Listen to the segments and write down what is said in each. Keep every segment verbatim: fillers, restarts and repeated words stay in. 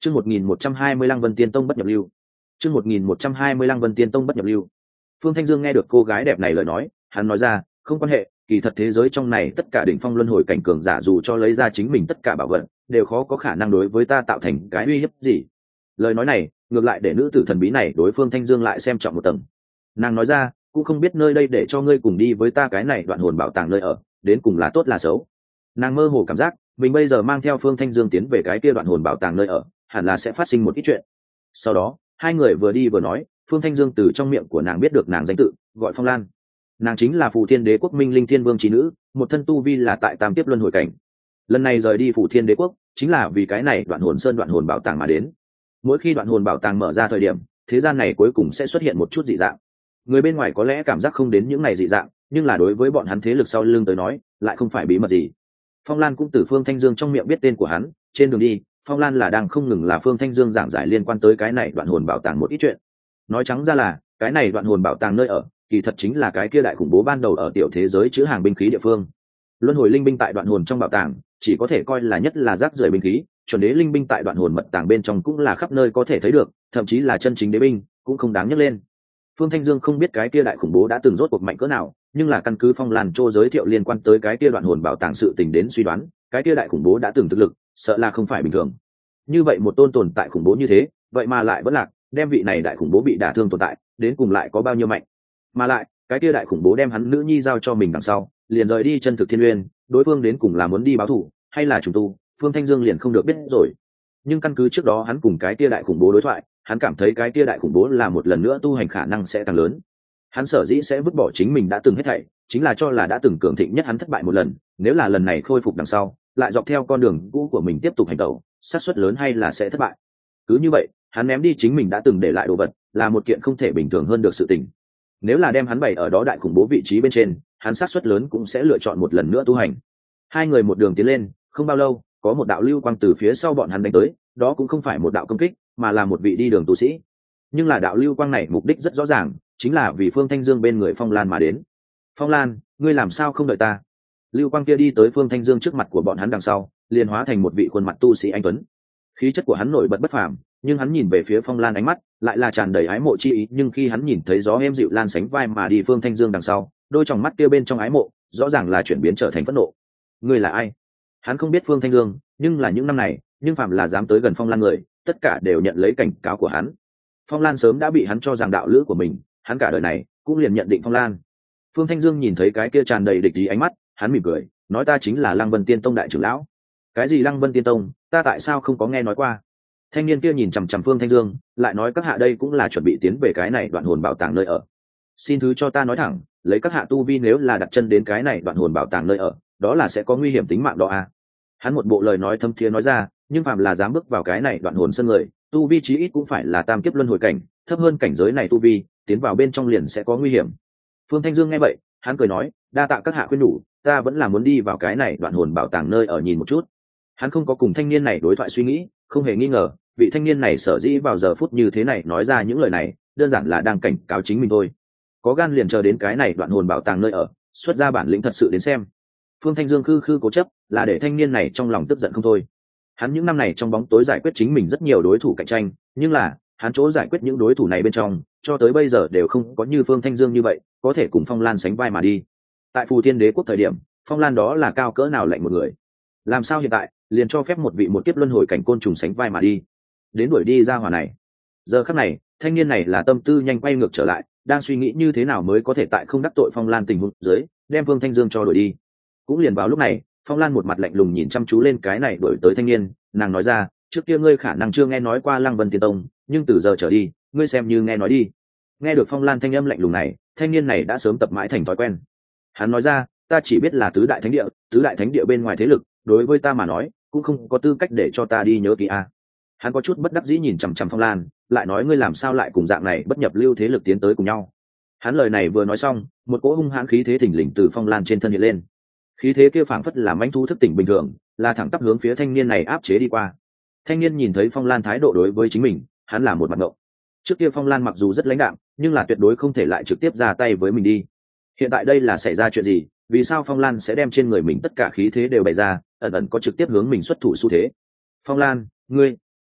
Chương một nghìn một trăm hai mươi Lăng Vân Tiên Tông bất nhập lưu. Chương một nghìn một trăm hai mươi Lăng Vân Tiên Tông bất nhập lưu. Phương Thanh Dương nghe được cô gái đẹp này lời nói, hắn nói ra, không quan hệ, kỳ thật thế giới trong này tất cả đỉnh phong luân hồi cảnh cường giả dù cho lấy ra chính mình tất cả bảo vật, đều khó có khả năng đối với ta tạo thành cái uy hiếp gì. Lời nói này, ngược lại để nữ tử thần bí này đối Phương Thanh Dương lại xem trọng một tầng. Nàng nói ra, cũng không biết nơi đây để cho ngươi cùng đi với ta cái này đoạn hồn bảo tàng nơi ở, đến cùng là tốt là xấu. Nàng mơ hồ cảm giác, mình bây giờ mang theo Phương Thanh Dương tiến về cái kia đoạn hồn bảo tàng nơi ở, hẳn là sẽ phát sinh một ít chuyện. Sau đó, hai người vừa đi vừa nói, Phương Thanh Dương từ trong miệng của nàng biết được nàng danh tự, gọi Phong Lan. Nàng chính là Phù Thiên Đế quốc Minh Linh Thiên Vương trí nữ, một thân tu vi là tại tam tiếp luân hồi cảnh. Lần này rời đi Phù Thiên Đế quốc, chính là vì cái này đoạn hồn sơn đoạn hồn bảo tàng mà đến. Mỗi khi đoạn hồn bảo tàng mở ra thời điểm, thế gian này cuối cùng sẽ xuất hiện một chút dị dạng. Người bên ngoài có lẽ cảm giác không đến những này dị dạng, nhưng là đối với bọn hắn thế lực sau lưng tới nói, lại không phải bí mật gì. Phong Lan cũng từ Phương Thanh Dương trong miệng biết tên của hắn, trên đường đi, Phong Lan là đang không ngừng là Phương Thanh Dương giảng giải liên quan tới cái này đoạn hồn bảo tàng một ít chuyện. Nói trắng ra là, cái này đoạn hồn bảo tàng nơi ở, kỳ thật chính là cái kia đại khủng bố ban đầu ở tiểu thế giới chứa hàng binh khí địa phương. Luân hồi linh binh tại đoạn hồn trong bảo tàng, chỉ có thể coi là nhất là rác rưởi binh khí, chuẩn đế linh binh tại đoạn hồn mật tàng bên trong cũng là khắp nơi có thể thấy được, thậm chí là chân chính đế binh, cũng không đáng nhắc lên. Phương Thanh Dương không biết cái kia đại khủng bố đã từng rốt cuộc mạnh cỡ nào, nhưng là căn cứ Phong Lan Trô giới thiệu liên quan tới cái kia đoạn hồn bảo tàng sự tình đến suy đoán, cái kia đại khủng bố đã từng thực lực, sợ là không phải bình thường. Như vậy một tôn tồn tại khủng bố như thế, vậy mà lại vẫn lạc, đem vị này đại khủng bố bị đả thương tồn tại, đến cùng lại có bao nhiêu mạnh. Mà lại, cái kia đại khủng bố đem hắn nữ nhi giao cho mình đằng sau, liền rời đi chân thực thiên uyên, đối phương đến cùng là muốn đi báo thù, hay là trùng tu, Phương Thanh Dương liền không được biết rồi. Nhưng căn cứ trước đó hắn cùng cái kia đại khủng bố đối thoại, hắn cảm thấy cái kia đại khủng bố là một lần nữa tu hành khả năng sẽ tăng lớn. Hắn sở dĩ sẽ vứt bỏ chính mình đã từng hết thảy, chính là cho là đã từng cường thịnh nhất hắn thất bại một lần, nếu là lần này khôi phục đằng sau, lại dọc theo con đường cũ của mình tiếp tục hành động, xác suất lớn hay là sẽ thất bại. Cứ như vậy, hắn ném đi chính mình đã từng để lại đồ vật, là một kiện không thể bình thường hơn được sự tình. Nếu là đem hắn bày ở đó đại khủng bố vị trí bên trên, hắn xác suất lớn cũng sẽ lựa chọn một lần nữa tu hành. Hai người một đường tiến lên, không bao lâu, có một đạo lưu quang từ phía sau bọn hắn đánh tới, đó cũng không phải một đạo công kích, mà là một vị đi đường tu sĩ. Nhưng là đạo lưu quang này mục đích rất rõ ràng, chính là vì Phương Thanh Dương bên người Phong Lan mà đến. Phong Lan, ngươi làm sao không đợi ta? Lưu quang kia đi tới Phương Thanh Dương trước mặt của bọn hắn đằng sau, liền hóa thành một vị khuôn mặt tu sĩ anh tuấn. Khí chất của hắn nổi bật bất phàm, nhưng hắn nhìn về phía Phong Lan ánh mắt lại là tràn đầy ái mộ chi ý, nhưng khi hắn nhìn thấy gió êm dịu lan sánh vai mà đi Phương Thanh Dương đằng sau, đôi tròng mắt kia bên trong ái mộ, rõ ràng là chuyển biến trở thành phẫn nộ. Ngươi là ai? Hắn không biết Phương Thanh Dương, nhưng là những năm này, nhưng phạm là dám tới gần Phong Lan người, tất cả đều nhận lấy cảnh cáo của hắn. Phong Lan sớm đã bị hắn cho rằng đạo lữ của mình, hắn cả đời này cũng liền nhận định Phong Lan. Phương Thanh Dương nhìn thấy cái kia tràn đầy địch ý ánh mắt, hắn mỉm cười, nói ta chính là Lăng Vân Tiên Tông đại trưởng lão. Cái gì Lăng Vân Tiên Tông, ta tại sao không có nghe nói qua? Thanh niên kia nhìn chằm chằm Phương Thanh Dương, lại nói các hạ đây cũng là chuẩn bị tiến về cái này đoạn hồn bảo tàng nơi ở. Xin thứ cho ta nói thẳng, lấy các hạ tu vi nếu là đặt chân đến cái này đoạn hồn bảo tàng nơi ở, đó là sẽ có nguy hiểm tính mạng đó à? Hắn một bộ lời nói thâm thiế nói ra, nhưng phàm là dám bước vào cái này đoạn hồn sân người, tu vi chí ít cũng phải là tam kiếp luân hồi cảnh, thấp hơn cảnh giới này tu vi, tiến vào bên trong liền sẽ có nguy hiểm. Phương Thanh Dương nghe vậy, hắn cười nói, đa tạ các hạ khuyên nhủ, ta vẫn là muốn đi vào cái này đoạn hồn bảo tàng nơi ở nhìn một chút. Hắn không có cùng thanh niên này đối thoại suy nghĩ, không hề nghi ngờ, vị thanh niên này sở dĩ vào giờ phút như thế này nói ra những lời này, đơn giản là đang cảnh cáo chính mình thôi. Có gan liền chờ đến cái này đoạn hồn bảo tàng nơi ở, xuất ra bản lĩnh thật sự đến xem. Phương Thanh Dương khư khư cố chấp, là để thanh niên này trong lòng tức giận không thôi. Hắn những năm này trong bóng tối giải quyết chính mình rất nhiều đối thủ cạnh tranh, nhưng là hắn chỗ giải quyết những đối thủ này bên trong, cho tới bây giờ đều không có như Phương Thanh Dương như vậy, có thể cùng Phong Lan sánh vai mà đi. Tại Phù Thiên Đế quốc thời điểm, Phong Lan đó là cao cỡ nào lạnh một người. Làm sao hiện tại liền cho phép một vị một kiếp luân hồi cảnh côn trùng sánh vai mà đi, đến đuổi đi ra hỏa này. Giờ khắc này, thanh niên này là tâm tư nhanh quay ngược trở lại, đang suy nghĩ như thế nào mới có thể tại không đắc tội Phong Lan tình huống dưới, đem Phương Thanh Dương cho đuổi đi. Cũng liền vào lúc này, Phong Lan một mặt lạnh lùng nhìn chăm chú lên cái này đuổi tới thanh niên, nàng nói ra, trước kia ngươi khả năng chưa nghe nói qua Lăng Vân Tiên Tông, nhưng từ giờ trở đi, ngươi xem như nghe nói đi. Nghe được Phong Lan thanh âm lạnh lùng này, thanh niên này đã sớm tập mãi thành thói quen. Hắn nói ra, ta chỉ biết là tứ đại thánh địa, tứ đại thánh địa bên ngoài thế lực, đối với ta mà nói, cũng không có tư cách để cho ta đi nhớ kỹ a. Hắn có chút bất đắc dĩ nhìn chằm chằm Phong Lan, lại nói ngươi làm sao lại cùng dạng này bất nhập lưu thế lực tiến tới cùng nhau. Hắn lời này vừa nói xong, một cỗ hung hãn khí thế thình lình từ Phong Lan trên thân hiện lên. Khí thế kia phảng phất là mãnh thú thức tỉnh bình thường, là thẳng tắp hướng phía thanh niên này áp chế đi qua. Thanh niên nhìn thấy Phong Lan thái độ đối với chính mình, hắn là một mặt ngộng. Trước kia Phong Lan mặc dù rất lãnh đạm, nhưng là tuyệt đối không thể lại trực tiếp ra tay với mình đi. Hiện tại đây là xảy ra chuyện gì? Vì sao Phong Lan sẽ đem trên người mình tất cả khí thế đều bày ra, ẩn ẩn có trực tiếp hướng mình xuất thủ xu thế? Phong Lan, ngươi,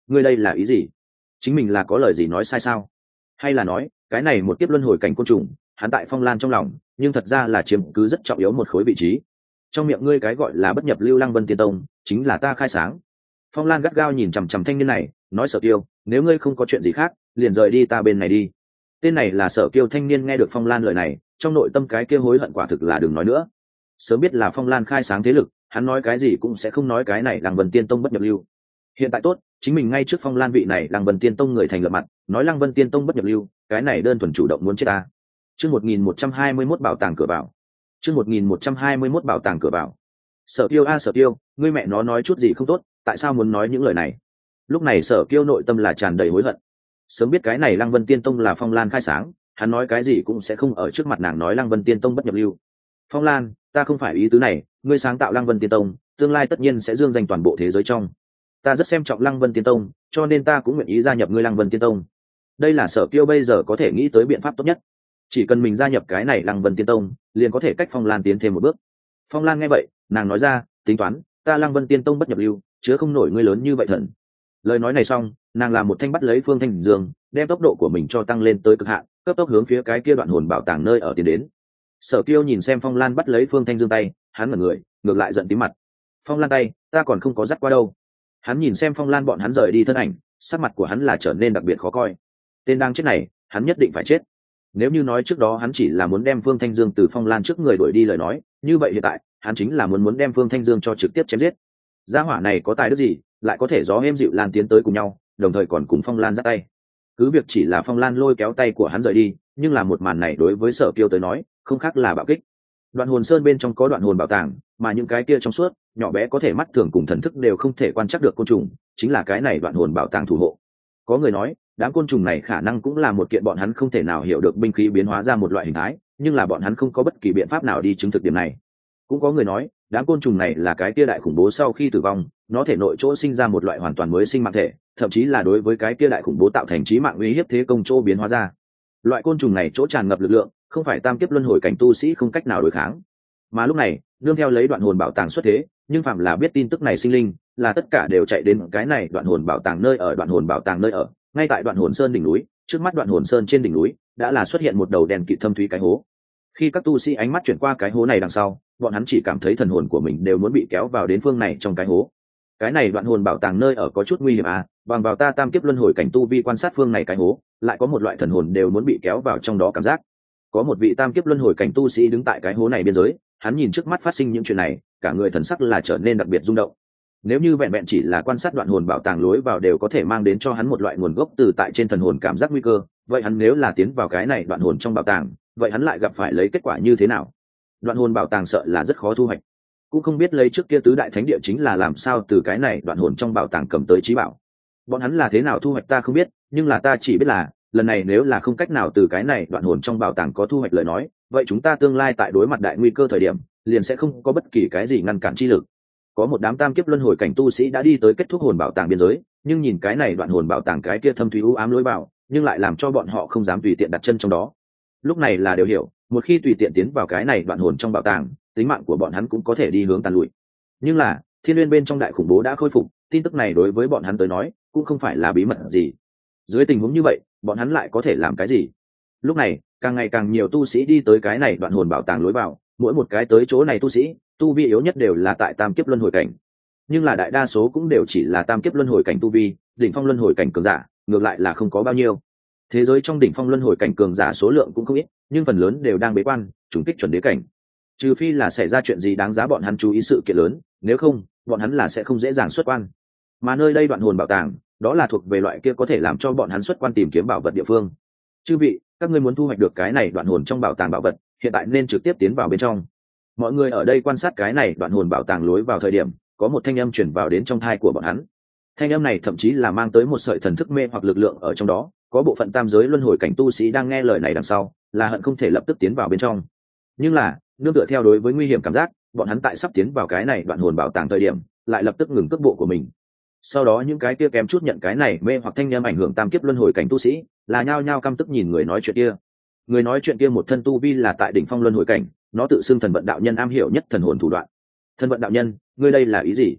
ngươi đây là ý gì? Chính mình là có lời gì nói sai sao? Hay là nói cái này một kiếp luân hồi cảnh côn trùng hắn tại Phong Lan trong lòng nhưng thật ra là chiếm cứ rất trọng yếu một khối vị trí. Trong miệng ngươi cái gọi là bất nhập lưu Lăng Vân Tiên Tông chính là ta khai sáng. Phong Lan gắt gao nhìn chằm chằm thanh niên này, nói Sở Kiêu, nếu ngươi không có chuyện gì khác liền rời đi ta bên này đi. Tên này là Sở Kiêu thanh niên nghe được Phong Lan lời này, trong nội tâm cái kia hối hận quả thực là đừng nói nữa. Sớm biết là Phong Lan khai sáng thế lực, hắn nói cái gì cũng sẽ không nói cái này Lăng Vân Tiên Tông bất nhập lưu. Hiện tại tốt, chính mình ngay trước Phong Lan vị này Lăng Vân Tiên Tông người thành lập mặt, nói Lăng Vân Tiên Tông bất nhập lưu, cái này đơn thuần chủ động muốn chết ta. Chương một nghìn một trăm hai mươi mốt bảo tàng cửa vào. Chương một nghìn một trăm hai mươi mốt bảo tàng cửa vào. Sở Kiêu a Sở Kiêu, ngươi mẹ nó nói chút gì không tốt, tại sao muốn nói những lời này? Lúc này Sở Kiêu nội tâm là tràn đầy hối hận. Sớm biết cái này Lăng Vân Tiên Tông là Phong Lan khai sáng, hắn nói cái gì cũng sẽ không ở trước mặt nàng nói Lăng Vân Tiên Tông bất nhập lưu. Phong Lan, ta không phải ý tứ này, ngươi sáng tạo Lăng Vân Tiên Tông, tương lai tất nhiên sẽ dương danh toàn bộ thế giới trong. Ta rất xem trọng Lăng Vân Tiên Tông, cho nên ta cũng nguyện ý gia nhập ngươi Lăng Vân Tiên Tông. Đây là Sở Kiêu bây giờ có thể nghĩ tới biện pháp tốt nhất. Chỉ cần mình gia nhập cái này Lăng Vân Tiên Tông, liền có thể cách Phong Lan tiến thêm một bước. Phong Lan nghe vậy, nàng nói ra, tính toán, ta Lăng Vân Tiên Tông bất nhập lưu, chứa không nổi ngươi lớn như vậy thần. Lời nói này xong, nàng làm một thanh bắt lấy Phương Thanh Dương, đem tốc độ của mình cho tăng lên tới cực hạn, cấp tốc hướng phía cái kia đoạn hồn bảo tàng nơi ở tiến đến. Sở Kiêu nhìn xem Phong Lan bắt lấy Phương Thanh Dương tay, hắn ngẩn người, ngược lại giận tím mặt. Phong Lan tay, ta còn không có dắt qua đâu. Hắn nhìn xem Phong Lan bọn hắn rời đi thân ảnh, sắc mặt của hắn là trở nên đặc biệt khó coi. Tên đang chết này, hắn nhất định phải chết. Nếu như nói trước đó hắn chỉ là muốn đem Phương Thanh Dương từ Phong Lan trước người đuổi đi lời nói, như vậy hiện tại, hắn chính là muốn muốn đem Phương Thanh Dương cho trực tiếp chém giết. Gia hỏa này có tài đức gì, lại có thể gió êm dịu Lan tiến tới cùng nhau, đồng thời còn cùng Phong Lan giắt tay. Cứ việc chỉ là Phong Lan lôi kéo tay của hắn rời đi, nhưng là một màn này đối với Sở Kiêu tới nói, không khác là bạo kích. Đoạn hồn sơn bên trong có đoạn hồn bảo tàng, mà những cái kia trong suốt, nhỏ bé có thể mắt thường cùng thần thức đều không thể quan trắc được côn trùng, chính là cái này đoạn hồn bảo tàng thủ hộ. Có người nói, đám côn trùng này khả năng cũng là một kiện bọn hắn không thể nào hiểu được binh khí biến hóa ra một loại hình thái, nhưng là bọn hắn không có bất kỳ biện pháp nào đi chứng thực điểm này. Cũng có người nói, đám côn trùng này là cái kia đại khủng bố sau khi tử vong, nó thể nội chỗ sinh ra một loại hoàn toàn mới sinh mạng thể, thậm chí là đối với cái kia đại khủng bố tạo thành chí mạng uy hiếp thế công chỗ biến hóa ra. Loại côn trùng này chỗ tràn ngập lực lượng, không phải tam kiếp luân hồi cảnh tu sĩ không cách nào đối kháng. Mà lúc này, nương theo lấy đoạn hồn bảo tàng xuất thế, nhưng phạm là biết tin tức này sinh linh, là tất cả đều chạy đến cái này đoạn hồn bảo tàng nơi ở đoạn hồn bảo tàng nơi ở, ngay tại đoạn hồn sơn đỉnh núi, trước mắt đoạn hồn sơn trên đỉnh núi, đã là xuất hiện một đầu đèn kịt thâm thúy cái hố. Khi các tu sĩ ánh mắt chuyển qua cái hố này đằng sau, bọn hắn chỉ cảm thấy thần hồn của mình đều muốn bị kéo vào đến phương này trong cái hố. Cái này đoạn hồn bảo tàng nơi ở có chút nguy hiểm à, bằng vào ta tam kiếp luân hồi cảnh tu vi quan sát phương này cái hố, lại có một loại thần hồn đều muốn bị kéo vào trong đó cảm giác. Có một vị tam kiếp luân hồi cảnh tu sĩ đứng tại cái hố này biên giới, hắn nhìn trước mắt phát sinh những chuyện này, cả người thần sắc là trở nên đặc biệt rung động. Nếu như vẹn vẹn chỉ là quan sát đoạn hồn bảo tàng lối vào đều có thể mang đến cho hắn một loại nguồn gốc từ tại trên thần hồn cảm giác nguy cơ, vậy hắn nếu là tiến vào cái này đoạn hồn trong bảo tàng, vậy hắn lại gặp phải lấy kết quả như thế nào? Đoạn hồn bảo tàng sợ là rất khó thu hoạch. Cũng không biết lấy trước kia tứ đại thánh địa chính là làm sao từ cái này đoạn hồn trong bảo tàng cầm tới trí bảo. Bọn hắn là thế nào thu hoạch ta không biết, nhưng là ta chỉ biết là lần này nếu là không cách nào từ cái này đoạn hồn trong bảo tàng có thu hoạch lời nói, vậy chúng ta tương lai tại đối mặt đại nguy cơ thời điểm, liền sẽ không có bất kỳ cái gì ngăn cản chi lực. Có một đám tam kiếp luân hồi cảnh tu sĩ đã đi tới kết thúc hồn bảo tàng biên giới, nhưng nhìn cái này đoạn hồn bảo tàng cái kia thâm thúy u ám lối vào, nhưng lại làm cho bọn họ không dám tùy tiện đặt chân trong đó. Lúc này là đều hiểu, một khi tùy tiện tiến vào cái này đoạn hồn trong bảo tàng, tính mạng của bọn hắn cũng có thể đi hướng tàn lụi. Nhưng là, thiên nguyên bên trong đại khủng bố đã khôi phục, tin tức này đối với bọn hắn tới nói, cũng không phải là bí mật gì. Dưới tình huống như vậy, bọn hắn lại có thể làm cái gì? Lúc này, càng ngày càng nhiều tu sĩ đi tới cái này đoạn hồn bảo tàng lối vào, mỗi một cái tới chỗ này tu sĩ, tu vi yếu nhất đều là tại tam kiếp luân hồi cảnh. Nhưng là đại đa số cũng đều chỉ là tam kiếp luân hồi cảnh tu vi, đỉnh phong luân hồi cảnh cường giả, ngược lại là không có bao nhiêu. Thế giới trong đỉnh phong luân hồi cảnh cường giả số lượng cũng không ít, nhưng phần lớn đều đang bế quan, trùng kích chuẩn đế cảnh. Trừ phi là xảy ra chuyện gì đáng giá bọn hắn chú ý sự kiện lớn, nếu không, bọn hắn là sẽ không dễ dàng xuất quan. Mà nơi đây đoạn hồn bảo tàng, đó là thuộc về loại kia có thể làm cho bọn hắn xuất quan tìm kiếm bảo vật địa phương. Chư vị, các ngươi muốn thu hoạch được cái này đoạn hồn trong bảo tàng bảo vật, hiện tại nên trực tiếp tiến vào bên trong. Mọi người ở đây quan sát cái này đoạn hồn bảo tàng lối vào thời điểm, có một thanh âm truyền vào đến trong thai của bọn hắn. Thanh âm này thậm chí là mang tới một sợi thần thức mê hoặc lực lượng ở trong đó, có bộ phận tam giới luân hồi cảnh tu sĩ đang nghe lời này đằng sau, là hận không thể lập tức tiến vào bên trong. Nhưng là, nương tựa theo đối với nguy hiểm cảm giác, bọn hắn tại sắp tiến vào cái này đoạn hồn bảo tàng thời điểm, lại lập tức ngừng cước bộ của mình. Sau đó những cái kia kém chút nhận cái này mê hoặc thanh âm ảnh hưởng tam kiếp luân hồi cảnh tu sĩ, là nhao nhao căm tức nhìn người nói chuyện kia. Người nói chuyện kia một thân tu vi là tại đỉnh phong luân hồi cảnh, nó tự xưng thần vận đạo nhân am hiểu nhất thần hồn thủ đoạn. Thần vận đạo nhân, ngươi đây là ý gì?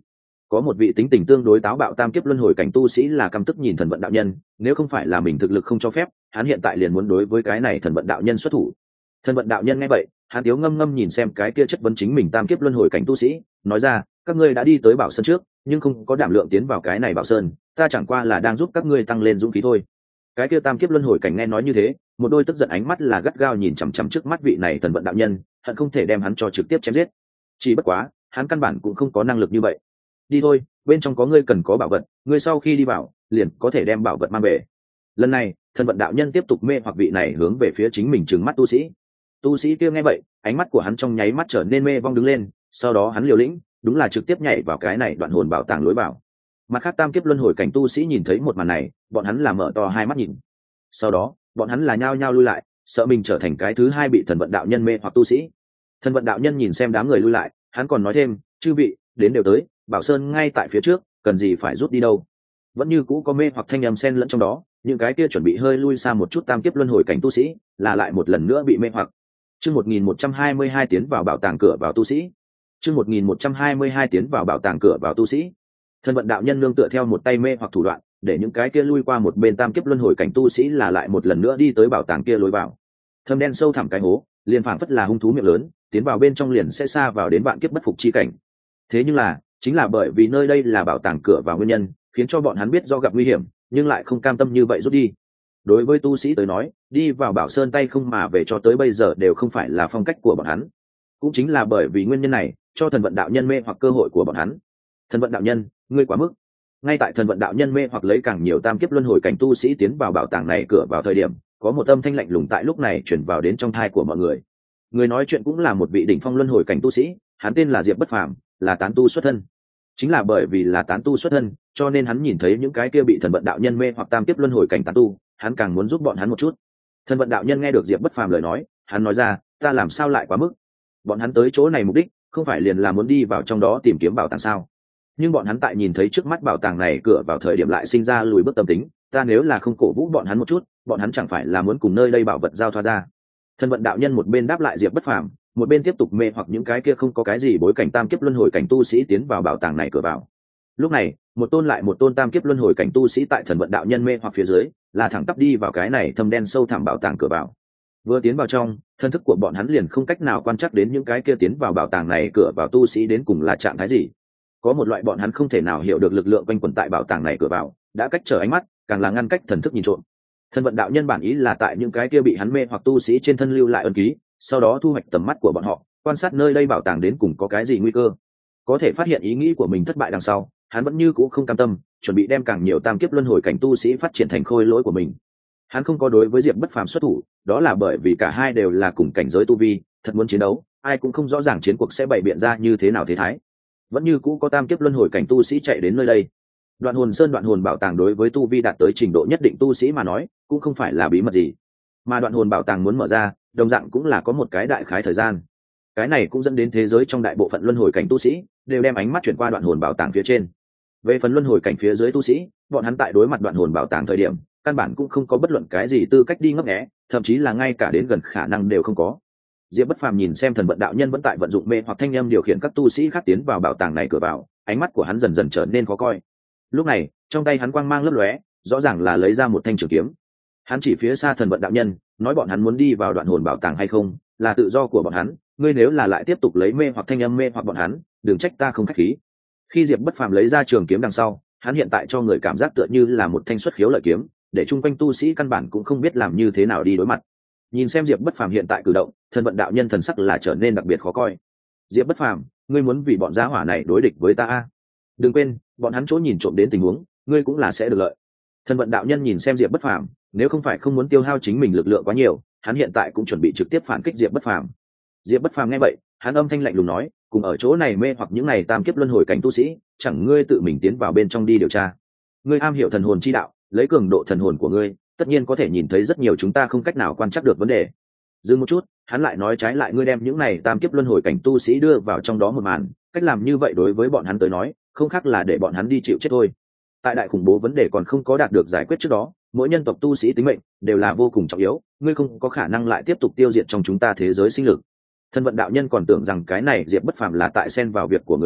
Có một vị tính tình tương đối táo bạo tam kiếp luân hồi cảnh tu sĩ là căm tức nhìn thần vận đạo nhân, nếu không phải là mình thực lực không cho phép, hắn hiện tại liền muốn đối với cái này thần vận đạo nhân xuất thủ. Thần vận đạo nhân nghe vậy, hắn tiếu ngâm ngâm nhìn xem cái kia chất vấn chính mình tam kiếp luân hồi cảnh tu sĩ, nói ra, các ngươi đã đi tới Bảo Sơn trước, nhưng không có đảm lượng tiến vào cái này Bảo Sơn, ta chẳng qua là đang giúp các ngươi tăng lên dũng khí thôi. Cái kia tam kiếp luân hồi cảnh nghe nói như thế, một đôi tức giận ánh mắt là gắt gao nhìn chằm chằm trước mắt vị này thần vận đạo nhân, hận không thể đem hắn cho trực tiếp chém giết. Chỉ bất quá, hắn căn bản cũng không có năng lực như vậy. Đi thôi, bên trong có ngươi cần có bảo vật, ngươi sau khi đi vào, liền có thể đem bảo vật mang về. Lần này, thần vận đạo nhân tiếp tục mê hoặc vị này hướng về phía chính mình trừng mắt tu sĩ. Tu sĩ kia nghe vậy, ánh mắt của hắn trong nháy mắt trở nên mê vong đứng lên, sau đó hắn liều lĩnh, đúng là trực tiếp nhảy vào cái này đoạn hồn bảo tàng lối vào. Mặt khác tam kiếp luân hồi cảnh tu sĩ nhìn thấy một màn này, bọn hắn là mở to hai mắt nhìn. Sau đó, bọn hắn là nhao nhao lui lại, sợ mình trở thành cái thứ hai bị thần vận đạo nhân mê hoặc tu sĩ. Thần vận đạo nhân nhìn xem đám người lui lại, hắn còn nói thêm, chư vị, đến đều tới, Bảo Sơn ngay tại phía trước, cần gì phải rút đi đâu. Vẫn như cũ có mê hoặc thanh âm xen lẫn trong đó, những cái kia chuẩn bị hơi lui xa một chút tam kiếp luân hồi cảnh tu sĩ, là lại một lần nữa bị mê hoặc. Chương một nghìn một trăm hai mươi hai tiến vào bảo tàng cửa vào tu sĩ. Chương một nghìn một trăm hai mươi hai tiến vào bảo tàng cửa vào tu sĩ. Thần vận đạo nhân nương tựa theo một tay mê hoặc thủ đoạn, để những cái kia lui qua một bên tam kiếp luân hồi cảnh tu sĩ là lại một lần nữa đi tới bảo tàng kia lối vào. Thâm đen sâu thẳm cái hố, liền phảng phất là hung thú miệng lớn, tiến vào bên trong liền sẽ xa vào đến vạn kiếp bất phục chi cảnh. Thế nhưng là, chính là bởi vì nơi đây là bảo tàng cửa vào nguyên nhân, khiến cho bọn hắn biết do gặp nguy hiểm, nhưng lại không cam tâm như vậy rút đi. Đối với tu sĩ tới nói, đi vào Bảo Sơn tay không mà về cho tới bây giờ đều không phải là phong cách của bọn hắn. Cũng chính là bởi vì nguyên nhân này, cho thần vận đạo nhân mê hoặc cơ hội của bọn hắn. Thần vận đạo nhân, ngươi quá mức. Ngay tại thần vận đạo nhân mê hoặc lấy càng nhiều tam kiếp luân hồi cảnh tu sĩ tiến vào bảo tàng này cửa vào thời điểm, có một âm thanh lạnh lùng tại lúc này truyền vào đến trong thai của mọi người. Người nói chuyện cũng là một vị đỉnh phong luân hồi cảnh tu sĩ, hắn tên là Diệp Bất Phàm, là tán tu xuất thân. Chính là bởi vì là tán tu xuất thân, cho nên hắn nhìn thấy những cái kia bị thần vận đạo nhân mê hoặc tam kiếp luân hồi cảnh tán tu, hắn càng muốn giúp bọn hắn một chút. Thần vận đạo nhân nghe được Diệp Bất Phàm lời nói, hắn nói ra, ta làm sao lại quá mức? Bọn hắn tới chỗ này mục đích, không phải liền là muốn đi vào trong đó tìm kiếm bảo tàng sao? Nhưng bọn hắn tại nhìn thấy trước mắt bảo tàng này cửa vào thời điểm lại sinh ra lùi bước tâm tính, ta nếu là không cổ vũ bọn hắn một chút, bọn hắn chẳng phải là muốn cùng nơi đây bảo vật giao thoa ra. Thần vận đạo nhân một bên đáp lại Diệp Bất Phàm, một bên tiếp tục mê hoặc những cái kia không có cái gì bối cảnh tam kiếp luân hồi cảnh tu sĩ tiến vào bảo tàng này cửa vào. Lúc này, một tôn lại một tôn tam kiếp luân hồi cảnh tu sĩ tại thần vận đạo nhân mê hoặc phía dưới, là thẳng tắp đi vào cái này thâm đen sâu thẳm bảo tàng cửa vào. Vừa tiến vào trong, thân thức của bọn hắn liền không cách nào quan trắc đến những cái kia tiến vào bảo tàng này cửa vào tu sĩ đến cùng là trạng thái gì. Có một loại bọn hắn không thể nào hiểu được lực lượng quanh quẩn tại bảo tàng này cửa vào, đã cách trở ánh mắt, càng là ngăn cách thần thức nhìn trộm. Thần vận đạo nhân bản ý là tại những cái kia bị hắn mê hoặc tu sĩ trên thân lưu lại ân ký, sau đó thu hoạch tầm mắt của bọn họ, quan sát nơi đây bảo tàng đến cùng có cái gì nguy cơ. Có thể phát hiện ý nghĩ của mình thất bại đằng sau, hắn vẫn như cũ không cam tâm, chuẩn bị đem càng nhiều tam kiếp luân hồi cảnh tu sĩ phát triển thành khôi lỗi của mình. Hắn không có đối với Diệp Bất Phàm xuất thủ, đó là bởi vì cả hai đều là cùng cảnh giới tu vi, thật muốn chiến đấu, ai cũng không rõ ràng chiến cuộc sẽ bày biện ra như thế nào thế thái. Vẫn như cũ có tam kiếp luân hồi cảnh tu sĩ chạy đến nơi đây. Đoạn hồn sơn đoạn hồn bảo tàng đối với tu vi đạt tới trình độ nhất định tu sĩ mà nói, cũng không phải là bí mật gì. Mà đoạn hồn bảo tàng muốn mở ra, đồng dạng cũng là có một cái đại khái thời gian. Cái này cũng dẫn đến thế giới trong đại bộ phận luân hồi cảnh tu sĩ đều đem ánh mắt chuyển qua đoạn hồn bảo tàng phía trên. Về phần luân hồi cảnh phía dưới tu sĩ, bọn hắn tại đối mặt đoạn hồn bảo tàng thời điểm, căn bản cũng không có bất luận cái gì tư cách đi ngấp nghé, thậm chí là ngay cả đến gần khả năng đều không có. Diệp Bất Phàm nhìn xem thần vận đạo nhân vẫn tại vận dụng mê hoặc thanh âm điều khiển các tu sĩ khác tiến vào bảo tàng này cửa vào, ánh mắt của hắn dần dần trở nên khó coi. Lúc này, trong tay hắn quang mang lấp lóe, rõ ràng là lấy ra một thanh trường kiếm. Hắn chỉ phía xa thần vận đạo nhân, nói bọn hắn muốn đi vào đoạn hồn bảo tàng hay không, là tự do của bọn hắn, ngươi nếu là lại tiếp tục lấy mê hoặc thanh âm mê hoặc bọn hắn, đừng trách ta không khách khí. Khi Diệp Bất Phàm lấy ra trường kiếm đằng sau, hắn hiện tại cho người cảm giác tựa như là một thanh xuất khiếu lợi kiếm, để chung quanh tu sĩ căn bản cũng không biết làm như thế nào đi đối mặt. Nhìn xem Diệp Bất Phàm hiện tại cử động, thần vận đạo nhân thần sắc là trở nên đặc biệt khó coi. Diệp Bất Phàm, ngươi muốn vì bọn gia hỏa này đối địch với ta a? Đừng quên, bọn hắn chỗ nhìn trộm đến tình huống, ngươi cũng là sẽ được lợi. Thần vận đạo nhân nhìn xem Diệp Bất Phàm, nếu không phải không muốn tiêu hao chính mình lực lượng quá nhiều, hắn hiện tại cũng chuẩn bị trực tiếp phản kích Diệp Bất Phàm. Diệp Bất Phàm nghe vậy, hắn âm thanh lạnh lùng nói, cùng ở chỗ này mê hoặc những này tam kiếp luân hồi cảnh tu sĩ, chẳng ngươi tự mình tiến vào bên trong đi điều tra. Ngươi am hiểu thần hồn chi đạo, lấy cường độ thần hồn của ngươi, tất nhiên có thể nhìn thấy rất nhiều chúng ta không cách nào quan trắc được vấn đề. Dừng một chút, hắn lại nói trái lại ngươi đem những này tam kiếp luân hồi cảnh tu sĩ đưa vào trong đó một màn, cách làm như vậy đối với bọn hắn tới nói, không khác là để bọn hắn đi chịu chết thôi. Tại đại khủng bố vấn đề còn không có đạt được giải quyết trước đó, mỗi nhân tộc tu sĩ tính mệnh đều là vô cùng trọng yếu, ngươi không có khả năng lại tiếp tục tiêu diệt trong chúng ta thế giới sinh lực. Thân vận đạo nhân còn tưởng rằng cái này Diệp Bất Phàm là tại xen vào việc của người khác,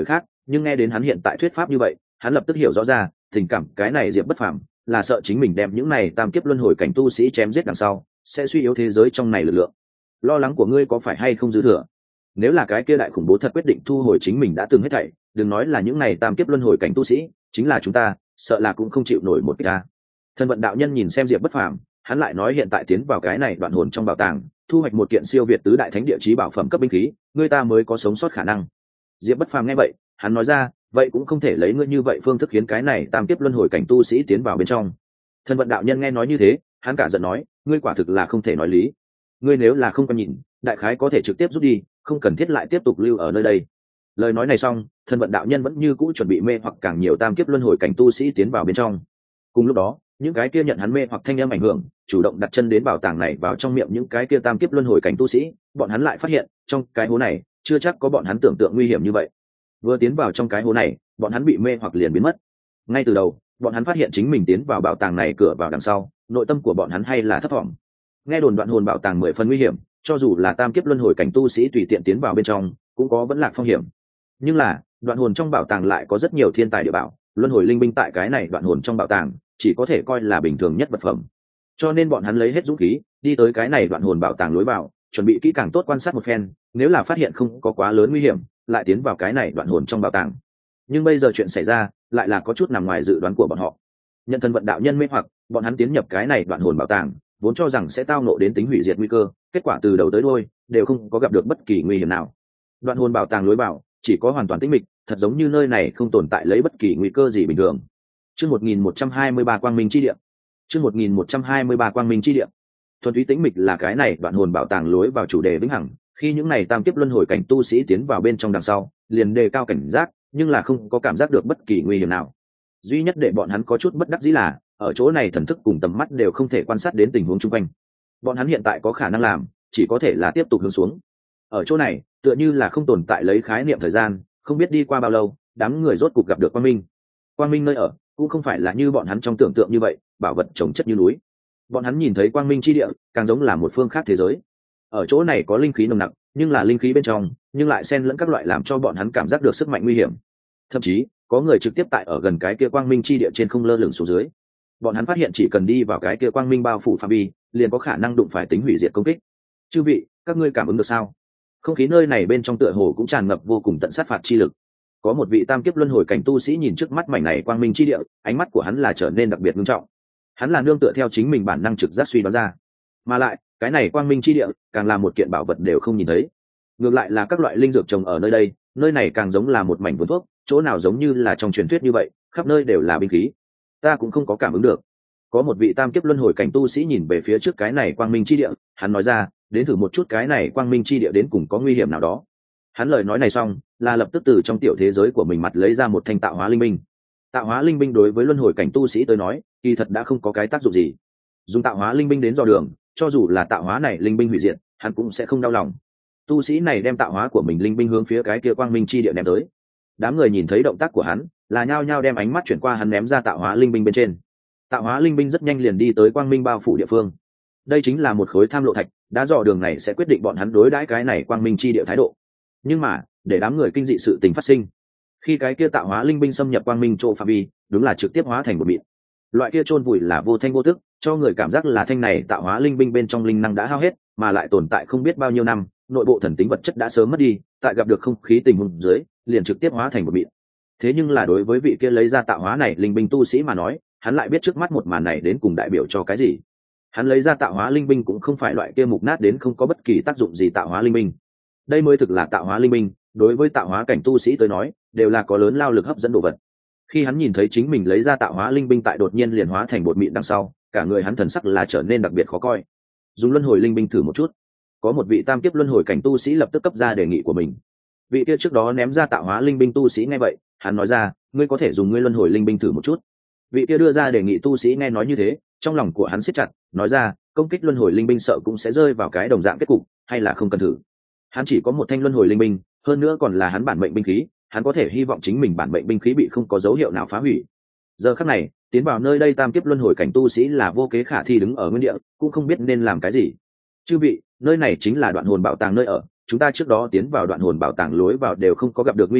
nhưng nghe đến hắn hiện tại thuyết pháp như vậy, hắn lập tức hiểu rõ ra tình cảm cái này Diệp Bất Phàm là sợ chính mình đem những này tam kiếp luân hồi cảnh tu sĩ chém giết đằng sau sẽ suy yếu thế giới trong này lực lượng. Lo lắng của ngươi có phải hay không dư thừa? Nếu là cái kia đại khủng bố thật quyết định thu hồi chính mình đã từng hết thảy, đừng nói là những này tam kiếp luân hồi cảnh tu sĩ, chính là chúng ta sợ là cũng không chịu nổi một cái. Thân vận đạo nhân nhìn xem Diệp Bất Phàm, hắn lại nói hiện tại tiến vào cái này đoạn hồn trong bảo tàng, thu hoạch một kiện siêu việt tứ đại thánh địa chí bảo phẩm cấp binh khí, người ta mới có sống sót khả năng. Diệp Bất Phàm nghe vậy, hắn nói ra, vậy cũng không thể lấy ngươi như vậy phương thức khiến cái này tam kiếp luân hồi cảnh tu sĩ tiến vào bên trong. Thân vận đạo nhân nghe nói như thế, hắn cả giận nói, ngươi quả thực là không thể nói lý. Ngươi nếu là không có nhìn, đại khái có thể trực tiếp rút đi, không cần thiết lại tiếp tục lưu ở nơi đây. Lời nói này xong, thân vận đạo nhân vẫn như cũ chuẩn bị mê hoặc càng nhiều tam kiếp luân hồi cảnh tu sĩ tiến vào bên trong. Cùng lúc đó, những cái kia nhận hắn mê hoặc thanh âm ảnh hưởng, chủ động đặt chân đến bảo tàng này vào trong miệng những cái kia tam kiếp luân hồi cảnh tu sĩ, bọn hắn lại phát hiện, trong cái hố này, chưa chắc có bọn hắn tưởng tượng nguy hiểm như vậy. Vừa tiến vào trong cái hố này, bọn hắn bị mê hoặc liền biến mất. Ngay từ đầu, bọn hắn phát hiện chính mình tiến vào bảo tàng này cửa vào đằng sau, nội tâm của bọn hắn hay là thấp vọng. Nghe đồn đoạn hồn bảo tàng mười phần nguy hiểm, cho dù là tam kiếp luân hồi cảnh tu sĩ tùy tiện tiến vào bên trong, cũng có vẫn lạc phong hiểm. Nhưng là, đoạn hồn trong bảo tàng lại có rất nhiều thiên tài địa bảo, luân hồi linh binh tại cái này đoạn hồn trong bảo tàng, chỉ có thể coi là bình thường nhất vật phẩm. Cho nên bọn hắn lấy hết dũng khí, đi tới cái này đoạn hồn bảo tàng lối vào, chuẩn bị kỹ càng tốt quan sát một phen, nếu là phát hiện không có quá lớn nguy hiểm, lại tiến vào cái này đoạn hồn trong bảo tàng. Nhưng bây giờ chuyện xảy ra, lại là có chút nằm ngoài dự đoán của bọn họ. Nhân thân vận đạo nhân mê hoặc, bọn hắn tiến nhập cái này đoạn hồn bảo tàng, vốn cho rằng sẽ tao nộ đến tính hủy diệt nguy cơ, kết quả từ đầu tới đuôi đều không có gặp được bất kỳ nguy hiểm nào. Đoạn hồn bảo tàng lối vào chỉ có hoàn toàn tĩnh mịch, thật giống như nơi này không tồn tại lấy bất kỳ nguy cơ gì bình thường. Chương một nghìn một trăm hai mươi ba Quang Minh chi địa. Chương một nghìn một trăm hai mươi ba Quang Minh chi địa. Thuần túy tĩnh mịch là cái này đoạn hồn bảo tàng lối vào chủ đề vĩnh hằng, khi những này tam kiếp luân hồi cảnh tu sĩ tiến vào bên trong đằng sau, liền đề cao cảnh giác, nhưng là không có cảm giác được bất kỳ nguy hiểm nào. Duy nhất để bọn hắn có chút bất đắc dĩ là, ở chỗ này thần thức cùng tầm mắt đều không thể quan sát đến tình huống xung quanh. Bọn hắn hiện tại có khả năng làm, chỉ có thể là tiếp tục hướng xuống. Ở chỗ này, tựa như là không tồn tại lấy khái niệm thời gian, không biết đi qua bao lâu, đám người rốt cục gặp được Quang Minh. Quang Minh nơi ở cũng không phải là như bọn hắn trong tưởng tượng như vậy, bảo vật chồng chất như núi. Bọn hắn nhìn thấy Quang Minh chi địa, càng giống là một phương khác thế giới. Ở chỗ này có linh khí nồng nặc, nhưng là linh khí bên trong, nhưng lại xen lẫn các loại làm cho bọn hắn cảm giác được sức mạnh nguy hiểm. Thậm chí, có người trực tiếp tại ở gần cái kia Quang Minh chi địa trên không lơ lửng xuống dưới. Bọn hắn phát hiện chỉ cần đi vào cái kia Quang Minh bao phủ phạm vi, liền có khả năng đụng phải tính hủy diệt công kích. Chư vị, các ngươi cảm ứng được sao? Không khí nơi này bên trong tựa hồ cũng tràn ngập vô cùng tận sát phạt chi lực. Có một vị tam kiếp luân hồi cảnh tu sĩ nhìn trước mắt mảnh này Quang Minh chi địa, ánh mắt của hắn là trở nên đặc biệt nghiêm trọng. Hắn là nương tựa theo chính mình bản năng trực giác suy đoán ra, mà lại cái này Quang Minh chi địa càng là một kiện bảo vật đều không nhìn thấy, ngược lại là các loại linh dược trồng ở nơi đây, nơi này càng giống là một mảnh vườn thuốc, chỗ nào giống như là trong truyền thuyết như vậy, khắp nơi đều là binh khí. Ta cũng không có cảm ứng được. Có một vị tam kiếp luân hồi cảnh tu sĩ nhìn về phía trước cái này Quang Minh chi địa, hắn nói ra, đến thử một chút cái này Quang Minh chi địa đến cùng có nguy hiểm nào đó. Hắn lời nói này xong, là lập tức từ trong tiểu thế giới của mình mặt lấy ra một thanh tạo hóa linh binh. Tạo hóa linh binh đối với luân hồi cảnh tu sĩ tới nói, kỳ thật đã không có cái tác dụng gì. Dùng tạo hóa linh binh đến dò đường, cho dù là tạo hóa này linh binh hủy diệt, hắn cũng sẽ không đau lòng. Tu sĩ này đem tạo hóa của mình linh binh hướng phía cái kia Quang Minh chi địa ném tới. Đám người nhìn thấy động tác của hắn, là nhao nhao đem ánh mắt chuyển qua hắn ném ra tạo hóa linh binh bên trên. Tạo hóa linh binh rất nhanh liền đi tới Quang Minh bao phủ địa phương. Đây chính là một khối tham lộ thạch, đã dò đường này sẽ quyết định bọn hắn đối đãi cái này Quang Minh chi địa thái độ. Nhưng mà, để đám người kinh dị sự tình phát sinh. Khi cái kia tạo hóa linh binh xâm nhập Quang Minh chỗ phạm vi, đúng là trực tiếp hóa thành một mịn. Loại kia chôn vùi là vô thanh vô tức, cho người cảm giác là thanh này tạo hóa linh binh bên trong linh năng đã hao hết, mà lại tồn tại không biết bao nhiêu năm, nội bộ thần tính vật chất đã sớm mất đi, tại gặp được không khí tình huống dưới, liền trực tiếp hóa thành một mịn. Thế nhưng là đối với vị kia lấy ra tạo hóa này linh binh tu sĩ mà nói, hắn lại biết trước mắt một màn này đến cùng đại biểu cho cái gì. Hắn lấy ra tạo hóa linh binh cũng không phải loại kia mục nát đến không có bất kỳ tác dụng gì tạo hóa linh binh. Đây mới thực là tạo hóa linh binh, đối với tạo hóa cảnh tu sĩ tới nói, đều là có lớn lao lực hấp dẫn đồ vật. Khi hắn nhìn thấy chính mình lấy ra tạo hóa linh binh tại đột nhiên liền hóa thành bột mịn đằng sau, cả người hắn thần sắc là trở nên đặc biệt khó coi. Dùng luân hồi linh binh thử một chút. Có một vị tam kiếp luân hồi cảnh tu sĩ lập tức cấp ra đề nghị của mình. Vị kia trước đó ném ra tạo hóa linh binh tu sĩ nghe vậy, hắn nói ra, ngươi có thể dùng ngươi luân hồi linh binh thử một chút. Vị kia đưa ra đề nghị tu sĩ nghe nói như thế, trong lòng của hắn siết chặt, nói ra, công kích luân hồi linh binh sợ cũng sẽ rơi vào cái đồng dạng kết cục, hay là không cần thử. Hắn chỉ có một thanh luân hồi linh binh, hơn nữa còn là hắn bản mệnh binh khí, hắn có thể hy vọng chính mình bản mệnh binh khí bị không có dấu hiệu nào phá hủy. Giờ khắc này, tiến vào nơi đây tam kiếp luân hồi cảnh tu sĩ là vô kế khả thi đứng ở nguyên địa, cũng không biết nên làm cái gì. Chư vị, nơi này chính là đoạn hồn bảo tàng nơi ở, chúng ta trước đó tiến vào đoạn hồn bảo tàng lối vào đều không có gặp được nguy hiểm,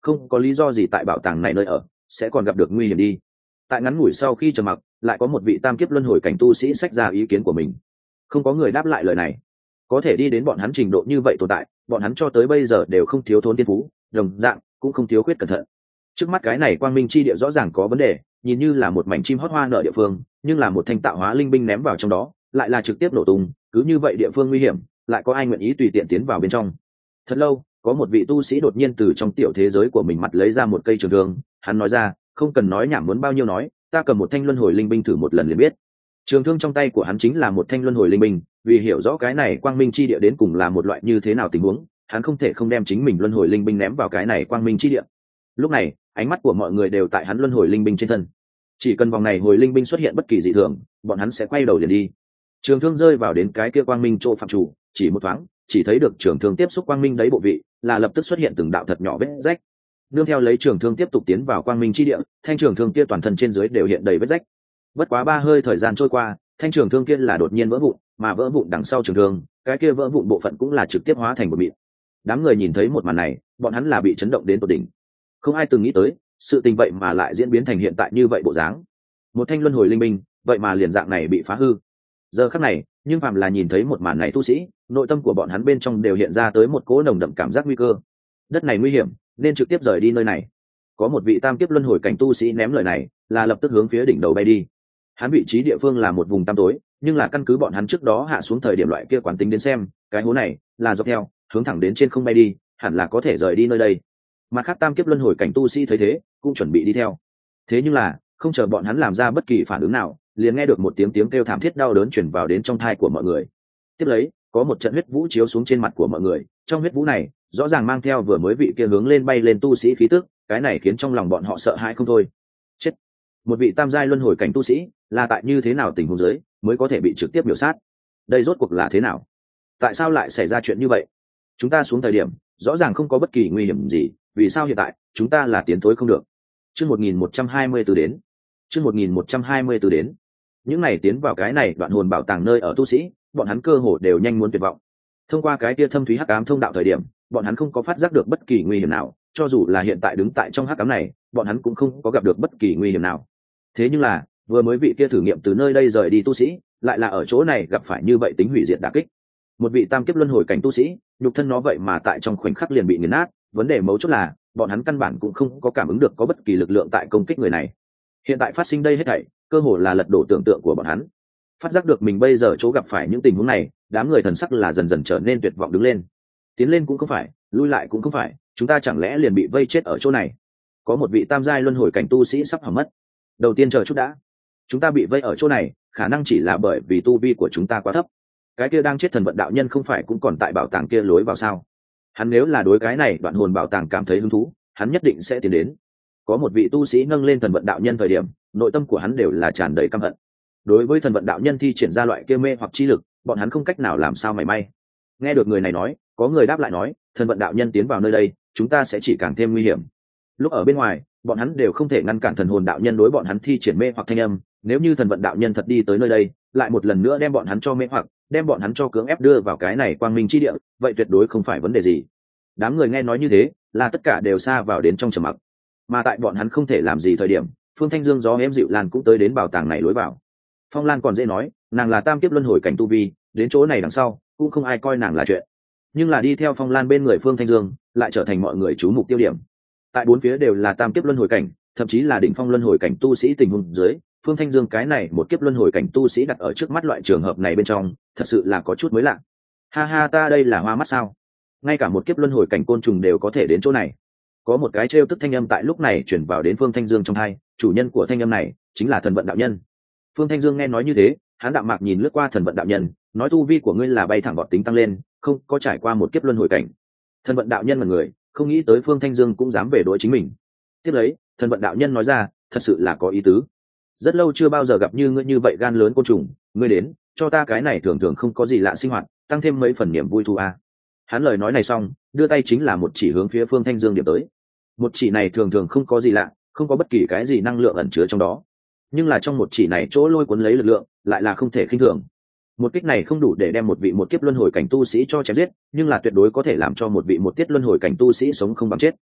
không có lý do gì tại bảo tàng này nơi ở sẽ còn gặp được nguy hiểm đi. Tại ngắn ngủi sau khi trầm mặc, lại có một vị tam kiếp luân hồi cảnh tu sĩ xách ra ý kiến của mình. Không có người đáp lại lời này. Có thể đi đến bọn hắn trình độ như vậy tồn tại, bọn hắn cho tới bây giờ đều không thiếu thốn thiên phú, đồng dạng cũng không thiếu khuyết cẩn thận. Trước mắt cái này quang minh chi địa rõ ràng có vấn đề, nhìn như là một mảnh chim hót hoa nở địa phương, nhưng là một thanh tạo hóa linh binh ném vào trong đó, lại là trực tiếp nổ tung, cứ như vậy địa phương nguy hiểm, lại có ai nguyện ý tùy tiện tiến vào bên trong. Thật lâu, có một vị tu sĩ đột nhiên từ trong tiểu thế giới của mình mặt lấy ra một cây trường thương, hắn nói ra, không cần nói nhảm, muốn bao nhiêu nói, ta cầm một thanh luân hồi linh binh thử một lần liền biết. Trường thương trong tay của hắn chính là một thanh luân hồi linh binh, vì hiểu rõ cái này quang minh chi địa đến cùng là một loại như thế nào tình huống, hắn không thể không đem chính mình luân hồi linh binh ném vào cái này quang minh chi địa. Lúc này, ánh mắt của mọi người đều tại hắn luân hồi linh binh trên thân. Chỉ cần vòng này hồi linh binh xuất hiện bất kỳ dị thường, bọn hắn sẽ quay đầu liền đi. Trường thương rơi vào đến cái kia quang minh chỗ phạm chủ, chỉ một thoáng, chỉ thấy được trường thương tiếp xúc quang minh đấy bộ vị, là lập tức xuất hiện từng đạo thật nhỏ vết rách. Nương theo lấy trường thương tiếp tục tiến vào quang minh chi địa, thanh trường thương kia toàn thân trên dưới đều hiện đầy vết rách. Bất quá ba hơi thời gian trôi qua, thanh trường thương kia là đột nhiên vỡ vụn, mà vỡ vụn đằng sau trường thương, cái kia vỡ vụn bộ phận cũng là trực tiếp hóa thành một mịn. Đám người nhìn thấy một màn này, bọn hắn là bị chấn động đến tột đỉnh. Không ai từng nghĩ tới, sự tình vậy mà lại diễn biến thành hiện tại như vậy bộ dáng. Một thanh luân hồi linh binh, vậy mà liền dạng này bị phá hư. Giờ khắc này, nhưng phàm là nhìn thấy một màn này tu sĩ, nội tâm của bọn hắn bên trong đều hiện ra tới một cỗ nồng đậm cảm giác nguy cơ. Đất này nguy hiểm, nên trực tiếp rời đi nơi này. Có một vị tam kiếp luân hồi cảnh tu sĩ ném lời này, là lập tức hướng phía đỉnh đầu bay đi. Hắn vị trí địa phương là một vùng tăm tối, nhưng là căn cứ bọn hắn trước đó hạ xuống thời điểm loại kia quán tính đến xem, cái hố này là dọc theo hướng thẳng đến trên không bay đi, hẳn là có thể rời đi nơi đây. Mà khác tam kiếp luân hồi cảnh tu sĩ thấy thế, cũng chuẩn bị đi theo. Thế nhưng là, không chờ bọn hắn làm ra bất kỳ phản ứng nào, liền nghe được một tiếng tiếng kêu thảm thiết đau đớn truyền vào đến trong thai của mọi người. Tiếp lấy, có một trận huyết vũ chiếu xuống trên mặt của mọi người, trong huyết vũ này, rõ ràng mang theo vừa mới vị kia hướng lên bay lên tu sĩ khí tức, cái này khiến trong lòng bọn họ sợ hãi không thôi. Chết! Một vị tam giai luân hồi cảnh tu sĩ, là tại như thế nào tình huống dưới mới có thể bị trực tiếp biểu sát? Đây rốt cuộc là thế nào? Tại sao lại xảy ra chuyện như vậy? Chúng ta xuống thời điểm, rõ ràng không có bất kỳ nguy hiểm gì, vì sao hiện tại chúng ta là tiến thối không được? Chương một nghìn một trăm hai mươi từ đến. Chương một nghìn một trăm hai mươi từ đến. Những này tiến vào cái này đoạn hồn bảo tàng nơi ở tu sĩ, bọn hắn cơ hồ đều nhanh muốn tuyệt vọng. Thông qua cái kia thâm thúy hắc ám thông đạo thời điểm, bọn hắn không có phát giác được bất kỳ nguy hiểm nào, cho dù là hiện tại đứng tại trong hắc ám này, bọn hắn cũng không có gặp được bất kỳ nguy hiểm nào. Thế nhưng là, vừa mới vị kia thử nghiệm từ nơi đây rời đi tu sĩ, lại là ở chỗ này gặp phải như vậy tính hủy diệt đả kích. Một vị tam kiếp luân hồi cảnh tu sĩ, nhục thân nó vậy mà tại trong khoảnh khắc liền bị nghiền nát, vấn đề mấu chốt là, bọn hắn căn bản cũng không có cảm ứng được có bất kỳ lực lượng tại công kích người này. Hiện tại phát sinh đây hết thảy, cơ hồ là lật đổ tưởng tượng của bọn hắn. Phát giác được mình bây giờ chỗ gặp phải những tình huống này, đám người thần sắc là dần dần trở nên tuyệt vọng đứng lên. Tiến lên cũng không phải, lui lại cũng không phải, chúng ta chẳng lẽ liền bị vây chết ở chỗ này? Có một vị tam giai luân hồi cảnh tu sĩ sắp hỏng mất. Đầu tiên chờ chút đã. Chúng ta bị vây ở chỗ này, khả năng chỉ là bởi vì tu vi của chúng ta quá thấp. Cái kia đang chết thần vận đạo nhân không phải cũng còn tại bảo tàng kia lối vào sao? Hắn nếu là đối cái này đoạn hồn bảo tàng cảm thấy hứng thú, hắn nhất định sẽ tiến đến. Có một vị tu sĩ nâng lên thần vận đạo nhân thời điểm, nội tâm của hắn đều là tràn đầy căm hận. Đối với thần vận đạo nhân thi triển ra loại kia mê hoặc chi lực, bọn hắn không cách nào làm sao mảy may. Nghe được người này nói, có người đáp lại nói, thần vận đạo nhân tiến vào nơi đây, chúng ta sẽ chỉ càng thêm nguy hiểm. Lúc ở bên ngoài, bọn hắn đều không thể ngăn cản thần hồn đạo nhân đối bọn hắn thi triển mê hoặc thanh âm, nếu như thần vận đạo nhân thật đi tới nơi đây, lại một lần nữa đem bọn hắn cho mê hoặc, đem bọn hắn cho cưỡng ép đưa vào cái này quang minh chi địa, vậy tuyệt đối không phải vấn đề gì. Đám người nghe nói như thế, là tất cả đều xa vào đến trong trầm mặc. Mà tại bọn hắn không thể làm gì thời điểm, Phương Thanh Dương gió êm dịu lan cũng tới đến bảo tàng này lối vào. Phong Lan còn dễ nói, nàng là tam kiếp luân hồi cảnh tu vi, đến chỗ này đằng sau, cũng không ai coi nàng là chuyện. Nhưng là đi theo Phong Lan bên người Phương Thanh Dương, lại trở thành mọi người chú mục tiêu điểm. Tại bốn phía đều là tam kiếp luân hồi cảnh, thậm chí là đỉnh phong luân hồi cảnh tu sĩ tình huống dưới, Phương Thanh Dương cái này một kiếp luân hồi cảnh tu sĩ đặt ở trước mắt loại trường hợp này bên trong, thật sự là có chút mới lạ. Ha ha, ta đây là hoa mắt sao? Ngay cả một kiếp luân hồi cảnh côn trùng đều có thể đến chỗ này. Có một cái trêu tức thanh âm tại lúc này chuyển vào đến Phương Thanh Dương trong tai, chủ nhân của thanh âm này chính là thần vận đạo nhân. Phương Thanh Dương nghe nói như thế, hắn đạm mạc nhìn lướt qua thần vận đạo nhân, nói tu vi của ngươi là bay thẳng vọt tính tăng lên, không có trải qua một kiếp luân hồi cảnh. Thần vận đạo nhân là người, không nghĩ tới Phương Thanh Dương cũng dám về đối chính mình. Tiếp lấy, thần vận đạo nhân nói ra, thật sự là có ý tứ. Rất lâu chưa bao giờ gặp như ngươi như vậy gan lớn côn trùng, ngươi đến, cho ta cái này thường thường không có gì lạ sinh hoạt, tăng thêm mấy phần niềm vui thú a. Hắn lời nói này xong, đưa tay chính là một chỉ hướng phía Phương Thanh Dương điểm tới. Một chỉ này thường thường không có gì lạ, không có bất kỳ cái gì năng lượng ẩn chứa trong đó. Nhưng là trong một chỉ này chỗ lôi cuốn lấy lực lượng, lại là không thể khinh thường. Một kích này không đủ để đem một vị một kiếp luân hồi cảnh tu sĩ cho chém giết, nhưng là tuyệt đối có thể làm cho một vị một tiết luân hồi cảnh tu sĩ sống không bằng chết.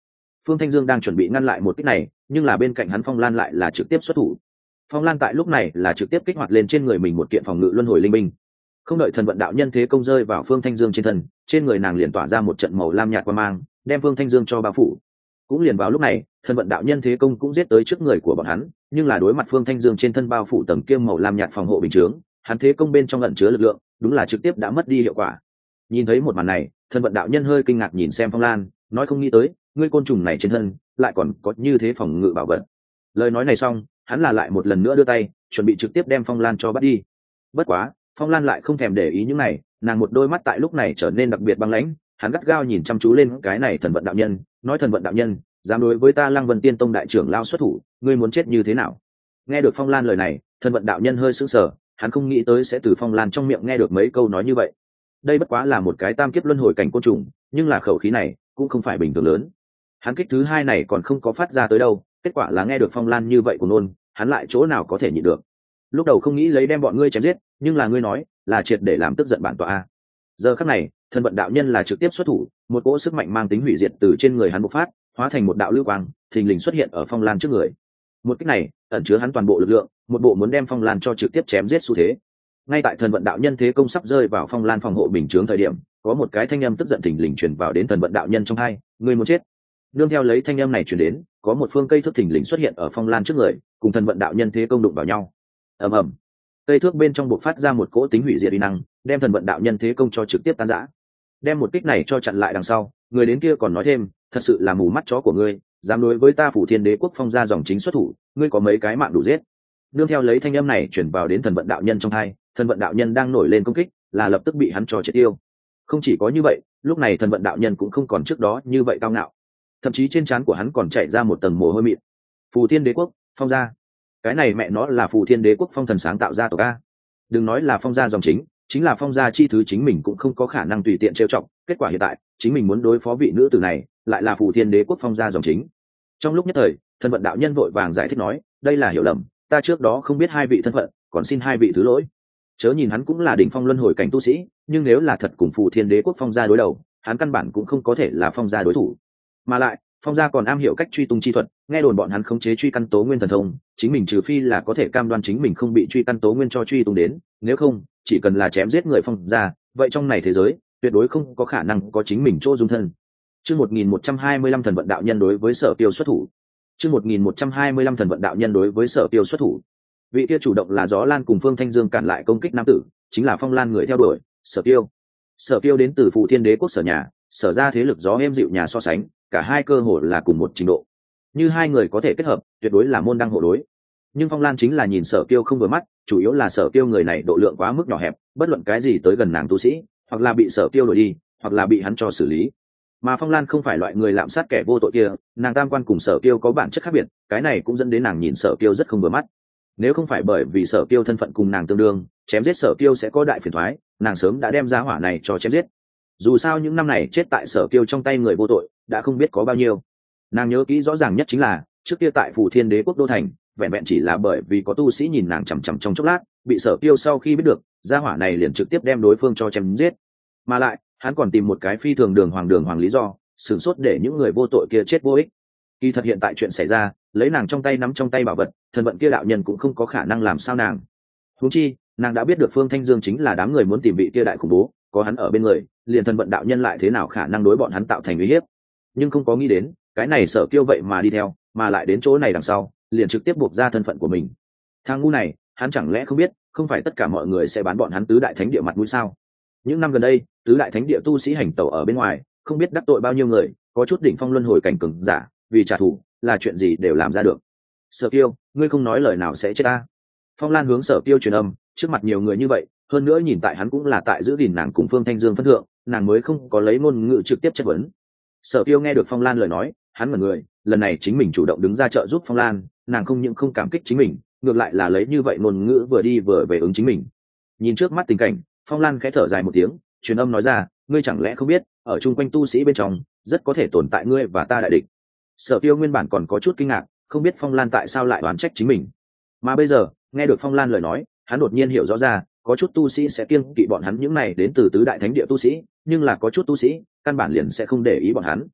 Phương Thanh Dương đang chuẩn bị ngăn lại một kích này, nhưng là bên cạnh hắn Phong Lan lại là trực tiếp xuất thủ. Phong Lan tại lúc này là trực tiếp kích hoạt lên trên người mình một kiện phòng ngự luân hồi linh binh. Không đợi thần vận đạo nhân thế công rơi vào Phương Thanh Dương trên thân, trên người nàng liền tỏa ra một trận màu lam nhạt quang mang, đem Phương Thanh Dương cho bao phủ. Cũng liền vào lúc này, thần vận đạo nhân thế công cũng giết tới trước người của bọn hắn, nhưng là đối mặt Phương Thanh Dương trên thân bao phủ tầng kiêm màu lam nhạt phòng hộ bình chướng, hắn thế công bên trong ẩn chứa lực lượng, đúng là trực tiếp đã mất đi hiệu quả. Nhìn thấy một màn này, thần vận đạo nhân hơi kinh ngạc nhìn xem Phong Lan, nói không nghĩ tới, ngươi côn trùng này trên thân lại còn có như thế phòng ngự bảo vật. Lời nói này xong, hắn là lại một lần nữa đưa tay, chuẩn bị trực tiếp đem Phong Lan cho bắt đi. Bất quá, Phong Lan lại không thèm để ý những này, nàng một đôi mắt tại lúc này trở nên đặc biệt băng lãnh, hắn gắt gao nhìn chăm chú lên cái này thần vận đạo nhân, nói thần vận đạo nhân, dám đối với ta Lăng Vân Tiên Tông đại trưởng lao xuất thủ, ngươi muốn chết như thế nào? Nghe được Phong Lan lời này, thần vận đạo nhân hơi sững sờ, hắn không nghĩ tới sẽ từ Phong Lan trong miệng nghe được mấy câu nói như vậy. Đây bất quá là một cái tam kiếp luân hồi cảnh côn trùng, nhưng là khẩu khí này cũng không phải bình thường lớn. Hắn kích thứ hai này còn không có phát ra tới đâu, kết quả là nghe được Phong Lan như vậy của nôn, hắn lại chỗ nào có thể nhịn được. Lúc đầu không nghĩ lấy đem bọn ngươi chém giết, nhưng là ngươi nói là triệt để làm tức giận bản tọa a. Giờ khắc này, thần vận đạo nhân là trực tiếp xuất thủ, một cỗ sức mạnh mang tính hủy diệt từ trên người hắn bộc phát, hóa thành một đạo lưu quang, thình lình xuất hiện ở Phong Lan trước người. Một cách này ẩn chứa hắn toàn bộ lực lượng, một bộ muốn đem Phong Lan cho trực tiếp chém giết xu thế. Ngay tại thần vận đạo nhân thế công sắp rơi vào Phong Lan phòng hộ bình chướng thời điểm, có một cái thanh âm tức giận thình lình truyền vào đến thần vận đạo nhân trong hai, ngươi muốn chết. Nương theo lấy thanh âm này truyền đến, có một phương cây thước thình lình xuất hiện ở Phong Lan trước người, cùng thần vận đạo nhân thế công đụng vào nhau. Ầm ầm. Cây thước bên trong bộc phát ra một cỗ tính hủy diệt uy năng, đem thần vận đạo nhân thế công cho trực tiếp tan rã. Đem một kích này cho chặn lại đằng sau, người đến kia còn nói thêm, thật sự là mù mắt chó của ngươi, dám đối với ta Phủ Thiên Đế quốc Phong gia dòng chính xuất thủ, ngươi có mấy cái mạng đủ giết. Nương theo lấy thanh âm này chuyển vào đến thần vận đạo nhân trong hai, thần vận đạo nhân đang nổi lên công kích, là lập tức bị hắn cho triệt tiêu. Không chỉ có như vậy, lúc này thần vận đạo nhân cũng không còn trước đó như vậy cao ngạo, thậm chí trên trán của hắn còn chảy ra một tầng mồ hôi mịn. Phù Thiên Đế quốc, Phong gia, cái này mẹ nó là Phù Thiên Đế quốc Phong thần sáng tạo ra tộc a. Đừng nói là Phong gia dòng chính, chính là Phong gia chi thứ chính mình cũng không có khả năng tùy tiện trêu chọc. Kết quả hiện tại, chính mình muốn đối phó vị nữ tử này, lại là Phù Thiên Đế quốc Phong gia dòng chính. Trong lúc nhất thời, thần vận đạo nhân vội vàng giải thích nói, đây là hiểu lầm, ta trước đó không biết hai vị thân phận, còn xin hai vị thứ lỗi. Chớ nhìn hắn cũng là đỉnh phong luân hồi cảnh tu sĩ, nhưng nếu là thật cùng Phù Thiên Đế quốc Phong gia đối đầu, hắn căn bản cũng không có thể là Phong gia đối thủ. Mà lại, Phong gia còn am hiểu cách truy tung chi thuật, nghe đồn bọn hắn khống chế truy căn tố nguyên thần thông, chính mình trừ phi là có thể cam đoan chính mình không bị truy căn tố nguyên cho truy tung đến, nếu không, chỉ cần là chém giết người Phong gia, vậy trong này thế giới tuyệt đối không có khả năng có chính mình chỗ dung thân. Chương một nghìn một trăm hai mươi lăm thần vận đạo nhân đối với Sở Tiêu xuất thủ. Chương một nghìn một trăm hai mươi lăm thần vận đạo nhân đối với Sở Tiêu xuất thủ. Vị kia chủ động là Gió Lan cùng Phương Thanh Dương cản lại công kích nam tử, chính là Phong Lan người theo đuổi, Sở Tiêu. Sở Tiêu đến từ Phù Thiên Đế quốc Sở nhà, Sở ra thế lực gió êm dịu nhà so sánh, cả hai cơ hội là cùng một trình độ. Như hai người có thể kết hợp, tuyệt đối là môn đăng hộ đối. Nhưng Phong Lan chính là nhìn Sở Tiêu không vừa mắt, chủ yếu là Sở Tiêu người này độ lượng quá mức nhỏ hẹp, bất luận cái gì tới gần nàng tu sĩ, hoặc là bị Sở Tiêu đuổi đi, hoặc là bị hắn cho xử lý. Mà Phong Lan không phải loại người lạm sát kẻ vô tội kia, nàng tam quan cùng Sở Tiêu có bản chất khác biệt, cái này cũng dẫn đến nàng nhìn Sở Tiêu rất không vừa mắt. Nếu không phải bởi vì Sở Tiêu thân phận cùng nàng tương đương, chém giết Sở Tiêu sẽ có đại phiền toái, nàng sớm đã đem giá hỏa này cho chém giết. Dù sao những năm này chết tại Sở Tiêu trong tay người vô tội đã không biết có bao nhiêu. Nàng nhớ kỹ rõ ràng nhất chính là trước kia tại Phù Thiên Đế quốc đô thành, vẹn vẹn chỉ là bởi vì có tu sĩ nhìn nàng chằm chằm trong chốc lát, bị Sở Tiêu sau khi biết được, gia hỏa này liền trực tiếp đem đối phương cho chém giết. Mà lại, hắn còn tìm một cái phi thường đường hoàng đường hoàng lý do, sửng sốt để những người vô tội kia chết vô ích. Kỳ thật hiện tại chuyện xảy ra, lấy nàng trong tay nắm trong tay bảo vật, thần vận kia đạo nhân cũng không có khả năng làm sao nàng. Huống chi, nàng đã biết được Phương Thanh Dương chính là đám người muốn tìm vị kia đại khủng bố, có hắn ở bên người, liền thần vận đạo nhân lại thế nào khả năng đối bọn hắn tạo thành uy hiếp. Nhưng không có nghĩ đến, cái này Sở Kiêu vậy mà đi theo, mà lại đến chỗ này đằng sau, liền trực tiếp buộc ra thân phận của mình. Thằng ngu này, hắn chẳng lẽ không biết, không phải tất cả mọi người sẽ bán bọn hắn tứ đại thánh địa mặt mũi sao? Những năm gần đây, tứ đại thánh địa tu sĩ hành tẩu ở bên ngoài, không biết đắc tội bao nhiêu người, có chút đỉnh phong luân hồi cảnh cường giả, vì trả thù, là chuyện gì đều làm ra được. Sở Kiêu, ngươi không nói lời nào sẽ chết ta. Phong Lan hướng Sở Kiêu truyền âm, trước mặt nhiều người như vậy, hơn nữa nhìn tại hắn cũng là tại giữ gìn nàng cùng Phương Thanh Dương phân thượng, nàng mới không có lấy ngôn ngữ trực tiếp chất vấn. Sở Kiêu nghe được Phong Lan lời nói, hắn ngẩn người, lần này chính mình chủ động đứng ra trợ giúp Phong Lan, nàng không những không cảm kích chính mình, ngược lại là lấy như vậy ngôn ngữ vừa đi vừa về ứng chính mình. Nhìn trước mắt tình cảnh, Phong Lan khẽ thở dài một tiếng, truyền âm nói ra, ngươi chẳng lẽ không biết, ở chung quanh tu sĩ bên trong, rất có thể tồn tại ngươi và ta đại địch. Sở Kiêu nguyên bản còn có chút kinh ngạc, không biết Phong Lan tại sao lại đoán trách chính mình. Mà bây giờ, nghe được Phong Lan lời nói, hắn đột nhiên hiểu rõ ra, có chút tu sĩ sẽ kiêng kỵ bọn hắn những này đến từ tứ đại thánh địa tu sĩ, nhưng là có chút tu sĩ, căn bản liền sẽ không để ý bọn hắn.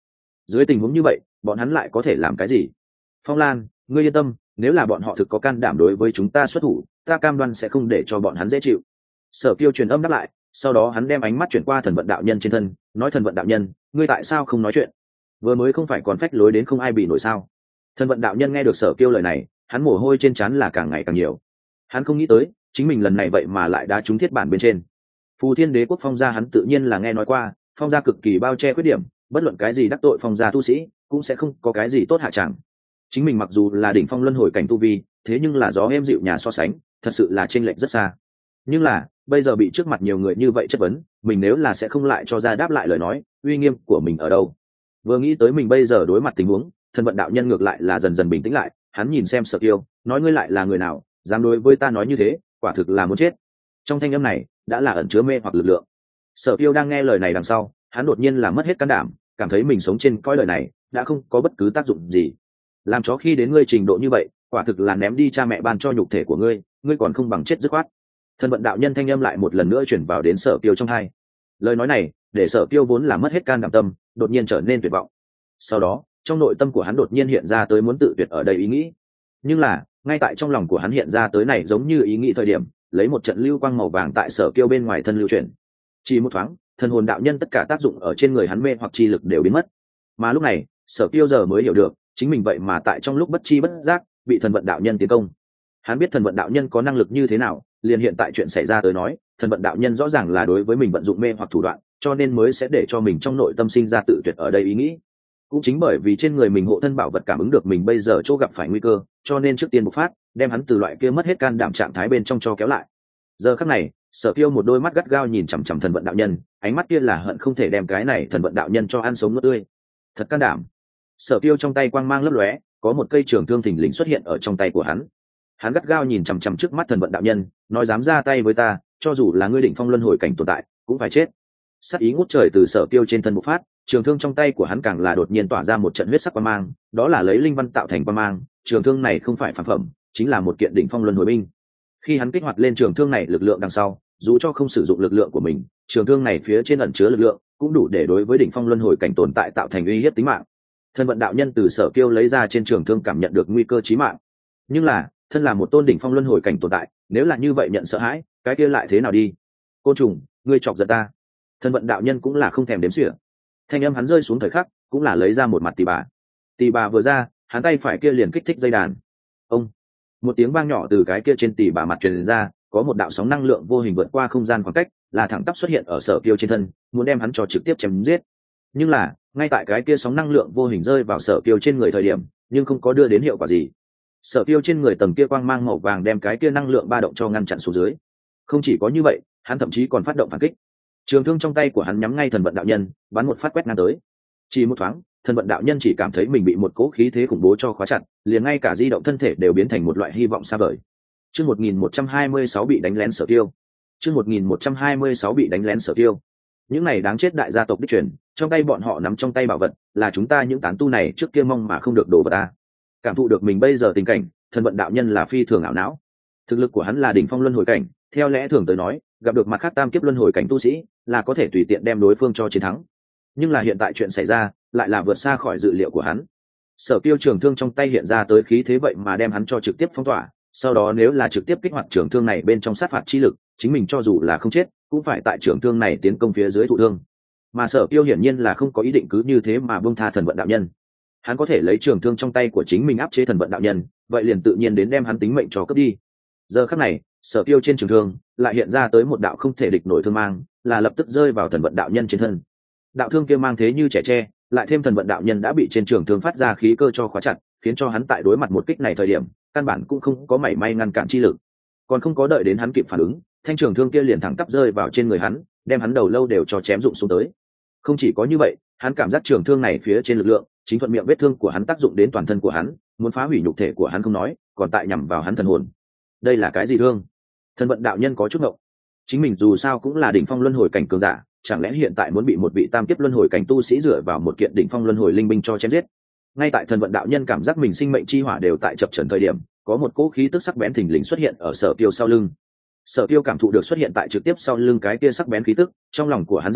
dưới tình huống như vậy bọn hắn lại có thể làm cái gì? Phong Lan, ngươi yên tâm, nếu là bọn họ thực có can đảm đối với chúng ta xuất thủ, ta cam đoan sẽ không để cho bọn hắn dễ chịu. Sở Kiêu truyền âm đáp lại, sau đó hắn đem ánh mắt chuyển qua thần vận đạo nhân trên thân, nói: thần vận đạo nhân, ngươi tại sao không nói chuyện? Vừa mới không phải còn phách lối đến không ai bị nổi sao? Thần vận đạo nhân nghe được Sở Kiêu lời này, hắn mồ hôi trên trán là càng ngày càng nhiều. Hắn không nghĩ tới chính mình lần này vậy mà lại đá trúng thiết bản bên trên. Phù Thiên Đế quốc Phong gia hắn tự nhiên là nghe nói qua, Phong gia cực kỳ bao che khuyết điểm, bất luận cái gì đắc tội Phong gia tu sĩ cũng sẽ không có cái gì tốt hạ chẳng. Chính mình mặc dù là đỉnh phong luân hồi cảnh tu vi, thế nhưng là gió êm dịu nhà so sánh, thật sự là chênh lệch rất xa. Nhưng là bây giờ bị trước mặt nhiều người như vậy chất vấn, mình nếu là sẽ không lại cho ra đáp lại lời nói, uy nghiêm của mình ở đâu? Vừa nghĩ tới mình bây giờ đối mặt tình huống, thần vận đạo nhân ngược lại là dần dần bình tĩnh lại, hắn nhìn xem Sở Kiêu, nói: ngươi lại là người nào, dám đối với ta nói như thế, quả thực là muốn chết. Trong thanh âm này đã là ẩn chứa mê hoặc lực lượng. Sở Kiêu đang nghe lời này đằng sau, hắn đột nhiên là mất hết can đảm, cảm thấy mình sống trên cõi đời này đã không có bất cứ tác dụng gì. Làm chó khi đến ngươi trình độ như vậy, quả thực là ném đi cha mẹ ban cho nhục thể của ngươi, ngươi còn không bằng chết dứt khoát. Thần vận đạo nhân thanh âm lại một lần nữa chuyển vào đến Sở Kiêu trong hai. Lời nói này để Sở Kiêu vốn là mất hết can đảm tâm, đột nhiên trở nên tuyệt vọng. Sau đó trong nội tâm của hắn đột nhiên hiện ra tới muốn tự tuyệt ở đây ý nghĩ. Nhưng là ngay tại trong lòng của hắn hiện ra tới này giống như ý nghĩ thời điểm, lấy một trận lưu quang màu vàng tại Sở Kiêu bên ngoài thân lưu chuyển. Chỉ một thoáng, thần hồn đạo nhân tất cả tác dụng ở trên người hắn mê hoặc chi lực đều biến mất. Mà lúc này Sở Kiêu giờ mới hiểu được, chính mình vậy mà tại trong lúc bất chi bất giác bị thần vận đạo nhân tiến công. Hắn biết thần vận đạo nhân có năng lực như thế nào, liền hiện tại chuyện xảy ra tới nói, thần vận đạo nhân rõ ràng là đối với mình vận dụng mê hoặc thủ đoạn, cho nên mới sẽ để cho mình trong nội tâm sinh ra tự tuyệt ở đây ý nghĩ. Cũng chính bởi vì trên người mình hộ thân bảo vật cảm ứng được mình bây giờ chỗ gặp phải nguy cơ, cho nên trước tiên bộc phát, đem hắn từ loại kia mất hết can đảm trạng thái bên trong cho kéo lại. Giờ khắc này, Sở Kiêu một đôi mắt gắt gao nhìn chằm chằm thần vận đạo nhân, ánh mắt kia là hận không thể đem cái này thần vận đạo nhân cho ăn sống nuốt tươi. Thật can đảm. Sở Kiêu trong tay quang mang lấp lóe, có một cây trường thương thình lình xuất hiện ở trong tay của hắn. Hắn gắt gao nhìn chằm chằm trước mắt thần vận đạo nhân, nói: dám ra tay với ta, cho dù là ngươi đỉnh phong luân hồi cảnh tồn tại cũng phải chết. Sát ý ngút trời từ Sở Kiêu trên thân bộc phát, trường thương trong tay của hắn càng là đột nhiên tỏa ra một trận huyết sắc quang mang, đó là lấy linh văn tạo thành quang mang. Trường thương này không phải phản phẩm, chính là một kiện đỉnh phong luân hồi binh. Khi hắn kích hoạt lên trường thương này lực lượng đằng sau, dù cho không sử dụng lực lượng của mình, trường thương này phía trên ẩn chứa lực lượng cũng đủ để đối với đỉnh phong luân hồi cảnh tồn tại tạo thành uy hiếp tính mạng. Thân vận đạo nhân từ Sở Kiêu lấy ra trên trường thương cảm nhận được nguy cơ chí mạng. Nhưng là thân là một tôn đỉnh phong luân hồi cảnh tồn tại, nếu là như vậy nhận sợ hãi, cái kia lại thế nào đi? Côn trùng, ngươi chọc giận ta. Thân vận đạo nhân cũng là không thèm đếm xỉa. Thanh âm hắn rơi xuống thời khắc, cũng là lấy ra một mặt tỳ bà. Tỳ bà vừa ra, hắn tay phải kia liền kích thích dây đàn. Ông, một tiếng vang nhỏ từ cái kia trên tỳ bà mặt truyền ra, có một đạo sóng năng lượng vô hình vượt qua không gian khoảng cách, là thẳng tắp xuất hiện ở Sở Kiêu trên thân, muốn đem hắn cho trực tiếp chém giết. Nhưng là ngay tại cái kia sóng năng lượng vô hình rơi vào Sở Kiêu trên người thời điểm, nhưng không có đưa đến hiệu quả gì. Sở Kiêu trên người tầng kia quang mang màu vàng đem cái kia năng lượng ba động cho ngăn chặn xuống dưới. Không chỉ có như vậy, hắn thậm chí còn phát động phản kích. Trường thương trong tay của hắn nhắm ngay thần vận đạo nhân, bắn một phát quét ngang tới. Chỉ một thoáng, thần vận đạo nhân chỉ cảm thấy mình bị một cỗ khí thế khủng bố cho khóa chặt, liền ngay cả di động thân thể đều biến thành một loại hy vọng xa vời. Chương một nghìn một trăm hai mươi sáu bị đánh lén Sở Kiêu. Chương một nghìn một trăm hai mươi sáu bị đánh lén Sở Kiêu. Những này đáng chết đại gia tộc đích truyền, trong tay bọn họ nắm trong tay bảo vật, là chúng ta những tán tu này trước kia mong mà không được đổ vào ta. Cảm thụ được mình bây giờ tình cảnh, thần vận đạo nhân là phi thường ảo não. Thực lực của hắn là đỉnh phong luân hồi cảnh, theo lẽ thường tới nói, gặp được mặt khác tam kiếp luân hồi cảnh tu sĩ, là có thể tùy tiện đem đối phương cho chiến thắng. Nhưng là hiện tại chuyện xảy ra, lại là vượt xa khỏi dự liệu của hắn. Sở Kiêu trường thương trong tay hiện ra tới khí thế vậy mà đem hắn cho trực tiếp phong tỏa, sau đó nếu là trực tiếp kích hoạt trường thương này bên trong sát phạt chi lực, chính mình cho dù là không chết, cũng phải tại trường thương này tiến công phía dưới thụ thương. Mà Sở Kiêu hiển nhiên là không có ý định cứ như thế mà buông tha thần vận đạo nhân. Hắn có thể lấy trường thương trong tay của chính mình áp chế thần vận đạo nhân, vậy liền tự nhiên đến đem hắn tính mệnh cho cướp đi. Giờ khắc này, Sở Kiêu trên trường thương lại hiện ra tới một đạo không thể địch nổi thương mang, là lập tức rơi vào thần vận đạo nhân trên thân. Đạo thương kia mang thế như trẻ tre, lại thêm thần vận đạo nhân đã bị trên trường thương phát ra khí cơ cho khóa chặt, khiến cho hắn tại đối mặt một kích này thời điểm, căn bản cũng không có mảy may ngăn cản chi lực. Còn không có đợi đến hắn kịp phản ứng, thanh trường thương kia liền thẳng tắp rơi vào trên người hắn, đem hắn đầu lâu đều cho chém rụng xuống tới. Không chỉ có như vậy, hắn cảm giác trường thương này phía trên lực lượng chính thuận miệng vết thương của hắn tác dụng đến toàn thân của hắn, muốn phá hủy nhục thể của hắn không nói, còn tại nhằm vào hắn thần hồn. Đây là cái gì thương? Thần vận đạo nhân có chút ngộng. Chính mình dù sao cũng là đỉnh phong luân hồi cảnh cường giả, chẳng lẽ hiện tại muốn bị một vị tam kiếp luân hồi cảnh tu sĩ dựa vào một kiện đỉnh phong luân hồi linh binh cho chém giết? Ngay tại thần vận đạo nhân cảm giác mình sinh mệnh chi hỏa đều tại chập chờn thời điểm, có một cỗ khí tức sắc bén thình lình xuất hiện ở Sở Kiêu sau lưng. Sở Kiêu cảm thụ được xuất hiện tại trực tiếp sau lưng cái kia sắc bén khí tức, trong lòng của hắn giật mình,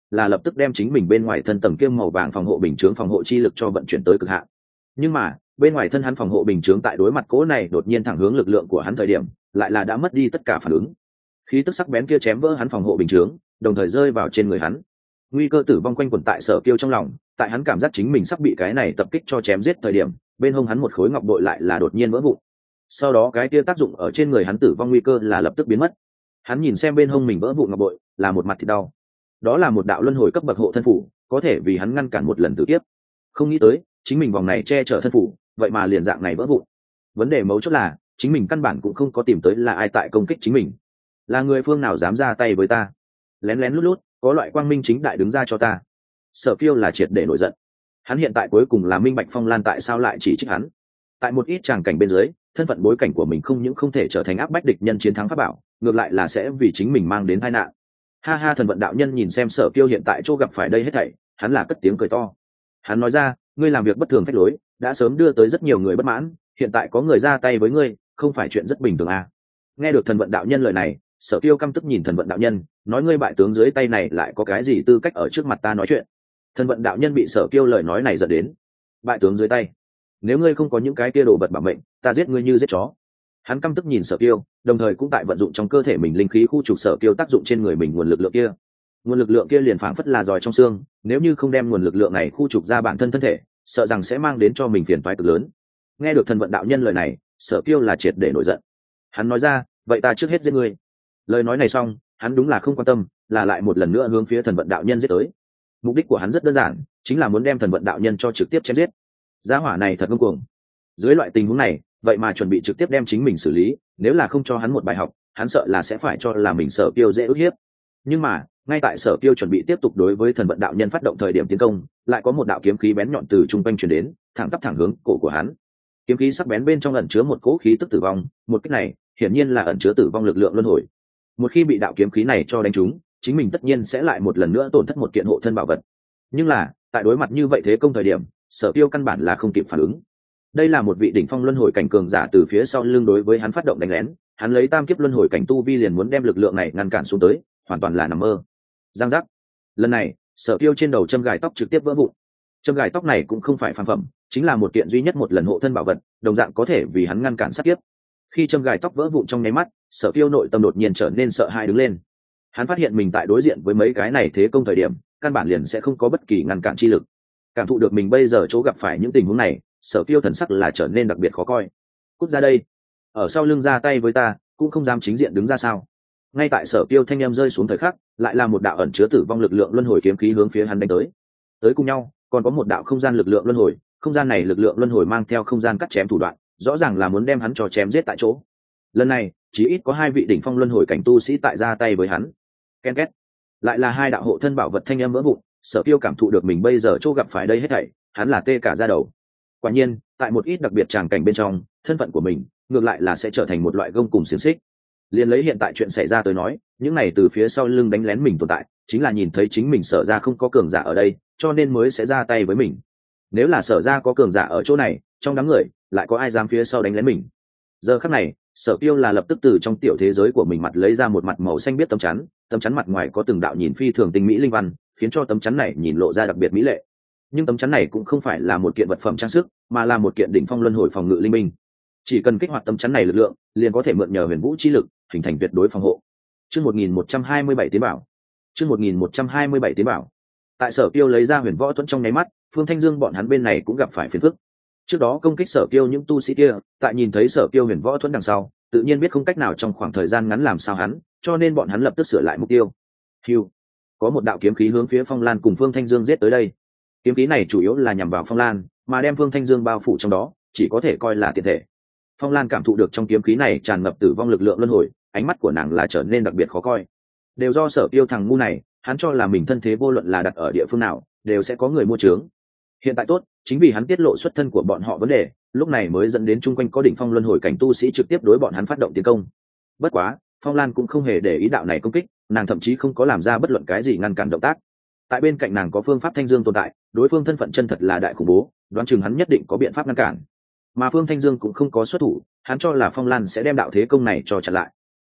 là lập tức đem chính mình bên ngoài thân tầng kiêm màu vàng phòng hộ bình chướng phòng hộ chi lực cho vận chuyển tới cực hạn. Nhưng mà bên ngoài thân hắn phòng hộ bình chướng tại đối mặt cỗ này đột nhiên thẳng hướng lực lượng của hắn thời điểm lại là đã mất đi tất cả phản ứng. Khí tức sắc bén kia chém vỡ hắn phòng hộ bình chướng, đồng thời rơi vào trên người hắn. Nguy cơ tử vong quanh quẩn tại Sở Kiêu trong lòng, tại hắn cảm giác chính mình sắp bị cái này tập kích cho chém giết thời điểm, bên hông hắn một khối ngọc bội lại là đột nhiên vỡ vụn. Sau đó cái kia tác dụng ở trên người hắn tử vong nguy cơ là lập tức biến mất. Hắn nhìn xem bên hông mình vỡ vụn ngọc bội, là một mặt thịt đau. Đó là một đạo luân hồi cấp bậc hộ thân phủ, có thể vì hắn ngăn cản một lần tử kiếp. Không nghĩ tới, chính mình vòng này che chở thân phủ, vậy mà liền dạng này vỡ vụn. Vấn đề mấu chốt là, chính mình căn bản cũng không có tìm tới là ai tại công kích chính mình. Là người phương nào dám ra tay với ta? Lén lén lút lút, có loại quang minh chính đại đứng ra cho ta. Sở Kiêu là triệt để nổi giận. Hắn hiện tại cuối cùng là minh bạch Phong Lan tại sao lại chỉ trích hắn. Tại một ít tràng cảnh bên dưới, thân phận bối cảnh của mình không những không thể trở thành áp bách địch nhân chiến thắng pháp bảo, ngược lại là sẽ vì chính mình mang đến tai nạn. Ha ha, thần vận đạo nhân nhìn xem Sở Kiêu hiện tại chỗ gặp phải đây hết thảy, hắn là cất tiếng cười to. Hắn nói ra, ngươi làm việc bất thường phách lối, đã sớm đưa tới rất nhiều người bất mãn, hiện tại có người ra tay với ngươi, không phải chuyện rất bình thường à? Nghe được thần vận đạo nhân lời này, Sở Kiêu căm tức nhìn thần vận đạo nhân, nói ngươi bại tướng dưới tay này lại có cái gì tư cách ở trước mặt ta nói chuyện? Thần vận đạo nhân bị Sở Kiêu lời nói này giận đến. Bại tướng dưới tay? Nếu ngươi không có những cái kia đồ vật bảo mệnh, ta giết ngươi như giết chó. Hắn căm tức nhìn Sở Kiêu, đồng thời cũng tại vận dụng trong cơ thể mình linh khí khu trục Sở Kiêu tác dụng trên người mình nguồn lực lượng kia. Nguồn lực lượng kia liền phảng phất là giòi trong xương, nếu như không đem nguồn lực lượng này khu trục ra bản thân thân thể, sợ rằng sẽ mang đến cho mình phiền toái cực lớn. Nghe được thần vận đạo nhân lời này, Sở Kiêu là triệt để nổi giận. Hắn nói ra, vậy ta trước hết giết ngươi. Lời nói này xong, hắn đúng là không quan tâm, là lại một lần nữa hướng phía thần vận đạo nhân giết tới. Mục đích của hắn rất đơn giản, chính là muốn đem thần vận đạo nhân cho trực tiếp chém giết. Gia hỏa này thật ngông cuồng. Dưới loại tình huống này, vậy mà chuẩn bị trực tiếp đem chính mình xử lý, nếu là không cho hắn một bài học, hắn sợ là sẽ phải cho là mình Sở Kiêu dễ ức hiếp. Nhưng mà, ngay tại Sở Kiêu chuẩn bị tiếp tục đối với thần vận đạo nhân phát động thời điểm tiến công, lại có một đạo kiếm khí bén nhọn từ trung quanh truyền đến, thẳng tắp thẳng hướng cổ của hắn. Kiếm khí sắc bén bên trong ẩn chứa một cỗ khí tức tử vong, một cái này, hiển nhiên là ẩn chứa tử vong lực lượng luân hồi. Một khi bị đạo kiếm khí này cho đánh trúng, chính mình tất nhiên sẽ lại một lần nữa tổn thất một kiện hộ thân bảo vật. Nhưng là, tại đối mặt như vậy thế công thời điểm, Sở Kiêu căn bản là không kịp phản ứng. Đây là một vị đỉnh phong luân hồi cảnh cường giả từ phía sau lưng đối với hắn phát động đánh lén, hắn lấy tam kiếp luân hồi cảnh tu vi liền muốn đem lực lượng này ngăn cản xuống tới, hoàn toàn là nằm mơ. Giang giác. Lần này, Sở Kiêu trên đầu châm gài tóc trực tiếp vỡ vụn. Châm gài tóc này cũng không phải phàm phẩm, chính là một kiện duy nhất một lần hộ thân bảo vật, đồng dạng có thể vì hắn ngăn cản sát kiếp. Khi châm gài tóc vỡ vụn trong nháy mắt, Sở Kiêu nội tâm đột nhiên trở nên sợ hãi đứng lên. Hắn phát hiện mình tại đối diện với mấy cái này thế công thời điểm, căn bản liền sẽ không có bất kỳ ngăn cản chi lực. Cảm thụ được mình bây giờ chỗ gặp phải những tình huống này, Sở Kiêu thần sắc là trở nên đặc biệt khó coi. Cút ra đây, ở sau lưng ra tay với ta, cũng không dám chính diện đứng ra sao? Ngay tại Sở Kiêu thanh em rơi xuống thời khắc, lại là một đạo ẩn chứa tử vong lực lượng luân hồi kiếm khí hướng phía hắn đánh tới. Tới cùng nhau, còn có một đạo không gian lực lượng luân hồi, không gian này lực lượng luân hồi mang theo không gian cắt chém thủ đoạn, rõ ràng là muốn đem hắn cho chém giết tại chỗ. Lần này, chỉ ít có hai vị đỉnh phong luân hồi cảnh tu sĩ tại ra tay với hắn. Ken két, lại là hai đạo hộ thân bảo vật thanh em vỡ vụn. Sở Kiêu cảm thụ được mình bây giờ chỗ gặp phải đây hết thảy, hắn là tê cả da đầu. Quả nhiên, tại một ít đặc biệt tràng cảnh bên trong, thân phận của mình ngược lại là sẽ trở thành một loại gông cùng xiềng xích. Liên lấy hiện tại chuyện xảy ra tới nói, những này từ phía sau lưng đánh lén mình tồn tại, chính là nhìn thấy chính mình Sở ra không có cường giả ở đây, cho nên mới sẽ ra tay với mình. Nếu là Sở ra có cường giả ở chỗ này, trong đám người lại có ai dám phía sau đánh lén mình? Giờ khắc này, Sở Kiêu là lập tức từ trong tiểu thế giới của mình mặt lấy ra một mặt màu xanh biết tấm chắn, tấm chắn mặt ngoài có từng đạo nhìn phi thường tinh mỹ linh văn, khiến cho tấm chắn này nhìn lộ ra đặc biệt mỹ lệ. Nhưng tấm chắn này cũng không phải là một kiện vật phẩm trang sức, mà là một kiện đỉnh phong luân hồi phòng ngự linh minh. Chỉ cần kích hoạt tấm chắn này lực lượng, liền có thể mượn nhờ huyền vũ chi lực, hình thành tuyệt đối phòng hộ. Chương một nghìn một trăm hai mươi bảy tiến bảo. Chương một nghìn một trăm hai mươi bảy tiến bảo. Tại Sở Kiêu lấy ra huyền võ thuẫn trong nháy mắt, Phương Thanh Dương bọn hắn bên này cũng gặp phải phiền phức. Trước đó công kích Sở Kiêu những tu sĩ kia, tại nhìn thấy Sở Kiêu huyền võ thuẫn đằng sau, tự nhiên biết không cách nào trong khoảng thời gian ngắn làm sao hắn, cho nên bọn hắn lập tức sửa lại mục tiêu. Hưu, có một đạo kiếm khí hướng phía Phong Lan cùng Phương Thanh Dương giết tới đây. Kiếm khí này chủ yếu là nhằm vào Phong Lan, mà đem Phương Thanh Dương bao phủ trong đó, chỉ có thể coi là tiền thể. Phong Lan cảm thụ được trong kiếm khí này tràn ngập tử vong lực lượng luân hồi, ánh mắt của nàng là trở nên đặc biệt khó coi. Đều do Sở Kiêu thằng ngu này, hắn cho là mình thân thế vô luận là đặt ở địa phương nào, đều sẽ có người mua trướng. Hiện tại tốt, chính vì hắn tiết lộ xuất thân của bọn họ vấn đề, lúc này mới dẫn đến chung quanh có đỉnh phong luân hồi cảnh tu sĩ trực tiếp đối bọn hắn phát động tiến công. Bất quá, Phong Lan cũng không hề để ý đạo này công kích, nàng thậm chí không có làm ra bất luận cái gì ngăn cản động tác. Tại bên cạnh nàng có Phương Pháp Thanh Dương tồn tại, đối phương thân phận chân thật là đại khủng bố, đoán chừng hắn nhất định có biện pháp ngăn cản. Mà Phương Thanh Dương cũng không có xuất thủ, hắn cho là Phong Lan sẽ đem đạo thế công này cho chặn lại.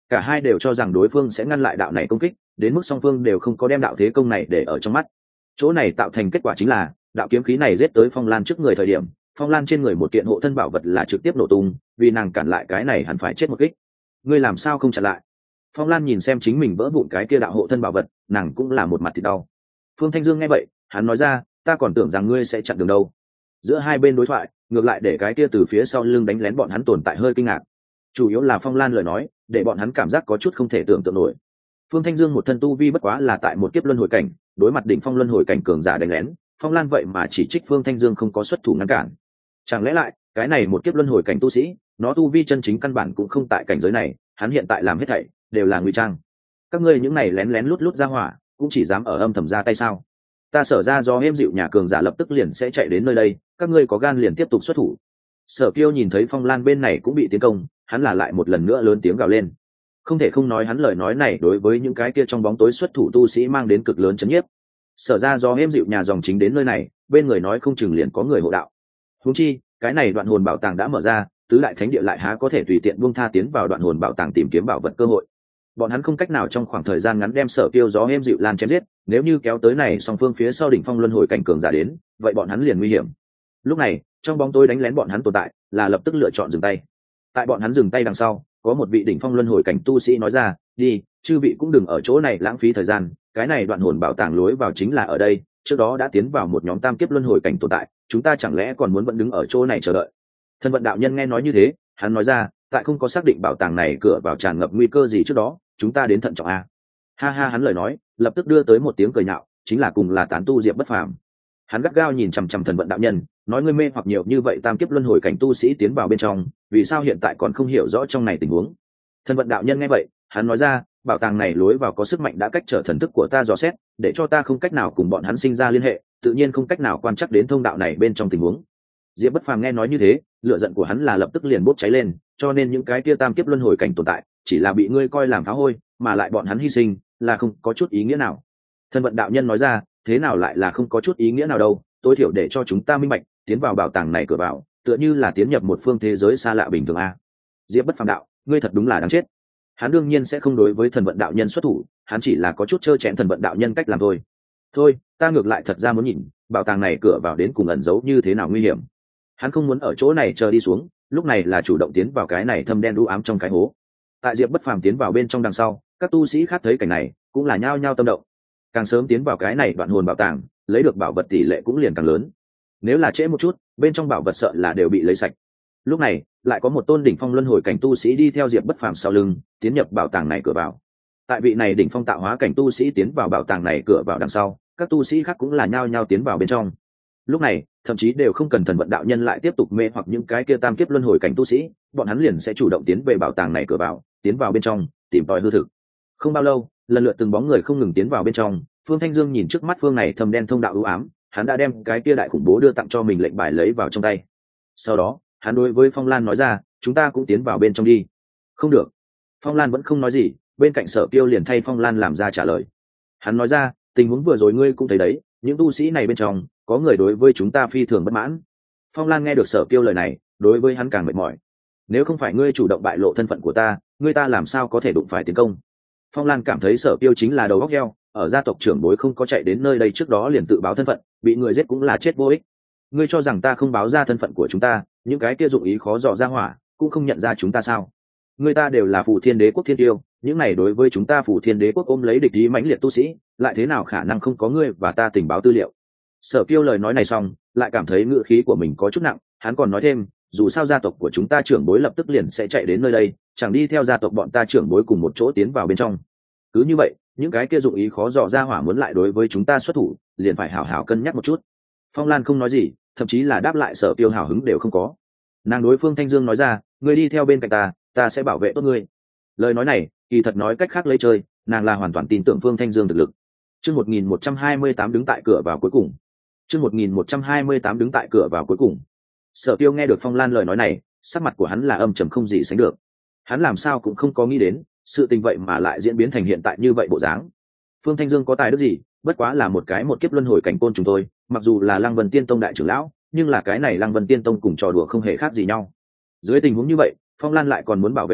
cả hai đều cho rằng đối phương sẽ ngăn lại đạo này công kích, đến mức song phương đều không có đem đạo thế công này để ở trong mắt. Chỗ này tạo thành kết quả chính là đạo kiếm khí này giết tới Phong Lan trước người thời điểm, Phong Lan trên người một kiện hộ thân bảo vật là trực tiếp nổ tung, vì nàng cản lại cái này hẳn phải chết một kích. Ngươi làm sao không chặn lại? Phong Lan nhìn xem chính mình vỡ vụn cái kia đạo hộ thân bảo vật, nàng cũng là một mặt thì đau. Phương Thanh Dương nghe vậy, hắn nói ra, ta còn tưởng rằng ngươi sẽ chặn đường đâu. Giữa hai bên đối thoại, ngược lại để cái kia từ phía sau lưng đánh lén bọn hắn tồn tại hơi kinh ngạc. Chủ yếu là Phong Lan lời nói, để bọn hắn cảm giác có chút không thể tưởng tượng nổi. Phương Thanh Dương một thân tu vi bất quá là tại một kiếp luân hồi cảnh, đối mặt đỉnh phong luân hồi cảnh cường giả đánh lén, Phong Lan vậy mà chỉ trích Phương Thanh Dương không có xuất thủ ngăn cản. Chẳng lẽ lại, cái này một kiếp luân hồi cảnh tu sĩ, nó tu vi chân chính căn bản cũng không tại cảnh giới này, hắn hiện tại làm hết thảy đều là ngụy trang. Các ngươi những này lén lén lút lút ra hỏa, cũng chỉ dám ở âm thầm ra tay sao? Ta Sở ra do êm dịu nhà cường giả lập tức liền sẽ chạy đến nơi đây, các ngươi có gan liền tiếp tục xuất thủ. Sở Kiêu nhìn thấy Phong Lan bên này cũng bị tiến công, hắn là lại một lần nữa lớn tiếng gào lên. Không thể không nói hắn lời nói này đối với những cái kia trong bóng tối xuất thủ tu sĩ mang đến cực lớn chấn nhiếp. Sở ra do êm dịu nhà dòng chính đến nơi này, bên người nói không chừng liền có người hộ đạo. Huống chi, cái này đoạn hồn bảo tàng đã mở ra, tứ đại thánh địa lại há có thể tùy tiện buông tha tiến vào đoạn hồn bảo tàng tìm kiếm bảo vật cơ hội. Bọn hắn không cách nào trong khoảng thời gian ngắn đem Sở Kiêu gió êm dịu lan chém giết, nếu như kéo tới này song phương phía sau đỉnh phong luân hồi cảnh cường giả đến, vậy bọn hắn liền nguy hiểm. Lúc này, trong bóng tối đánh lén bọn hắn tồn tại, là lập tức lựa chọn dừng tay. Tại bọn hắn dừng tay đằng sau, có một vị đỉnh phong luân hồi cảnh tu sĩ nói ra, đi, chư vị cũng đừng ở chỗ này lãng phí thời gian, cái này đoạn hồn bảo tàng lối vào chính là ở đây, trước đó đã tiến vào một nhóm tam kiếp luân hồi cảnh tồn tại, chúng ta chẳng lẽ còn muốn vẫn đứng ở chỗ này chờ đợi? Thân vận đạo nhân nghe nói như thế, hắn nói ra, tại không có xác định bảo tàng này cửa vào tràn ngập nguy cơ gì trước đó, chúng ta đến thận trọng a. Ha ha, hắn lời nói, lập tức đưa tới một tiếng cười nhạo, chính là cùng là tán tu Diệp Bất Phàm. Hắn gắt gao nhìn chằm chằm thần vận đạo nhân, nói ngươi mê hoặc nhiều như vậy tam kiếp luân hồi cảnh tu sĩ tiến vào bên trong, vì sao hiện tại còn không hiểu rõ trong này tình huống? Thần vận đạo nhân nghe vậy, hắn nói ra, bảo tàng này lối vào có sức mạnh đã cách trở thần thức của ta dò xét, để cho ta không cách nào cùng bọn hắn sinh ra liên hệ, tự nhiên không cách nào quan trắc đến thông đạo này bên trong tình huống. Diệp Bất Phàm nghe nói như thế, lửa giận của hắn là lập tức liền bốc cháy lên, cho nên những cái kia tam kiếp luân hồi cảnh tồn tại, chỉ là bị ngươi coi làm phá hôi, mà lại bọn hắn hy sinh, là không có chút ý nghĩa nào. Thần vận đạo nhân nói ra, thế nào lại là không có chút ý nghĩa nào đâu, tối thiểu để cho chúng ta minh bạch, tiến vào bảo tàng này cửa vào, tựa như là tiến nhập một phương thế giới xa lạ bình thường a. Diệp Bất Phàm đạo, ngươi thật đúng là đáng chết. Hắn đương nhiên sẽ không đối với thần vận đạo nhân xuất thủ, hắn chỉ là có chút trơ chẽn thần vận đạo nhân cách làm thôi. Thôi, ta ngược lại thật ra muốn nhìn, bảo tàng này cửa vào đến cùng ẩn giấu như thế nào nguy hiểm. Hắn không muốn ở chỗ này chờ đi xuống, lúc này là chủ động tiến vào cái này thâm đen u ám trong cái hố. Tại Diệp Bất Phàm tiến vào bên trong đằng sau, các tu sĩ khác thấy cảnh này, cũng là nhao nhao tâm động. Càng sớm tiến vào cái này đoạn hồn bảo tàng, lấy được bảo vật tỷ lệ cũng liền càng lớn. Nếu là trễ một chút, bên trong bảo vật sợ là đều bị lấy sạch. Lúc này, lại có một tôn đỉnh phong luân hồi cảnh tu sĩ đi theo Diệp Bất Phàm sau lưng, tiến nhập bảo tàng này cửa vào. Tại vị này đỉnh phong tạo hóa cảnh tu sĩ tiến vào bảo tàng này cửa vào đằng sau, các tu sĩ khác cũng là nhao nhao tiến vào bên trong. Lúc này, thậm chí đều không cần thần vận đạo nhân lại tiếp tục mê hoặc những cái kia tam kiếp luân hồi cảnh tu sĩ, bọn hắn liền sẽ chủ động tiến về bảo tàng này cửa vào, tiến vào bên trong, tìm tòi hư thực. Không bao lâu, lần lượt từng bóng người không ngừng tiến vào bên trong, Phương Thanh Dương nhìn trước mắt phương này thâm đen thông đạo u ám, hắn đã đem cái kia đại khủng bố đưa tặng cho mình lệnh bài lấy vào trong tay. Sau đó, hắn đối với Phong Lan nói ra, chúng ta cũng tiến vào bên trong đi. Không được. Phong Lan vẫn không nói gì, bên cạnh Sở Kiêu liền thay Phong Lan làm ra trả lời. Hắn nói ra, tình huống vừa rồi ngươi cũng thấy đấy, những tu sĩ này bên trong, có người đối với chúng ta phi thường bất mãn. Phong Lan nghe được Sở Kiêu lời này, đối với hắn càng mệt mỏi. Nếu không phải ngươi chủ động bại lộ thân phận của ta, ngươi ta làm sao có thể đụng phải tiến công? Phong Lan cảm thấy Sở Kiêu chính là đầu óc heo, ở gia tộc trưởng bối không có chạy đến nơi đây trước đó liền tự báo thân phận, bị người giết cũng là chết vô ích. Ngươi cho rằng ta không báo ra thân phận của chúng ta, những cái kia dụng ý khó dò ra hỏa, cũng không nhận ra chúng ta sao? Người ta đều là Phù Thiên Đế quốc thiên tiêu, những này đối với chúng ta Phù Thiên Đế quốc ôm lấy địch ý mãnh liệt tu sĩ, lại thế nào khả năng không có ngươi và ta tình báo tư liệu? Sở Kiêu lời nói này xong, lại cảm thấy ngữ khí của mình có chút nặng, hắn còn nói thêm, dù sao gia tộc của chúng ta trưởng bối lập tức liền sẽ chạy đến nơi đây, chẳng đi theo gia tộc bọn ta trưởng bối cùng một chỗ tiến vào bên trong. Cứ như vậy, những cái kia dụng ý khó dò ra hỏa muốn lại đối với chúng ta xuất thủ, liền phải hảo hảo cân nhắc một chút. Phong Lan không nói gì, thậm chí là đáp lại Sở Kiêu hào hứng đều không có. Nàng đối Phương Thanh Dương nói ra, ngươi đi theo bên cạnh ta, ta sẽ bảo vệ tốt ngươi. Lời nói này, kỳ thật nói cách khác lấy chơi, nàng là hoàn toàn tin tưởng Phương Thanh Dương thực lực. Chương một nghìn một trăm hai mươi tám đứng tại cửa vào cuối cùng. Chương một nghìn một trăm hai mươi tám đứng tại cửa vào cuối cùng. Sở Kiêu nghe được Phong Lan lời nói này, sắc mặt của hắn là âm trầm không gì sánh được. Hắn làm sao cũng không có nghĩ đến, sự tình vậy mà lại diễn biến thành hiện tại như vậy bộ dáng. Phương Thanh Dương có tài đức gì, bất quá là một cái một kiếp luân hồi cảnh côn chúng tôi, mặc dù là Lăng Vân Tiên Tông đại trưởng lão, nhưng là cái này Lăng Vân Tiên Tông cùng trò đùa không hề khác gì nhau. Dưới tình huống như vậy, Phong Lan lại còn muốn bảo vệ hắn,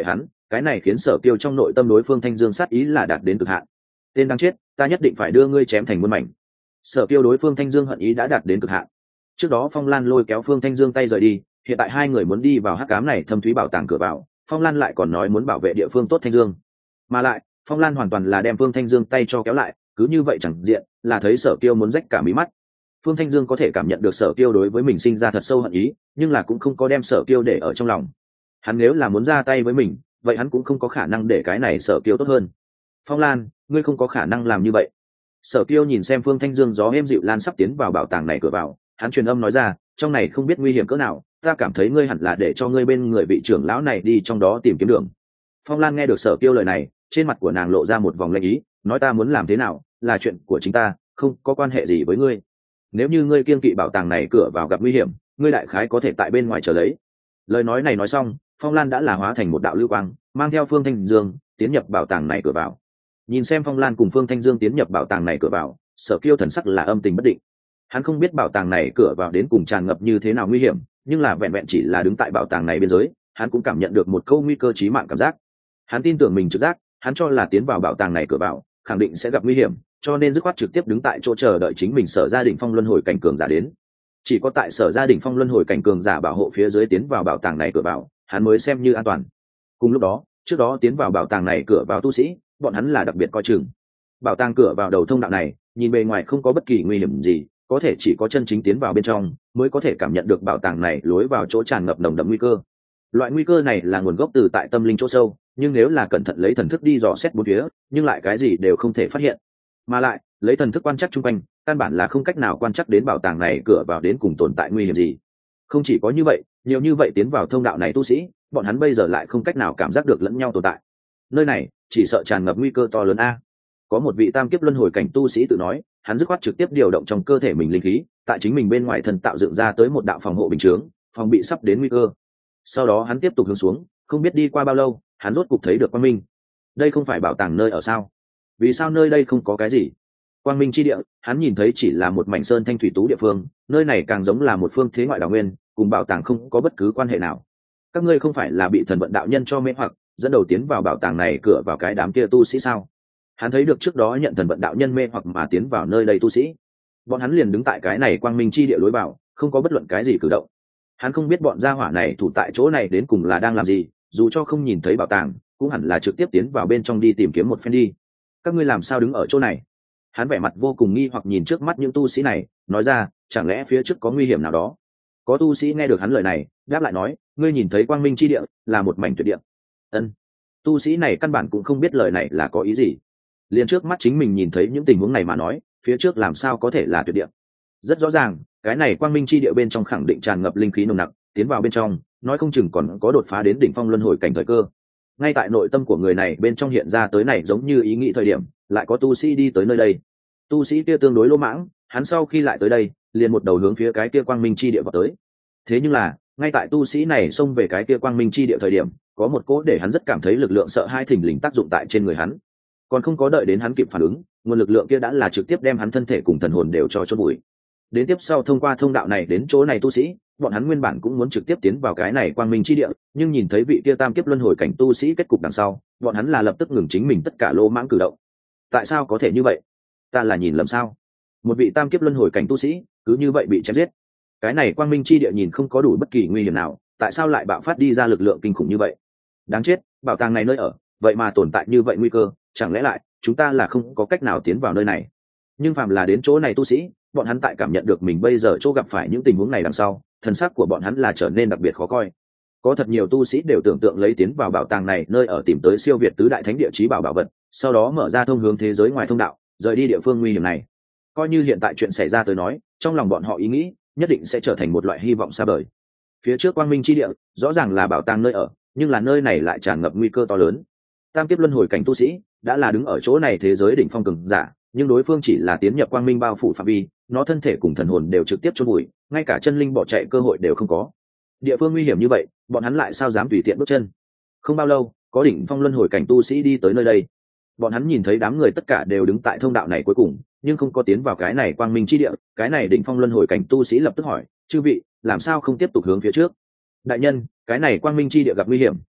cái này khiến Sở Kiêu trong nội tâm đối Phương Thanh Dương sát ý là đạt đến cực hạn. Tên đang chết, ta nhất định phải đưa ngươi chém thành muôn mảnh. Sở Kiêu đối Phương Thanh Dương hận ý đã đạt đến cực hạn. Trước đó Phong Lan lôi kéo Phương Thanh Dương tay rời đi, hiện tại hai người muốn đi vào hắc ám này thâm thúy bảo tàng cửa vào, Phong Lan lại còn nói muốn bảo vệ địa phương tốt Thanh Dương, mà lại Phong Lan hoàn toàn là đem Phương Thanh Dương tay cho kéo lại, cứ như vậy chẳng diện là thấy Sở Kiêu muốn rách cả mí mắt. Phương Thanh Dương có thể cảm nhận được Sở Kiêu đối với mình sinh ra thật sâu hận ý, nhưng là cũng không có đem Sở Kiêu để ở trong lòng. Hắn nếu là muốn ra tay với mình, vậy hắn cũng không có khả năng để cái này Sở Kiêu tốt hơn. Phong Lan, ngươi không có khả năng làm như vậy. Sở Kiêu nhìn xem Phương Thanh Dương gió êm dịu lan sắp tiến vào bảo tàng này cửa vào, hắn truyền âm nói ra, trong này không biết nguy hiểm cỡ nào, ta cảm thấy ngươi hẳn là để cho ngươi bên người vị trưởng lão này đi trong đó tìm kiếm đường. Phong Lan nghe được Sở Kiêu lời này, trên mặt của nàng lộ ra một vòng lạnh ý, nói ta muốn làm thế nào, là chuyện của chính ta, không có quan hệ gì với ngươi. Nếu như ngươi kiêng kỵ bảo tàng này cửa vào gặp nguy hiểm, ngươi đại khái có thể tại bên ngoài chờ lấy. Lời nói này nói xong, Phong Lan đã là hóa thành một đạo lưu quang, mang theo Phương Thanh Dương tiến nhập bảo tàng này cửa vào. Nhìn xem Phong Lan cùng Phương Thanh Dương tiến nhập bảo tàng này cửa vào, Sở Kiêu thần sắc là âm tình bất định. Hắn không biết bảo tàng này cửa vào đến cùng tràn ngập như thế nào nguy hiểm, nhưng là vẹn vẹn chỉ là đứng tại bảo tàng này biên giới, hắn cũng cảm nhận được một câu nguy cơ chí mạng cảm giác. Hắn tin tưởng mình trực giác, hắn cho là tiến vào bảo tàng này cửa vào khẳng định sẽ gặp nguy hiểm, cho nên dứt khoát trực tiếp đứng tại chỗ chờ đợi chính mình Sở gia đình phong luân hồi cảnh cường giả đến. Chỉ có tại Sở gia đình phong luân hồi cảnh cường giả bảo hộ phía dưới tiến vào bảo tàng này cửa vào, hắn mới xem như an toàn. Cùng lúc đó, trước đó tiến vào bảo tàng này cửa vào tu sĩ, bọn hắn là đặc biệt coi chừng. Bảo tàng cửa vào đầu thông đạo này, nhìn bề ngoài không có bất kỳ nguy hiểm gì, có thể chỉ có chân chính tiến vào bên trong mới có thể cảm nhận được bảo tàng này lối vào chỗ tràn ngập nồng đậm nguy cơ. Loại nguy cơ này là nguồn gốc từ tại tâm linh chỗ sâu, nhưng nếu là cẩn thận lấy thần thức đi dò xét bốn phía, nhưng lại cái gì đều không thể phát hiện. Mà lại, lấy thần thức quan trắc chung quanh, căn bản là không cách nào quan trắc đến bảo tàng này cửa vào đến cùng tồn tại nguy hiểm gì. Không chỉ có như vậy, nhiều như vậy tiến vào thông đạo này tu sĩ, bọn hắn bây giờ lại không cách nào cảm giác được lẫn nhau tồn tại. Nơi này chỉ sợ tràn ngập nguy cơ to lớn a. Có một vị tam kiếp luân hồi cảnh tu sĩ tự nói, hắn dứt khoát trực tiếp điều động trong cơ thể mình linh khí, tại chính mình bên ngoài thần tạo dựng ra tới một đạo phòng hộ bình chướng, phòng bị sắp đến nguy cơ. Sau đó hắn tiếp tục hướng xuống, không biết đi qua bao lâu, hắn rốt cục thấy được quang minh. Đây không phải bảo tàng nơi ở sao? Vì sao nơi đây không có cái gì? Quang minh chi địa, hắn nhìn thấy chỉ là một mảnh sơn thanh thủy tú địa phương, nơi này càng giống là một phương thế ngoại đảo nguyên, cùng bảo tàng không có bất cứ quan hệ nào. Các ngươi không phải là bị thần vận đạo nhân cho mê hoặc, dẫn đầu tiến vào bảo tàng này cửa vào cái đám kia tu sĩ sao? Hắn thấy được trước đó nhận thần vận đạo nhân mê hoặc mà tiến vào nơi đây tu sĩ, bọn hắn liền đứng tại cái này quang minh chi địa lối vào, không có bất luận cái gì cử động. Hắn không biết bọn gia hỏa này thủ tại chỗ này đến cùng là đang làm gì, dù cho không nhìn thấy bảo tàng cũng hẳn là trực tiếp tiến vào bên trong đi tìm kiếm một phen đi. Các ngươi làm sao đứng ở chỗ này? Hắn vẻ mặt vô cùng nghi hoặc nhìn trước mắt những tu sĩ này, nói ra, chẳng lẽ phía trước có nguy hiểm nào đó? Có tu sĩ nghe được hắn lời này, đáp lại nói, ngươi nhìn thấy quang minh chi địa là một mảnh tuyệt địa. Ân. Tu sĩ này căn bản cũng không biết lời này là có ý gì. Liền trước mắt chính mình nhìn thấy những tình huống này mà nói, phía trước làm sao có thể là tuyệt địa? Rất rõ ràng, cái này quang minh chi địa bên trong khẳng định tràn ngập linh khí nồng nặc, tiến vào bên trong, nói không chừng còn có đột phá đến đỉnh phong luân hồi cảnh thời cơ. Ngay tại nội tâm của người này bên trong hiện ra tới này giống như ý nghĩ thời điểm, lại có tu sĩ đi tới nơi đây. Tu sĩ kia tương đối lỗ mãng, hắn sau khi lại tới đây, liền một đầu hướng phía cái kia quang minh chi địa vào tới. Thế nhưng là, ngay tại tu sĩ này xông về cái kia quang minh chi địa thời điểm, có một cỗ để hắn rất cảm thấy lực lượng sợ hai thình lình tác dụng tại trên người hắn. Còn không có đợi đến hắn kịp phản ứng, nguồn lực lượng kia đã là trực tiếp đem hắn thân thể cùng thần hồn đều cho chôn bụi. Đến tiếp sau thông qua thông đạo này đến chỗ này tu sĩ, bọn hắn nguyên bản cũng muốn trực tiếp tiến vào cái này quang minh chi địa, nhưng nhìn thấy vị kia tam kiếp luân hồi cảnh tu sĩ kết cục đằng sau, bọn hắn là lập tức ngừng chính mình tất cả lô mãng cử động. Tại sao có thể như vậy? Ta là nhìn lầm sao? Một vị tam kiếp luân hồi cảnh tu sĩ cứ như vậy bị chém giết. Cái này quang minh chi địa nhìn không có đủ bất kỳ nguy hiểm nào, tại sao lại bạo phát đi ra lực lượng kinh khủng như vậy? Đáng chết, bảo tàng này nơi ở, vậy mà tồn tại như vậy nguy cơ, chẳng lẽ lại chúng ta là không có cách nào tiến vào nơi này? Nhưng phàm là đến chỗ này tu sĩ, bọn hắn tại cảm nhận được mình bây giờ chỗ gặp phải những tình huống này đằng sau, thần sắc của bọn hắn là trở nên đặc biệt khó coi. Có thật nhiều tu sĩ đều tưởng tượng lấy tiến vào bảo tàng này nơi ở tìm tới siêu việt tứ đại thánh địa chí bảo bảo vật, sau đó mở ra thông hướng thế giới ngoài thông đạo, rời đi địa phương nguy hiểm này. Coi như hiện tại chuyện xảy ra tới nói, trong lòng bọn họ ý nghĩ nhất định sẽ trở thành một loại hy vọng xa vời. Phía trước quang minh chi địa rõ ràng là bảo tàng nơi ở, nhưng là nơi này lại tràn ngập nguy cơ to lớn. Tam kiếp luân hồi cảnh tu sĩ đã là đứng ở chỗ này thế giới đỉnh phong cường giả, nhưng đối phương chỉ là tiến nhập quang minh bao phủ phạm vi, nó thân thể cùng thần hồn đều trực tiếp chôn bụi, ngay cả chân linh bỏ chạy cơ hội đều không có. Địa phương nguy hiểm như vậy, bọn hắn lại sao dám tùy tiện bước chân? Không bao lâu, có đỉnh phong luân hồi cảnh tu sĩ đi tới nơi đây. Bọn hắn nhìn thấy đám người tất cả đều đứng tại thông đạo này cuối cùng, nhưng không có tiến vào cái này quang minh chi địa. Cái này đỉnh phong luân hồi cảnh tu sĩ lập tức hỏi, chư vị, làm sao không tiếp tục hướng phía trước? Đại nhân, cái này quang minh chi địa gặp nguy hiểm,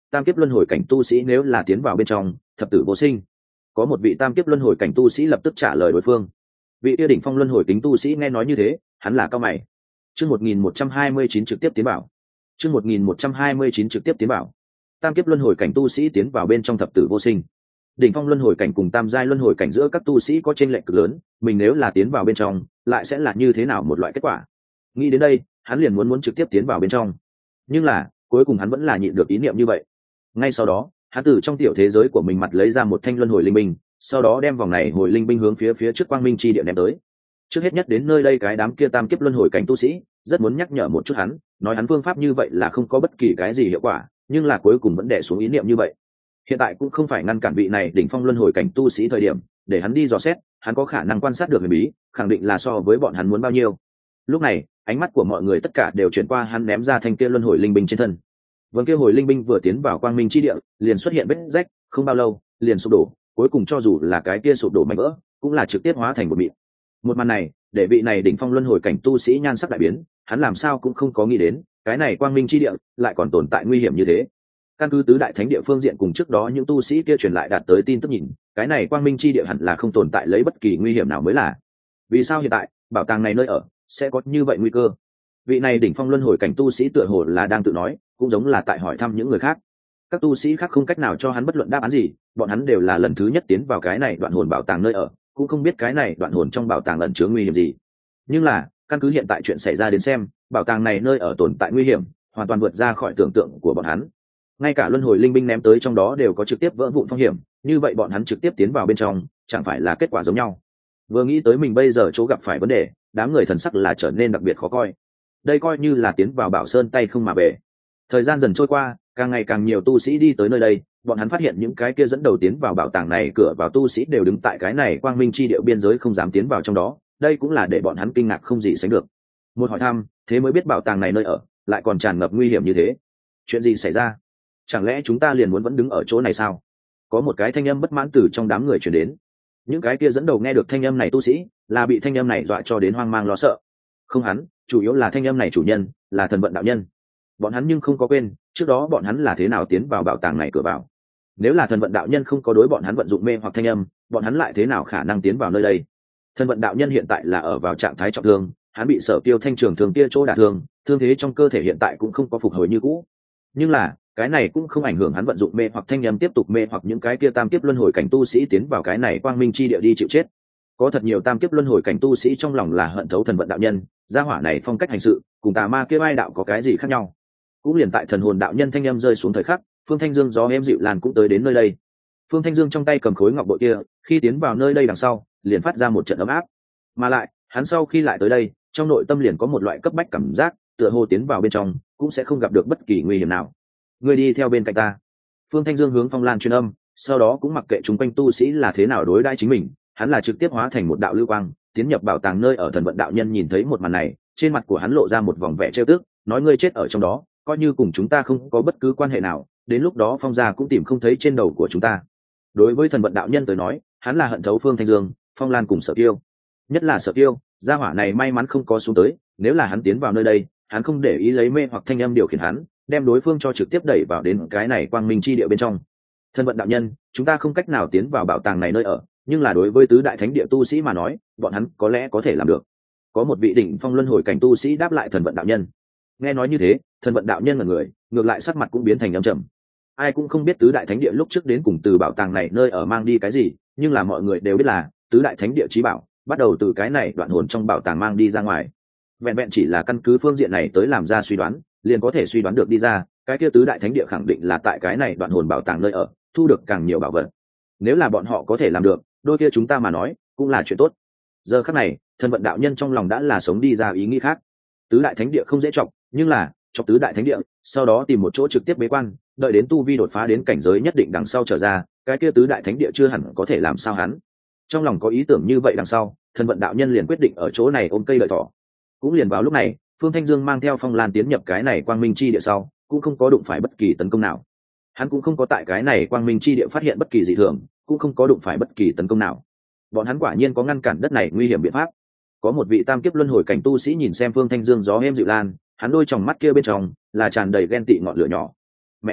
tam kiếp luân hồi cảnh tu sĩ nếu là tiến vào bên trong thập tử vô sinh. Có một vị tam kiếp luân hồi cảnh tu sĩ lập tức trả lời đối phương. Vị kia đỉnh phong luân hồi kính tu sĩ nghe nói như thế, hắn là cao mày. Chương một nghìn một trăm hai mươi chín trực tiếp tiến vào. Chương một nghìn một trăm hai mươi chín trực tiếp tiến vào. Tam kiếp luân hồi cảnh tu sĩ tiến vào bên trong thập tử vô sinh. Đỉnh phong luân hồi cảnh cùng tam giai luân hồi cảnh giữa các tu sĩ có chênh lệch cực lớn, mình nếu là tiến vào bên trong, lại sẽ là như thế nào một loại kết quả. Nghĩ đến đây, hắn liền muốn muốn trực tiếp tiến vào bên trong. Nhưng là, cuối cùng hắn vẫn là nhịn được ý niệm như vậy. Ngay sau đó, hắn từ trong tiểu thế giới của mình mặt lấy ra một thanh luân hồi linh binh, sau đó đem vòng này hồi linh binh hướng phía phía trước quang minh chi địa ném tới. Trước hết nhất đến nơi đây cái đám kia tam kiếp luân hồi cảnh tu sĩ, rất muốn nhắc nhở một chút hắn, nói hắn phương pháp như vậy là không có bất kỳ cái gì hiệu quả, nhưng là cuối cùng vẫn đè xuống ý niệm như vậy. Hiện tại cũng không phải ngăn cản vị này đỉnh phong luân hồi cảnh tu sĩ thời điểm, để hắn đi dò xét, hắn có khả năng quan sát được huyền bí, khẳng định là so với bọn hắn muốn bao nhiêu. Lúc này, ánh mắt của mọi người tất cả đều chuyển qua hắn ném ra thanh kia luân hồi linh binh trên thân. Vâng kia hồi linh binh vừa tiến vào quang minh chi địa, liền xuất hiện vết rách, không bao lâu, liền sụp đổ, cuối cùng cho dù là cái kia sụp đổ mảnh vỡ, cũng là trực tiếp hóa thành một mịn. Một màn này, để vị này đỉnh phong luân hồi cảnh tu sĩ nhan sắc đại biến, hắn làm sao cũng không có nghĩ đến, cái này quang minh chi địa lại còn tồn tại nguy hiểm như thế. Căn cứ tứ đại thánh địa phương diện cùng trước đó những tu sĩ kia truyền lại đạt tới tin tức nhìn, cái này quang minh chi địa hẳn là không tồn tại lấy bất kỳ nguy hiểm nào mới là. Vì sao hiện tại bảo tàng này nơi ở sẽ có như vậy nguy cơ? Vị này đỉnh phong luân hồi cảnh tu sĩ tựa hồ là đang tự nói, cũng giống là tại hỏi thăm những người khác. Các tu sĩ khác không cách nào cho hắn bất luận đáp án gì, bọn hắn đều là lần thứ nhất tiến vào cái này đoạn hồn bảo tàng nơi ở, cũng không biết cái này đoạn hồn trong bảo tàng ẩn chứa nguy hiểm gì. Nhưng là, căn cứ hiện tại chuyện xảy ra đến xem, bảo tàng này nơi ở tồn tại nguy hiểm, hoàn toàn vượt ra khỏi tưởng tượng của bọn hắn. Ngay cả luân hồi linh binh ném tới trong đó đều có trực tiếp vỡ vụn phong hiểm, như vậy bọn hắn trực tiếp tiến vào bên trong, chẳng phải là kết quả giống nhau. Vừa nghĩ tới mình bây giờ chỗ gặp phải vấn đề, đám người thần sắc là trở nên đặc biệt khó coi. Đây coi như là tiến vào bảo sơn tay không mà về. Thời gian dần trôi qua, càng ngày càng nhiều tu sĩ đi tới nơi đây, bọn hắn phát hiện những cái kia dẫn đầu tiến vào bảo tàng này cửa vào tu sĩ đều đứng tại cái này quang minh chi địa biên giới không dám tiến vào trong đó, đây cũng là để bọn hắn kinh ngạc không gì sánh được. Một hỏi thăm, thế mới biết bảo tàng này nơi ở lại còn tràn ngập nguy hiểm như thế. Chuyện gì xảy ra? Chẳng lẽ chúng ta liền muốn vẫn đứng ở chỗ này sao? Có một cái thanh âm bất mãn từ trong đám người truyền đến. Những cái kia dẫn đầu nghe được thanh âm này tu sĩ, là bị thanh âm này dọa cho đến hoang mang lo sợ. Không hắn, chủ yếu là thanh âm này chủ nhân, là thần vận đạo nhân. Bọn hắn nhưng không có quên, trước đó bọn hắn là thế nào tiến vào bảo tàng này cửa vào. Nếu là thần vận đạo nhân không có đối bọn hắn vận dụng mê hoặc thanh âm, bọn hắn lại thế nào khả năng tiến vào nơi đây? Thần vận đạo nhân hiện tại là ở vào trạng thái trọng thương, hắn bị Sở Kiêu thanh trường thường kia chỗ đả thương, thương thế trong cơ thể hiện tại cũng không có phục hồi như cũ. Nhưng là, cái này cũng không ảnh hưởng hắn vận dụng mê hoặc thanh âm tiếp tục mê hoặc những cái kia tam kiếp luân hồi cảnh tu sĩ tiến vào cái này quang minh chi địa đi chịu chết. Có thật nhiều tam kiếp luân hồi cảnh tu sĩ trong lòng là hận thấu thần vận đạo nhân, gia hỏa này phong cách hành sự cùng tà ma kia ai đạo có cái gì khác nhau. Cũng liền tại thần hồn đạo nhân thanh âm rơi xuống thời khắc, Phương Thanh Dương gió êm dịu làn cũng tới đến nơi đây. Phương Thanh Dương trong tay cầm khối ngọc bội kia, khi tiến vào nơi đây đằng sau, liền phát ra một trận ấm áp. Mà lại, hắn sau khi lại tới đây, trong nội tâm liền có một loại cấp bách cảm giác, tựa hồ tiến vào bên trong cũng sẽ không gặp được bất kỳ nguy hiểm nào. Ngươi đi theo bên cạnh ta. Phương Thanh Dương hướng Phong Lan truyền âm, sau đó cũng mặc kệ chúng quanh tu sĩ là thế nào đối đãi chính mình, hắn là trực tiếp hóa thành một đạo lưu quang, tiến nhập bảo tàng nơi ở thần vận đạo nhân nhìn thấy một màn này, trên mặt của hắn lộ ra một vòng vẻ trêu tức, nói ngươi chết ở trong đó, coi như cùng chúng ta không có bất cứ quan hệ nào, đến lúc đó Phong gia cũng tìm không thấy trên đầu của chúng ta. Đối với thần vận đạo nhân tới nói, hắn là hận thấu Phương Thanh Dương, Phong Lan cùng Sở Kiêu. Nhất là Sở Kiêu, gia hỏa này may mắn không có xuống tới, nếu là hắn tiến vào nơi đây, hắn không để ý lấy mê hoặc thanh âm điều khiển hắn, đem đối phương cho trực tiếp đẩy vào đến cái này quang minh chi địa bên trong. Thần vận đạo nhân, chúng ta không cách nào tiến vào bảo tàng này nơi ở, nhưng là đối với tứ đại thánh địa tu sĩ mà nói, bọn hắn có lẽ có thể làm được. Có một vị đỉnh phong luân hồi cảnh tu sĩ đáp lại thần vận đạo nhân. Nghe nói như thế, thần vận đạo nhân là người, ngược lại sắc mặt cũng biến thành âm trầm. Ai cũng không biết tứ đại thánh địa lúc trước đến cùng từ bảo tàng này nơi ở mang đi cái gì, nhưng là mọi người đều biết là tứ đại thánh địa chí bảo bắt đầu từ cái này đoạn hồn trong bảo tàng mang đi ra ngoài. Vẹn vẹn chỉ là căn cứ phương diện này tới làm ra suy đoán, liền có thể suy đoán được đi ra, cái kia tứ đại thánh địa khẳng định là tại cái này đoạn hồn bảo tàng nơi ở thu được càng nhiều bảo vật. Nếu là bọn họ có thể làm được, đôi kia chúng ta mà nói cũng là chuyện tốt. Giờ khắc này, thần vận đạo nhân trong lòng đã là sống đi ra ý nghĩ khác. Tứ đại thánh địa không dễ chọc, nhưng là chọc tứ đại thánh địa, sau đó tìm một chỗ trực tiếp bế quan, đợi đến tu vi đột phá đến cảnh giới nhất định đằng sau trở ra, cái kia tứ đại thánh địa chưa hẳn có thể làm sao hắn. Trong lòng có ý tưởng như vậy đằng sau, thần vận đạo nhân liền quyết định ở chỗ này ôm cây lợi thỏ. Cũng liền vào lúc này, Phương Thanh Dương mang theo Phong Lan tiến nhập cái này quang minh chi địa sau, cũng không có đụng phải bất kỳ tấn công nào. Hắn cũng không có tại cái này quang minh chi địa phát hiện bất kỳ dị thường, cũng không có đụng phải bất kỳ tấn công nào. Bọn hắn quả nhiên có ngăn cản đất này nguy hiểm biện pháp. Có một vị tam kiếp luân hồi cảnh tu sĩ nhìn xem Phương Thanh Dương gió êm dịu lan, hắn đôi tròng mắt kia bên trong là tràn đầy ghen tị ngọn lửa nhỏ. Mẹ nó,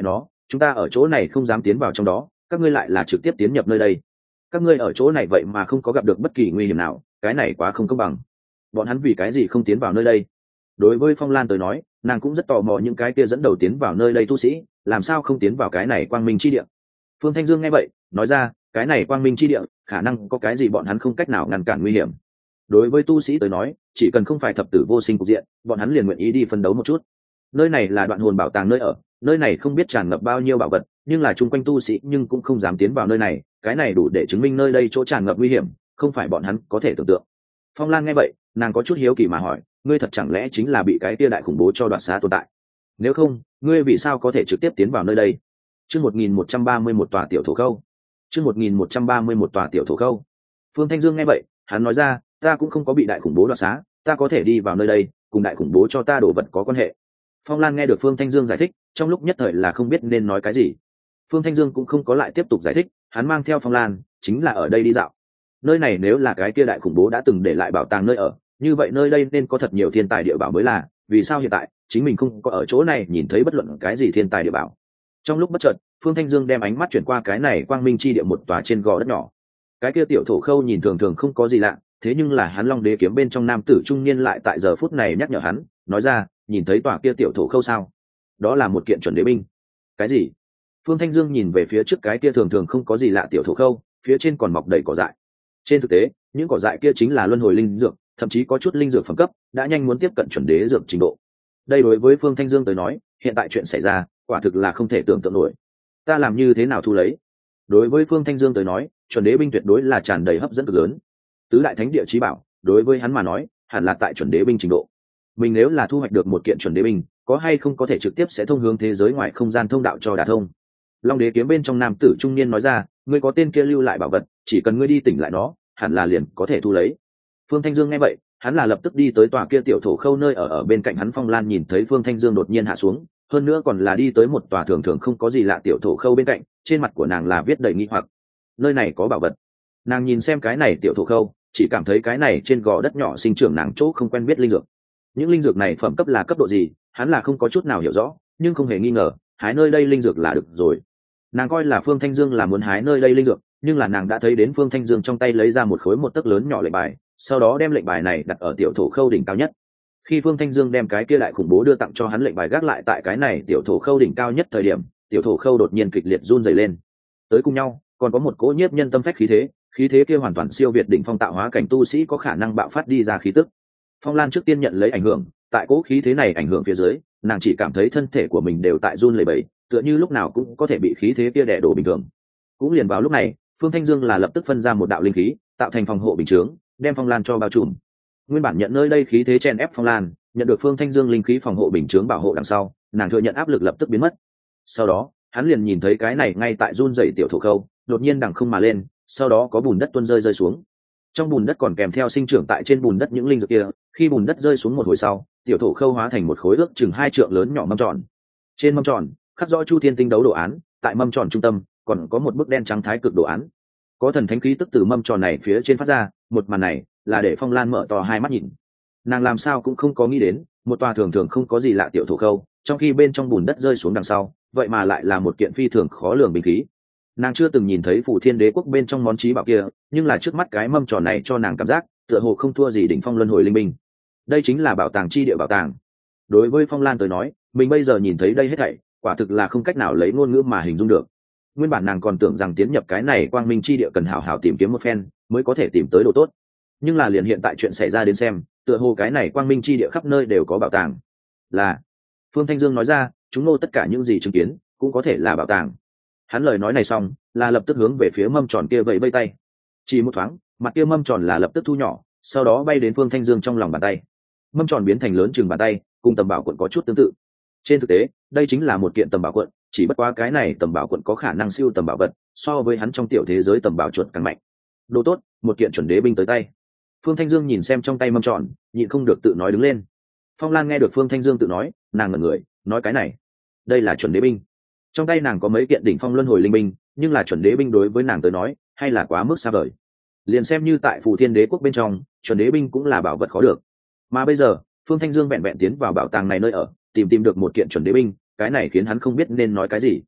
chúng ta ở chỗ này không dám tiến vào trong đó, các ngươi lại là trực tiếp tiến nhập nơi đây. Các ngươi ở chỗ này vậy mà không có gặp được bất kỳ nguy hiểm nào, cái này quá không công bằng. Bọn hắn vì cái gì không tiến vào nơi đây? Đối với Phong Lan tới nói, nàng cũng rất tò mò những cái kia dẫn đầu tiến vào nơi đây tu sĩ làm sao không tiến vào cái này quang minh chi địa. Phương Thanh Dương nghe vậy nói ra, cái này quang minh chi địa khả năng có cái gì bọn hắn không cách nào ngăn cản nguy hiểm. Đối với tu sĩ tới nói, chỉ cần không phải thập tử vô sinh cục diện, bọn hắn liền nguyện ý đi phân đấu một chút. Nơi này là đoạn hồn bảo tàng nơi ở, nơi này không biết tràn ngập bao nhiêu bảo vật, nhưng là chung quanh tu sĩ nhưng cũng không dám tiến vào nơi này, cái này đủ để chứng minh nơi đây chỗ tràn ngập nguy hiểm, không phải bọn hắn có thể tưởng tượng. Phong Lan nghe vậy, nàng có chút hiếu kỳ mà hỏi, ngươi thật chẳng lẽ chính là bị cái kia đại khủng bố cho đoạt xá tồn tại? Nếu không, ngươi vì sao có thể trực tiếp tiến vào nơi đây? Chương một nghìn một trăm ba mươi mốt tòa tiểu thổ khâu. Chương một nghìn một trăm ba mươi mốt tòa tiểu thổ khâu. Phương Thanh Dương nghe vậy, hắn nói ra, ta cũng không có bị đại khủng bố đoạt xá, ta có thể đi vào nơi đây, cùng đại khủng bố cho ta đồ vật có quan hệ. Phong Lan nghe được Phương Thanh Dương giải thích, trong lúc nhất thời là không biết nên nói cái gì. Phương Thanh Dương cũng không có lại tiếp tục giải thích, hắn mang theo Phong Lan, chính là ở đây đi dạo. Nơi này nếu là cái kia đại khủng bố đã từng để lại bảo tàng nơi ở, như vậy nơi đây nên có thật nhiều thiên tài địa bảo mới là, vì sao hiện tại chính mình không có ở chỗ này nhìn thấy bất luận cái gì thiên tài địa bảo. Trong lúc bất chợt, Phương Thanh Dương đem ánh mắt chuyển qua cái này quang minh chi địa một tòa trên gò đất nhỏ. Cái kia tiểu thổ khâu nhìn thường thường không có gì lạ, thế nhưng là hắn Long Đế kiếm bên trong nam tử trung niên lại tại giờ phút này nhắc nhở hắn, nói ra, nhìn thấy tòa kia tiểu thổ khâu sao? Đó là một kiện chuẩn đế binh. Cái gì? Phương Thanh Dương nhìn về phía trước cái kia thường thường không có gì lạ tiểu thổ khâu, phía trên còn mọc đầy cỏ dại. Trên thực tế, những cỏ dại kia chính là luân hồi linh dược, thậm chí có chút linh dược phẩm cấp đã nhanh muốn tiếp cận chuẩn đế dược trình độ. Đây đối với Phương Thanh Dương tới nói, hiện tại chuyện xảy ra, quả thực là không thể tưởng tượng nổi. Ta làm như thế nào thu lấy? Đối với Phương Thanh Dương tới nói, chuẩn đế binh tuyệt đối là tràn đầy hấp dẫn cực lớn. Tứ đại thánh địa chí bảo, đối với hắn mà nói, hẳn là tại chuẩn đế binh trình độ. Mình nếu là thu hoạch được một kiện chuẩn đế binh, có hay không có thể trực tiếp sẽ thông hướng thế giới ngoài không gian thông đạo cho đả thông. Long Đế kiếm bên trong nam tử trung niên nói ra, ngươi có tên kia lưu lại bảo vật, chỉ cần ngươi đi tỉnh lại nó, hẳn là liền có thể thu lấy. Phương Thanh Dương nghe vậy, hắn là lập tức đi tới tòa kia tiểu thổ khâu nơi ở ở bên cạnh hắn. Phong Lan nhìn thấy Phương Thanh Dương đột nhiên hạ xuống, hơn nữa còn là đi tới một tòa thường thường không có gì lạ tiểu thổ khâu bên cạnh, trên mặt của nàng là viết đầy nghi hoặc. Nơi này có bảo vật. Nàng nhìn xem cái này tiểu thổ khâu, chỉ cảm thấy cái này trên gò đất nhỏ sinh trưởng nàng chỗ không quen biết linh dược. Những linh dược này phẩm cấp là cấp độ gì, hắn là không có chút nào hiểu rõ, nhưng không hề nghi ngờ, hái nơi đây linh dược là được rồi. Nàng coi là Phương Thanh Dương là muốn hái nơi đây linh dược, nhưng là nàng đã thấy đến Phương Thanh Dương trong tay lấy ra một khối một tấc lớn nhỏ lệnh bài, sau đó đem lệnh bài này đặt ở tiểu thổ khâu đỉnh cao nhất. Khi Phương Thanh Dương đem cái kia lại khủng bố đưa tặng cho hắn lệnh bài gác lại tại cái này tiểu thổ khâu đỉnh cao nhất thời điểm, tiểu thổ khâu đột nhiên kịch liệt run rẩy lên. Tới cùng nhau, còn có một cỗ nhiếp nhân tâm phách khí thế, khí thế kia hoàn toàn siêu việt đỉnh phong tạo hóa cảnh tu sĩ có khả năng bạo phát đi ra khí tức. Phong Lan trước tiên nhận lấy ảnh hưởng, tại cỗ khí thế này ảnh hưởng phía dưới, nàng chỉ cảm thấy thân thể của mình đều tại run lẩy bẩy, tựa như lúc nào cũng có thể bị khí thế kia đè đổ bình thường. Cũng liền vào lúc này, Phương Thanh Dương là lập tức phân ra một đạo linh khí, tạo thành phòng hộ bình chướng, đem Phong Lan cho bao trùm. Nguyên bản nhận nơi đây khí thế chen ép Phong Lan, nhận được Phương Thanh Dương linh khí phòng hộ bình chướng bảo hộ đằng sau, nàng thừa nhận áp lực lập tức biến mất. Sau đó, hắn liền nhìn thấy cái này ngay tại run rẩy tiểu thổ khâu, đột nhiên đằng không mà lên, sau đó có bùn đất tuôn rơi rơi xuống. Trong bùn đất còn kèm theo sinh trưởng tại trên bùn đất những linh dược kia, khi bùn đất rơi xuống một hồi sau, tiểu thổ khâu hóa thành một khối ước chừng hai trượng lớn nhỏ mâm tròn. Trên mâm tròn, khắc rõ Chu Thiên tinh đấu đồ án, tại mâm tròn trung tâm, còn có một bức đen trắng thái cực đồ án. Có thần thánh khí tức từ mâm tròn này phía trên phát ra, một màn này là để Phong Lan mở to hai mắt nhìn. Nàng làm sao cũng không có nghĩ đến, một tòa thường thường không có gì lạ tiểu thổ khâu, trong khi bên trong bùn đất rơi xuống đằng sau, vậy mà lại là một kiện phi thường khó lường binh khí. Nàng chưa từng nhìn thấy Phù Thiên Đế quốc bên trong món chí bảo kia, nhưng là trước mắt cái mâm tròn này cho nàng cảm giác tựa hồ không thua gì đỉnh phong luân hồi linh binh. Đây chính là bảo tàng chi địa bảo tàng. Đối với Phong Lan tới nói, mình bây giờ nhìn thấy đây hết thảy, quả thực là không cách nào lấy ngôn ngữ mà hình dung được. Nguyên bản nàng còn tưởng rằng tiến nhập cái này quang minh chi địa cần hảo hảo tìm kiếm một phen mới có thể tìm tới đồ tốt, nhưng là liền hiện tại chuyện xảy ra đến xem, tựa hồ cái này quang minh chi địa khắp nơi đều có bảo tàng. Là Phương Thanh Dương nói ra, chúng nô tất cả những gì chứng kiến cũng có thể là bảo tàng. Hắn lời nói này xong, là lập tức hướng về phía mâm tròn kia vẫy vẫy tay. Chỉ một thoáng, mặt kia mâm tròn là lập tức thu nhỏ, sau đó bay đến Phương Thanh Dương trong lòng bàn tay. Mâm tròn biến thành lớn chừng bàn tay, cùng tầm bảo quận có chút tương tự. Trên thực tế, đây chính là một kiện tầm bảo quận, chỉ bất quá cái này tầm bảo quận có khả năng siêu tầm bảo vật, so với hắn trong tiểu thế giới tầm bảo chuột càng mạnh. Đồ tốt, một kiện chuẩn đế binh tới tay. Phương Thanh Dương nhìn xem trong tay mâm tròn, nhịn không được tự nói đứng lên. Phong Lan nghe được Phương Thanh Dương tự nói, nàng ngẩn người, nói cái này, đây là chuẩn đế binh. Trong tay nàng có mấy kiện đỉnh phong luân hồi linh binh, nhưng là chuẩn đế binh đối với nàng tới nói, hay là quá mức xa vời. Liền xem như tại Phù Thiên Đế quốc bên trong, chuẩn đế binh cũng là bảo vật khó được. Mà bây giờ, Phương Thanh Dương vẹn vẹn tiến vào bảo tàng này nơi ở, tìm tìm được một kiện chuẩn đế binh, cái này khiến hắn không biết nên nói cái gì.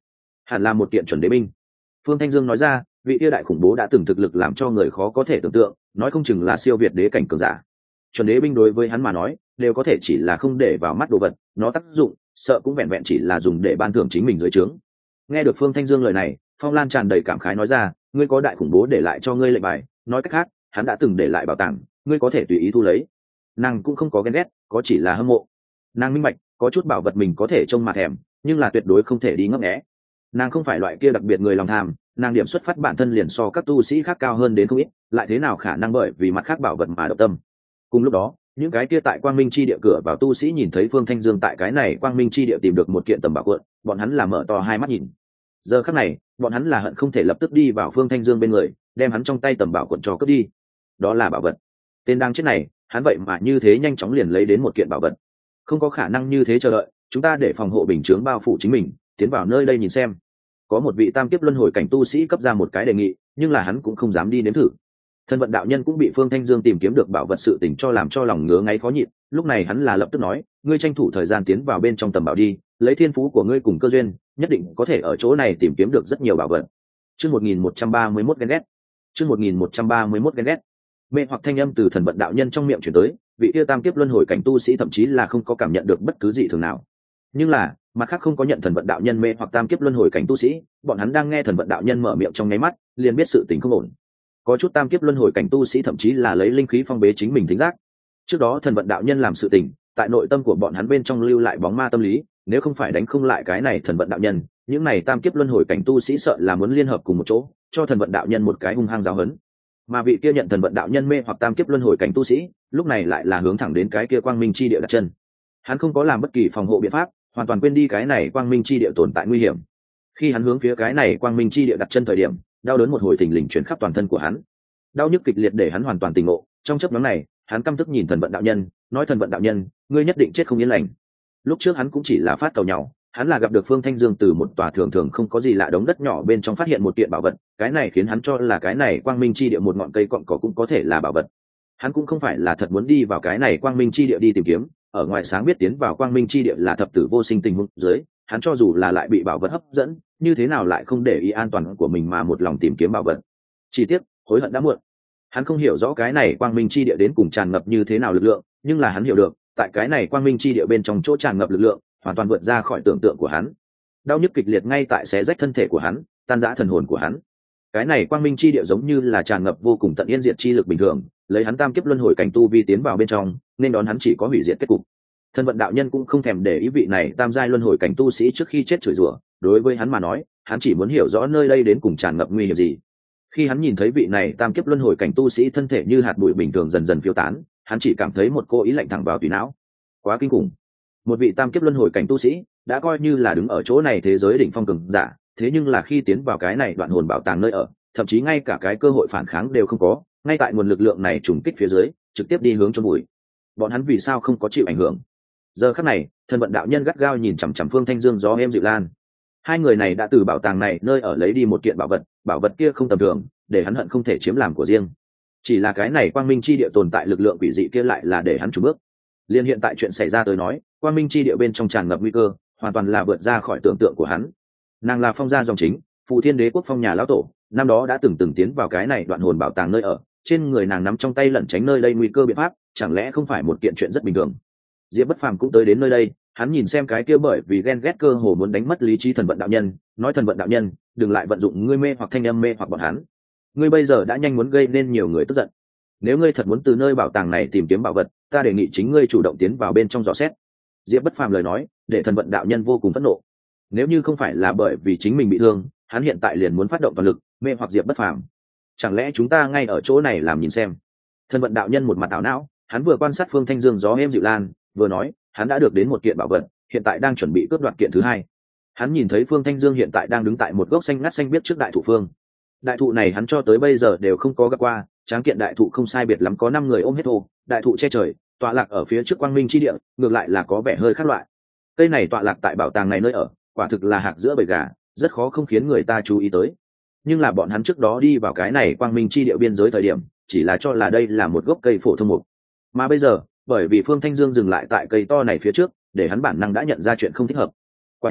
hẳn là một kiện chuẩn đế binh. Phương Thanh Dương nói ra, vị kia đại khủng bố đã từng thực lực làm cho người khó có thể tưởng tượng, nói không chừng là siêu việt đế cảnh cường giả. Chuẩn đế binh đối với hắn mà nói đều có thể chỉ là không để vào mắt đồ vật, nó tác dụng sợ cũng vẹn vẹn chỉ là dùng để ban thưởng chính mình dưới trướng. Nghe được Phương Thanh Dương lời này, Phong Lan tràn đầy cảm khái nói ra, ngươi có đại khủng bố để lại cho ngươi lệnh bài, nói cách khác hắn đã từng để lại bảo tàng, ngươi có thể tùy ý thu lấy. Nàng cũng không có ghen ghét, có chỉ là hâm mộ. Nàng minh bạch có chút bảo vật mình có thể trông mà thèm, nhưng là tuyệt đối không thể đi ngấp nghé. Nàng không phải loại kia đặc biệt người lòng tham, nàng điểm xuất phát bản thân liền so các tu sĩ khác cao hơn đến không ít, lại thế nào khả năng bởi vì mặt khác bảo vật mà động tâm. Cùng lúc đó, những cái kia tại Quang Minh chi địa cửa vào tu sĩ nhìn thấy Phương Thanh Dương tại cái này Quang Minh chi địa tìm được một kiện tầm bảo cuộn, bọn hắn là mở to hai mắt nhìn. Giờ khắc này, bọn hắn là hận không thể lập tức đi vào Phương Thanh Dương bên người, đem hắn trong tay tầm bảo cuộn cho cướp đi. Đó là bảo vật. Tên đang chết này, hắn vậy mà như thế nhanh chóng liền lấy đến một kiện bảo vật. Không có khả năng như thế chờ đợi, chúng ta để phòng hộ bình chướng bao phủ chính mình, tiến vào nơi đây nhìn xem. Có một vị tam kiếp luân hồi cảnh tu sĩ cấp ra một cái đề nghị, nhưng là hắn cũng không dám đi nếm thử. Thân vận đạo nhân cũng bị Phương Thanh Dương tìm kiếm được bảo vật sự tình cho làm cho lòng ngứa ngáy khó nhịn, lúc này hắn là lập tức nói, ngươi tranh thủ thời gian tiến vào bên trong tầm bảo đi, lấy thiên phú của ngươi cùng cơ duyên, nhất định có thể ở chỗ này tìm kiếm được rất nhiều bảo vật. Chương một nghìn một trăm ba mươi mốt ghen ghét. Chương một nghìn một trăm ba mươi mốt ghen ghét. Mê hoặc thanh âm từ thần vận đạo nhân trong miệng truyền tới, vị kia tam kiếp luân hồi cảnh tu sĩ thậm chí là không có cảm nhận được bất cứ gì thường nào. Nhưng là, mặt khác không có nhận thần vận đạo nhân mê hoặc tam kiếp luân hồi cảnh tu sĩ, bọn hắn đang nghe thần vận đạo nhân mở miệng trong nháy mắt, liền biết sự tình không ổn. Có chút tam kiếp luân hồi cảnh tu sĩ thậm chí là lấy linh khí phong bế chính mình thính giác. Trước đó thần vận đạo nhân làm sự tình, tại nội tâm của bọn hắn bên trong lưu lại bóng ma tâm lý, nếu không phải đánh không lại cái này thần vận đạo nhân, những này tam kiếp luân hồi cảnh tu sĩ sợ là muốn liên hợp cùng một chỗ, cho thần vận đạo nhân một cái hung hăng giáo huấn. Mà vị kia nhận thần vận đạo nhân mê hoặc tam kiếp luân hồi cảnh tu sĩ, lúc này lại là hướng thẳng đến cái kia quang minh chi địa đặt chân. Hắn không có làm bất kỳ phòng hộ biện pháp, hoàn toàn quên đi cái này quang minh chi địa tồn tại nguy hiểm. Khi hắn hướng phía cái này quang minh chi địa đặt chân thời điểm, đau đớn một hồi thình lình chuyển khắp toàn thân của hắn. Đau nhức kịch liệt để hắn hoàn toàn tỉnh ngộ, trong chớp nhoáng này, hắn căm tức nhìn thần vận đạo nhân, nói thần vận đạo nhân, ngươi nhất định chết không yên lành. Lúc trước hắn cũng chỉ là phát cầu nhau, hắn là gặp được Phương Thanh Dương từ một tòa thường thường không có gì lạ đống đất nhỏ bên trong phát hiện một kiện bảo vật, cái này khiến hắn cho là cái này quang minh chi địa một ngọn cây cọn cỏ cũng có thể là bảo vật. Hắn cũng không phải là thật muốn đi vào cái này quang minh chi địa đi tìm kiếm, ở ngoài sáng biết tiến vào quang minh chi địa là thập tử vô sinh tình huống dưới, hắn cho dù là lại bị bảo vật hấp dẫn, như thế nào lại không để ý an toàn của mình mà một lòng tìm kiếm bảo vật. Chỉ tiếc, hối hận đã muộn. Hắn không hiểu rõ cái này quang minh chi địa đến cùng tràn ngập như thế nào lực lượng, nhưng là hắn hiểu được, tại cái này quang minh chi địa bên trong chỗ tràn ngập lực lượng, hoàn toàn vượt ra khỏi tưởng tượng của hắn. Đau nhức kịch liệt ngay tại xé rách thân thể của hắn, tan rã thần hồn của hắn. Cái này quang minh chi địa giống như là tràn ngập vô cùng tận yên diệt chi lực bình thường, lấy hắn tam kiếp luân hồi cảnh tu vi tiến vào bên trong, nên đón hắn chỉ có hủy diệt kết cục. Thân vận đạo nhân cũng không thèm để ý vị này tam giai luân hồi cảnh tu sĩ trước khi chết chửi rủa, đối với hắn mà nói, hắn chỉ muốn hiểu rõ nơi đây đến cùng tràn ngập nguy hiểm gì. Khi hắn nhìn thấy vị này tam kiếp luân hồi cảnh tu sĩ thân thể như hạt bụi bình thường dần dần phiêu tán, hắn chỉ cảm thấy một cô ý lạnh thẳng vào tùy não. Quá kinh khủng. Một vị tam kiếp luân hồi cảnh tu sĩ đã coi như là đứng ở chỗ này thế giới đỉnh phong cường giả, thế nhưng là khi tiến vào cái này đoạn hồn bảo tàng nơi ở, thậm chí ngay cả cái cơ hội phản kháng đều không có, ngay tại nguồn lực lượng này trùng kích phía dưới, trực tiếp đi hướng cho bụi. Bọn hắn vì sao không có chịu ảnh hưởng? Giờ khắc này, thần vận đạo nhân gắt gao nhìn chằm chằm Phương Thanh Dương gió êm dịu lan. Hai người này đã từ bảo tàng này nơi ở lấy đi một kiện bảo vật, bảo vật kia không tầm thường, để hắn hận không thể chiếm làm của riêng. Chỉ là cái này quang minh chi địa tồn tại lực lượng quỷ dị kia lại là để hắn chùn bước. Liên hiện tại chuyện xảy ra tới nói, quang minh chi địa bên trong tràn ngập nguy cơ, hoàn toàn là vượt ra khỏi tưởng tượng của hắn. Nàng là phong gia dòng chính, Phù Thiên Đế quốc phong nhà lão tổ, năm đó đã từng từng tiến vào cái này đoạn hồn bảo tàng nơi ở, trên người nàng nắm trong tay lẩn tránh nơi đây nguy cơ biện pháp, chẳng lẽ không phải một kiện chuyện rất bình thường? Diệp Bất Phàm cũng tới đến nơi đây, hắn nhìn xem cái kia bởi vì ghen ghét cơ hồ muốn đánh mất lý trí thần vận đạo nhân, nói thần vận đạo nhân, đừng lại vận dụng ngươi mê hoặc thanh âm mê hoặc bọn hắn. Ngươi bây giờ đã nhanh muốn gây nên nhiều người tức giận. Nếu ngươi thật muốn từ nơi bảo tàng này tìm kiếm bảo vật, ta đề nghị chính ngươi chủ động tiến vào bên trong dò xét. Diệp Bất Phàm lời nói, để thần vận đạo nhân vô cùng phẫn nộ. Nếu như không phải là bởi vì chính mình bị thương, hắn hiện tại liền muốn phát động toàn lực mê hoặc Diệp Bất Phàm. Chẳng lẽ chúng ta ngay ở chỗ này làm nhìn xem? Thần vận đạo nhân một mặt ảo não, hắn vừa quan sát Phương Thanh Dương gió êm dịu lan, vừa nói, hắn đã được đến một kiện bảo vật, hiện tại đang chuẩn bị cướp đoạt kiện thứ hai. Hắn nhìn thấy Phương Thanh Dương hiện tại đang đứng tại một gốc xanh ngắt xanh biếc trước đại thụ phương. Đại thụ này hắn cho tới bây giờ đều không có gặp qua, tráng kiện đại thụ không sai biệt lắm có năm người ôm hết thô, đại thụ che trời, tọa lạc ở phía trước quang minh chi địa, ngược lại là có vẻ hơi khác loại. Cây này tọa lạc tại bảo tàng này nơi ở, quả thực là hạc giữa bầy gà, rất khó không khiến người ta chú ý tới. Nhưng là bọn hắn trước đó đi vào cái này quang minh chi địa biên giới thời điểm, chỉ là cho là đây là một gốc cây phổ thông mục. Mà bây giờ, bởi vì Phương Thanh Dương dừng lại tại cây to này phía trước, để hắn bản năng đã nhận ra chuyện không thích hợp. Quả nhiên,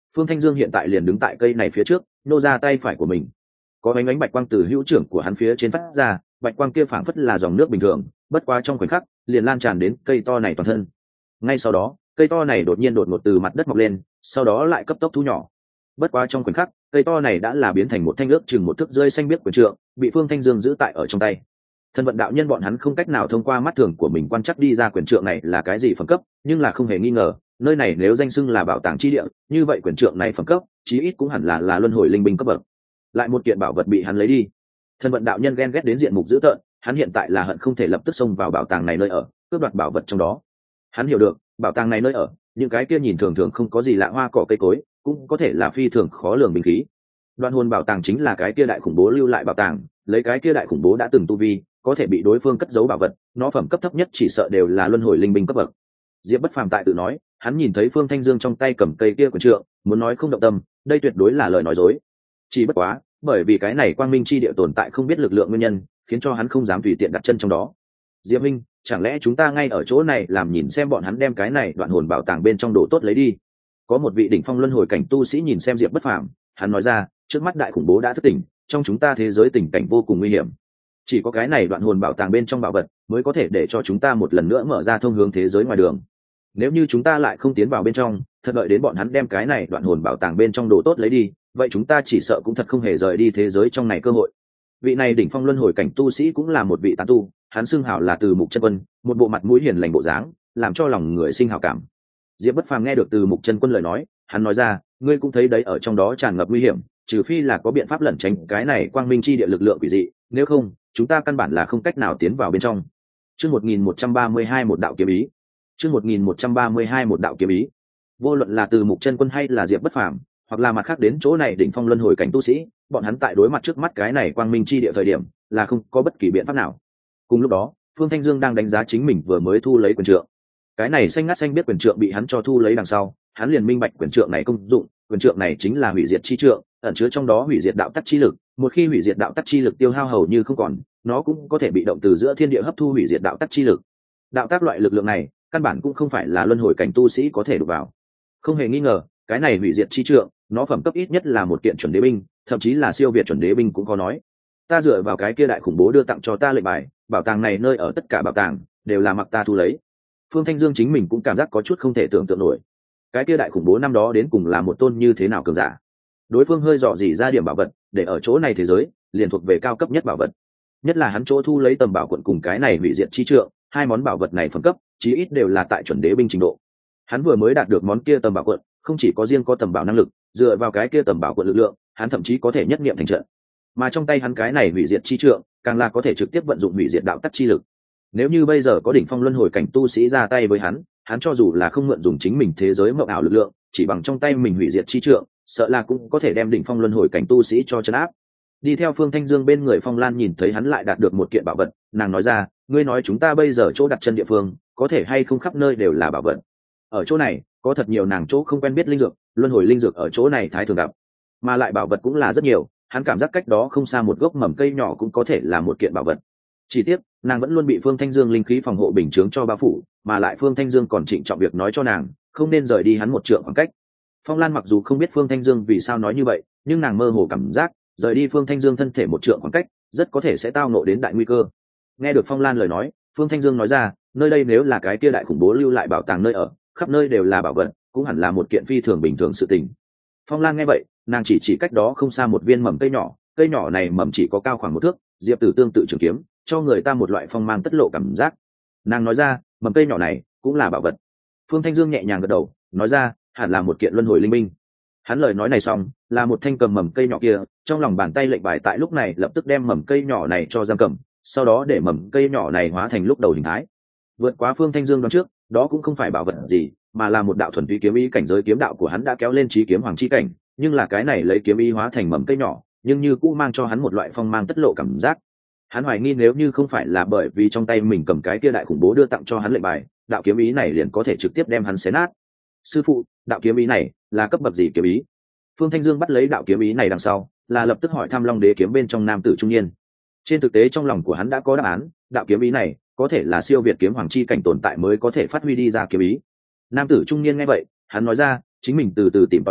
Phương Thanh Dương hiện tại liền đứng tại cây này phía trước, nô ra tay phải của mình. Có ánh ánh bạch quang từ hữu trưởng của hắn phía trên phát ra, bạch quang kia phảng phất là dòng nước bình thường, bất quá trong khoảnh khắc liền lan tràn đến cây to này toàn thân. Ngay sau đó, cây to này đột nhiên đột ngột từ mặt đất mọc lên, sau đó lại cấp tốc thu nhỏ. Bất quá trong khoảnh khắc, cây to này đã là biến thành một thanh ước chừng một thước rơi xanh biếc quyền trượng, bị Phương Thanh Dương giữ tại ở trong tay. Thân vận đạo nhân bọn hắn không cách nào thông qua mắt thường của mình quan chắc đi ra quyền trượng này là cái gì phẩm cấp, nhưng là không hề nghi ngờ, nơi này nếu danh xưng là bảo tàng chi địa, như vậy quyền trượng này phẩm cấp, chí ít cũng hẳn là là luân hồi linh binh cấp bậc. Lại một kiện bảo vật bị hắn lấy đi. Thân vận đạo nhân ghen ghét đến diện mục dữ tợn, hắn hiện tại là hận không thể lập tức xông vào bảo tàng này nơi ở, cướp đoạt bảo vật trong đó. Hắn hiểu được, bảo tàng này nơi ở, những cái kia nhìn thường thường không có gì lạ hoa cỏ cây cối, cũng có thể là phi thường khó lường binh khí. Đoạn hồn bảo tàng chính là cái kia đại khủng bố lưu lại bảo tàng, lấy cái kia đại khủng bố đã từng tu vi, có thể bị đối phương cất giấu bảo vật, nó phẩm cấp thấp nhất chỉ sợ đều là luân hồi linh binh cấp bậc. Diệp Bất Phàm tại tự nói, hắn nhìn thấy Phương Thanh Dương trong tay cầm cây kia quyền trượng, muốn nói không động tâm, đây tuyệt đối là lời nói dối. Chỉ bất quá, bởi vì cái này quang minh chi địa tồn tại không biết lực lượng nguyên nhân, khiến cho hắn không dám tùy tiện đặt chân trong đó. Diệp Minh, chẳng lẽ chúng ta ngay ở chỗ này làm nhìn xem bọn hắn đem cái này đoạn hồn bảo tàng bên trong đồ tốt lấy đi? Có một vị đỉnh phong luân hồi cảnh tu sĩ nhìn xem Diệp Bất Phàm, hắn nói ra, trước mắt đại khủng bố đã thức tỉnh, trong chúng ta thế giới tình cảnh vô cùng nguy hiểm. Chỉ có cái này đoạn hồn bảo tàng bên trong bảo vật mới có thể để cho chúng ta một lần nữa mở ra thông hướng thế giới ngoài đường. Nếu như chúng ta lại không tiến vào bên trong, thật đợi đến bọn hắn đem cái này đoạn hồn bảo tàng bên trong đồ tốt lấy đi, vậy chúng ta chỉ sợ cũng thật không hề rời đi thế giới trong này cơ hội. Vị này đỉnh phong luân hồi cảnh tu sĩ cũng là một vị tán tu, hắn xưng hảo là Từ Mục Chân Quân, một bộ mặt mũi hiền lành bộ dáng, làm cho lòng người sinh hảo cảm. Diệp Bất Phàm nghe được Từ Mục Chân Quân lời nói, hắn nói ra, ngươi cũng thấy đấy, ở trong đó tràn ngập nguy hiểm, trừ phi là có biện pháp lẩn tránh cái này quang minh chi địa lực lượng quỷ dị, nếu không, chúng ta căn bản là không cách nào tiến vào bên trong. Chương một nghìn một trăm ba mươi hai một đạo kiếm ý. Chương một nghìn một trăm ba mươi hai một đạo kiếm ý. Vô luận là Từ Mục Chân Quân hay là Diệp Bất Phàm, hoặc là mặt khác đến chỗ này đỉnh phong luân hồi cảnh tu sĩ, bọn hắn tại đối mặt trước mắt cái này quang minh chi địa thời điểm, là không có bất kỳ biện pháp nào. Cùng lúc đó, Phương Thanh Dương đang đánh giá chính mình vừa mới thu lấy quyền trượng. Cái này xanh ngắt xanh biết quyền trượng bị hắn cho thu lấy đằng sau, hắn liền minh bạch quyền trượng này công dụng, quyền trượng này chính là hủy diệt chi trượng, ẩn chứa trong đó hủy diệt đạo tắc chi lực, một khi hủy diệt đạo tắc chi lực tiêu hao hầu như không còn, nó cũng có thể bị động từ giữa thiên địa hấp thu hủy diệt đạo tắc chi lực. Đạo tắc loại lực lượng này, căn bản cũng không phải là luân hồi cảnh tu sĩ có thể đụng vào. Không hề nghi ngờ, cái này hủy diệt chi trượng, nó phẩm cấp ít nhất là một kiện chuẩn đế binh, thậm chí là siêu việt chuẩn đế binh cũng có nói. Ta dựa vào cái kia đại khủng bố đưa tặng cho ta lệnh bài, bảo tàng này nơi ở tất cả bảo tàng đều là mặc ta thu lấy. Phương Thanh Dương chính mình cũng cảm giác có chút không thể tưởng tượng nổi, cái kia đại khủng bố năm đó đến cùng là một tôn như thế nào cường giả. Đối phương hơi dò dỉ ra điểm bảo vật, để ở chỗ này thế giới liền thuộc về cao cấp nhất bảo vật. Nhất là hắn chỗ thu lấy tầm bảo quận cùng cái này hủy diệt chi trượng, hai món bảo vật này phẩm cấp chí ít đều là tại chuẩn đế binh trình độ. Hắn vừa mới đạt được món kia tầm bảo quận, không chỉ có riêng có tầm bảo năng lực, dựa vào cái kia tầm bảo quận lực lượng, hắn thậm chí có thể nhất niệm thành trận. Mà trong tay hắn cái này hủy diệt chi trượng, càng là có thể trực tiếp vận dụng hủy diệt đạo tắc chi lực. Nếu như bây giờ có đỉnh phong luân hồi cảnh tu sĩ ra tay với hắn, hắn cho dù là không mượn dùng chính mình thế giới mộng ảo lực lượng, chỉ bằng trong tay mình hủy diệt chi trượng, sợ là cũng có thể đem đỉnh phong luân hồi cảnh tu sĩ cho trấn áp. Đi theo Phương Thanh Dương bên người Phong Lan nhìn thấy hắn lại đạt được một kiện bảo vật, nàng nói ra, ngươi nói chúng ta bây giờ chỗ đặt chân địa phương, có thể hay không khắp nơi đều là bảo vật. Ở chỗ này, có thật nhiều nàng chỗ không quen biết linh dược, luân hồi linh dược ở chỗ này thái thường gặp, mà lại bảo vật cũng là rất nhiều, hắn cảm giác cách đó không xa một gốc mầm cây nhỏ cũng có thể là một kiện bảo vật. Chỉ tiếc, nàng vẫn luôn bị Phương Thanh Dương linh khí phòng hộ bình chướng cho bao phủ, mà lại Phương Thanh Dương còn trịnh trọng việc nói cho nàng, không nên rời đi hắn một trượng khoảng cách. Phong Lan mặc dù không biết Phương Thanh Dương vì sao nói như vậy, nhưng nàng mơ hồ cảm giác, rời đi Phương Thanh Dương thân thể một trượng khoảng cách, rất có thể sẽ tao ngộ đến đại nguy cơ. Nghe được Phong Lan lời nói, Phương Thanh Dương nói ra, nơi đây nếu là cái kia đại khủng bố lưu lại bảo tàng nơi ở, khắp nơi đều là bảo vật, cũng hẳn là một kiện phi thường bình thường sự tình. Phong Lan nghe vậy, nàng chỉ chỉ cách đó không xa một viên mầm cây nhỏ, cây nhỏ này mầm chỉ có cao khoảng một thước, diệp tử tương tự trường kiếm, cho người ta một loại phong mang tất lộ cảm giác. Nàng nói ra, mầm cây nhỏ này cũng là bảo vật. Phương Thanh Dương nhẹ nhàng gật đầu, nói ra, hẳn là một kiện luân hồi linh minh. Hắn lời nói này xong, là một thanh cầm mầm cây nhỏ kia, trong lòng bàn tay lệnh bài tại lúc này lập tức đem mầm cây nhỏ này cho giam cầm, sau đó để mầm cây nhỏ này hóa thành lúc đầu hình thái. Vượt quá Phương Thanh Dương đoán trước, đó cũng không phải bảo vật gì, mà là một đạo thuần túy kiếm ý, cảnh giới kiếm đạo của hắn đã kéo lên chí kiếm hoàng chi cảnh, nhưng là cái này lấy kiếm ý hóa thành mầm cây nhỏ, nhưng như cũng mang cho hắn một loại phong mang tất lộ cảm giác. Hắn hoài nghi nếu như không phải là bởi vì trong tay mình cầm cái kia đại khủng bố đưa tặng cho hắn lệnh bài, đạo kiếm ý này liền có thể trực tiếp đem hắn xé nát. Sư phụ, đạo kiếm ý này là cấp bậc gì kiếm ý? Phương Thanh Dương bắt lấy đạo kiếm ý này đằng sau, là lập tức hỏi thăm Long Đế kiếm bên trong nam tử trung niên. Trên thực tế trong lòng của hắn đã có đáp án, đạo kiếm ý này có thể là siêu việt kiếm hoàng chi cảnh tồn tại mới có thể phát huy đi ra kiếm ý. Nam tử trung niên nghe vậy, hắn nói ra, chính mình từ từ tìm tòi đi,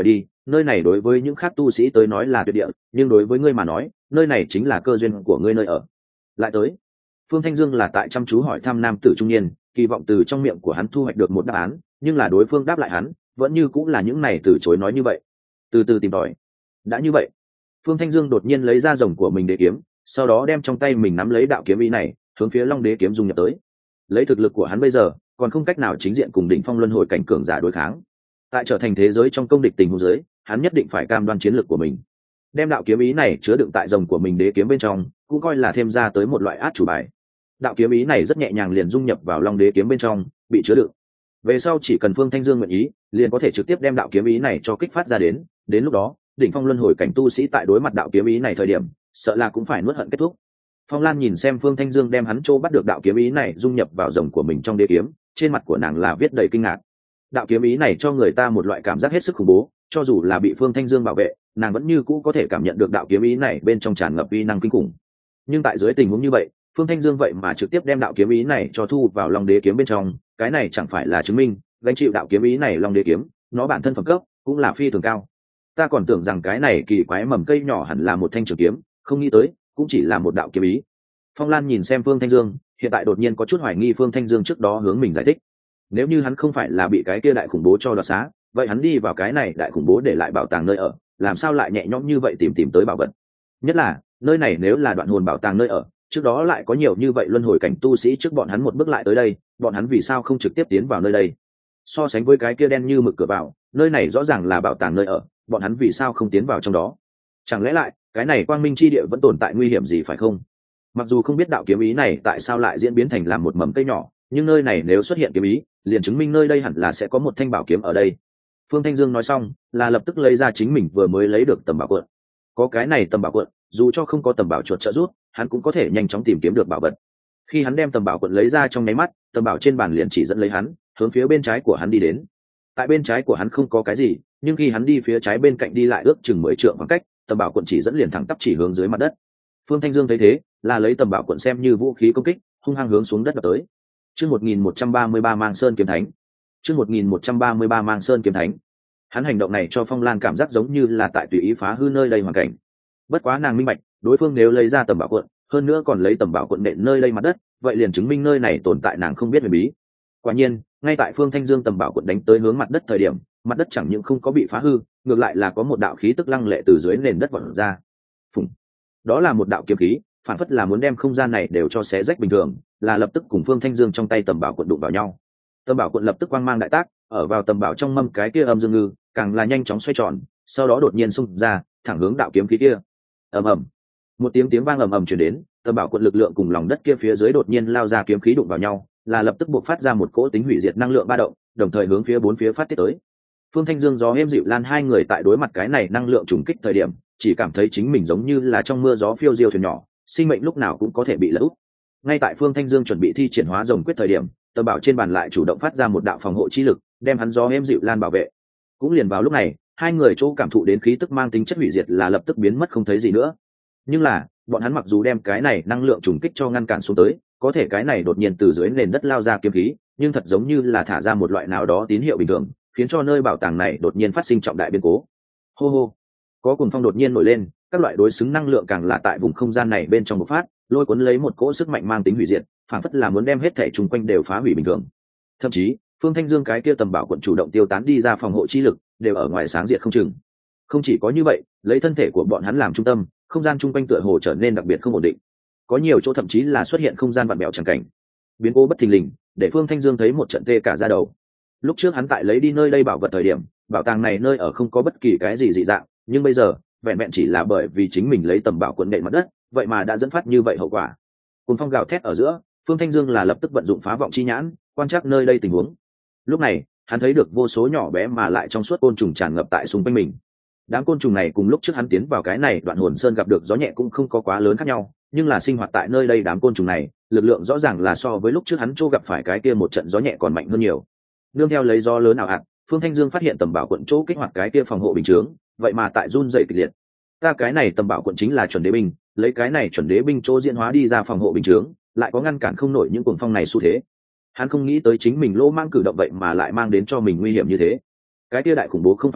nơi này đối với những khác tu sĩ tới nói là tuyệt địa, nhưng đối với ngươi mà nói nơi này chính là cơ duyên của ngươi nơi ở. Lại tới. Phương Thanh Dương là tại chăm chú hỏi thăm nam tử trung niên, kỳ vọng từ trong miệng của hắn thu hoạch được một đáp án, nhưng là đối phương đáp lại hắn vẫn như cũng là những này từ chối nói như vậy. Từ từ tìm tòi. Đã như vậy, Phương Thanh Dương đột nhiên lấy ra rồng của mình đế kiếm, sau đó đem trong tay mình nắm lấy đạo kiếm ý này hướng phía Long Đế kiếm dung nhập tới. Lấy thực lực của hắn bây giờ còn không cách nào chính diện cùng đỉnh phong luân hồi cảnh cường giả đối kháng, tại trở thành thế giới trong công địch tình huống giới, hắn nhất định phải cam đoan chiến lược của mình. Đem đạo kiếm ý này chứa đựng tại rồng của mình đế kiếm bên trong, cũng coi là thêm ra tới một loại át chủ bài. Đạo kiếm ý này rất nhẹ nhàng liền dung nhập vào Long Đế kiếm bên trong, bị chứa đựng. Về sau chỉ cần Phương Thanh Dương nguyện ý, liền có thể trực tiếp đem đạo kiếm ý này cho kích phát ra đến, đến lúc đó, đỉnh phong luân hồi cảnh tu sĩ tại đối mặt đạo kiếm ý này thời điểm, sợ là cũng phải nuốt hận kết thúc. Phong Lan nhìn xem Phương Thanh Dương đem hắn trô bắt được đạo kiếm ý này dung nhập vào rồng của mình trong đế kiếm, trên mặt của nàng là viết đầy kinh ngạc. Đạo kiếm ý này cho người ta một loại cảm giác hết sức khủng bố, cho dù là bị Phương Thanh Dương bảo vệ, nàng vẫn như cũ có thể cảm nhận được đạo kiếm ý này bên trong tràn ngập uy năng kinh khủng. Nhưng tại dưới tình huống như vậy, Phương Thanh Dương vậy mà trực tiếp đem đạo kiếm ý này cho thu vào Long Đế kiếm bên trong, cái này chẳng phải là chứng minh gánh chịu đạo kiếm ý này Long Đế kiếm, nó bản thân phẩm cấp cũng là phi thường cao. Ta còn tưởng rằng cái này kỳ quái mầm cây nhỏ hẳn là một thanh trường kiếm, không nghĩ tới cũng chỉ là một đạo kiếm ý. Phong Lan nhìn xem Phương Thanh Dương, hiện tại đột nhiên có chút hoài nghi Phương Thanh Dương trước đó hướng mình giải thích. Nếu như hắn không phải là bị cái kia đại khủng bố cho đoạt xá, vậy hắn đi vào cái này đại khủng bố để lại bảo tàng nơi ở, làm sao lại nhẹ nhõm như vậy tìm tìm tới bảo vật? Nhất là nơi này nếu là đoạn hồn bảo tàng nơi ở, trước đó lại có nhiều như vậy luân hồi cảnh tu sĩ trước bọn hắn một bước lại tới đây, bọn hắn vì sao không trực tiếp tiến vào nơi đây? So sánh với cái kia đen như mực cửa vào, nơi này rõ ràng là bảo tàng nơi ở, bọn hắn vì sao không tiến vào trong đó? Chẳng lẽ lại cái này quang minh chi địa vẫn tồn tại nguy hiểm gì phải không? Mặc dù không biết đạo kiếm ý này tại sao lại diễn biến thành làm một mầm cây nhỏ, nhưng nơi này nếu xuất hiện kiếm ý, liền chứng minh nơi đây hẳn là sẽ có một thanh bảo kiếm ở đây. Phương Thanh Dương nói xong, là lập tức lấy ra chính mình vừa mới lấy được tầm bảo cuộn. Có cái này tầm bảo cuộn, dù cho không có tầm bảo chuột trợ giúp, hắn cũng có thể nhanh chóng tìm kiếm được bảo vật. Khi hắn đem tầm bảo cuộn lấy ra trong nháy mắt, tầm bảo trên bàn liền chỉ dẫn lấy hắn, hướng phía bên trái của hắn đi đến. Tại bên trái của hắn không có cái gì, nhưng khi hắn đi phía trái bên cạnh đi lại ước chừng mười trượng khoảng cách, tầm bảo cuộn chỉ dẫn liền thẳng tắp chỉ hướng dưới mặt đất. Phương Thanh Dương thấy thế, là lấy tầm bảo cuộn xem như vũ khí công kích, hung hăng hướng xuống đất đập tới. Chương một nghìn một trăm ba mươi ba Mang Sơn kiếm thánh. Chương một nghìn một trăm ba mươi ba Mang Sơn kiếm thánh. Hắn hành động này cho Phong Lan cảm giác giống như là tại tùy ý phá hư nơi đây hoàn cảnh. Bất quá nàng minh bạch, đối phương nếu lấy ra tầm bảo cuộn, hơn nữa còn lấy tầm bảo cuộn nện nơi đây mặt đất, vậy liền chứng minh nơi này tồn tại nàng không biết huyền bí. Quả nhiên, ngay tại Phương Thanh Dương tầm bảo cuộn đánh tới hướng mặt đất thời điểm, mặt đất chẳng những không có bị phá hư, ngược lại là có một đạo khí tức lăng lệ từ dưới nền đất vọt ra. Phùng. Đó là một đạo kiếm khí, phản phất là muốn đem không gian này đều cho xé rách bình thường, là lập tức cùng Phương Thanh Dương trong tay tầm bảo cuộn đụng vào nhau. Tầm bảo cuộn lập tức quang mang đại tác, ở vào tầm bảo trong mâm cái kia âm dương ngư, càng là nhanh chóng xoay tròn, sau đó đột nhiên xung ra, thẳng hướng đạo kiếm khí kia. Ầm ầm. Một tiếng tiếng vang ầm ầm truyền đến, tầm bảo cuộn lực lượng cùng lòng đất kia phía dưới đột nhiên lao ra kiếm khí đụng vào nhau, là lập tức buộc phát ra một cỗ tính hủy diệt năng lượng ba động, đồng thời hướng phía bốn phía phát tiết tới. Phương Thanh Dương gió êm dịu lan hai người tại đối mặt cái này năng lượng trùng kích thời điểm, chỉ cảm thấy chính mình giống như là trong mưa gió phiêu diêu thuyền nhỏ, sinh mệnh lúc nào cũng có thể bị lỡ úp. Ngay tại Phương Thanh Dương chuẩn bị thi triển hóa rồng quyết thời điểm, tầm bảo trên bàn lại chủ động phát ra một đạo phòng hộ chi lực, đem hắn gió êm dịu lan bảo vệ. Cũng liền vào lúc này, hai người chỗ cảm thụ đến khí tức mang tính chất hủy diệt là lập tức biến mất không thấy gì nữa. Nhưng là, bọn hắn mặc dù đem cái này năng lượng trùng kích cho ngăn cản xuống tới, có thể cái này đột nhiên từ dưới nền đất lao ra kiếm khí, nhưng thật giống như là thả ra một loại nào đó tín hiệu bình thường, khiến cho nơi bảo tàng này đột nhiên phát sinh trọng đại biến cố. Hô hô, có cuồng phong đột nhiên nổi lên, các loại đối xứng năng lượng càng là tại vùng không gian này bên trong bộc phát, lôi cuốn lấy một cỗ sức mạnh mang tính hủy diệt, phản phất là muốn đem hết thể chung quanh đều phá hủy bình thường. Thậm chí, Phương Thanh Dương cái kia tầm bảo quận chủ động tiêu tán đi ra phòng hộ chi lực, đều ở ngoài sáng diệt không chừng. Không chỉ có như vậy, lấy thân thể của bọn hắn làm trung tâm, không gian chung quanh tựa hồ trở nên đặc biệt không ổn định. Có nhiều chỗ thậm chí là xuất hiện không gian vặn bèo chẳng cảnh. Biến cố bất thình lình, để Phương Thanh Dương thấy một trận tê cả da đầu. Lúc trước hắn tại lấy đi nơi đây bảo vật thời điểm, bảo tàng này nơi ở không có bất kỳ cái gì dị dạng, nhưng bây giờ, vẹn vẹn chỉ là bởi vì chính mình lấy tầm bảo quận nện mặt đất, vậy mà đã dẫn phát như vậy hậu quả. Cùng phong gào thét ở giữa, Phương Thanh Dương là lập tức vận dụng phá vọng chi nhãn, quan trắc nơi đây tình huống. Lúc này, hắn thấy được vô số nhỏ bé mà lại trong suốt côn trùng tràn ngập tại xung quanh mình. Đám côn trùng này cùng lúc trước hắn tiến vào cái này đoạn hồn sơn gặp được gió nhẹ cũng không có quá lớn khác nhau, nhưng là sinh hoạt tại nơi đây đám côn trùng này, lực lượng rõ ràng là so với lúc trước hắn chỗ gặp phải cái kia một trận gió nhẹ còn mạnh hơn nhiều. Nương theo lấy gió lớn ảo ạt, Phương Thanh Dương phát hiện tầm bảo quận chỗ kích hoạt cái kia phòng hộ bình chướng, vậy mà tại run rẩy kịch liệt. Ta cái này tầm bảo quận chính là chuẩn đế binh, lấy cái này chuẩn đế binh chỗ diễn hóa đi ra phòng hộ bình chướng, lại có ngăn cản không nổi những cuồng phong này xu thế. Hắn không nghĩ tới chính mình lỗ mang cử động vậy mà lại mang đến cho mình nguy hiểm như thế. Cái kia đại khủng bố không phải nói,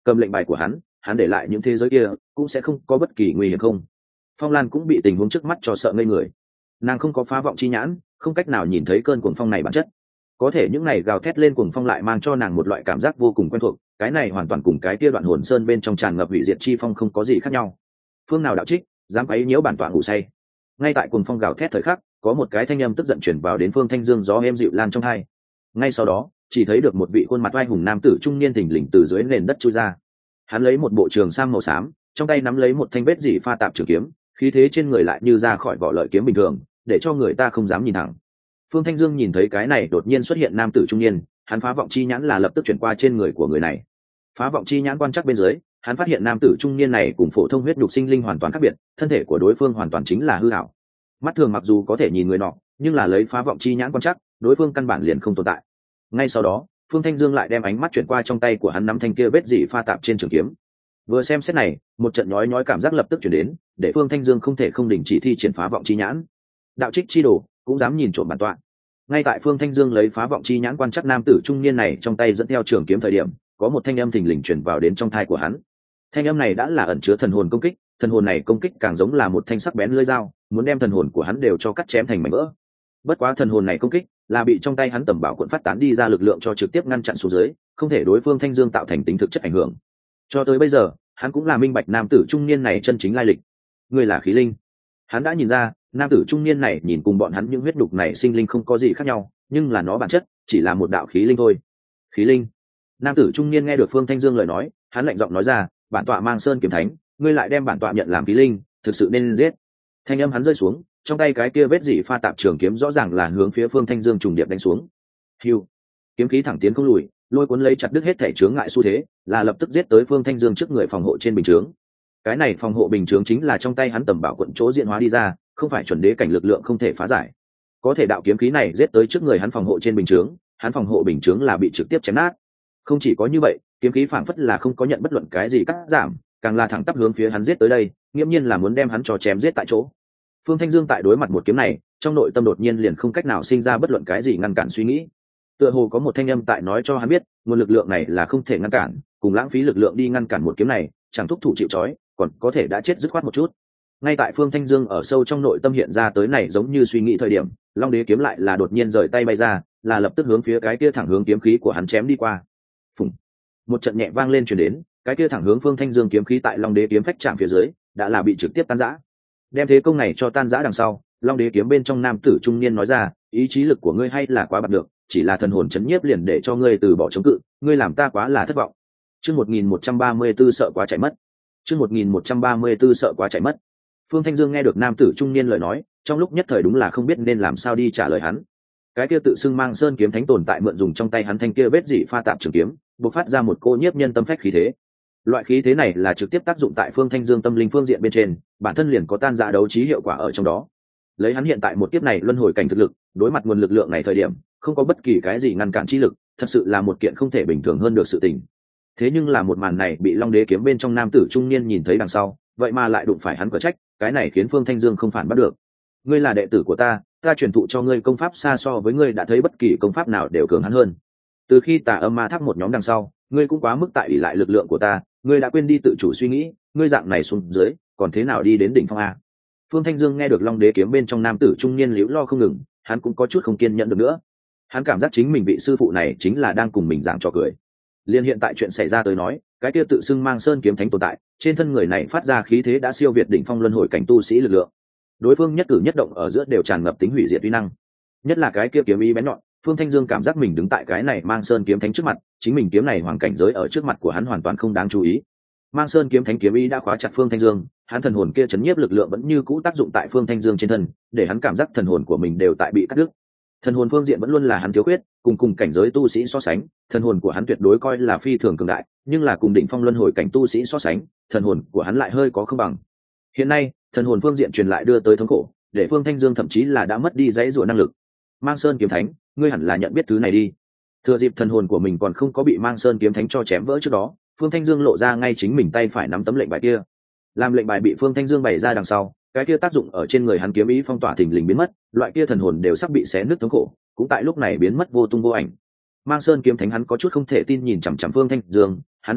cầm lệnh bài của hắn, hắn để lại những thế giới kia cũng sẽ không có bất kỳ nguy hiểm không. Phong Lan cũng bị tình huống trước mắt cho sợ ngây người, nàng không có phá vọng chi nhãn, không cách nào nhìn thấy cơn cuồng phong này bản chất, có thể những này gào thét lên cuồng phong lại mang cho nàng một loại cảm giác vô cùng quen thuộc, cái này hoàn toàn cùng cái kia đoạn hồn sơn bên trong tràn ngập hủy diệt chi phong không có gì khác nhau. Phương nào đạo trích dám quấy nhiễu bản tọa ngủ say? Ngay tại cuồng phong gào thét thời khắc, có một cái thanh âm tức giận chuyển vào đến Phương Thanh Dương gió êm dịu lan trong hai. Ngay sau đó chỉ thấy được một vị khuôn mặt oai hùng nam tử trung niên thình lình từ dưới nền đất chui ra. Hắn lấy một bộ trường sam màu xám, trong tay nắm lấy một thanh vết dỉ pha tạp trường kiếm, khí thế trên người lại như ra khỏi vỏ lợi kiếm bình thường, để cho người ta không dám nhìn thẳng. Phương Thanh Dương nhìn thấy cái này đột nhiên xuất hiện nam tử trung niên, hắn phá vọng chi nhãn là lập tức chuyển qua trên người của người này. Phá vọng chi nhãn quan chắc bên dưới, hắn phát hiện nam tử trung niên này cùng phổ thông huyết nhục sinh linh hoàn toàn khác biệt, thân thể của đối phương hoàn toàn chính là hư ảo. Mắt thường mặc dù có thể nhìn người nọ, nhưng là lấy phá vọng chi nhãn quan chắc, đối phương căn bản liền không tồn tại. Ngay sau đó, Phương Thanh Dương lại đem ánh mắt chuyển qua trong tay của hắn nắm thanh kia vết dỉ pha tạp trên trường kiếm. Vừa xem xét này, một trận nhói nhói cảm giác lập tức chuyển đến, để Phương Thanh Dương không thể không đình chỉ thi triển phá vọng chi nhãn. Đạo trích chi đồ cũng dám nhìn trộm bản tọa. Ngay tại Phương Thanh Dương lấy phá vọng chi nhãn quan chắc nam tử trung niên này trong tay dẫn theo trường kiếm thời điểm, có một thanh âm thình lình truyền vào đến trong tai của hắn. Thanh âm này đã là ẩn chứa thần hồn công kích, thần hồn này công kích càng giống là một thanh sắc bén lưỡi dao, muốn đem thần hồn của hắn đều cho cắt chém thành mảnh vỡ. Bất quá thần hồn này công kích là bị trong tay hắn tầm bảo cuộn phát tán đi ra lực lượng cho trực tiếp ngăn chặn xuống dưới, không thể đối Phương Thanh Dương tạo thành tính thực chất ảnh hưởng. Cho tới bây giờ, hắn cũng là minh bạch nam tử trung niên này chân chính lai lịch. Người là khí linh. Hắn đã nhìn ra, nam tử trung niên này nhìn cùng bọn hắn những huyết đục này sinh linh không có gì khác nhau, nhưng là nó bản chất chỉ là một đạo khí linh thôi. Khí linh. Nam tử trung niên nghe được Phương Thanh Dương lời nói, hắn lạnh giọng nói ra, bản tọa mang sơn kiếm thánh, ngươi lại đem bản tọa nhận làm khí linh, thực sự nên giết. Thanh âm hắn rơi xuống, trong tay cái kia vết dỉ pha tạp trường kiếm rõ ràng là hướng phía Phương Thanh Dương trùng điệp đánh xuống. Hưu. Kiếm khí thẳng tiến không lùi, lôi cuốn lấy chặt đứt hết thể chướng ngại xu thế, là lập tức giết tới Phương Thanh Dương trước người phòng hộ trên bình chướng. Cái này phòng hộ bình chướng chính là trong tay hắn tầm bảo quận chỗ diễn hóa đi ra, không phải chuẩn đế cảnh lực lượng không thể phá giải. Có thể đạo kiếm khí này giết tới trước người hắn phòng hộ trên bình chướng, hắn phòng hộ bình chướng là bị trực tiếp chém nát. Không chỉ có như vậy, kiếm khí phảng phất là không có nhận bất luận cái gì cắt giảm, càng là thẳng tắp hướng phía hắn giết tới đây, nghiêm nhiên là muốn đem hắn cho chém giết tại chỗ. Phương Thanh Dương tại đối mặt một kiếm này, trong nội tâm đột nhiên liền không cách nào sinh ra bất luận cái gì ngăn cản suy nghĩ. Tựa hồ có một thanh âm tại nói cho hắn biết, nguồn lực lượng này là không thể ngăn cản, cùng lãng phí lực lượng đi ngăn cản một kiếm này, chẳng thúc thủ chịu trói, còn có thể đã chết dứt khoát một chút. Ngay tại Phương Thanh Dương ở sâu trong nội tâm hiện ra tới này giống như suy nghĩ thời điểm, Long Đế kiếm lại là đột nhiên rời tay bay ra, là lập tức hướng phía cái kia thẳng hướng kiếm khí của hắn chém đi qua. Phùng. Một trận nhẹ vang lên truyền đến, cái kia thẳng hướng Phương Thanh Dương kiếm khí tại Long Đế kiếm phách chạm phía dưới, đã là bị trực tiếp tan rã. Đem thế công này cho tan rã đằng sau, Long Đế kiếm bên trong nam tử trung niên nói ra, ý chí lực của ngươi hay là quá bạc được, chỉ là thần hồn chấn nhiếp liền để cho ngươi từ bỏ chống cự, ngươi làm ta quá là thất vọng. Chương một nghìn một trăm ba mươi tư sợ quá chạy mất. Chương một nghìn một trăm ba mươi tư sợ quá chạy mất. Phương Thanh Dương nghe được nam tử trung niên lời nói, trong lúc nhất thời đúng là không biết nên làm sao đi trả lời hắn. Cái kia tự xưng mang sơn kiếm thánh tồn tại mượn dùng trong tay hắn thanh kia vết dỉ pha tạp trường kiếm, bộc phát ra một cô nhiếp nhân tâm phách khí thế. Loại khí thế này là trực tiếp tác dụng tại Phương Thanh Dương tâm linh phương diện bên trên, bản thân liền có tan rã đấu trí hiệu quả ở trong đó. Lấy hắn hiện tại một kiếp này luân hồi cảnh thực lực, đối mặt nguồn lực lượng này thời điểm, không có bất kỳ cái gì ngăn cản chi lực, thật sự là một kiện không thể bình thường hơn được sự tình. Thế nhưng là một màn này bị Long Đế kiếm bên trong nam tử trung niên nhìn thấy đằng sau, vậy mà lại đụng phải hắn quả trách, cái này khiến Phương Thanh Dương không phản bắt được. Ngươi là đệ tử của ta, ta truyền thụ cho ngươi công pháp xa so với ngươi đã thấy bất kỳ công pháp nào đều cường hắn hơn. Từ khi Tà Âm Ma Tháp một nhóm đằng sau, ngươi cũng quá mức tại ủy lại lực lượng của ta, ngươi đã quên đi tự chủ suy nghĩ, ngươi dạng này xuống dưới, còn thế nào đi đến đỉnh phong a? Phương Thanh Dương nghe được Long Đế kiếm bên trong nam tử trung niên liễu lo không ngừng, hắn cũng có chút không kiên nhẫn được nữa. Hắn cảm giác chính mình vị sư phụ này chính là đang cùng mình giảng trò cười. Liên hiện tại chuyện xảy ra tới nói, cái kia tự xưng mang sơn kiếm thánh tồn tại, trên thân người này phát ra khí thế đã siêu việt đỉnh phong luân hồi cảnh tu sĩ lực lượng. Đối phương nhất cử nhất động ở giữa đều tràn ngập tính hủy diệt uy năng. Nhất là cái kia kiếm ý bén nhọn, Phương Thanh Dương cảm giác mình đứng tại cái này mang sơn kiếm thánh trước mặt, chính mình kiếm này hoàng cảnh giới ở trước mặt của hắn hoàn toàn không đáng chú ý. Mang sơn kiếm thánh kiếm ý đã khóa chặt Phương Thanh Dương, hắn thần hồn kia chấn nhiếp lực lượng vẫn như cũ tác dụng tại Phương Thanh Dương trên thân, để hắn cảm giác thần hồn của mình đều tại bị cắt đứt. Thần hồn phương diện vẫn luôn là hắn thiếu khuyết, cùng cùng cảnh giới tu sĩ so sánh, thần hồn của hắn tuyệt đối coi là phi thường cường đại, nhưng là cùng đỉnh phong luân hồi cảnh tu sĩ so sánh, thần hồn của hắn lại hơi có không bằng. Hiện nay, thần hồn phương diện truyền lại đưa tới thống khổ, để Phương Thanh Dương thậm chí là đã mất đi dãy rủa năng lực. Mang sơn kiếm thánh, ngươi hẳn là nhận biết thứ này đi. Thừa dịp thần hồn của mình còn không có bị Mang sơn kiếm thánh cho chém vỡ trước đó, Phương Thanh Dương lộ ra ngay chính mình tay phải nắm tấm lệnh bài kia. Làm lệnh bài bị Phương Thanh Dương bày ra đằng sau, cái kia tác dụng ở trên người hắn kiếm ý phong tỏa thình lình biến mất, loại kia thần hồn đều sắp bị xé nứt thống khổ, cũng tại lúc này biến mất vô tung vô ảnh. Mang sơn kiếm thánh hắn có chút không thể tin nhìn chằm chằm Phương Thanh Dương, hắn hỏi,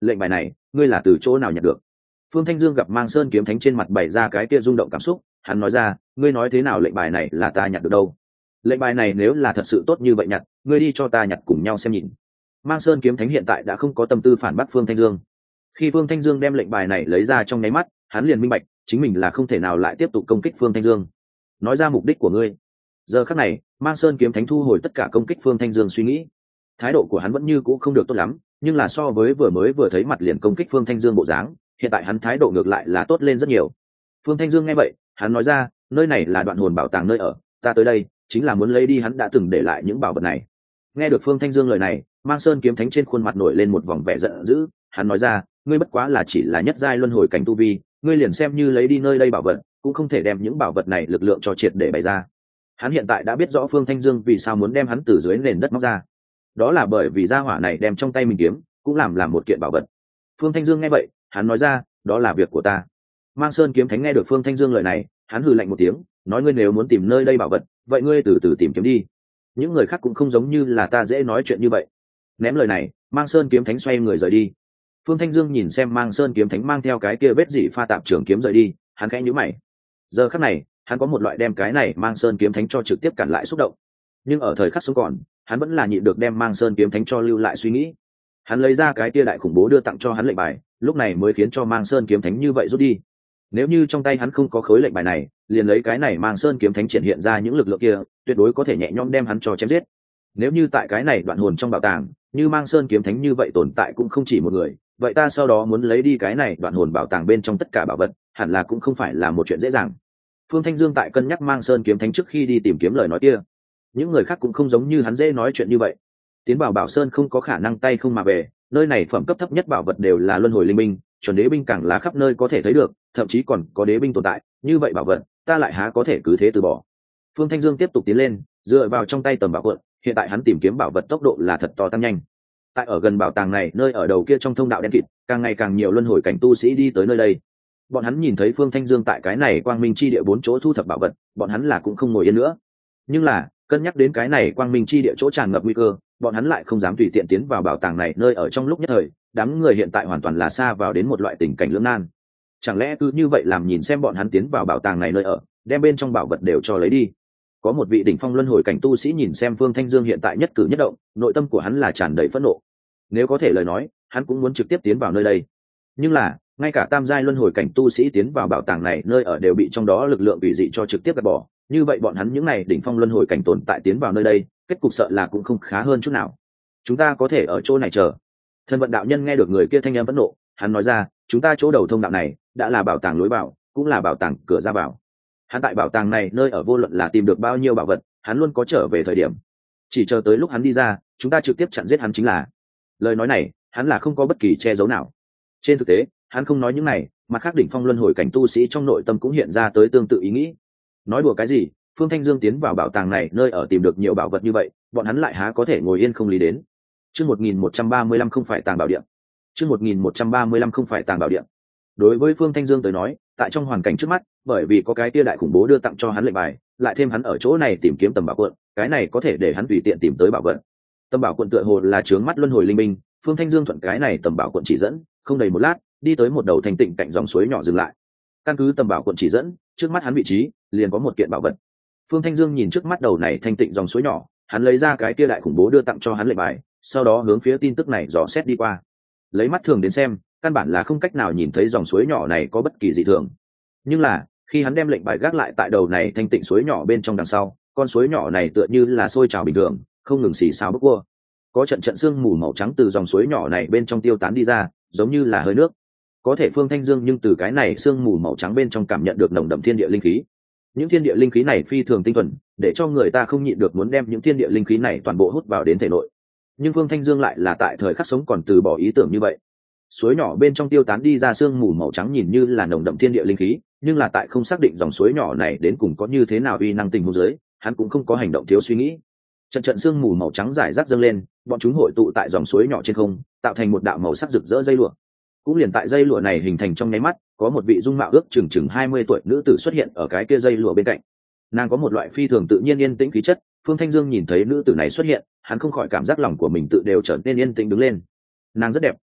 lệnh bài này ngươi là từ chỗ nào nhận được? Phương Thanh Dương gặp Mang Sơn kiếm thánh trên mặt bày ra cái kia rung động cảm xúc, hắn nói ra, ngươi nói thế nào lệnh bài này là ta nhặt được đâu? Lệnh bài này nếu là thật sự tốt như vậy nhặt, ngươi đi cho ta nhặt cùng nhau xem nhìn. Mang Sơn kiếm thánh hiện tại đã không có tâm tư phản bác Phương Thanh Dương. Khi Phương Thanh Dương đem lệnh bài này lấy ra trong nháy mắt, hắn liền minh bạch, chính mình là không thể nào lại tiếp tục công kích Phương Thanh Dương. Nói ra mục đích của ngươi. Giờ khắc này, Mang Sơn kiếm thánh thu hồi tất cả công kích Phương Thanh Dương suy nghĩ. Thái độ của hắn vẫn như cũ không được tốt lắm, nhưng là so với vừa mới vừa thấy mặt liền công kích Phương Thanh Dương bộ dáng, hiện tại hắn thái độ ngược lại là tốt lên rất nhiều. Phương Thanh Dương nghe vậy, hắn nói ra, nơi này là đoạn hồn bảo tàng nơi ở, ta tới đây chính là muốn lấy đi hắn đã từng để lại những bảo vật này. Nghe được Phương Thanh Dương lời này, Mang Sơn kiếm thánh trên khuôn mặt nổi lên một vòng vẻ giận dữ, hắn nói ra, ngươi bất quá là chỉ là nhất giai luân hồi cảnh tu vi, ngươi liền xem như lấy đi nơi đây bảo vật, cũng không thể đem những bảo vật này lực lượng cho triệt để bày ra. Hắn hiện tại đã biết rõ Phương Thanh Dương vì sao muốn đem hắn từ dưới nền đất móc ra, đó là bởi vì gia hỏa này đem trong tay mình kiếm cũng làm làm một kiện bảo vật. Phương Thanh Dương nghe vậy, hắn nói ra, đó là việc của ta. Mang Sơn kiếm thánh nghe được Phương Thanh Dương lời này, hắn hừ lạnh một tiếng, nói ngươi nếu muốn tìm nơi đây bảo vật, vậy ngươi từ từ tìm kiếm đi. Những người khác cũng không giống như là ta dễ nói chuyện như vậy. Ném lời này, Mang Sơn kiếm thánh xoay người rời đi. Phương Thanh Dương nhìn xem Mang Sơn kiếm thánh mang theo cái kia vết dỉ pha tạp trường kiếm rời đi, hắn khẽ nhíu mày. Giờ khắc này, hắn có một loại đem cái này Mang Sơn kiếm thánh cho trực tiếp cản lại xúc động. Nhưng ở thời khắc sống còn, hắn vẫn là nhịn được đem Mang Sơn kiếm thánh cho lưu lại suy nghĩ. Hắn lấy ra cái kia đại khủng bố đưa tặng cho hắn lệnh bài, lúc này mới khiến cho Mang Sơn kiếm thánh như vậy rút đi. Nếu như trong tay hắn không có khối lệnh bài này, liền lấy cái này Mang Sơn kiếm thánh triển hiện ra những lực lượng kia, tuyệt đối có thể nhẹ nhõm đem hắn cho chém giết. Nếu như tại cái này đoạn hồn trong bảo tàng, như Mang Sơn kiếm thánh như vậy tồn tại cũng không chỉ một người, vậy ta sau đó muốn lấy đi cái này đoạn hồn bảo tàng bên trong tất cả bảo vật, hẳn là cũng không phải là một chuyện dễ dàng. Phương Thanh Dương tại cân nhắc Mang Sơn kiếm thánh trước khi đi tìm kiếm lời nói kia. Những người khác cũng không giống như hắn dễ nói chuyện như vậy. Tiến vào Bảo Sơn không có khả năng tay không mà về, nơi này phẩm cấp thấp nhất bảo vật đều là luân hồi linh binh, chuẩn đế binh càng là khắp nơi có thể thấy được, thậm chí còn có đế binh tồn tại, như vậy bảo vật, ta lại há có thể cứ thế từ bỏ. Phương Thanh Dương tiếp tục tiến lên, dựa vào trong tay tầm bảo quận, hiện tại hắn tìm kiếm bảo vật tốc độ là thật to tăng nhanh. Tại ở gần bảo tàng này, nơi ở đầu kia trong thông đạo đen kịt, càng ngày càng nhiều luân hồi cảnh tu sĩ đi tới nơi đây. Bọn hắn nhìn thấy Phương Thanh Dương tại cái này quang minh chi địa bốn chỗ thu thập bảo vật, bọn hắn là cũng không ngồi yên nữa. Nhưng là, cân nhắc đến cái này quang minh chi địa chỗ tràn ngập nguy cơ, bọn hắn lại không dám tùy tiện tiến vào bảo tàng này nơi ở trong lúc nhất thời, đám người hiện tại hoàn toàn là xa vào đến một loại tình cảnh lưỡng nan. Chẳng lẽ cứ như vậy làm nhìn xem bọn hắn tiến vào bảo tàng này nơi ở, đem bên trong bảo vật đều cho lấy đi? Có một vị đỉnh phong luân hồi cảnh tu sĩ nhìn xem Phương Thanh Dương hiện tại nhất cử nhất động, nội tâm của hắn là tràn đầy phẫn nộ. Nếu có thể lời nói, hắn cũng muốn trực tiếp tiến vào nơi đây. Nhưng là, ngay cả tam giai luân hồi cảnh tu sĩ tiến vào bảo tàng này nơi ở đều bị trong đó lực lượng quỷ dị cho trực tiếp gạt bỏ, như vậy bọn hắn những này đỉnh phong luân hồi cảnh tồn tại tiến vào nơi đây, kết cục sợ là cũng không khá hơn chút nào. Chúng ta có thể ở chỗ này chờ. Thần vận đạo nhân nghe được người kia thanh âm phẫn nộ, hắn nói ra, chúng ta chỗ đầu thông đạo này đã là bảo tàng lối vào, cũng là bảo tàng cửa ra vào. Hắn tại bảo tàng này nơi ở vô luận là tìm được bao nhiêu bảo vật, hắn luôn có trở về thời điểm. Chỉ chờ tới lúc hắn đi ra, chúng ta trực tiếp chặn giết hắn chính là. Lời nói này, hắn là không có bất kỳ che giấu nào. Trên thực tế, hắn không nói những này, mà khác đỉnh phong luân hồi cảnh tu sĩ trong nội tâm cũng hiện ra tới tương tự ý nghĩ. Nói đùa cái gì, Phương Thanh Dương tiến vào bảo tàng này nơi ở tìm được nhiều bảo vật như vậy, bọn hắn lại há có thể ngồi yên không lý đến. Chương một nghìn một trăm ba mươi lăm không phải tàng bảo địa. Chương một nghìn một trăm ba mươi lăm không phải tàng bảo địa. Đối với Phương Thanh Dương tới nói, tại trong hoàn cảnh trước mắt, bởi vì có cái kia đại khủng bố đưa tặng cho hắn lệnh bài, lại thêm hắn ở chỗ này tìm kiếm tầm bảo quận, cái này có thể để hắn tùy tiện tìm tới bảo vật. Tầm bảo quận tựa hồ là chướng mắt luân hồi linh minh, Phương Thanh Dương thuận cái này tầm bảo quận chỉ dẫn, không đầy một lát, đi tới một đầu thành tịnh cạnh dòng suối nhỏ dừng lại. Căn cứ tầm bảo quận chỉ dẫn, trước mắt hắn vị trí liền có một kiện bảo vật. Phương Thanh Dương nhìn trước mắt đầu này thanh tịnh dòng suối nhỏ, hắn lấy ra cái kia đại khủng bố đưa tặng cho hắn lệnh bài, sau đó hướng phía tin tức này dò xét đi qua. Lấy mắt thường đến xem, căn bản là không cách nào nhìn thấy dòng suối nhỏ này có bất kỳ dị thường. Nhưng là, khi hắn đem lệnh bài gác lại tại đầu này thanh tịnh suối nhỏ bên trong đằng sau, con suối nhỏ này tựa như là sôi trào bình thường, không ngừng xì xào bốc cua. Có trận trận sương mù màu trắng từ dòng suối nhỏ này bên trong tiêu tán đi ra, giống như là hơi nước. Có thể Phương Thanh Dương nhưng từ cái này sương mù màu trắng bên trong cảm nhận được nồng đậm thiên địa linh khí. Những thiên địa linh khí này phi thường tinh thuần, để cho người ta không nhịn được muốn đem những thiên địa linh khí này toàn bộ hút vào đến thể nội. Nhưng Phương Thanh Dương lại là tại thời khắc sống còn từ bỏ ý tưởng như vậy. Suối nhỏ bên trong tiêu tán đi ra sương mù màu trắng nhìn như là nồng đậm thiên địa linh khí, nhưng là tại không xác định dòng suối nhỏ này đến cùng có như thế nào uy năng tình huống dưới, hắn cũng không có hành động thiếu suy nghĩ. Trận trận sương mù màu trắng rải rác dâng lên, bọn chúng hội tụ tại dòng suối nhỏ trên không, tạo thành một đạo màu sắc rực rỡ dây lụa. Cũng liền tại dây lụa này hình thành trong nháy mắt, có một vị dung mạo ước chừng chừng hai mươi tuổi nữ tử xuất hiện ở cái kia dây lụa bên cạnh. Nàng có một loại phi thường tự nhiên yên tĩnh khí chất, Phương Thanh Dương nhìn thấy nữ tử này xuất hiện, hắn không khỏi cảm giác lòng của mình tự đều trở nên yên tĩnh đứng lên. Nàng rất đẹp,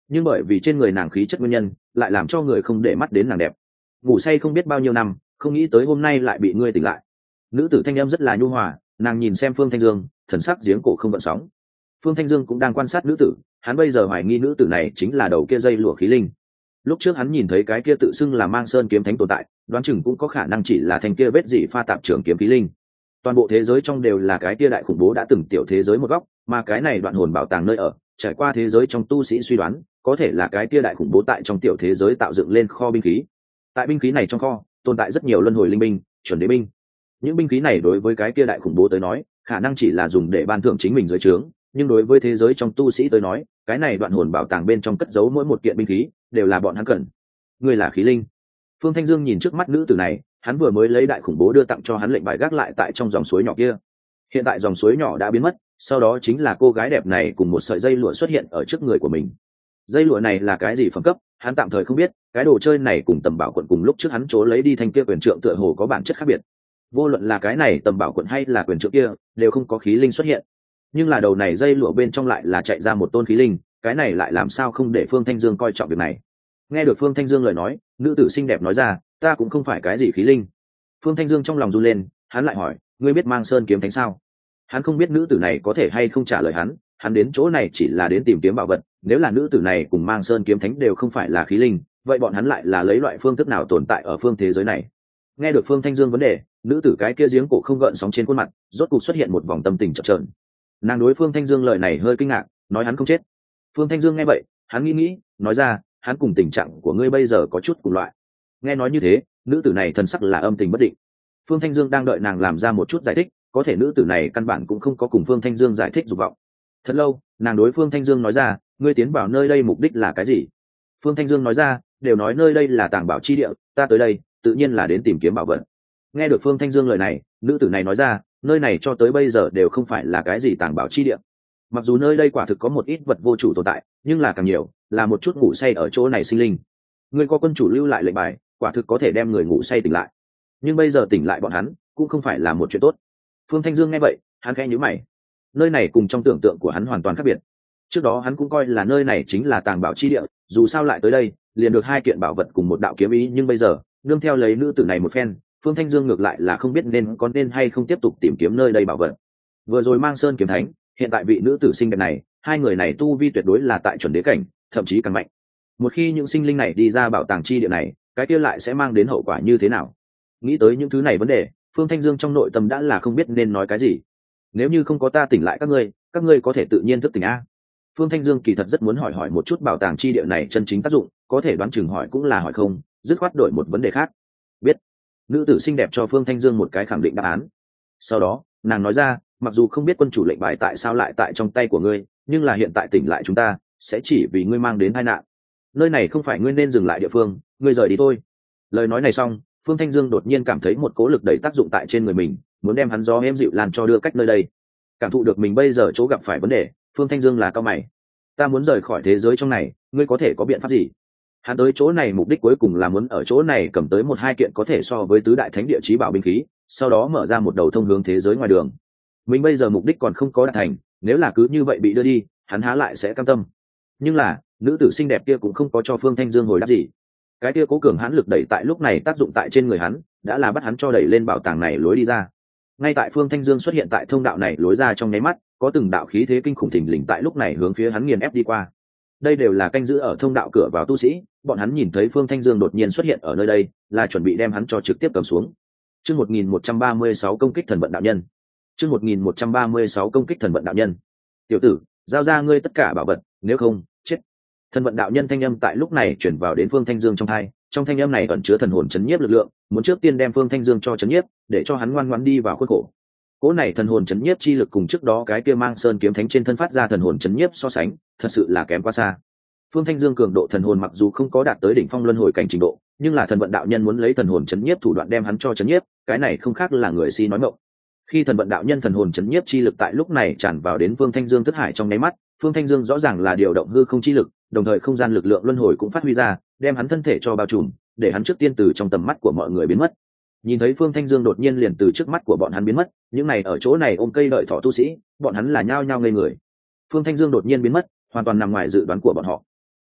nhưng bởi vì trên người nàng khí chất nguyên nhân lại làm cho người không để mắt đến nàng đẹp. Ngủ say không biết bao nhiêu năm, không nghĩ tới hôm nay lại bị ngươi tỉnh lại. Nữ tử thanh âm rất là nhu hòa, nàng nhìn xem Phương Thanh Dương, thần sắc giếng cổ không gợn sóng. Phương Thanh Dương cũng đang quan sát nữ tử, hắn bây giờ hoài nghi nữ tử này chính là đầu kia dây lụa khí linh. Lúc trước hắn nhìn thấy cái kia tự xưng là Mang Sơn kiếm thánh tồn tại, đoán chừng cũng có khả năng chỉ là thanh kia vết dị pha tạp trưởng kiếm khí linh. Toàn bộ thế giới trong đều là cái kia đại khủng bố đã từng tiểu thế giới một góc, mà cái này đoạn hồn bảo tàng nơi ở, trải qua thế giới trong tu sĩ suy đoán, có thể là cái kia đại khủng bố tại trong tiểu thế giới tạo dựng lên kho binh khí. Tại binh khí này trong kho, tồn tại rất nhiều luân hồi linh binh, chuẩn đế binh. Những binh khí này đối với cái kia đại khủng bố tới nói, khả năng chỉ là dùng để ban thưởng chính mình dưới trướng, nhưng đối với thế giới trong tu sĩ tới nói, cái này đoạn hồn bảo tàng bên trong cất giấu mỗi một kiện binh khí đều là bọn hắn cần. Ngươi là khí linh. Phương Thanh Dương nhìn trước mắt nữ tử này, hắn vừa mới lấy đại khủng bố đưa tặng cho hắn lệnh bài gác lại tại trong dòng suối nhỏ kia. Hiện tại dòng suối nhỏ đã biến mất, sau đó chính là cô gái đẹp này cùng một sợi dây lụa xuất hiện ở trước người của mình. Dây lụa này là cái gì phẩm cấp, hắn tạm thời không biết, cái đồ chơi này cùng tầm bảo quận cùng lúc trước hắn trố lấy đi thanh kia quyền trượng tựa hồ có bản chất khác biệt. Vô luận là cái này tầm bảo quận hay là quyền trượng kia, đều không có khí linh xuất hiện. Nhưng là đầu này dây lụa bên trong lại là chạy ra một tôn khí linh, cái này lại làm sao không để Phương Thanh Dương coi trọng việc này. Nghe được Phương Thanh Dương lời nói, nữ tử xinh đẹp nói ra, ta cũng không phải cái gì khí linh. Phương Thanh Dương trong lòng run lên, hắn lại hỏi, ngươi biết Mang Sơn kiếm thánh sao? Hắn không biết nữ tử này có thể hay không trả lời hắn, hắn đến chỗ này chỉ là đến tìm kiếm bảo vật, nếu là nữ tử này cùng Mang Sơn kiếm thánh đều không phải là khí linh, vậy bọn hắn lại là lấy loại phương thức nào tồn tại ở phương thế giới này? Nghe được Phương Thanh Dương vấn đề, nữ tử cái kia giếng cổ không gợn sóng trên khuôn mặt, rốt cục xuất hiện một vòng tâm tình chập chờn. Nàng đối Phương Thanh Dương lời này hơi kinh ngạc, nói hắn không chết. Phương Thanh Dương nghe vậy, hắn nghĩ nghĩ, nói ra, hắn cùng tình trạng của ngươi bây giờ có chút cùng loại. Nghe nói như thế, nữ tử này thần sắc là âm tình bất định. Phương Thanh Dương đang đợi nàng làm ra một chút giải thích, có thể nữ tử này căn bản cũng không có cùng Phương Thanh Dương giải thích dục vọng. Thật lâu, nàng đối Phương Thanh Dương nói ra, ngươi tiến vào nơi đây mục đích là cái gì? Phương Thanh Dương nói ra, đều nói nơi đây là tàng bảo chi địa, ta tới đây tự nhiên là đến tìm kiếm bảo vật. Nghe được Phương Thanh Dương lời này, nữ tử này nói ra, nơi này cho tới bây giờ đều không phải là cái gì tàng bảo chi địa. Mặc dù nơi đây quả thực có một ít vật vô chủ tồn tại, nhưng là càng nhiều là một chút ngủ say ở chỗ này sinh linh. Ngươi có quân chủ lưu lại lệnh bài, quả thực có thể đem người ngủ say tỉnh lại, nhưng bây giờ tỉnh lại bọn hắn cũng không phải là một chuyện tốt. Phương Thanh Dương nghe vậy, hắn khẽ nhíu mày. Nơi này cùng trong tưởng tượng của hắn hoàn toàn khác biệt. Trước đó hắn cũng coi là nơi này chính là tàng bảo chi địa, dù sao lại tới đây liền được hai kiện bảo vật cùng một đạo kiếm ý, nhưng bây giờ nương theo lấy nữ tử này một phen, Phương Thanh Dương ngược lại là không biết nên có nên hay không tiếp tục tìm kiếm nơi đây bảo vật. Vừa rồi Mang Sơn kiếm thánh, hiện tại vị nữ tử xinh đẹp này, hai người này tu vi tuyệt đối là tại chuẩn đế cảnh, thậm chí càng mạnh. Một khi những sinh linh này đi ra bảo tàng chi địa này, cái kia lại sẽ mang đến hậu quả như thế nào? Nghĩ tới những thứ này vấn đề, Phương Thanh Dương trong nội tâm đã là không biết nên nói cái gì. Nếu như không có ta tỉnh lại các ngươi, các ngươi có thể tự nhiên thức tỉnh a. Phương Thanh Dương kỳ thật rất muốn hỏi hỏi một chút bảo tàng chi địa này chân chính tác dụng, có thể đoán chừng hỏi cũng là hỏi không, dứt khoát đổi một vấn đề khác. Biết. Nữ tử xinh đẹp cho Phương Thanh Dương một cái khẳng định đáp án. Sau đó, nàng nói ra, mặc dù không biết quân chủ lệnh bài tại sao lại tại trong tay của ngươi, nhưng là hiện tại tỉnh lại chúng ta sẽ chỉ vì ngươi mang đến tai nạn. Nơi này không phải ngươi nên dừng lại địa phương, ngươi rời đi thôi. Lời nói này xong, Phương Thanh Dương đột nhiên cảm thấy một cố lực đẩy tác dụng tại trên người mình, muốn đem hắn gió êm dịu lan cho đưa cách nơi đây. Cảm thụ được mình bây giờ chỗ gặp phải vấn đề, Phương Thanh Dương là cao mày. Ta muốn rời khỏi thế giới trong này, ngươi có thể có biện pháp gì? Hắn tới chỗ này mục đích cuối cùng là muốn ở chỗ này cầm tới một hai kiện có thể so với tứ đại thánh địa chí bảo binh khí, sau đó mở ra một đầu thông hướng thế giới ngoài đường. Mình bây giờ mục đích còn không có đạt thành, nếu là cứ như vậy bị đưa đi, hắn há lại sẽ cam tâm. Nhưng là, nữ tử xinh đẹp kia cũng không có cho Phương Thanh Dương hồi đáp gì. Cái kia cố cường hãn lực đẩy tại lúc này tác dụng tại trên người hắn, đã là bắt hắn cho đẩy lên bảo tàng này lối đi ra. Ngay tại Phương Thanh Dương xuất hiện tại thông đạo này lối ra trong nháy mắt, có từng đạo khí thế kinh khủng thình lình tại lúc này hướng phía hắn nghiền ép đi qua. Đây đều là canh giữ ở thông đạo cửa vào tu sĩ, bọn hắn nhìn thấy Phương Thanh Dương đột nhiên xuất hiện ở nơi đây, là chuẩn bị đem hắn cho trực tiếp cầm xuống. Chương một nghìn một trăm ba mươi sáu công kích thần vận đạo nhân. Chương một nghìn một trăm ba mươi sáu công kích thần vận đạo nhân. Tiểu tử, giao ra ngươi tất cả bảo vật, nếu không, chết. Thần vận đạo nhân thanh âm tại lúc này chuyển vào đến Phương Thanh Dương trong tai, trong thanh âm này ẩn chứa thần hồn chấn nhiếp lực lượng, muốn trước tiên đem Phương Thanh Dương cho chấn nhiếp, để cho hắn ngoan ngoãn đi vào khuôn khổ. Cỗ này thần hồn chấn nhiếp chi lực cùng trước đó cái kia Mang Sơn kiếm thánh trên thân phát ra thần hồn chấn nhiếp so sánh, thật sự là kém quá xa. Phương Thanh Dương cường độ thần hồn mặc dù không có đạt tới đỉnh phong luân hồi cảnh trình độ, nhưng là thần vận đạo nhân muốn lấy thần hồn chấn nhiếp thủ đoạn đem hắn cho chấn nhiếp, cái này không khác là người si nói mộng. Khi thần vận đạo nhân thần hồn chấn nhiếp chi lực tại lúc này tràn vào đến Phương Thanh Dương thức hải trong nháy mắt, Phương Thanh Dương rõ ràng là điều động hư không chi lực, đồng thời không gian lực lượng luân hồi cũng phát huy ra, đem hắn thân thể cho bao trùm, để hắn trước tiên từ trong tầm mắt của mọi người biến mất. Nhìn thấy Phương Thanh Dương đột nhiên liền từ trước mắt của bọn hắn biến mất, những này ở chỗ này ôm cây đợi thỏ tu sĩ, bọn hắn là nhao nhao ngây người. Phương Thanh Dương đột nhiên biến mất, hoàn toàn nằm ngoài dự đoán của bọn họ.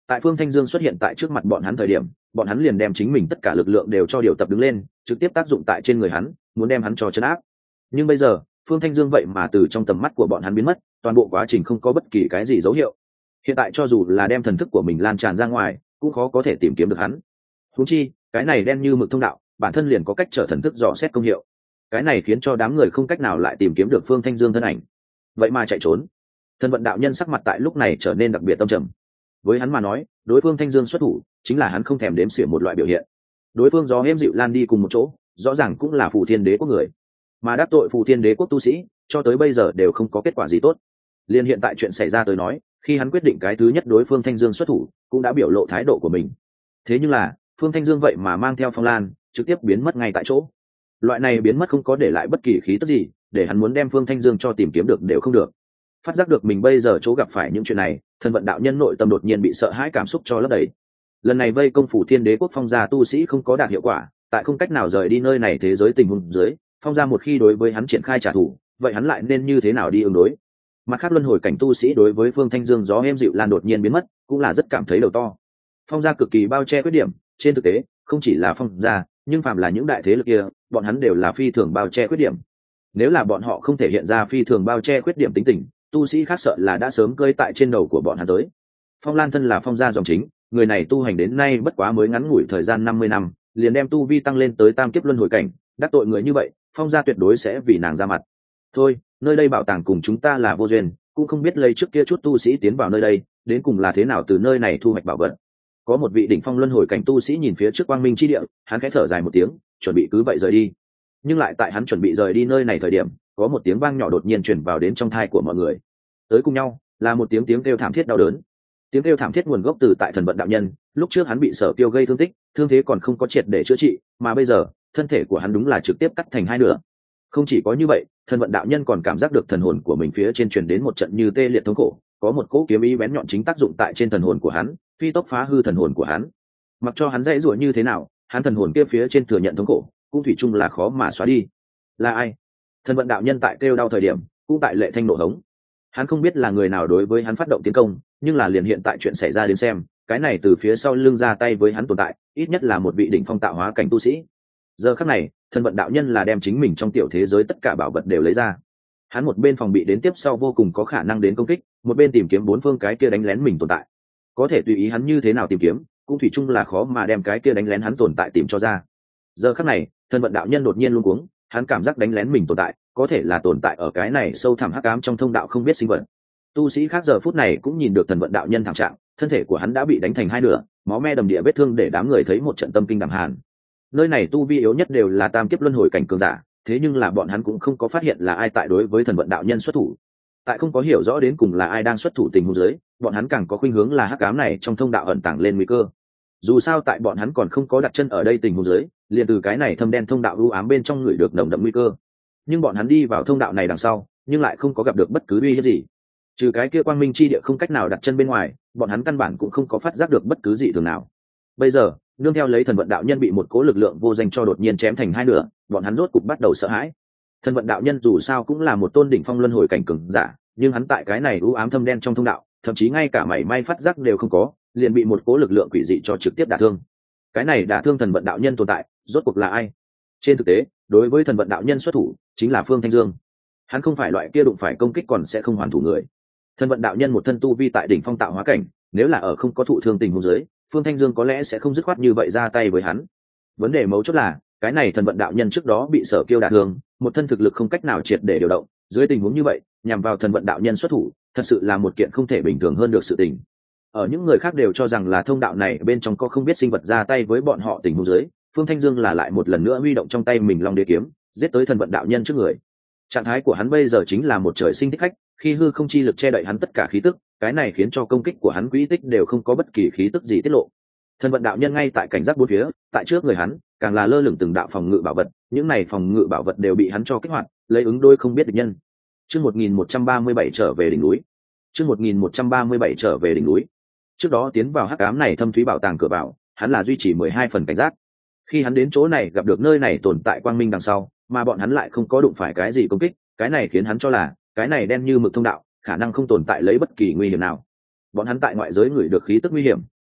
Tại Phương Thanh Dương xuất hiện tại trước mặt bọn hắn thời điểm, bọn hắn liền đem chính mình tất cả lực lượng đều cho điều tập đứng lên, trực tiếp tác dụng tại trên người hắn, muốn đem hắn cho trấn áp. Nhưng bây giờ, Phương Thanh Dương vậy mà từ trong tầm mắt của bọn hắn biến mất, toàn bộ quá trình không có bất kỳ cái gì dấu hiệu. Hiện tại cho dù là đem thần thức của mình lan tràn ra ngoài, cũng khó có thể tìm kiếm được hắn. Huống chi, cái này đen như mực thông đạo, bản thân liền có cách trở thần thức dò xét công hiệu. Cái này khiến cho đám người không cách nào lại tìm kiếm được Phương Thanh Dương thân ảnh. Vậy mà chạy trốn. Thần vận đạo nhân sắc mặt tại lúc này trở nên đặc biệt tâm trầm. Với hắn mà nói, đối phương Thanh Dương xuất thủ, chính là hắn không thèm đếm xỉa một loại biểu hiện. Đối phương gió êm dịu lan đi cùng một chỗ, rõ ràng cũng là Phù Thiên Đế quốc người, mà đắc tội Phù Thiên Đế quốc tu sĩ, cho tới bây giờ đều không có kết quả gì tốt. Liên hiện tại chuyện xảy ra tới nói, khi hắn quyết định cái thứ nhất đối phương Thanh Dương xuất thủ, cũng đã biểu lộ thái độ của mình. Thế nhưng là, Phương Thanh Dương vậy mà mang theo Phong Lan, trực tiếp biến mất ngay tại chỗ. Loại này biến mất không có để lại bất kỳ khí tức gì, để hắn muốn đem Phương Thanh Dương cho tìm kiếm được đều không được. Phát giác được mình bây giờ chỗ gặp phải những chuyện này, thần vận đạo nhân nội tâm đột nhiên bị sợ hãi cảm xúc cho lấp đầy. Lần này vây công Phủ Thiên Đế quốc Phong gia tu sĩ không có đạt hiệu quả, tại không cách nào rời đi nơi này thế giới tình huống dưới, Phong gia một khi đối với hắn triển khai trả thù, vậy hắn lại nên như thế nào đi ứng đối? Mặt khác luân hồi cảnh tu sĩ đối với Phương Thanh Dương gió êm dịu lan đột nhiên biến mất, cũng là rất cảm thấy đầu to. Phong gia cực kỳ bao che khuyết điểm, trên thực tế, không chỉ là Phong gia, nhưng phàm là những đại thế lực kia, bọn hắn đều là phi thường bao che khuyết điểm. Nếu là bọn họ không thể hiện ra phi thường bao che khuyết điểm tính tình, tu sĩ khác sợ là đã sớm cơi tại trên đầu của bọn hắn tới. Phong Lan thân là Phong gia dòng chính, người này tu hành đến nay bất quá mới ngắn ngủi thời gian năm mươi năm, liền đem tu vi tăng lên tới tam kiếp luân hồi cảnh, đắc tội người như vậy, Phong gia tuyệt đối sẽ vì nàng ra mặt. Thôi, nơi đây bảo tàng cùng chúng ta là vô duyên, cũng không biết lấy trước kia chút tu sĩ tiến vào nơi đây, đến cùng là thế nào từ nơi này thu hoạch bảo vật. Có một vị đỉnh phong luân hồi cảnh tu sĩ nhìn phía trước quang minh chi địa, hắn khẽ thở dài một tiếng, chuẩn bị cứ vậy rời đi. Nhưng lại tại hắn chuẩn bị rời đi nơi này thời điểm, có một tiếng vang nhỏ đột nhiên truyền vào đến trong thai của mọi người. Tới cùng nhau, là một tiếng tiếng kêu thảm thiết đau đớn. Tiếng kêu thảm thiết nguồn gốc từ tại thần vận đạo nhân, lúc trước hắn bị Sở Kiêu gây thương tích, thương thế còn không có triệt để chữa trị, mà bây giờ, thân thể của hắn đúng là trực tiếp cắt thành hai nửa. Không chỉ có như vậy, thần vận đạo nhân còn cảm giác được thần hồn của mình phía trên truyền đến một trận như tê liệt thống khổ, có một cỗ kiếm ý bén nhọn chính tác dụng tại trên thần hồn của hắn, phi tốc phá hư thần hồn của hắn. Mặc cho hắn dãy rủa như thế nào, hắn thần hồn kia phía trên thừa nhận thống khổ, cũng thủy chung là khó mà xóa đi. Là ai? Thần vận đạo nhân tại kêu đau thời điểm, cũng tại lệ thanh nộ hống. Hắn không biết là người nào đối với hắn phát động tiến công, nhưng là liền hiện tại chuyện xảy ra đến xem, cái này từ phía sau lưng ra tay với hắn tồn tại, ít nhất là một vị đỉnh phong tạo hóa cảnh tu sĩ. Giờ khắc này, thần vận đạo nhân là đem chính mình trong tiểu thế giới tất cả bảo vật đều lấy ra. Hắn một bên phòng bị đến tiếp sau vô cùng có khả năng đến công kích, một bên tìm kiếm bốn phương cái kia đánh lén mình tồn tại. Có thể tùy ý hắn như thế nào tìm kiếm, cũng thủy chung là khó mà đem cái kia đánh lén hắn tồn tại tìm cho ra. Giờ khắc này, thần vận đạo nhân đột nhiên luống cuống, hắn cảm giác đánh lén mình tồn tại, có thể là tồn tại ở cái này sâu thẳm hắc ám trong thông đạo không biết sinh vật. Tu sĩ khác giờ phút này cũng nhìn được thần vận đạo nhân thảm trạng, thân thể của hắn đã bị đánh thành hai nửa, máu me đầm địa vết thương để đám người thấy một trận tâm kinh đảm hàn. Nơi này tu vi yếu nhất đều là tam kiếp luân hồi cảnh cường giả, thế nhưng là bọn hắn cũng không có phát hiện là ai tại đối với thần vận đạo nhân xuất thủ. Tại không có hiểu rõ đến cùng là ai đang xuất thủ tình huống dưới, bọn hắn càng có khuynh hướng là hắc ám này trong thông đạo ẩn tàng lên nguy cơ. Dù sao tại bọn hắn còn không có đặt chân ở đây tình huống dưới, liền từ cái này thâm đen thông đạo u ám bên trong người được nồng đậm nguy cơ. Nhưng bọn hắn đi vào thông đạo này đằng sau, nhưng lại không có gặp được bất cứ uy hiếp gì. Trừ cái kia quang minh chi địa không cách nào đặt chân bên ngoài, bọn hắn căn bản cũng không có phát giác được bất cứ gì thường nào. Bây giờ, nương theo lấy thần vận đạo nhân bị một cố lực lượng vô danh cho đột nhiên chém thành hai nửa, bọn hắn rốt cục bắt đầu sợ hãi. Thần vận đạo nhân dù sao cũng là một tôn đỉnh phong luân hồi cảnh cường giả, nhưng hắn tại cái này u ám thâm đen trong thông đạo, thậm chí ngay cả mảy may phát giác đều không có, liền bị một cố lực lượng quỷ dị cho trực tiếp đả thương. Cái này đả thương thần vận đạo nhân tồn tại, rốt cuộc là ai? Trên thực tế, đối với thần vận đạo nhân xuất thủ, chính là Phương Thanh Dương. Hắn không phải loại kia đụng phải công kích còn sẽ không hoàn thủ người. Thần vận đạo nhân một thân tu vi tại đỉnh phong tạo hóa cảnh, nếu là ở không có thụ thương tình huống dưới, Phương Thanh Dương có lẽ sẽ không dứt khoát như vậy ra tay với hắn. Vấn đề mấu chốt là, cái này thần vận đạo nhân trước đó bị Sở Kiêu đả thương, một thân thực lực không cách nào triệt để điều động, dưới tình huống như vậy, nhằm vào thần vận đạo nhân xuất thủ, thật sự là một kiện không thể bình thường hơn được sự tình. Ở những người khác đều cho rằng là thông đạo này bên trong có không biết sinh vật ra tay với bọn họ tình huống dưới, Phương Thanh Dương là lại một lần nữa huy động trong tay mình Long Đế kiếm, giết tới thần vận đạo nhân trước người. Trạng thái của hắn bây giờ chính là một trời sinh thích khách, khi hư không chi lực che đậy hắn tất cả khí tức, cái này khiến cho công kích của hắn quỹ tích đều không có bất kỳ khí tức gì tiết lộ. Thần vận đạo nhân ngay tại cảnh giác bốn phía, tại trước người hắn, càng là lơ lửng từng đạo phòng ngự bảo vật, những này phòng ngự bảo vật đều bị hắn cho kích hoạt, lấy ứng đối không biết địch nhân. Chương một nghìn một trăm ba mươi bảy trở về đỉnh núi. Chương một nghìn một trăm ba mươi bảy trở về đỉnh núi. Trước đó tiến vào hắc ám này thâm thúy bảo tàng cửa vào, hắn là duy trì mười hai phần cảnh giác. Khi hắn đến chỗ này gặp được nơi này tồn tại quang minh đằng sau, mà bọn hắn lại không có đụng phải cái gì công kích, cái này khiến hắn cho là cái này đen như mực thông đạo, khả năng không tồn tại lấy bất kỳ nguy hiểm nào. Bọn hắn tại ngoại giới ngửi được khí tức nguy hiểm,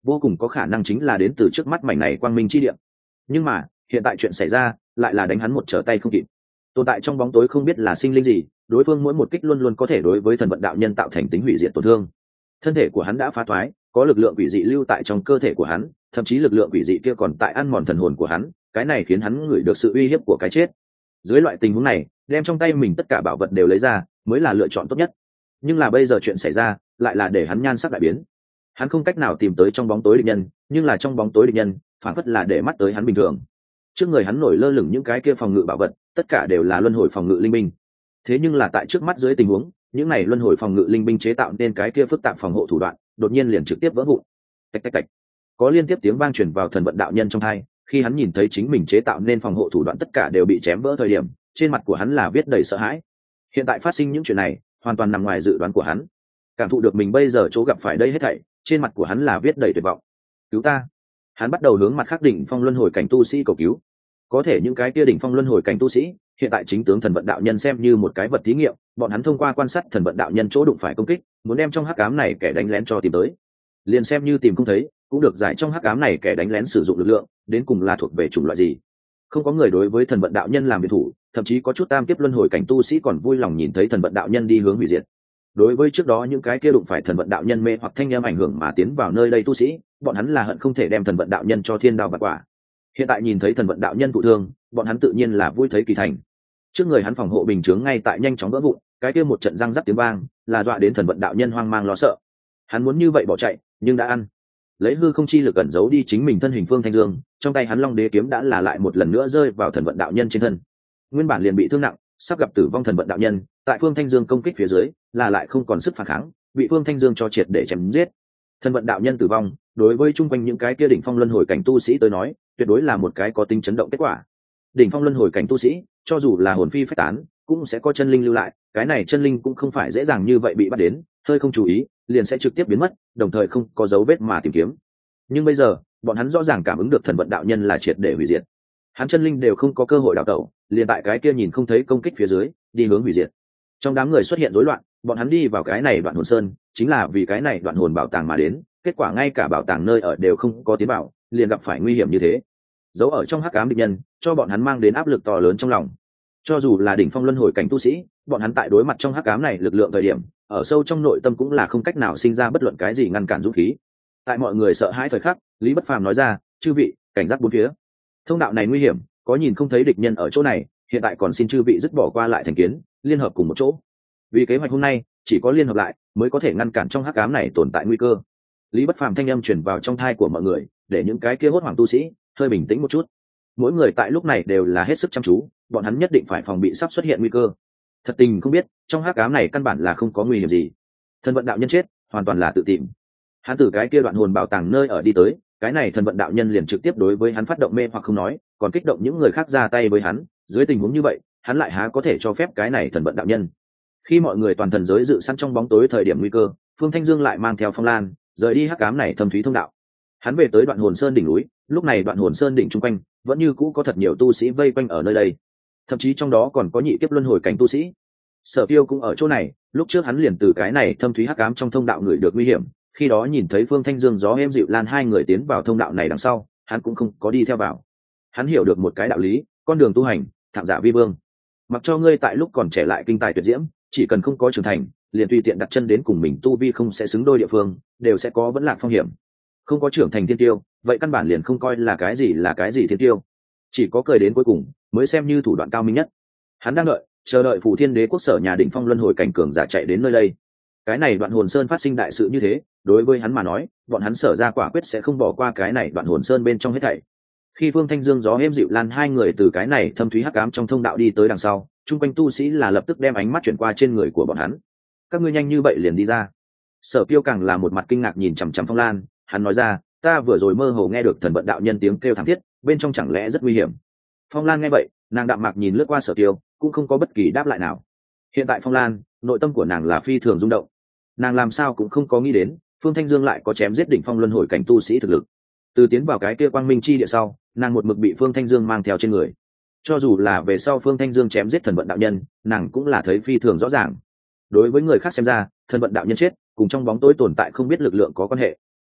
vô cùng có khả năng chính là đến từ trước mắt mảnh này quang minh chi địa. Nhưng mà hiện tại chuyện xảy ra lại là đánh hắn một trở tay không kịp. Tồn tại trong bóng tối không biết là sinh linh gì, đối phương mỗi một kích luôn luôn có thể đối với thần vận đạo nhân tạo thành tính hủy diệt tổn thương. Thân thể của hắn đã phá thoái, có lực lượng quỷ dị lưu tại trong cơ thể của hắn, thậm chí lực lượng quỷ dị kia còn tại ăn mòn thần hồn của hắn, cái này khiến hắn ngửi được sự uy hiếp của cái chết. Dưới loại tình huống này, đem trong tay mình tất cả bảo vật đều lấy ra mới là lựa chọn tốt nhất. Nhưng là bây giờ chuyện xảy ra lại là để hắn nhan sắc đại biến. Hắn không cách nào tìm tới trong bóng tối địch nhân, nhưng là trong bóng tối địch nhân phản phất là để mắt tới hắn bình thường. Trước người hắn nổi lơ lửng những cái kia phòng ngự bảo vật, tất cả đều là luân hồi phòng ngự linh binh. Thế nhưng là tại trước mắt dưới tình huống, những này luân hồi phòng ngự linh binh chế tạo nên cái kia phức tạp phòng hộ thủ đoạn, đột nhiên liền trực tiếp vỡ vụn. Tạch tạch tạch. Có liên tiếp tiếng vang truyền vào thần vận đạo nhân trong tai, khi hắn nhìn thấy chính mình chế tạo nên phòng hộ thủ đoạn tất cả đều bị chém vỡ thời điểm, trên mặt của hắn là viết đầy sợ hãi. Hiện tại phát sinh những chuyện này, hoàn toàn nằm ngoài dự đoán của hắn. Cảm thụ được mình bây giờ chỗ gặp phải đây hết thảy, trên mặt của hắn là viết đầy tuyệt vọng. Cứu ta! Hắn bắt đầu hướng mặt khác đỉnh phong luân hồi cảnh tu sĩ cầu cứu. Có thể những cái kia đỉnh phong luân hồi cảnh tu sĩ, hiện tại chính tướng thần vận đạo nhân xem như một cái vật thí nghiệm, bọn hắn thông qua quan sát thần vận đạo nhân chỗ đụng phải công kích, muốn đem trong hắc ám này kẻ đánh lén cho tìm tới. Liền xem như tìm không thấy, cũng được giải trong hắc ám này kẻ đánh lén sử dụng lực lượng, đến cùng là thuộc về chủng loại gì. Không có người đối với thần vận đạo nhân làm biệt thủ, thậm chí có chút tam kiếp luân hồi cảnh tu sĩ còn vui lòng nhìn thấy thần vận đạo nhân đi hướng hủy diệt. Đối với trước đó những cái kia đụng phải thần vận đạo nhân mê hoặc thanh âm ảnh hưởng mà tiến vào nơi đây tu sĩ, bọn hắn là hận không thể đem thần vận đạo nhân cho thiên đao bạt quả. Hiện tại nhìn thấy thần vận đạo nhân thụ thương, bọn hắn tự nhiên là vui thấy kỳ thành. Trước người hắn phòng hộ bình chướng ngay tại nhanh chóng vỡ vụn, cái kia một trận răng rắc tiếng vang, là dọa đến thần vận đạo nhân hoang mang lo sợ. Hắn muốn như vậy bỏ chạy, nhưng đã ăn. Lấy hư không chi lực ẩn giấu đi chính mình thân hình Phương Thanh Dương, trong tay hắn Long Đế kiếm đã là lại một lần nữa rơi vào thần vận đạo nhân trên thân. Nguyên bản liền bị thương nặng, sắp gặp tử vong thần vận đạo nhân, tại Phương Thanh Dương công kích phía dưới, là lại không còn sức phản kháng, bị Phương Thanh Dương cho triệt để chém giết. Thần vận đạo nhân tử vong, đối với chung quanh những cái kia đỉnh phong luân hồi cảnh tu sĩ tới nói, tuyệt đối là một cái có tính chấn động kết quả. Đỉnh phong luân hồi cảnh tu sĩ, cho dù là hồn phi phách tán, cũng sẽ có chân linh lưu lại, cái này chân linh cũng không phải dễ dàng như vậy bị bắt đến, hơi không chú ý, liền sẽ trực tiếp biến mất, đồng thời không có dấu vết mà tìm kiếm. Nhưng bây giờ, bọn hắn rõ ràng cảm ứng được thần vận đạo nhân là triệt để hủy diệt. Hắn chân linh đều không có cơ hội đào tẩu, liền tại cái kia nhìn không thấy công kích phía dưới, đi hướng hủy diệt. Trong đám người xuất hiện rối loạn, bọn hắn đi vào cái này đoạn hồn sơn, chính là vì cái này đoạn hồn bảo tàng mà đến, kết quả ngay cả bảo tàng nơi ở đều không có tiến vào, liền gặp phải nguy hiểm như thế. Giấu ở trong hắc ám địch nhân, cho bọn hắn mang đến áp lực to lớn trong lòng. Cho dù là đỉnh phong luân hồi cảnh tu sĩ, bọn hắn tại đối mặt trong hắc ám này lực lượng thời điểm, ở sâu trong nội tâm cũng là không cách nào sinh ra bất luận cái gì ngăn cản dũng khí. Tại mọi người sợ hãi thời khắc, Lý Bất Phàm nói ra, chư vị, cảnh giác bốn phía. Thông đạo này nguy hiểm, có nhìn không thấy địch nhân ở chỗ này, hiện tại còn xin chư vị dứt bỏ qua lại thành kiến, liên hợp cùng một chỗ. Vì kế hoạch hôm nay, chỉ có liên hợp lại mới có thể ngăn cản trong hắc ám này tồn tại nguy cơ. Lý Bất Phàm thanh âm truyền vào trong thai của mọi người, để những cái kia hốt hoảng tu sĩ hơi bình tĩnh một chút. Mỗi người tại lúc này đều là hết sức chăm chú, bọn hắn nhất định phải phòng bị sắp xuất hiện nguy cơ. Thật tình không biết, trong hắc ám này căn bản là không có nguy hiểm gì. Thần vận đạo nhân chết, hoàn toàn là tự tìm. Hắn từ cái kia đoạn hồn bảo tàng nơi ở đi tới, cái này thần vận đạo nhân liền trực tiếp đối với hắn phát động mê hoặc không nói, còn kích động những người khác ra tay với hắn. Dưới tình huống như vậy, hắn lại há có thể cho phép cái này thần vận đạo nhân. Khi mọi người toàn thần giới dự sẵn trong bóng tối thời điểm nguy cơ, Phương Thanh Dương lại mang theo Phong Lan rời đi hắc ám này thâm thúy thông đạo. Hắn về tới đoạn hồn sơn đỉnh núi, lúc này đoạn hồn sơn đỉnh trung quanh vẫn như cũ có thật nhiều tu sĩ vây quanh ở nơi đây, thậm chí trong đó còn có nhị kiếp luân hồi cảnh tu sĩ. Sở Tiêu cũng ở chỗ này, lúc trước hắn liền từ cái này thâm thúy hắc ám trong thông đạo người được nguy hiểm, khi đó nhìn thấy Phương Thanh Dương gió êm dịu lan hai người tiến vào thông đạo này đằng sau, hắn cũng không có đi theo vào. Hắn hiểu được một cái đạo lý, con đường tu hành, thẳng giả vi vương. Mặc cho ngươi tại lúc còn trẻ lại kinh tài tuyệt diễm, chỉ cần không có trưởng thành, liền tùy tiện đặt chân đến cùng mình tu vi không sẽ xứng đôi địa phương, đều sẽ có vẫn lạc phong hiểm. Không có trưởng thành thiên tiêu, vậy căn bản liền không coi là cái gì là cái gì thiên tiêu, chỉ có cười đến cuối cùng mới xem như thủ đoạn cao minh nhất. Hắn đang đợi, chờ đợi Phù Thiên Đế quốc sở nhà đỉnh phong luân hồi cảnh cường giả chạy đến nơi đây. Cái này đoạn hồn sơn phát sinh đại sự như thế, đối với hắn mà nói, bọn hắn sở ra quả quyết sẽ không bỏ qua cái này đoạn hồn sơn bên trong hết thảy. Khi Phương Thanh Dương gió êm dịu lan hai người từ cái này thâm thúy hắc ám trong thông đạo đi tới đằng sau, chung quanh tu sĩ là lập tức đem ánh mắt chuyển qua trên người của bọn hắn. Các ngươi nhanh như vậy liền đi ra? Sở Tiêu càng là một mặt kinh ngạc nhìn chằm chằm Phong Lan, hắn nói ra, ta vừa rồi mơ hồ nghe được thần vận đạo nhân tiếng kêu thảm thiết, bên trong chẳng lẽ rất nguy hiểm? Phong Lan nghe vậy, nàng đạm mạc nhìn lướt qua Sở Tiêu, cũng không có bất kỳ đáp lại nào. Hiện tại Phong Lan, nội tâm của nàng là phi thường rung động. Nàng làm sao cũng không có nghĩ đến, Phương Thanh Dương lại có chém giết đỉnh phong luân hồi cảnh tu sĩ thực lực. Từ tiến vào cái kia quang minh chi địa sau, nàng một mực bị Phương Thanh Dương mang theo trên người. Cho dù là về sau Phương Thanh Dương chém giết thần vận đạo nhân, nàng cũng là thấy phi thường rõ ràng. Đối với người khác xem ra, thần vận đạo nhân chết, cùng trong bóng tối tồn tại không biết lực lượng có quan hệ.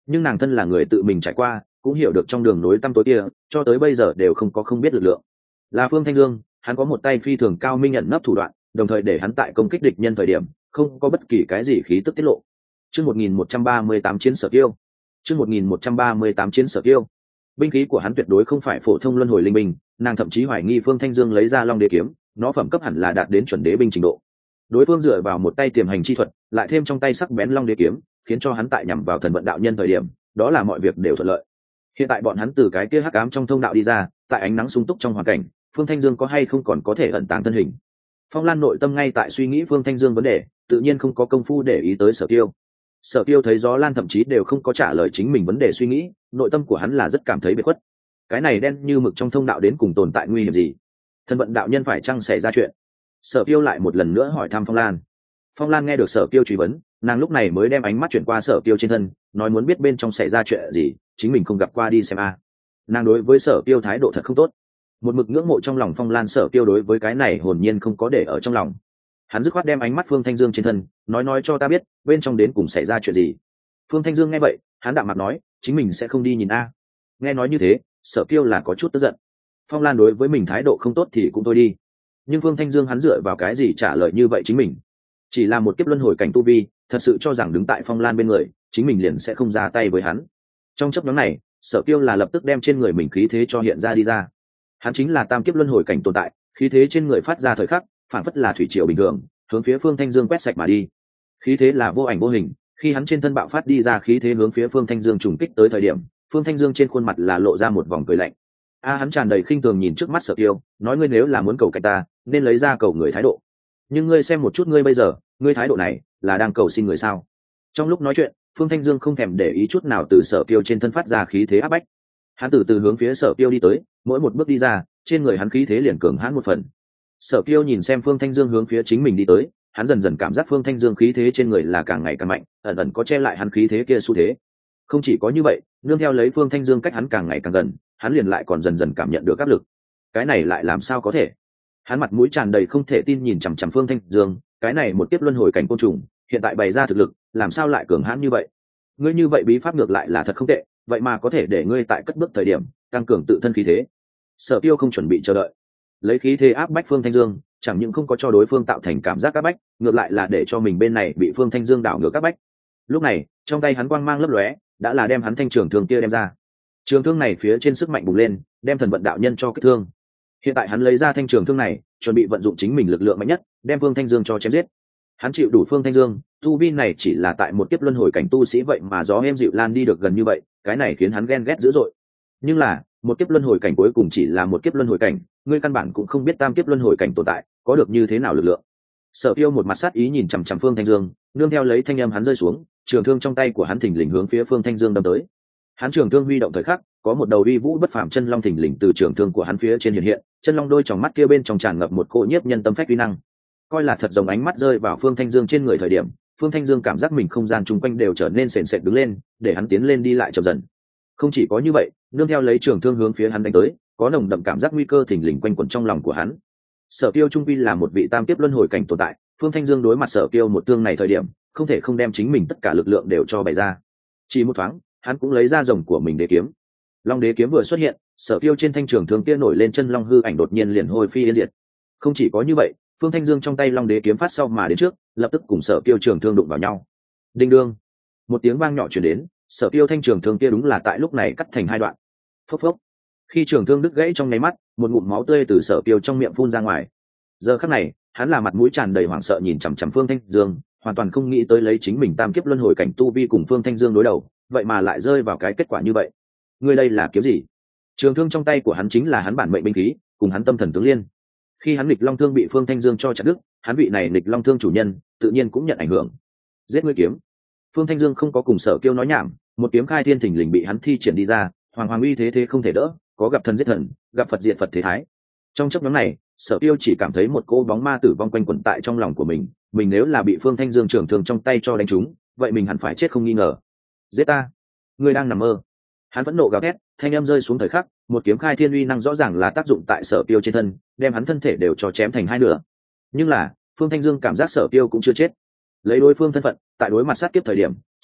nhưng nàng thân là người tự mình trải qua, cũng hiểu được trong đường nối tăm tối kia cho tới bây giờ đều không có không biết lực lượng. Là Phương Thanh Dương, hắn có một tay phi thường cao minh nhận nấp thủ đoạn, đồng thời để hắn tại công kích địch nhân thời điểm không có bất kỳ cái gì khí tức tiết lộ. Chương một nghìn một trăm ba mươi tám chiến sở tiêu. Chương một nghìn một trăm ba mươi tám chiến sở tiêu. Binh khí của hắn tuyệt đối không phải phổ thông luân hồi linh binh, nàng thậm chí hoài nghi Phương Thanh Dương lấy ra Long Đế kiếm, nó phẩm cấp hẳn là đạt đến chuẩn đế binh trình độ. Đối phương dựa vào một tay tiềm hành chi thuật, lại thêm trong tay sắc bén Long Đế kiếm, khiến cho hắn tại nhằm vào thần vận đạo nhân thời điểm, đó là mọi việc đều thuận lợi. Hiện tại bọn hắn từ cái kia hắc ám trong thông đạo đi ra, tại ánh nắng sung túc trong hoàn cảnh, Phương Thanh Dương có hay không còn có thể ẩn tàng thân hình. Phong Lan nội tâm ngay tại suy nghĩ Phương Thanh Dương vấn đề, tự nhiên không có công phu để ý tới Sở Tiêu. Sở Tiêu thấy Gió Lan thậm chí đều không có trả lời chính mình vấn đề suy nghĩ, nội tâm của hắn là rất cảm thấy biệt khuất. Cái này đen như mực trong thông đạo đến cùng tồn tại nguy hiểm gì? Thần vận đạo nhân phải chăng xảy ra chuyện? Sở Tiêu lại một lần nữa hỏi thăm Phong Lan. Phong Lan nghe được Sở Tiêu truy vấn, nàng lúc này mới đem ánh mắt chuyển qua Sở Tiêu trên thân, nói muốn biết bên trong xảy ra chuyện gì, chính mình không gặp qua đi xem a. Nàng đối với Sở Tiêu thái độ thật không tốt. Một mực ngưỡng mộ trong lòng Phong Lan, Sở Tiêu đối với cái này hồn nhiên không có để ở trong lòng. Hắn dứt khoát đem ánh mắt Phương Thanh Dương trên thân, nói nói cho ta biết bên trong đến cùng xảy ra chuyện gì. Phương Thanh Dương nghe vậy, hắn đạm mặt nói, chính mình sẽ không đi nhìn a. Nghe nói như thế, Sở Tiêu là có chút tức giận. Phong Lan đối với mình thái độ không tốt thì cũng thôi đi, nhưng Phương Thanh Dương hắn dựa vào cái gì trả lời như vậy chính mình? Chỉ là một kiếp luân hồi cảnh tu vi, thật sự cho rằng đứng tại Phong Lan bên người, chính mình liền sẽ không ra tay với hắn. Trong chốc ngắn này, Sở Tiêu là lập tức đem trên người mình khí thế cho hiện ra đi ra. Hắn chính là tam kiếp luân hồi cảnh tồn tại, khí thế trên người phát ra thời khắc, phản phất là thủy triều bình thường, hướng phía Phương Thanh Dương quét sạch mà đi. Khí thế là vô ảnh vô hình, khi hắn trên thân bạo phát đi ra khí thế hướng phía Phương Thanh Dương trùng kích tới thời điểm, Phương Thanh Dương trên khuôn mặt là lộ ra một vòng cười lạnh. A hắn tràn đầy khinh thường nhìn trước mắt Sở Tiêu, nói ngươi nếu là muốn cầu cạnh ta, nên lấy ra cầu người thái độ. Nhưng ngươi xem một chút ngươi bây giờ, ngươi thái độ này là đang cầu xin người sao? Trong lúc nói chuyện, Phương Thanh Dương không thèm để ý chút nào từ Sở Tiêu trên thân phát ra khí thế áp bách. Hắn từ từ hướng phía Sở Tiêu đi tới, mỗi một bước đi ra, trên người hắn khí thế liền cường hãn một phần. Sở Tiêu nhìn xem Phương Thanh Dương hướng phía chính mình đi tới, hắn dần dần cảm giác Phương Thanh Dương khí thế trên người là càng ngày càng mạnh, ẩn ẩn có che lại hắn khí thế kia xu thế. Không chỉ có như vậy, nương theo lấy Phương Thanh Dương cách hắn càng ngày càng gần, hắn liền lại còn dần dần cảm nhận được áp lực. Cái này lại làm sao có thể? Hắn mặt mũi tràn đầy không thể tin nhìn chằm chằm Phương Thanh Dương, cái này một tiếp luân hồi cảnh côn trùng, hiện tại bày ra thực lực, làm sao lại cường hãn như vậy? Ngươi như vậy bí pháp ngược lại là thật không tệ, vậy mà có thể để ngươi tại cất bước thời điểm tăng cường tự thân khí thế. Sở Tiêu không chuẩn bị chờ đợi, lấy khí thế áp bách Phương Thanh Dương, chẳng những không có cho đối phương tạo thành cảm giác áp bách, ngược lại là để cho mình bên này bị Phương Thanh Dương đảo ngược áp bách. Lúc này, trong tay hắn quang mang lấp lóe, đã là đem hắn thanh trường thương kia đem ra. Trường thương này phía trên sức mạnh bùng lên, đem thần vận đạo nhân cho kích thương. Hiện tại hắn lấy ra thanh trường thương này, chuẩn bị vận dụng chính mình lực lượng mạnh nhất, đem Phương Thanh Dương cho chém giết. Hắn chịu đủ Phương Thanh Dương, tu vi này chỉ là tại một kiếp luân hồi cảnh tu sĩ vậy mà gió êm dịu lan đi được gần như vậy, cái này khiến hắn ghen ghét dữ dội. Nhưng là, một kiếp luân hồi cảnh cuối cùng chỉ là một kiếp luân hồi cảnh, ngươi căn bản cũng không biết tam kiếp luân hồi cảnh tồn tại có được như thế nào lực lượng. Sở Tiêu một mặt sát ý nhìn chằm chằm Phương Thanh Dương, nương theo lấy thanh âm hắn rơi xuống, trường thương trong tay của hắn thình lình hướng phía Phương Thanh Dương đâm tới. Hắn trường thương huy động thời khắc, có một đầu uy vũ bất phàm chân long thình lình từ trường thương của hắn phía trên hiện hiện, chân long đôi tròng mắt kia bên trong tràn ngập một cỗ nhiếp nhân tâm phách uy năng. Coi là thật giống ánh mắt rơi vào Phương Thanh Dương trên người thời điểm, Phương Thanh Dương cảm giác mình không gian chung quanh đều trở nên sền sệt đứng lên, để hắn tiến lên đi lại chậm dần. Không chỉ có như vậy, nương theo lấy trường thương hướng phía hắn đánh tới, có nồng đậm cảm giác nguy cơ thình lình quanh quẩn trong lòng của hắn. Sở Tiêu trung quy là một vị tam tiếp luân hồi cảnh tồn tại, Phương Thanh Dương đối mặt Sở Tiêu một thương này thời điểm, không thể không đem chính mình tất cả lực lượng đều cho bày ra. Chỉ một thoáng, hắn cũng lấy ra rồng của mình để kiếm. Long đế kiếm vừa xuất hiện, Sở Tiêu trên thanh trường thương kia nổi lên chân long hư ảnh đột nhiên liền hôi phi yên diệt. Không chỉ có như vậy, Phương Thanh Dương trong tay long đế kiếm phát sau mà đến trước, lập tức cùng Sở Tiêu trường thương đụng vào nhau. Đinh đương, một tiếng vang nhỏ truyền đến, Sở Tiêu thanh trường thương kia đúng là tại lúc này cắt thành hai đoạn. Phốc phốc. Khi trường thương đứt gãy trong nháy mắt, một ngụm máu tươi từ Sở Tiêu trong miệng phun ra ngoài. Giờ khắc này, hắn là mặt mũi tràn đầy hoảng sợ nhìn chằm chằm Phương Thanh Dương, hoàn toàn không nghĩ tới lấy chính mình tam kiếp luân hồi cảnh tu vi cùng Phương Thanh Dương đối đầu, vậy mà lại rơi vào cái kết quả như vậy. Ngươi đây là kiếm gì? Trường thương trong tay của hắn chính là hắn bản mệnh binh khí, cùng hắn tâm thần tướng liên. Khi hắn nghịch long thương bị Phương Thanh Dương cho chặt đứt, hắn vị này nghịch long thương chủ nhân, tự nhiên cũng nhận ảnh hưởng. Giết ngươi kiếm. Phương Thanh Dương không có cùng Sở Kiêu nói nhảm, một kiếm khai thiên thình lình bị hắn thi triển đi ra, hoàng hoàng uy thế thế không thể đỡ, có gặp thần giết thần, gặp Phật diệt Phật thế thái. Trong chốc ngắn này, Sở Kiêu chỉ cảm thấy một cô bóng ma tử vong quanh quẩn tại trong lòng của mình, mình nếu là bị Phương Thanh Dương trường thương trong tay cho đánh trúng, vậy mình hẳn phải chết không nghi ngờ. Giết ta, ngươi đang nằm mơ. Hắn vẫn nộ gào thét, thanh âm rơi xuống thời khắc, một kiếm khai thiên uy năng rõ ràng là tác dụng tại Sở Kiêu trên thân, đem hắn thân thể đều cho chém thành hai nửa. Nhưng là, Phương Thanh Dương cảm giác Sở Kiêu cũng chưa chết. Lấy đối phương thân phận, tại đối mặt sát kiếp thời điểm,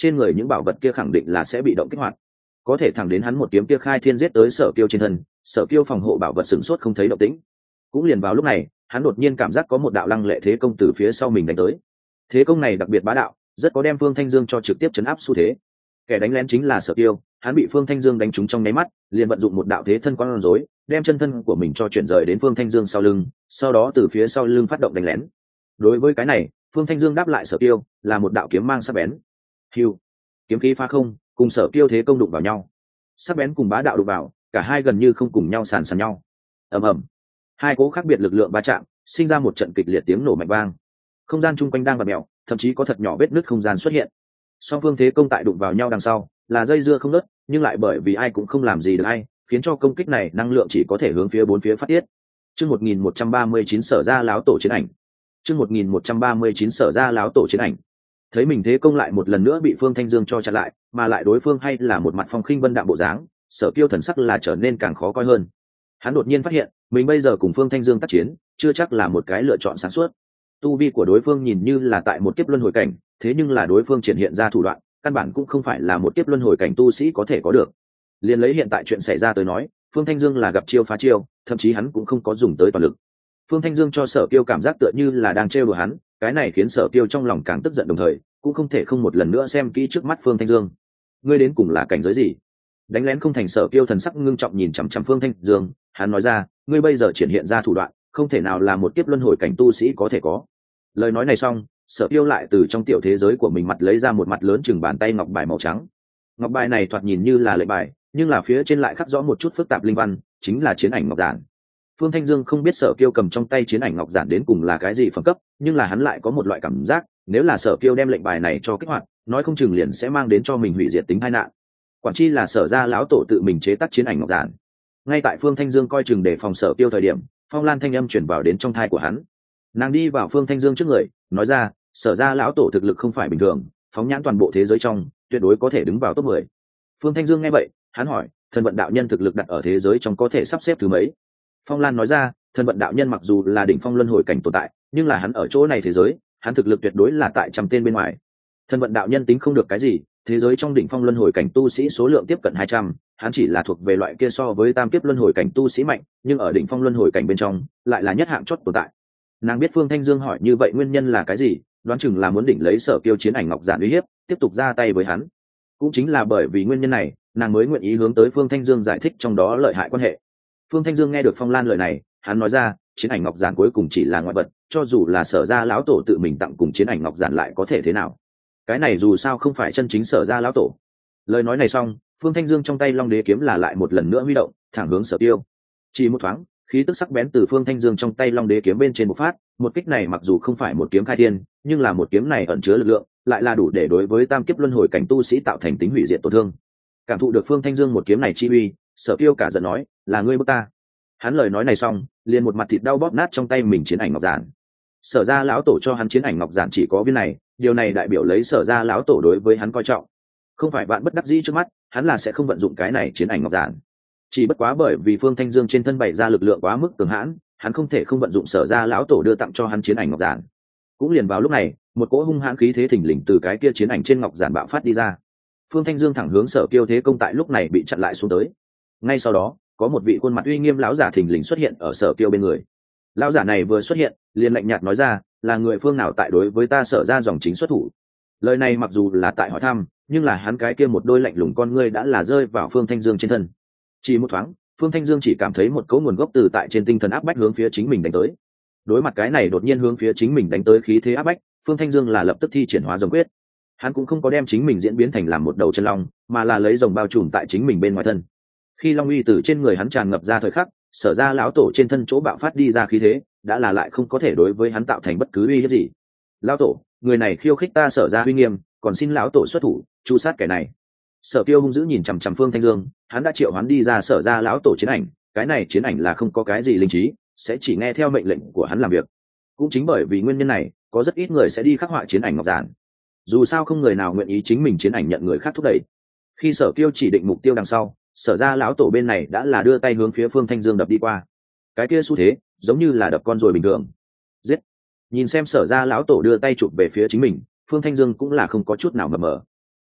trên người những bảo vật kia khẳng định là sẽ bị động kích hoạt. Có thể thẳng đến hắn một kiếm kia khai thiên giết tới Sở Kiêu trên thân, Sở Kiêu phòng hộ bảo vật sửng sốt không thấy động tĩnh. Cũng liền vào lúc này, hắn đột nhiên cảm giác có một đạo lăng lệ thế công từ phía sau mình đánh tới. Thế công này đặc biệt bá đạo, rất có đem Phương Thanh Dương cho trực tiếp chấn áp xu thế. Kẻ đánh lén chính là Sở Kiêu, hắn bị Phương Thanh Dương đánh trúng trong nháy mắt, liền vận dụng một đạo thế thân quang rối, đem chân thân của mình cho chuyển rời đến Phương Thanh Dương sau lưng, sau đó từ phía sau lưng phát động đánh lén. Đối với cái này, Phương Thanh Dương đáp lại Sở Kiêu là một đạo kiếm mang sắc bén. Hưu, kiếm khí phá không, cùng Sở Kiêu thế công đụng vào nhau. Sắc bén cùng bá đạo đụng vào, cả hai gần như không cùng nhau sàn sàn nhau. Ầm ầm, hai cỗ khác biệt lực lượng va chạm, sinh ra một trận kịch liệt tiếng nổ mạnh vang. Không gian chung quanh đang vặn mèo, thậm chí có thật nhỏ vết nứt không gian xuất hiện. Song phương thế công tại đụng vào nhau đằng sau, là dây dưa không ngớt, nhưng lại bởi vì ai cũng không làm gì được ai, khiến cho công kích này năng lượng chỉ có thể hướng phía bốn phía phát tiết. Chương một nghìn một trăm ba mươi chín Sở Gia Láo Tổ chiến ảnh. Chương một nghìn một trăm ba mươi chín Sở Gia Láo Tổ chiến ảnh. Thấy mình thế công lại một lần nữa bị Phương Thanh Dương cho chặn lại, mà lại đối phương hay là một mặt phong khinh vân đạm bộ dáng, Sở Kiêu thần sắc là trở nên càng khó coi hơn. Hắn đột nhiên phát hiện, mình bây giờ cùng Phương Thanh Dương tác chiến, chưa chắc là một cái lựa chọn sáng suốt. Tu vi của đối phương nhìn như là tại một kiếp luân hồi cảnh, thế nhưng là đối phương triển hiện ra thủ đoạn, căn bản cũng không phải là một kiếp luân hồi cảnh tu sĩ có thể có được. Liên lấy hiện tại chuyện xảy ra tới nói, Phương Thanh Dương là gặp chiêu phá chiêu, thậm chí hắn cũng không có dùng tới toàn lực. Phương Thanh Dương cho Sở Kiêu cảm giác tựa như là đang trêu đùa hắn, cái này khiến Sở Kiêu trong lòng càng tức giận, đồng thời cũng không thể không một lần nữa xem kỹ trước mắt Phương Thanh Dương. Ngươi đến cùng là cảnh giới gì? Đánh lén không thành, Sở Kiêu thần sắc ngưng trọng nhìn chằm chằm Phương Thanh Dương, hắn nói ra, ngươi bây giờ triển hiện ra thủ đoạn, không thể nào là một kiếp luân hồi cảnh tu sĩ có thể có. Lời nói này xong, Sở Kiêu lại từ trong tiểu thế giới của mình mặt lấy ra một mặt lớn chừng bàn tay ngọc bài màu trắng. Ngọc bài này thoạt nhìn như là lệnh bài, nhưng là phía trên lại khắc rõ một chút phức tạp linh văn, chính là chiến ảnh ngọc giản. Phương Thanh Dương không biết Sở Kiêu cầm trong tay chiến ảnh ngọc giản đến cùng là cái gì phẩm cấp, nhưng là hắn lại có một loại cảm giác, nếu là Sở Kiêu đem lệnh bài này cho kích hoạt, nói không chừng liền sẽ mang đến cho mình hủy diệt tính tai nạn. Quản chi là Sở Gia lão tổ tự mình chế tác chiến ảnh ngọc giản. Ngay tại Phương Thanh Dương coi chừng để phòng Sở Kiêu thời điểm, Phong Lan thanh âm truyền vào đến trong tai của hắn. Nàng đi vào Phương Thanh Dương trước người, nói ra, Sở Gia lão tổ thực lực không phải bình thường, phóng nhãn toàn bộ thế giới trong, tuyệt đối có thể đứng vào top mười. Phương Thanh Dương nghe vậy, hắn hỏi, thần vận đạo nhân thực lực đặt ở thế giới trong có thể sắp xếp thứ mấy? Phong Lan nói ra, thần vận đạo nhân mặc dù là đỉnh phong luân hồi cảnh tồn tại, nhưng là hắn ở chỗ này thế giới, hắn thực lực tuyệt đối là tại trăm tên bên ngoài. Thần vận đạo nhân tính không được cái gì, thế giới trong đỉnh phong luân hồi cảnh tu sĩ số lượng tiếp cận hai trăm, hắn chỉ là thuộc về loại kia so với tam kiếp luân hồi cảnh tu sĩ mạnh, nhưng ở đỉnh phong luân hồi cảnh bên trong, lại là nhất hạng chót tồn tại. Nàng biết Phương Thanh Dương hỏi như vậy nguyên nhân là cái gì, đoán chừng là muốn đỉnh lấy Sở Kiêu chiến ảnh ngọc giản uy hiếp, tiếp tục ra tay với hắn. Cũng chính là bởi vì nguyên nhân này, nàng mới nguyện ý hướng tới Phương Thanh Dương giải thích trong đó lợi hại quan hệ. Phương Thanh Dương nghe được Phong Lan lời này, hắn nói ra, chiến ảnh ngọc giản cuối cùng chỉ là ngoại vật, cho dù là Sở Gia lão tổ tự mình tặng cùng chiến ảnh ngọc giản lại có thể thế nào? Cái này dù sao không phải chân chính Sở Gia lão tổ. Lời nói này xong, Phương Thanh Dương trong tay Long Đế kiếm là lại một lần nữa huy động, thẳng hướng Sở Kiêu. Chỉ một thoáng, khí tức sắc bén từ Phương Thanh Dương trong tay Long Đế kiếm bên trên bộc phát, một kích này mặc dù không phải một kiếm khai thiên, nhưng là một kiếm này ẩn chứa lực lượng, lại là đủ để đối với tam kiếp luân hồi cảnh tu sĩ tạo thành tính hủy diệt tổn thương. Cảm thụ được Phương Thanh Dương một kiếm này chi uy, Sở Kiêu cả giận nói, là ngươi bức ta. Hắn lời nói này xong, liền một mặt thịt đau bóp nát trong tay mình chiến ảnh ngọc giản. Sở Gia lão tổ cho hắn chiến ảnh ngọc giản chỉ có viên này, điều này đại biểu lấy Sở Gia lão tổ đối với hắn coi trọng. Không phải bạn bất đắc dĩ trước mắt, hắn là sẽ không vận dụng cái này chiến ảnh ngọc giản. Chỉ bất quá bởi vì Phương Thanh Dương trên thân bày ra lực lượng quá mức cường hãn, hắn không thể không vận dụng Sở Gia lão tổ đưa tặng cho hắn chiến ảnh ngọc giản. Cũng liền vào lúc này, một cỗ hung hãn khí thế thình lình từ cái kia chiến ảnh trên ngọc giản bạo phát đi ra. Phương Thanh Dương thẳng hướng Sở Kiêu thế công tại lúc này bị chặn lại xuống tới. Ngay sau đó, có một vị khuôn mặt uy nghiêm lão giả thình lình xuất hiện ở Sở Kiêu bên người. Lão giả này vừa xuất hiện, liền lạnh nhạt nói ra, là người phương nào tại đối với ta Sở Gia dòng chính xuất thủ. Lời này mặc dù là tại hỏi thăm, nhưng là hắn cái kia một đôi lạnh lùng con ngươi đã là rơi vào Phương Thanh Dương trên thân. Chỉ một thoáng, Phương Thanh Dương chỉ cảm thấy một cỗ nguồn gốc từ tại trên tinh thần áp bách hướng phía chính mình đánh tới. Đối mặt cái này đột nhiên hướng phía chính mình đánh tới khí thế áp bách, Phương Thanh Dương là lập tức thi triển hóa rồng quyết. Hắn cũng không có đem chính mình diễn biến thành làm một đầu chân long, mà là lấy rồng bao trùm tại chính mình bên ngoài thân. Khi long uy từ trên người hắn tràn ngập ra thời khắc, Sở Gia lão tổ trên thân chỗ bạo phát đi ra khí thế, đã là lại không có thể đối với hắn tạo thành bất cứ uy hiếp gì. Lão tổ, người này khiêu khích ta Sở Gia uy nghiêm, còn xin lão tổ xuất thủ, chu sát kẻ này. Sở Kiêu hung dữ nhìn chằm chằm Phương Thanh Dương, hắn đã triệu hắn đi ra Sở Gia lão tổ chiến ảnh, cái này chiến ảnh là không có cái gì linh trí, sẽ chỉ nghe theo mệnh lệnh của hắn làm việc. Cũng chính bởi vì nguyên nhân này, có rất ít người sẽ đi khắc họa chiến ảnh ngọc giản. Dù sao không người nào nguyện ý chính mình chiến ảnh nhận người khác thúc đẩy. Khi Sở Kiêu chỉ định mục tiêu đằng sau, Sở Gia lão tổ bên này đã là đưa tay hướng phía Phương Thanh Dương đập đi qua. Cái kia xu thế, giống như là đập con ruồi bình thường. Giết! Nhìn xem Sở Gia lão tổ đưa tay chụp về phía chính mình, Phương Thanh Dương cũng là không có chút nào mờ mờ.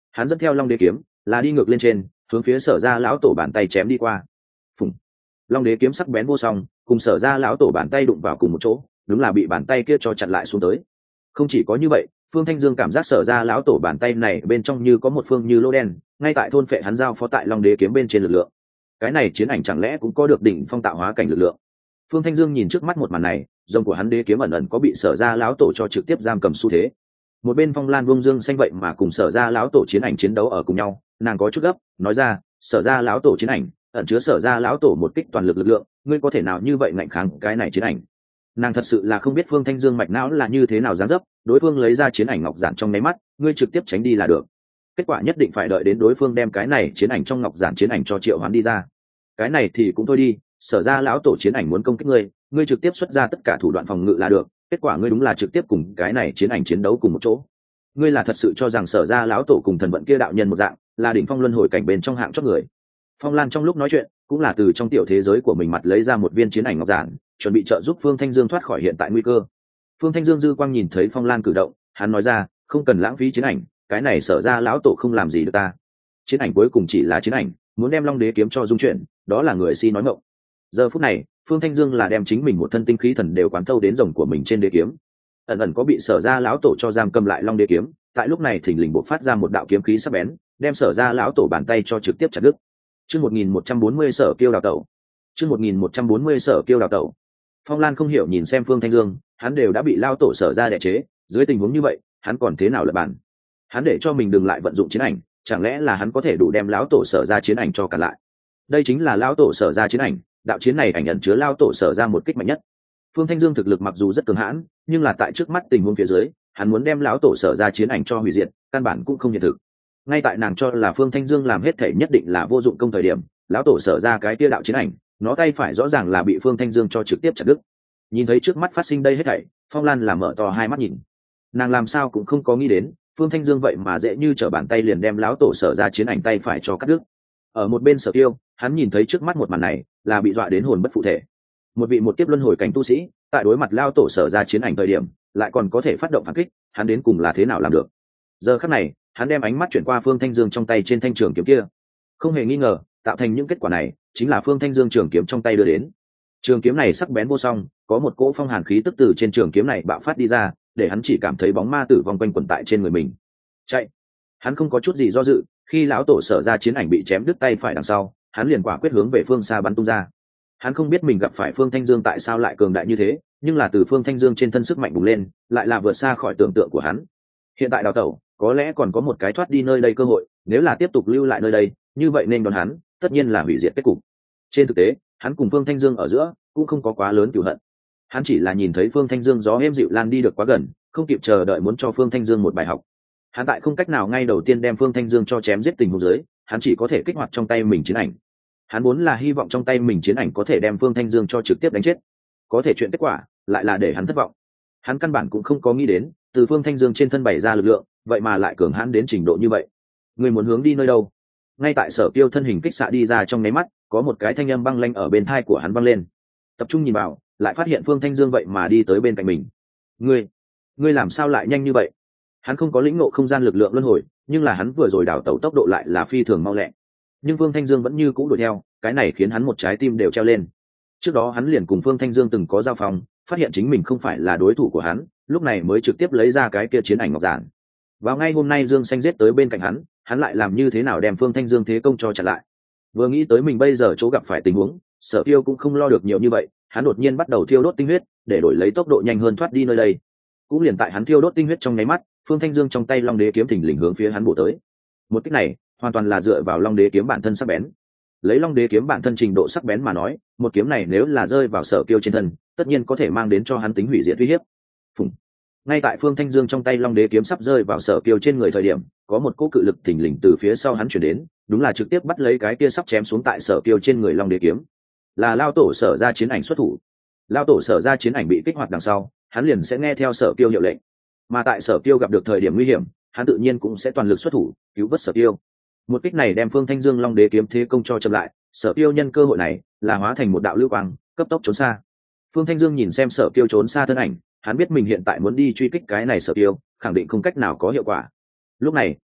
hắn dẫn theo long đế kiếm là đi ngược lên trên, hướng phía Sở Gia lão tổ bàn tay chém đi qua. Phùng. Long đế kiếm sắc bén vô song, cùng Sở Gia lão tổ bàn tay đụng vào cùng một chỗ, đúng là bị bàn tay kia cho chặn lại xuống tới. Không chỉ có như vậy, Phương Thanh Dương cảm giác Sở Gia lão tổ bàn tay này bên trong như có một phương như lỗ đen, ngay tại thôn phệ hắn giao phó tại long đế kiếm bên trên lực lượng. Cái này chiến ảnh chẳng lẽ cũng có được đỉnh phong tạo hóa cảnh lực lượng? Phương Thanh Dương nhìn trước mắt một màn này, rồng của hắn đế kiếm ẩn ẩn có bị Sở Gia lão tổ cho trực tiếp giam cầm xu thế. Một bên Phong Lan Vung Dương xanh vậy mà cùng Sở Gia lão tổ chiến ảnh chiến đấu ở cùng nhau, nàng có chút gấp, nói ra, Sở Gia lão tổ chiến ảnh ẩn chứa Sở Gia lão tổ một kích toàn lực lực lượng, ngươi có thể nào như vậy ngạnh kháng cái này chiến ảnh? Nàng thật sự là không biết Phương Thanh Dương mạch não là như thế nào dáng dấp, đối phương lấy ra chiến ảnh ngọc giản trong nháy mắt, ngươi trực tiếp tránh đi là được. Kết quả nhất định phải đợi đến đối phương đem cái này chiến ảnh trong ngọc giản chiến ảnh cho triệu hoán đi ra. Cái này thì cũng thôi đi, Sở Gia lão tổ chiến ảnh muốn công kích ngươi, ngươi trực tiếp xuất ra tất cả thủ đoạn phòng ngự là được, kết quả ngươi đúng là trực tiếp cùng cái này chiến ảnh chiến đấu cùng một chỗ. Ngươi là thật sự cho rằng Sở Gia lão tổ cùng thần vận kia đạo nhân một dạng, là đỉnh phong luân hồi cảnh bên trong hạng chót người? Phong Lan trong lúc nói chuyện, cũng là từ trong tiểu thế giới của mình mặt lấy ra một viên chiến ảnh ngọc giản, chuẩn bị trợ giúp Phương Thanh Dương thoát khỏi hiện tại nguy cơ. Phương Thanh Dương dư quang nhìn thấy Phong Lan cử động, hắn nói ra, không cần lãng phí chiến ảnh, cái này Sở Gia lão tổ không làm gì được ta. Chiến ảnh cuối cùng chỉ là chiến ảnh, muốn đem long đế kiếm cho dung chuyển, đó là người si nói ngọng. Giờ phút này, Phương Thanh Dương là đem chính mình một thân tinh khí thần đều quán thâu đến rồng của mình trên đế kiếm, ẩn ẩn có bị Sở Gia lão tổ cho giam cầm lại long đế kiếm, tại lúc này thình lình bộc phát ra một đạo kiếm khí sắc bén, đem Sở Gia lão tổ bàn tay cho trực tiếp chặt đứt. Chương một nghìn một trăm bốn mươi Sở Kiêu đào tẩu. Chương một nghìn một trăm bốn mươi Sở Kiêu đào tẩu. Phong Lan không hiểu nhìn xem Phương Thanh Dương, hắn đều đã bị lao tổ Sở Gia đè chế, dưới tình huống như vậy, hắn còn thế nào lật bàn? Hắn để cho mình đừng lại vận dụng chiến ảnh, chẳng lẽ là hắn có thể đủ đem lão tổ Sở Gia chiến ảnh cho cả lại? Đây chính là lão tổ Sở Gia chiến ảnh, đạo chiến này ảnh nhận chứa lao tổ Sở Gia một kích mạnh nhất. Phương Thanh Dương thực lực mặc dù rất cường hãn, nhưng là tại trước mắt tình huống phía dưới, hắn muốn đem lão tổ Sở Gia chiến ảnh cho hủy diệt, căn bản cũng không hiện thực. Ngay tại nàng cho là Phương Thanh Dương làm hết thể nhất định là vô dụng công thời điểm, lão tổ Sở Gia cái kia đạo chiến ảnh, nó tay phải rõ ràng là bị Phương Thanh Dương cho trực tiếp chặt đứt. Nhìn thấy trước mắt phát sinh đây hết thảy, Phong Lan là mở to hai mắt nhìn. Nàng làm sao cũng không có nghĩ đến, Phương Thanh Dương vậy mà dễ như trở bàn tay liền đem lão tổ Sở Gia chiến ảnh tay phải cho cắt đứt. Ở một bên Sở Tiêu, hắn nhìn thấy trước mắt một màn này, là bị dọa đến hồn bất phụ thể. Một vị một kiếp luân hồi cảnh tu sĩ, tại đối mặt lao tổ Sở Gia chiến ảnh thời điểm, lại còn có thể phát động phản kích, hắn đến cùng là thế nào làm được? Giờ khắc này, hắn đem ánh mắt chuyển qua Phương Thanh Dương trong tay trên thanh trường kiếm kia. Không hề nghi ngờ, tạo thành những kết quả này, chính là Phương Thanh Dương trường kiếm trong tay đưa đến. Trường kiếm này sắc bén vô song, có một cỗ phong hàn khí tức từ trên trường kiếm này bạo phát đi ra, để hắn chỉ cảm thấy bóng ma tử vong quanh quẩn tại trên người mình. Chạy! Hắn không có chút gì do dự, khi lão tổ Sở Gia chiến ảnh bị chém đứt tay phải đằng sau, hắn liền quả quyết hướng về phương xa bắn tung ra. Hắn không biết mình gặp phải Phương Thanh Dương tại sao lại cường đại như thế, nhưng là từ Phương Thanh Dương trên thân sức mạnh bùng lên, lại là vượt xa khỏi tưởng tượng của hắn. Hiện tại đào tẩu, có lẽ còn có một cái thoát đi nơi đây cơ hội, nếu là tiếp tục lưu lại nơi đây, như vậy nên đón hắn, tất nhiên là hủy diệt kết cục. Trên thực tế, hắn cùng Phương Thanh Dương ở giữa cũng không có quá lớn cửu hận. Hắn chỉ là nhìn thấy Phương Thanh Dương gió êm dịu lan đi được quá gần, không kịp chờ đợi muốn cho Phương Thanh Dương một bài học. Hắn tại không cách nào ngay đầu tiên đem Phương Thanh Dương cho chém giết tình huống dưới, hắn chỉ có thể kích hoạt trong tay mình chiến ảnh. Hắn muốn là hy vọng trong tay mình chiến ảnh có thể đem Phương Thanh Dương cho trực tiếp đánh chết. Có thể chuyện kết quả lại là để hắn thất vọng. Hắn căn bản cũng không có nghĩ đến, từ Phương Thanh Dương trên thân bày ra lực lượng, vậy mà lại cường hãn đến trình độ như vậy. Người muốn hướng đi nơi đâu? Ngay tại Sở Kiêu thân hình kích xạ đi ra trong nháy mắt, có một cái thanh âm băng lanh ở bên tai của hắn vang lên. Tập trung nhìn vào, lại phát hiện Phương Thanh Dương vậy mà đi tới bên cạnh mình. Ngươi, ngươi làm sao lại nhanh như vậy? Hắn không có lĩnh ngộ không gian lực lượng luân hồi, nhưng là hắn vừa rồi đảo tẩu tốc độ lại là phi thường mau lẹ. Nhưng Phương Thanh Dương vẫn như cũ đuổi theo, cái này khiến hắn một trái tim đều treo lên. Trước đó hắn liền cùng Phương Thanh Dương từng có giao phòng, phát hiện chính mình không phải là đối thủ của hắn, lúc này mới trực tiếp lấy ra cái kia chiến ảnh ngọc giản. Vào ngay hôm nay Dương Xanh giết tới bên cạnh hắn, hắn lại làm như thế nào đem Phương Thanh Dương thế công cho chặn lại. Vừa nghĩ tới mình bây giờ chỗ gặp phải tình huống, Sở Tiêu cũng không lo được nhiều như vậy, hắn đột nhiên bắt đầu thiêu đốt tinh huyết, để đổi lấy tốc độ nhanh hơn thoát đi nơi đây. Cũng liền tại hắn thiêu đốt tinh huyết trong nháy mắt, Phương Thanh Dương trong tay Long Đế kiếm thình lình hướng phía hắn bổ tới. Một kích này, hoàn toàn là dựa vào Long Đế kiếm bản thân sắc bén. Lấy Long Đế kiếm bản thân trình độ sắc bén mà nói, một kiếm này nếu là rơi vào Sở Kiêu trên thân, tất nhiên có thể mang đến cho hắn tính hủy diệt uy hiếp. Phùng. Ngay tại Phương Thanh Dương trong tay Long Đế kiếm sắp rơi vào Sở Kiêu trên người thời điểm, có một cỗ cự lực thình lình từ phía sau hắn chuyển đến, đúng là trực tiếp bắt lấy cái kia sắp chém xuống tại Sở Kiêu trên người Long Đế kiếm. Là lao tổ Sở Gia chiến ảnh xuất thủ. Lao tổ Sở Gia chiến ảnh bị kích hoạt đằng sau, hắn liền sẽ nghe theo Sở Kiêu hiệu lệnh. Mà tại Sở Kiêu gặp được thời điểm nguy hiểm, hắn tự nhiên cũng sẽ toàn lực xuất thủ, cứu vớt Sở Kiêu. Một kích này đem Phương Thanh Dương Long Đế kiếm thế công cho chậm lại, Sở Kiêu nhân cơ hội này là hóa thành một đạo lưu quang, cấp tốc trốn xa. Phương Thanh Dương nhìn xem Sở Kiêu trốn xa thân ảnh, hắn biết mình hiện tại muốn đi truy kích cái này Sở Kiêu, khẳng định không cách nào có hiệu quả. Lúc này,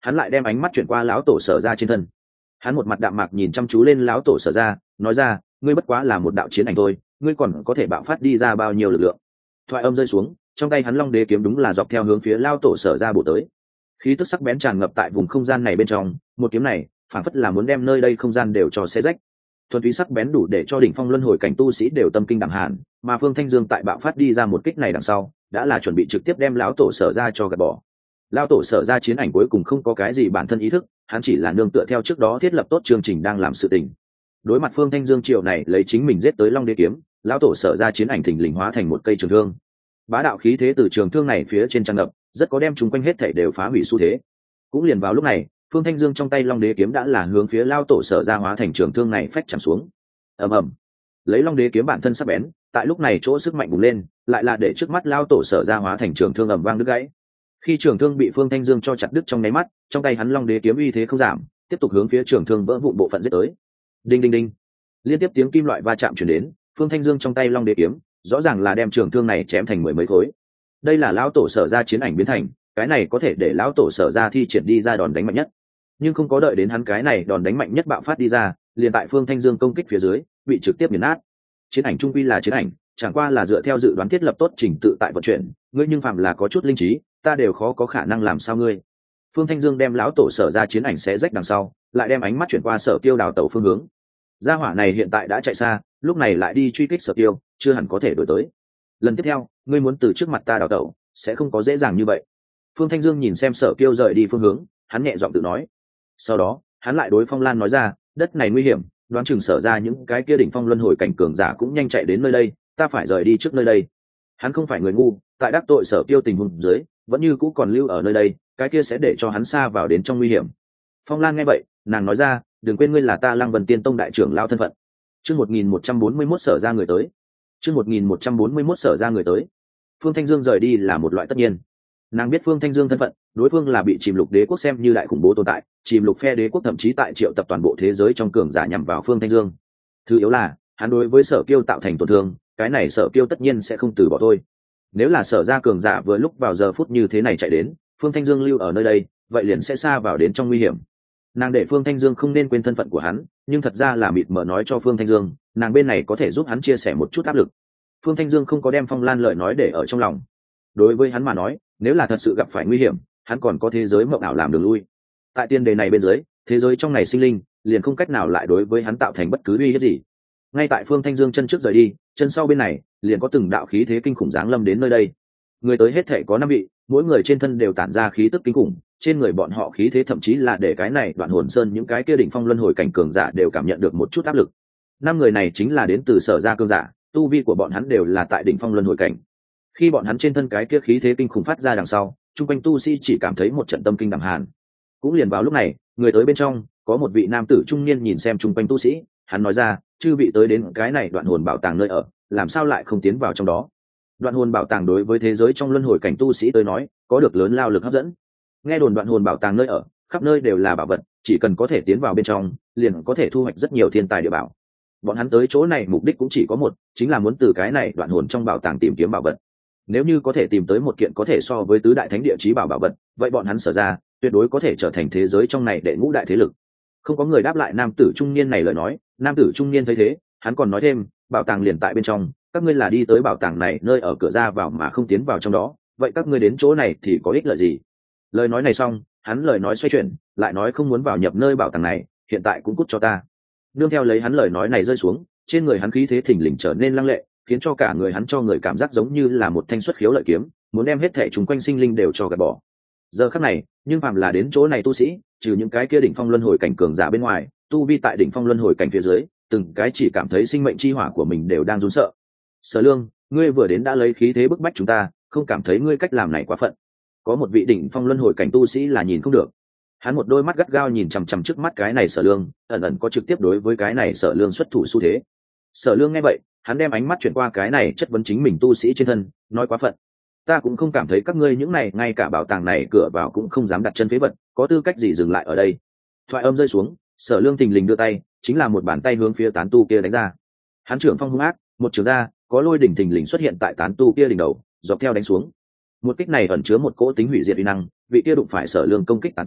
hắn lại đem ánh mắt chuyển qua lão tổ Sở Gia trên thân. Hắn một mặt đạm mạc nhìn chăm chú lên lão tổ Sở Gia, nói ra, ngươi bất quá là một đạo chiến ảnh thôi, ngươi còn có thể bạo phát đi ra bao nhiêu lực lượng. Thoại âm rơi xuống, trong tay hắn long đế kiếm đúng là dọc theo hướng phía lão tổ Sở Gia bổ tới. Khí tức sắc bén tràn ngập tại vùng không gian này bên trong, một kiếm này phản phất là muốn đem nơi đây không gian đều cho xé rách. Thuần túy sắc bén đủ để cho đỉnh phong luân hồi cảnh tu sĩ đều tâm kinh đẳng hàn, mà Phương Thanh Dương tại bạo phát đi ra một kích này đằng sau, đã là chuẩn bị trực tiếp đem lão tổ Sở Gia cho gạt bỏ. Lão tổ Sở Gia chiến ảnh cuối cùng không có cái gì bản thân ý thức, hắn chỉ là nương tựa theo trước đó thiết lập tốt chương trình đang làm sự tình. Đối mặt Phương Thanh Dương triệu này lấy chính mình giết tới long đế kiếm, lão tổ Sở Gia chiến ảnh thình lình hóa thành một cây trường thương. Bá đạo khí thế từ trường thương này phía trên tràn ngập, rất có đem chúng quanh hết thảy đều phá hủy xu thế. Cũng liền vào lúc này, Phương Thanh Dương trong tay long đế kiếm đã là hướng phía lão tổ Sở Gia hóa thành trường thương này phách chạm xuống. Ầm ầm. Lấy long đế kiếm bản thân sắc bén, tại lúc này chỗ sức mạnh bùng lên, lại là để trước mắt lão tổ Sở Gia hóa thành trường thương ầm vang đứt gãy. Khi trường thương bị Phương Thanh Dương cho chặt đứt trong nháy mắt, trong tay hắn long đế kiếm uy thế không giảm, tiếp tục hướng phía trường thương vỡ vụn bộ phận giết tới. Đinh đinh đinh. Liên tiếp tiếng kim loại va chạm truyền đến, Phương Thanh Dương trong tay long đế kiếm, rõ ràng là đem trường thương này chém thành mười mấy khối. Đây là lão tổ Sở Gia chiến ảnh biến thành, cái này có thể để lão tổ Sở Gia thi triển đi ra đòn đánh mạnh nhất. Nhưng không có đợi đến hắn cái này đòn đánh mạnh nhất bạo phát đi ra, liền tại Phương Thanh Dương công kích phía dưới, bị trực tiếp nghiền nát. Chiến ảnh trung quy là chiến ảnh, chẳng qua là dựa theo dự đoán thiết lập tốt trình tự tại vận chuyển, ngươi nhưng phạm là có chút linh trí, ta đều khó có khả năng làm sao ngươi. Phương Thanh Dương đem lão tổ Sở Gia chiến ảnh xé rách đằng sau, lại đem ánh mắt chuyển qua Sở Kiêu đào tẩu phương hướng. Gia hỏa này hiện tại đã chạy xa, lúc này lại đi truy kích Sở Kiêu, chưa hẳn có thể đuổi tới. Lần tiếp theo, ngươi muốn từ trước mặt ta đào tẩu, sẽ không có dễ dàng như vậy. Phương Thanh Dương nhìn xem Sở Kiêu rời đi phương hướng, hắn nhẹ giọng tự nói. Sau đó, hắn lại đối Phong Lan nói ra, đất này nguy hiểm, đoán chừng Sở Ra những cái kia đỉnh phong luân hồi cảnh cường giả cũng nhanh chạy đến nơi đây, ta phải rời đi trước nơi đây. Hắn không phải người ngu, tại đắc tội Sở Kiêu tình huống dưới, vẫn như cũ còn lưu ở nơi đây, cái kia sẽ để cho hắn xa vào đến trong nguy hiểm. Phong Lan nghe vậy, nàng nói ra, đừng quên ngươi là ta Lăng Vân Tiên Tông đại trưởng lao thân phận. Chương một nghìn một trăm bốn mươi mốt Sở Ra người tới. Chương một nghìn một trăm bốn mươi mốt Sở Ra người tới. Phương Thanh Dương rời đi là một loại tất nhiên. Nàng biết Phương Thanh Dương thân phận, đối phương là bị Chìm Lục Đế quốc xem như đại khủng bố tồn tại, Chìm Lục phe đế quốc thậm chí tại triệu tập toàn bộ thế giới trong cường giả nhằm vào Phương Thanh Dương. Thứ yếu là, hắn đối với Sở Kiêu tạo thành tổn thương, cái này Sở Kiêu tất nhiên sẽ không từ bỏ thôi. Nếu là Sở Ra cường giả vừa lúc vào giờ phút như thế này chạy đến, Phương Thanh Dương lưu ở nơi đây, vậy liền sẽ xa vào đến trong nguy hiểm. Nàng để Phương Thanh Dương không nên quên thân phận của hắn, nhưng thật ra là mịt mờ nói cho Phương Thanh Dương, nàng bên này có thể giúp hắn chia sẻ một chút áp lực. Phương Thanh Dương không có đem Phong Lan lời nói để ở trong lòng. Đối với hắn mà nói, nếu là thật sự gặp phải nguy hiểm, hắn còn có thế giới mộng ảo làm đường lui. Tại tiên đề này bên dưới, thế giới trong này sinh linh liền không cách nào lại đối với hắn tạo thành bất cứ uy hiếp gì. Ngay tại Phương Thanh Dương chân trước rời đi, chân sau bên này liền có từng đạo khí thế kinh khủng giáng lâm đến nơi đây. Người tới hết thảy có năm vị, mỗi người trên thân đều tản ra khí tức kinh khủng, trên người bọn họ khí thế thậm chí là để cái này Đoạn Hồn Sơn những cái kia đỉnh phong luân hồi cảnh cường giả đều cảm nhận được một chút áp lực. Năm người này chính là đến từ Sở Gia cường giả, tu vi của bọn hắn đều là tại đỉnh phong luân hồi cảnh. Khi bọn hắn trên thân cái kia khí thế kinh khủng phát ra đằng sau, trung quanh tu sĩ chỉ cảm thấy một trận tâm kinh đẳng hàn. Cũng liền vào lúc này, người tới bên trong có một vị nam tử trung niên nhìn xem trung quanh tu sĩ, hắn nói ra, chư vị tới đến cái này Đoạn Hồn bảo tàng nơi ở, làm sao lại không tiến vào trong đó? Đoạn Hồn bảo tàng đối với thế giới trong luân hồi cảnh tu sĩ tới nói, có được lớn lao lực hấp dẫn. Nghe đồn Đoạn Hồn bảo tàng nơi ở, khắp nơi đều là bảo vật, chỉ cần có thể tiến vào bên trong, liền có thể thu hoạch rất nhiều thiên tài địa bảo. Bọn hắn tới chỗ này mục đích cũng chỉ có một, chính là muốn từ cái này đoạn hồn trong bảo tàng tìm kiếm bảo vật. Nếu như có thể tìm tới một kiện có thể so với tứ đại thánh địa chí bảo bảo vật, vậy bọn hắn Sở Ra tuyệt đối có thể trở thành thế giới trong này đệ ngũ đại thế lực. Không có người đáp lại nam tử trung niên này lời nói, nam tử trung niên thấy thế, hắn còn nói thêm, bảo tàng liền tại bên trong, các ngươi là đi tới bảo tàng này nơi ở cửa ra vào mà không tiến vào trong đó, vậy các ngươi đến chỗ này thì có ích lợi gì? Lời nói này xong, hắn lời nói xoay chuyển, lại nói không muốn vào nhập nơi bảo tàng này, hiện tại cũng cút cho ta. Nương theo lấy hắn lời nói này rơi xuống, trên người hắn khí thế thình lình trở nên lăng lệ, khiến cho cả người hắn cho người cảm giác giống như là một thanh xuất khiếu lợi kiếm, muốn đem hết thảy chúng quanh sinh linh đều cho gạt bỏ. Giờ khắc này, nhưng phàm là đến chỗ này tu sĩ, trừ những cái kia đỉnh phong luân hồi cảnh cường giả bên ngoài, tu vi tại đỉnh phong luân hồi cảnh phía dưới, từng cái chỉ cảm thấy sinh mệnh chi hỏa của mình đều đang run sợ. Sở Lương, ngươi vừa đến đã lấy khí thế bức bách chúng ta, không cảm thấy ngươi cách làm này quá phận? Có một vị đỉnh phong luân hồi cảnh tu sĩ là nhìn không được. Hắn một đôi mắt gắt gao nhìn chằm chằm trước mắt cái này Sở Lương, ẩn ẩn có trực tiếp đối với cái này Sở Lương xuất thủ xu thế. Sở Lương nghe vậy, hắn đem ánh mắt chuyển qua cái này chất vấn chính mình tu sĩ trên thân, nói quá phận. Ta cũng không cảm thấy các ngươi những này ngay cả bảo tàng này cửa vào cũng không dám đặt chân phế vật, có tư cách gì dừng lại ở đây? Thoại âm rơi xuống, Sở Lương thình lình đưa tay, chính là một bàn tay hướng phía tán tu kia đánh ra. Hắn trưởng phong hung ác, một trường ra, có lôi đỉnh thình lình xuất hiện tại tán tu kia đỉnh đầu, dọc theo đánh xuống. Một kích này ẩn chứa một cỗ tính hủy diệt uy năng, vị kia đụng phải Sở Lương công kích tán tu,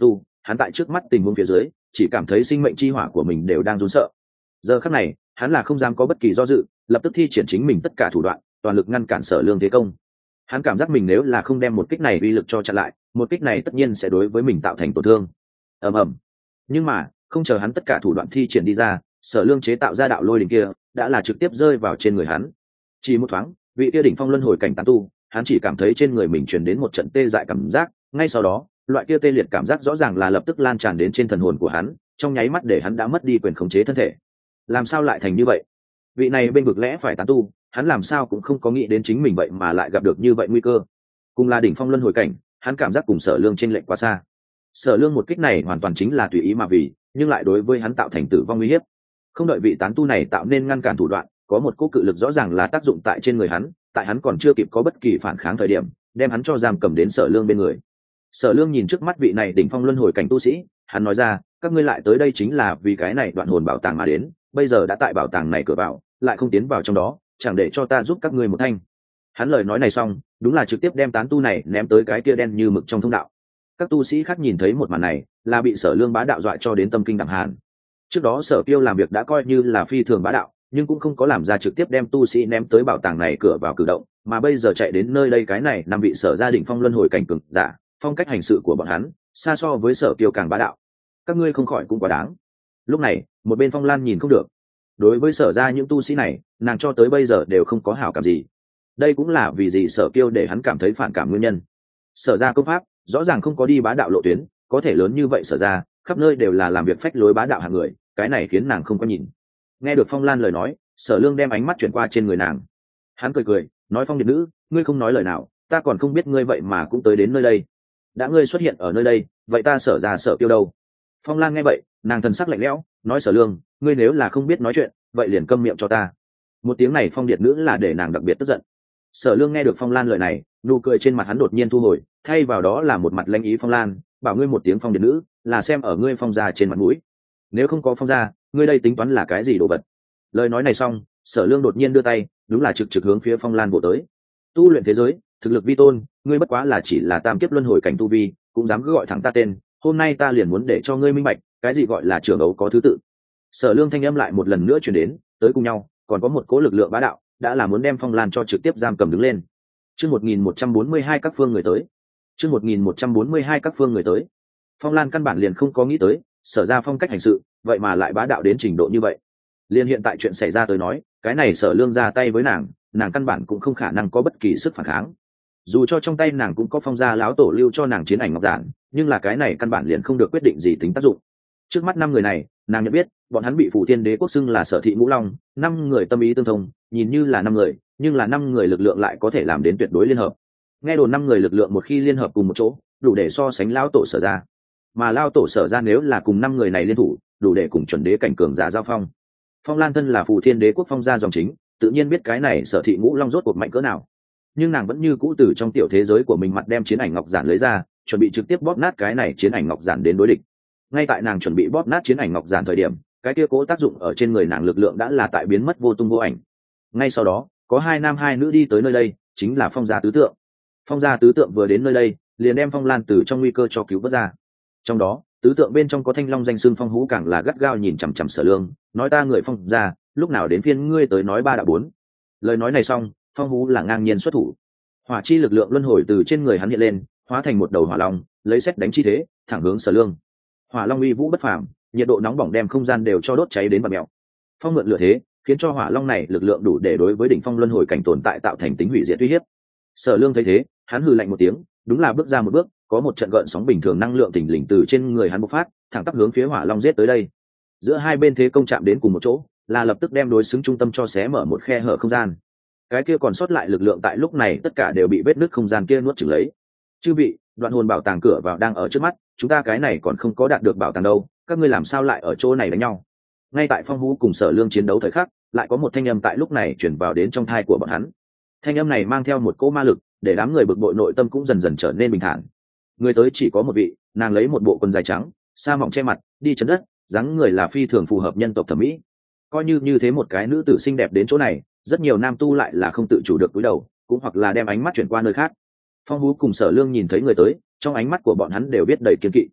hắn tại trước mắt tình huống phía dưới chỉ cảm thấy sinh mệnh chi hỏa của mình đều đang run sợ. Giờ khắc này hắn là không dám có bất kỳ do dự, lập tức thi triển chính mình tất cả thủ đoạn, toàn lực ngăn cản Sở Lương thế công. Hắn cảm giác mình nếu là không đem một kích này uy lực cho chặn lại, một kích này tất nhiên sẽ đối với mình tạo thành tổn thương. ầm ầm. Nhưng mà không chờ hắn tất cả thủ đoạn thi triển đi ra, Sở Lương chế tạo ra đạo lôi đỉnh kia đã là trực tiếp rơi vào trên người hắn. Chỉ một thoáng, vị kia đỉnh phong luân hồi cảnh tán tu, hắn chỉ cảm thấy trên người mình truyền đến một trận tê dại cảm giác, ngay sau đó loại kia tê liệt cảm giác rõ ràng là lập tức lan tràn đến trên thần hồn của hắn, trong nháy mắt để hắn đã mất đi quyền khống chế thân thể. Làm sao lại thành như vậy? Vị này bên vực lẽ phải tán tu, hắn làm sao cũng không có nghĩ đến chính mình vậy mà lại gặp được như vậy nguy cơ. Cùng là đỉnh phong luân hồi cảnh, hắn cảm giác cùng Sở Lương chênh lệch quá xa. Sở Lương một kích này hoàn toàn chính là tùy ý mà vì, nhưng lại đối với hắn tạo thành tử vong nguy hiểm. Không đợi vị tán tu này tạo nên ngăn cản thủ đoạn, có một cỗ cự lực rõ ràng là tác dụng tại trên người hắn, tại hắn còn chưa kịp có bất kỳ phản kháng thời điểm, đem hắn cho giam cầm đến Sở Lương bên người. Sở Lương nhìn trước mắt vị này đỉnh phong luân hồi cảnh tu sĩ, hắn nói ra, các ngươi lại tới đây chính là vì cái này đoạn hồn bảo tàng mà đến, bây giờ đã tại bảo tàng này cửa vào, lại không tiến vào trong đó, chẳng để cho ta giúp các ngươi một thanh. Hắn lời nói này xong, đúng là trực tiếp đem tán tu này ném tới cái kia đen như mực trong thông đạo. Các tu sĩ khác nhìn thấy một màn này, là bị Sở Lương bá đạo dọa cho đến tâm kinh đẳng hàn. Trước đó Sở Kiêu làm việc đã coi như là phi thường bá đạo, nhưng cũng không có làm ra trực tiếp đem tu sĩ ném tới bảo tàng này cửa vào cử động, mà bây giờ chạy đến nơi đây cái này năm vị Sở gia đình phong luân hồi cảnh cường giả, phong cách hành sự của bọn hắn xa so với Sở Kiêu càng bá đạo. Các ngươi không khỏi cũng quá đáng. Lúc này một bên Phong Lan nhìn không được, đối với Sở gia những tu sĩ này, nàng cho tới bây giờ đều không có hảo cảm gì. Đây cũng là vì gì Sở Kiêu để hắn cảm thấy phản cảm nguyên nhân. Sở gia công pháp rõ ràng không có đi bá đạo lộ tuyến, có thể lớn như vậy Sở gia khắp nơi đều là làm việc phách lối bá đạo hạng người, cái này khiến nàng không có nhìn. Nghe được Phong Lan lời nói, Sở Lương đem ánh mắt chuyển qua trên người nàng. Hắn cười cười nói, Phong Điệp nữ, ngươi không nói lời nào, ta còn không biết ngươi vậy mà cũng tới đến nơi đây. Đã ngươi xuất hiện ở nơi đây, vậy ta Sở gia Sở Kiêu đâu? Phong Lan nghe vậy, nàng thần sắc lạnh lẽo nói, Sở Lương, ngươi nếu là không biết nói chuyện, vậy liền câm miệng cho ta. Một tiếng này Phong Điệp nữ là để nàng đặc biệt tức giận. Sở Lương nghe được Phong Lan lời này, nụ cười trên mặt hắn đột nhiên thu hồi, thay vào đó là một mặt lãnh ý. Phong Lan, bảo ngươi một tiếng Phong Điệp nữ, là xem ở ngươi Phong gia trên mặt mũi. Nếu không có Phong gia, ngươi đây tính toán là cái gì đồ vật? Lời nói này xong, Sở Lương đột nhiên đưa tay, đúng là trực trực hướng phía Phong Lan bộ tới. Tu luyện thế giới, thực lực vi tôn, ngươi bất quá là chỉ là tam kiếp luân hồi cảnh tu vi, cũng dám cứ gọi thẳng ta tên, hôm nay ta liền muốn để cho ngươi minh bạch, cái gì gọi là trưởng ấu có thứ tự. Sở Lương thanh âm lại một lần nữa truyền đến, tới cùng nhau, còn có một cố lực lượng bá đạo, đã là muốn đem Phong Lan cho trực tiếp giam cầm đứng lên. Chương một nghìn một trăm bốn mươi hai các phương người tới. Chương một nghìn một trăm bốn mươi hai các phương người tới. Phong Lan căn bản liền không có nghĩ tới, Sở ra phong cách hành sự, vậy mà lại bá đạo đến trình độ như vậy. Liên hiện tại chuyện xảy ra tới nói, cái này Sở Lương ra tay với nàng, nàng căn bản cũng không khả năng có bất kỳ sức phản kháng. Dù cho trong tay nàng cũng có Phong gia lão tổ lưu cho nàng chiến ảnh ngọc giản, nhưng là cái này căn bản liền không được quyết định gì tính tác dụng. Trước mắt năm người này, nàng nhận biết, bọn hắn bị Phủ Thiên Đế quốc xưng là Sở thị ngũ long, năm người tâm ý tương thông, nhìn như là năm người, nhưng là năm người lực lượng lại có thể làm đến tuyệt đối liên hợp. Nghe đồn năm người lực lượng một khi liên hợp cùng một chỗ, đủ để so sánh lão tổ Sở gia. Mà lão tổ Sở gia nếu là cùng năm người này liên thủ, đủ để cùng chuẩn đế cảnh cường giả giao phong. Phong Lan thân là Phủ Thiên Đế quốc Phong gia dòng chính, tự nhiên biết cái này Sở thị ngũ long rốt cuộc mạnh cỡ nào. Nhưng nàng vẫn như cũ từ trong tiểu thế giới của mình mặt đem chiến ảnh ngọc giản lấy ra, chuẩn bị trực tiếp bóp nát cái này chiến ảnh ngọc giản đến đối địch. Ngay tại nàng chuẩn bị bóp nát chiến ảnh ngọc giản thời điểm, cái kia cố tác dụng ở trên người nàng lực lượng đã là tại biến mất vô tung vô ảnh. Ngay sau đó, có hai nam hai nữ đi tới nơi đây, chính là Phong gia tứ tượng. Phong gia tứ tượng vừa đến nơi đây, liền đem Phong Lan từ trong nguy cơ cho cứu vớt ra. Trong đó, tứ tượng bên trong có Thanh Long danh xưng Phong Hú càng là gắt gao nhìn chằm chằm Sở Lương, nói, ta người Phong gia, lúc nào đến phiên ngươi tới nói ba đạo bốn. Lời nói này xong, Phong Hú là ngang nhiên xuất thủ. Hỏa chi lực lượng luân hồi từ trên người hắn hiện lên, hóa thành một đầu hỏa long, lấy sét đánh chi thế, thẳng hướng Sở Lương. Hỏa long uy vũ bất phàm, nhiệt độ nóng bỏng đem không gian đều cho đốt cháy đến bạt mèo. Phong mượn lửa thế, khiến cho hỏa long này lực lượng đủ để đối với đỉnh phong luân hồi cảnh tồn tại tạo thành tính hủy diệt uy hiếp. Sở Lương thấy thế, hắn hừ lạnh một tiếng, đúng là bước ra một bước, có một trận gợn sóng bình thường năng lượng thình lình từ trên người hắn bộc phát, thẳng tắp hướng phía hỏa long giết tới đây. Giữa hai bên thế công chạm đến cùng một chỗ, là lập tức đem đối xứng trung tâm cho xé mở một khe hở không gian. Cái kia còn sót lại lực lượng tại lúc này tất cả đều bị vết nứt không gian kia nuốt chửng lấy. Chư vị, đoạn hồn bảo tàng cửa vào đang ở trước mắt, chúng ta cái này còn không có đạt được bảo tàng đâu, các ngươi làm sao lại ở chỗ này đánh nhau? Ngay tại Phong Hú cùng Sở Lương chiến đấu thời khắc, lại có một thanh âm tại lúc này truyền vào đến trong tai của bọn hắn. Thanh âm này mang theo một cỗ ma lực, để đám người bực bội nội tâm cũng dần dần trở nên bình thản. Người tới chỉ có một vị, nàng lấy một bộ quần dài trắng, sa mỏng che mặt, đi chấn đất, dáng người là phi thường phù hợp nhân tộc thẩm mỹ. Coi như như thế một cái nữ tử xinh đẹp đến chỗ này, rất nhiều nam tu lại là không tự chủ được cúi đầu, cũng hoặc là đem ánh mắt chuyển qua nơi khác. Phong Hú cùng Sở Lương nhìn thấy người tới, trong ánh mắt của bọn hắn đều biết đầy kiên kỵ.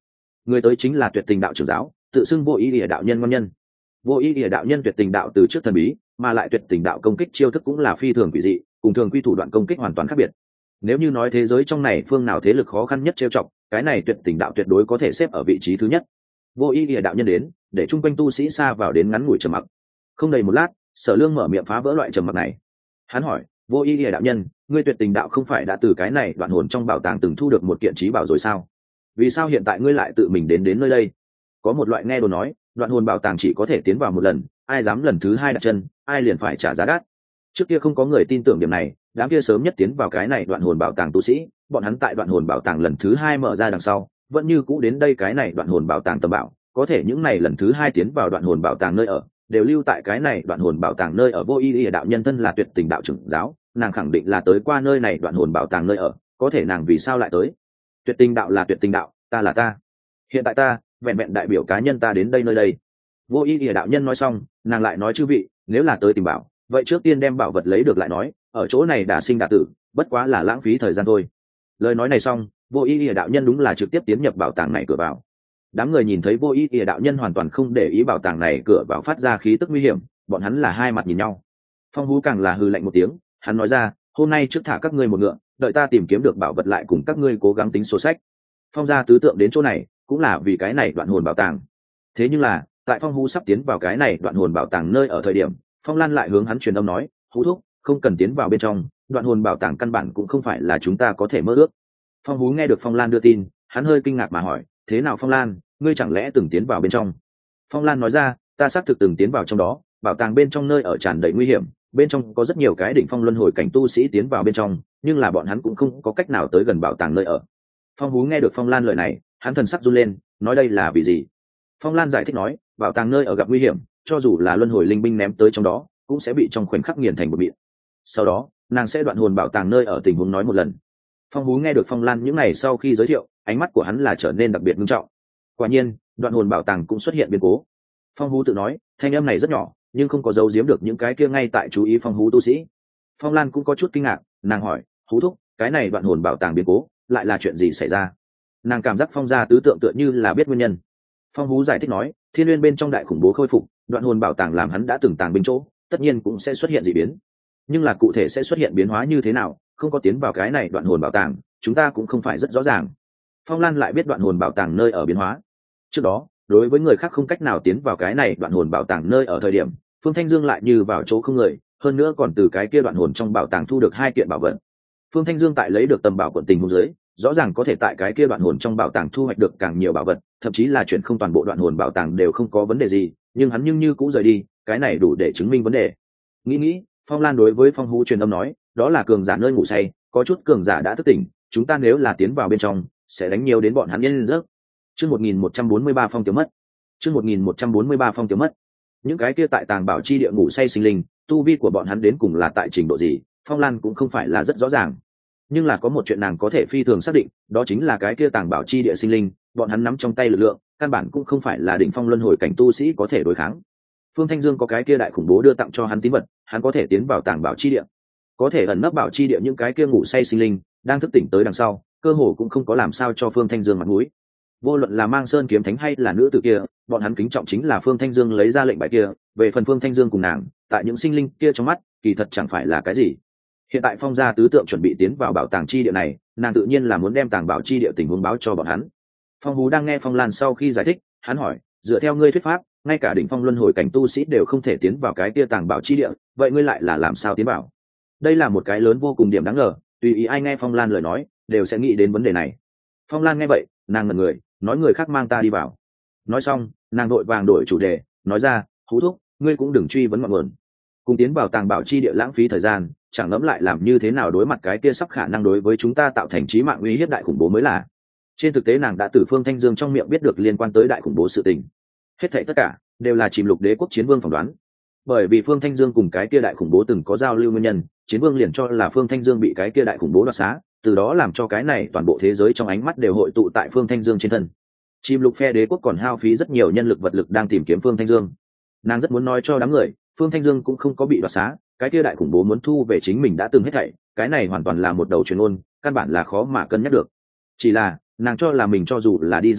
Người tới chính là Tuyệt Tình đạo trưởng giáo, tự xưng Vô Ý Ỉa đạo nhân ngon nhân. Vô Ý Ỉa đạo nhân Tuyệt Tình đạo từ trước thần bí, mà lại Tuyệt Tình đạo công kích chiêu thức cũng là phi thường quỷ dị, cùng thường quy thủ đoạn công kích hoàn toàn khác biệt. Nếu như nói thế giới trong này phương nào thế lực khó khăn nhất trêu chọc, cái này Tuyệt Tình đạo tuyệt đối có thể xếp ở vị trí thứ nhất. Vô Ý Ỉa đạo nhân đến, để chung quanh tu sĩ xa vào đến ngắn ngủi trầm mặc. Không đầy một lát, Sở Lương mở miệng phá vỡ loại trầm mặc này. Hắn hỏi, Vô Ý Ỉa đạo nhân, ngươi Tuyệt Tình đạo không phải đã từ cái này đoạn hồn trong bảo tàng từng thu được một kiện trí bảo rồi sao? Vì sao hiện tại ngươi lại tự mình đến đến nơi đây? Có một loại nghe đồn nói, đoạn hồn bảo tàng chỉ có thể tiến vào một lần, ai dám lần thứ hai đặt chân, ai liền phải trả giá đắt. Trước kia không có người tin tưởng điểm này, đám kia sớm nhất tiến vào cái này đoạn hồn bảo tàng tu sĩ, bọn hắn tại đoạn hồn bảo tàng lần thứ hai mở ra đằng sau, vẫn như cũ đến đây cái này đoạn hồn bảo tàng tầm bảo, có thể những này lần thứ hai tiến vào đoạn hồn bảo tàng nơi ở, đều lưu tại cái này đoạn hồn bảo tàng nơi ở. Vô Ý Ỉa đạo nhân thân là Tuyệt Tình đạo trưởng giáo, nàng khẳng định là tới qua nơi này đoạn hồn bảo tàng nơi ở, có thể nàng vì sao lại tới? Tuyệt Tình đạo là Tuyệt Tình đạo, ta là ta. Hiện tại ta, vẹn vẹn đại biểu cá nhân ta đến đây nơi đây. Vô Ý Ỉa đạo nhân nói xong, nàng lại nói, chư vị, nếu là tới tìm bảo, vậy trước tiên đem bảo vật lấy được lại nói, ở chỗ này đả sinh đả tử, bất quá là lãng phí thời gian thôi. Lời nói này xong, Vô Ý Ỉa đạo nhân đúng là trực tiếp tiến nhập bảo tàng này cửa vào. Đám người nhìn thấy Vô Ý Ỉa đạo nhân hoàn toàn không để ý bảo tàng này cửa vào phát ra khí tức nguy hiểm, bọn hắn là hai mặt nhìn nhau. Phong Hú càng là hừ lạnh một tiếng, hắn nói ra, hôm nay trước thả các ngươi một ngựa, đợi ta tìm kiếm được bảo vật lại cùng các ngươi cố gắng tính sổ sách. Phong gia tứ tượng đến chỗ này cũng là vì cái này đoạn hồn bảo tàng. Thế nhưng là tại Phong Hú sắp tiến vào cái này đoạn hồn bảo tàng nơi ở thời điểm, Phong Lan lại hướng hắn truyền âm nói, Hú thúc, không cần tiến vào bên trong, đoạn hồn bảo tàng căn bản cũng không phải là chúng ta có thể mơ ước. Phong Hú nghe được Phong Lan đưa tin, hắn hơi kinh ngạc mà hỏi, thế nào Phong Lan, ngươi chẳng lẽ từng tiến vào bên trong? Phong Lan nói ra, ta xác thực từng tiến vào trong đó, bảo tàng bên trong nơi ở tràn đầy nguy hiểm, bên trong có rất nhiều cái đỉnh phong luân hồi cảnh tu sĩ tiến vào bên trong, nhưng là bọn hắn cũng không có cách nào tới gần bảo tàng nơi ở. Phong Hú nghe được Phong Lan lời này, hắn thần sắc run lên, nói đây là vì gì? Phong Lan giải thích nói, bảo tàng nơi ở gặp nguy hiểm, cho dù là luân hồi linh binh ném tới trong đó, cũng sẽ bị trong khoảnh khắc nghiền thành một mịn. Sau đó, nàng sẽ đoạn hồn bảo tàng nơi ở tình huống nói một lần. Phong Hú nghe được Phong Lan những này sau khi giới thiệu, ánh mắt của hắn là trở nên đặc biệt nghiêm trọng. Quả nhiên, đoạn hồn bảo tàng cũng xuất hiện biến cố. Phong Hú tự nói, thanh âm này rất nhỏ, nhưng không có giấu giếm được những cái kia ngay tại chú ý Phong Hú tu sĩ. Phong Lan cũng có chút kinh ngạc, nàng hỏi, Hú thúc, cái này đoạn hồn bảo tàng biến cố, lại là chuyện gì xảy ra? Nàng cảm giác Phong gia tứ tượng tựa như là biết nguyên nhân. Phong Hú giải thích nói, thiên nguyên bên trong đại khủng bố khôi phục, đoạn hồn bảo tàng làm hắn đã từng tàng binh chỗ, tất nhiên cũng sẽ xuất hiện dị biến. Nhưng là cụ thể sẽ xuất hiện biến hóa như thế nào, không có tiến vào cái này đoạn hồn bảo tàng, chúng ta cũng không phải rất rõ ràng. Phong Lan lại biết đoạn hồn bảo tàng nơi ở biến hóa. Trước đó, đối với người khác không cách nào tiến vào cái này đoạn hồn bảo tàng nơi ở thời điểm, Phương Thanh Dương lại như vào chỗ không người, hơn nữa còn từ cái kia đoạn hồn trong bảo tàng thu được hai kiện bảo vật. Phương Thanh Dương tại lấy được tầm bảo quận tình huống dưới, rõ ràng có thể tại cái kia đoạn hồn trong bảo tàng thu hoạch được càng nhiều bảo vật, thậm chí là chuyển không toàn bộ đoạn hồn bảo tàng đều không có vấn đề gì, nhưng hắn nhưng như cũ rời đi, cái này đủ để chứng minh vấn đề. Nghĩ nghĩ, Phong Lan đối với Phong Hú truyền âm nói, đó là cường giả nơi ngủ say, có chút cường giả đã thức tỉnh, chúng ta nếu là tiến vào bên trong, sẽ đánh nhiều đến bọn hắn yên giấc. Chương một nghìn một trăm bốn mươi ba Phong Tiểu mất. Chương một nghìn một trăm bốn mươi ba Phong Tiểu mất. Những cái kia tại tàng bảo chi địa ngủ say sinh linh, tu vi của bọn hắn đến cùng là tại trình độ gì, Phong Lan cũng không phải là rất rõ ràng. Nhưng là có một chuyện nàng có thể phi thường xác định, đó chính là cái kia tàng bảo chi địa sinh linh, bọn hắn nắm trong tay lực lượng, căn bản cũng không phải là đỉnh phong luân hồi cảnh tu sĩ có thể đối kháng. Phương Thanh Dương có cái kia đại khủng bố đưa tặng cho hắn tín vật, hắn có thể tiến vào tàng bảo chi địa, có thể ẩn nấp bảo chi địa những cái kia ngủ say sinh linh, đang thức tỉnh tới đằng sau, cơ hồ cũng không có làm sao cho Phương Thanh Dương mặt mũi. Vô luận là Mang Sơn kiếm thánh hay là nữ tử kia, bọn hắn kính trọng chính là Phương Thanh Dương lấy ra lệnh bài kia, về phần Phương Thanh Dương cùng nàng, tại những sinh linh kia trong mắt, kỳ thật chẳng phải là cái gì. Hiện tại Phong gia tứ tượng chuẩn bị tiến vào bảo tàng chi địa này, nàng tự nhiên là muốn đem tàng bảo chi địa tình huống báo cho bọn hắn. Phong Hú đang nghe Phong Lan sau khi giải thích, hắn hỏi, dựa theo ngươi thuyết pháp, ngay cả đỉnh phong luân hồi cảnh tu sĩ đều không thể tiến vào cái kia tàng bảo chi địa, vậy ngươi lại là làm sao tiến vào? Đây là một cái lớn vô cùng điểm đáng ngờ, tùy ý ai nghe Phong Lan lời nói, đều sẽ nghĩ đến vấn đề này. Phong Lan nghe vậy, nàng ngẩn người, nói người khác mang ta đi vào. Nói xong, nàng vội vàng đổi chủ đề, nói ra, Hú thúc, ngươi cũng đừng truy vấn ngọn nguồn, cùng tiến vào tàng bảo chi địa lãng phí thời gian, chẳng ngẫm lại làm như thế nào đối mặt cái kia sắp khả năng đối với chúng ta tạo thành chí mạng uy hiếp đại khủng bố mới là. Trên thực tế nàng đã từ Phương Thanh Dương trong miệng biết được liên quan tới đại khủng bố sự tình, hết thảy tất cả đều là Chìm Lục Đế quốc Chiến Vương phỏng đoán. Bởi vì Phương Thanh Dương cùng cái kia đại khủng bố từng có giao lưu nguyên nhân, Chiến Vương liền cho là Phương Thanh Dương bị cái kia đại khủng bố đoạt xá, từ đó làm cho cái này toàn bộ thế giới trong ánh mắt đều hội tụ tại Phương Thanh Dương trên thân. Chìm Lục phe đế quốc còn hao phí rất nhiều nhân lực vật lực đang tìm kiếm Phương Thanh Dương. Nàng rất muốn nói cho đám người, Phương Thanh Dương cũng không có bị đoạt xá, cái kia đại khủng bố muốn thu về chính mình đã từng hết thảy, cái này hoàn toàn là một đầu truyền ngôn, căn bản là khó mà cân nhắc được. Chỉ là nàng cho là mình cho dù là đi giải thích,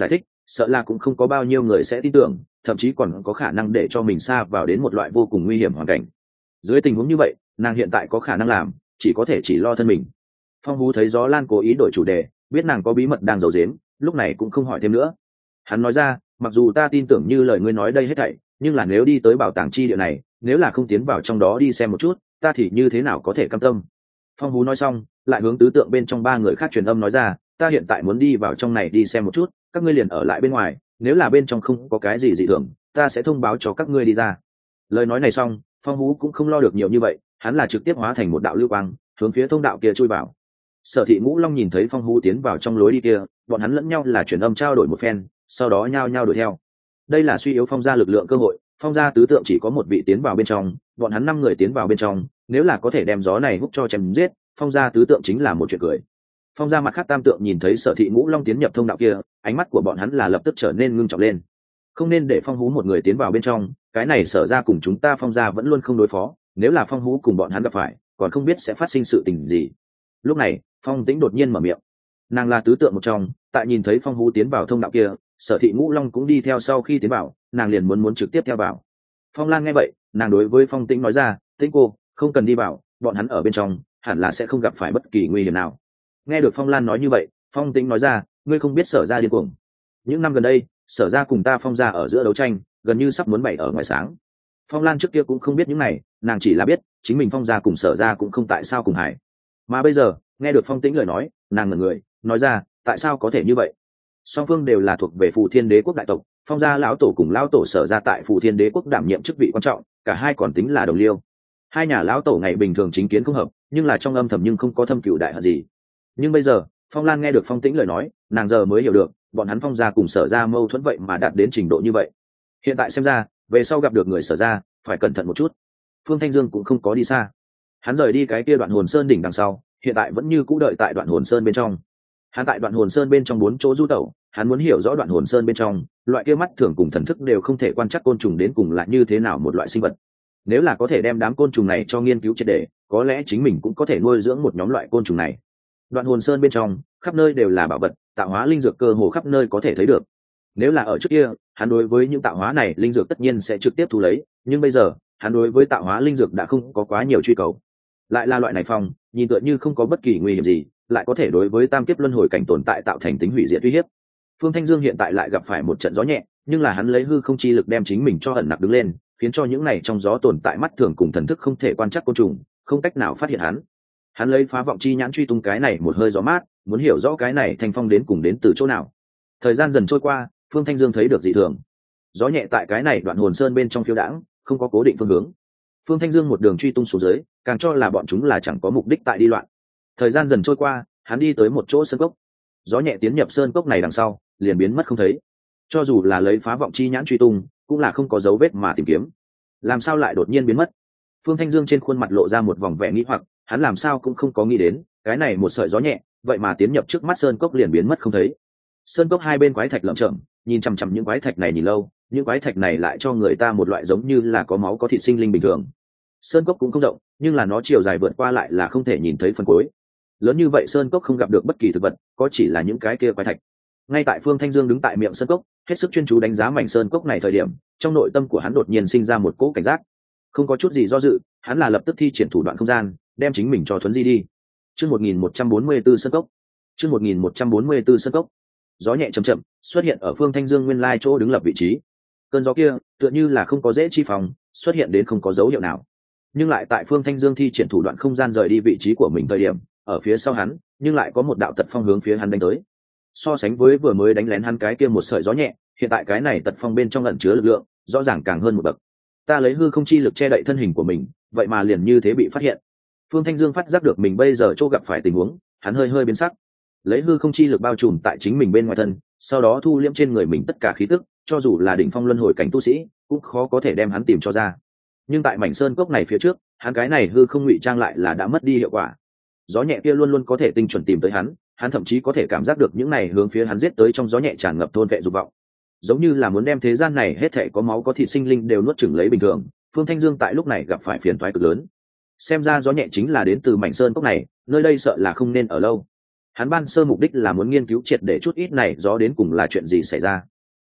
sợ là cũng không có bao nhiêu người sẽ tin tưởng, thậm chí còn có khả năng để cho mình sa vào đến một loại vô cùng nguy hiểm hoàn cảnh. Dưới tình huống như vậy, nàng hiện tại có khả năng làm chỉ có thể chỉ lo thân mình. Phong Hú thấy Gió Lan cố ý đổi chủ đề, biết nàng có bí mật đang giấu giếm, lúc này cũng không hỏi thêm nữa. Hắn nói ra, mặc dù ta tin tưởng như lời ngươi nói đây hết thảy, nhưng là nếu đi tới bảo tàng chi địa này, nếu là không tiến vào trong đó đi xem một chút, ta thì như thế nào có thể cam tâm. Phong Hú nói xong, lại hướng tứ tượng bên trong ba người khác truyền âm nói ra, ta hiện tại muốn đi vào trong này đi xem một chút, các ngươi liền ở lại bên ngoài, nếu là bên trong không có cái gì dị thường, ta sẽ thông báo cho các ngươi đi ra. Lời nói này xong, Phong Hú cũng không lo được nhiều như vậy, hắn là trực tiếp hóa thành một đạo lưu quang, hướng phía thông đạo kia chui vào. Sở Thị Ngũ Long nhìn thấy Phong Hú tiến vào trong lối đi kia, bọn hắn lẫn nhau là truyền âm trao đổi một phen, sau đó nhao nhao đuổi theo. Đây là suy yếu Phong gia lực lượng cơ hội, Phong gia tứ tượng chỉ có một vị tiến vào bên trong, bọn hắn năm người tiến vào bên trong, nếu là có thể đem gió này hút cho chém giết, Phong gia tứ tượng chính là một chuyện cười. Phong gia mặt khác tam tượng nhìn thấy Sở Thị Ngũ Long tiến nhập thông đạo kia, ánh mắt của bọn hắn là lập tức trở nên ngưng trọng lên. Không nên để Phong Hú một người tiến vào bên trong, cái này Sở ra cùng chúng ta Phong gia vẫn luôn không đối phó, nếu là Phong Hú cùng bọn hắn gặp phải, còn không biết sẽ phát sinh sự tình gì. Lúc này, Phong Tĩnh đột nhiên mở miệng. Nàng là tứ tượng một trong, tại nhìn thấy Phong Hú tiến vào thông đạo kia, Sở Thị Ngũ Long cũng đi theo sau khi tiến vào, nàng liền muốn muốn trực tiếp theo vào. Phong Lan nghe vậy, nàng đối với Phong Tĩnh nói ra, Tĩnh cô, không cần đi vào, bọn hắn ở bên trong, hẳn là sẽ không gặp phải bất kỳ nguy hiểm nào. Nghe được Phong Lan nói như vậy, Phong Tĩnh nói ra, ngươi không biết Sở ra điên cuồng. Những năm gần đây, Sở ra cùng ta Phong ra ở giữa đấu tranh, gần như sắp muốn bày ở ngoài sáng. Phong Lan trước kia cũng không biết những này, nàng chỉ là biết chính mình Phong ra cùng Sở ra cũng không tại sao cùng hải. Mà bây giờ, nghe được Phong Tĩnh lời nói, nàng ngẩn người, nói ra, tại sao có thể như vậy? Song phương đều là thuộc về Phù Thiên Đế quốc đại tộc, Phong gia lão tổ cùng lão tổ Sở ra tại Phù Thiên Đế quốc đảm nhiệm chức vị quan trọng, cả hai còn tính là đồng liêu. Hai nhà lão tổ ngày bình thường chính kiến không hợp, nhưng là trong âm thầm nhưng không có thâm cửu đại hận gì. Nhưng bây giờ, Phong Lan nghe được Phong Tĩnh lời nói, nàng giờ mới hiểu được, bọn hắn Phong gia cùng Sở ra mâu thuẫn vậy mà đạt đến trình độ như vậy. Hiện tại xem ra, về sau gặp được người Sở ra, phải cẩn thận một chút. Phương Thanh Dương cũng không có đi xa, hắn rời đi cái kia Đoạn Hồn Sơn đỉnh đằng sau, hiện tại vẫn như cũ đợi tại Đoạn Hồn Sơn bên trong. Hắn tại Đoạn Hồn Sơn bên trong bốn chỗ du tẩu, hắn muốn hiểu rõ Đoạn Hồn Sơn bên trong, loại kia mắt thường cùng thần thức đều không thể quan trắc côn trùng đến cùng là như thế nào một loại sinh vật. Nếu là có thể đem đám côn trùng này cho nghiên cứu triệt để, có lẽ chính mình cũng có thể nuôi dưỡng một nhóm loại côn trùng này. Đoạn Hồn Sơn bên trong, khắp nơi đều là bảo vật, tạo hóa linh dược cơ hồ khắp nơi có thể thấy được. Nếu là ở trước kia, hắn đối với những tạo hóa này linh dược tất nhiên sẽ trực tiếp thu lấy, nhưng bây giờ, hắn đối với tạo hóa linh dược đã không có quá nhiều truy cầu. Lại là loại này phong, nhìn tựa như không có bất kỳ nguy hiểm gì, lại có thể đối với tam kiếp luân hồi cảnh tồn tại tạo thành tính hủy diệt uy hiếp. Phương Thanh Dương hiện tại lại gặp phải một trận gió nhẹ, nhưng là hắn lấy hư không chi lực đem chính mình cho ẩn nặc đứng lên, khiến cho những này trong gió tồn tại mắt thường cùng thần thức không thể quan trắc côn trùng, không cách nào phát hiện hắn. Hắn lấy phá vọng chi nhãn truy tung cái này một hơi gió mát, muốn hiểu rõ cái này thanh phong đến cùng đến từ chỗ nào. Thời gian dần trôi qua, Phương Thanh Dương thấy được dị thường. Gió nhẹ tại cái này Đoạn Hồn Sơn bên trong phiêu đãng, không có cố định phương hướng. Phương Thanh Dương một đường truy tung xuống dưới, càng cho là bọn chúng là chẳng có mục đích tại đi loạn. Thời gian dần trôi qua, hắn đi tới một chỗ sơn cốc. Gió nhẹ tiến nhập sơn cốc này đằng sau, liền biến mất không thấy. Cho dù là lấy phá vọng chi nhãn truy tung, cũng là không có dấu vết mà tìm kiếm. Làm sao lại đột nhiên biến mất? Phương Thanh Dương trên khuôn mặt lộ ra một vòng vẻ nghĩ hoặc, hắn làm sao cũng không có nghĩ đến, cái này một sợi gió nhẹ, vậy mà tiến nhập trước mắt sơn cốc liền biến mất không thấy. Sơn cốc hai bên quái thạch lởm chởm, nhìn chằm chằm những quái thạch này nhìn lâu, những quái thạch này lại cho người ta một loại giống như là có máu có thịt sinh linh bình thường. Sơn cốc cũng không rộng, nhưng là nó chiều dài vượt qua lại là không thể nhìn thấy phần cuối. Lớn như vậy sơn cốc không gặp được bất kỳ thực vật, có chỉ là những cái kia quái thạch. Ngay tại Phương Thanh Dương đứng tại miệng sơn cốc, hết sức chuyên chú đánh giá mảnh sơn cốc này thời điểm, trong nội tâm của hắn đột nhiên sinh ra một cỗ cảnh giác. Không có chút gì do dự, hắn là lập tức thi triển thủ đoạn không gian, đem chính mình cho thuấn di đi. Chương một nghìn một trăm bốn mươi tư sơn cốc. Chương một nghìn một trăm bốn mươi tư sơn cốc. Gió nhẹ chậm chậm xuất hiện ở Phương Thanh Dương nguyên lai chỗ đứng lập vị trí. Cơn gió kia tựa như là không có dễ chi phòng, xuất hiện đến không có dấu hiệu nào. Nhưng lại tại Phương Thanh Dương thi triển thủ đoạn không gian rời đi vị trí của mình thời điểm, ở phía sau hắn, nhưng lại có một đạo tật phong hướng phía hắn đánh tới. So sánh với vừa mới đánh lén hắn cái kia một sợi gió nhẹ, hiện tại cái này tật phong bên trong ẩn chứa lực lượng, rõ ràng càng hơn một bậc. Ta lấy hư không chi lực che đậy thân hình của mình, vậy mà liền như thế bị phát hiện. Phương Thanh Dương phát giác được mình bây giờ chỗ gặp phải tình huống, hắn hơi hơi biến sắc. Lấy hư không chi lực bao trùm tại chính mình bên ngoài thân, sau đó thu liễm trên người mình tất cả khí tức, cho dù là đỉnh phong luân hồi cảnh tu sĩ, cũng khó có thể đem hắn tìm cho ra. Nhưng tại mảnh sơn cốc này phía trước, hắn cái này hư không ngụy trang lại là đã mất đi hiệu quả. Gió nhẹ kia luôn luôn có thể tinh chuẩn tìm tới hắn, hắn thậm chí có thể cảm giác được những này hướng phía hắn giết tới trong gió nhẹ tràn ngập thôn vệ dục vọng, giống như là muốn đem thế gian này hết thảy có máu có thịt sinh linh đều nuốt chửng lấy bình thường. Phương Thanh Dương tại lúc này gặp phải phiền toái cực lớn. Xem ra gió nhẹ chính là đến từ mảnh sơn cốc này, nơi đây sợ là không nên ở lâu. Hắn ban sơ mục đích là muốn nghiên cứu triệt để chút ít này gió đến cùng là chuyện gì xảy ra.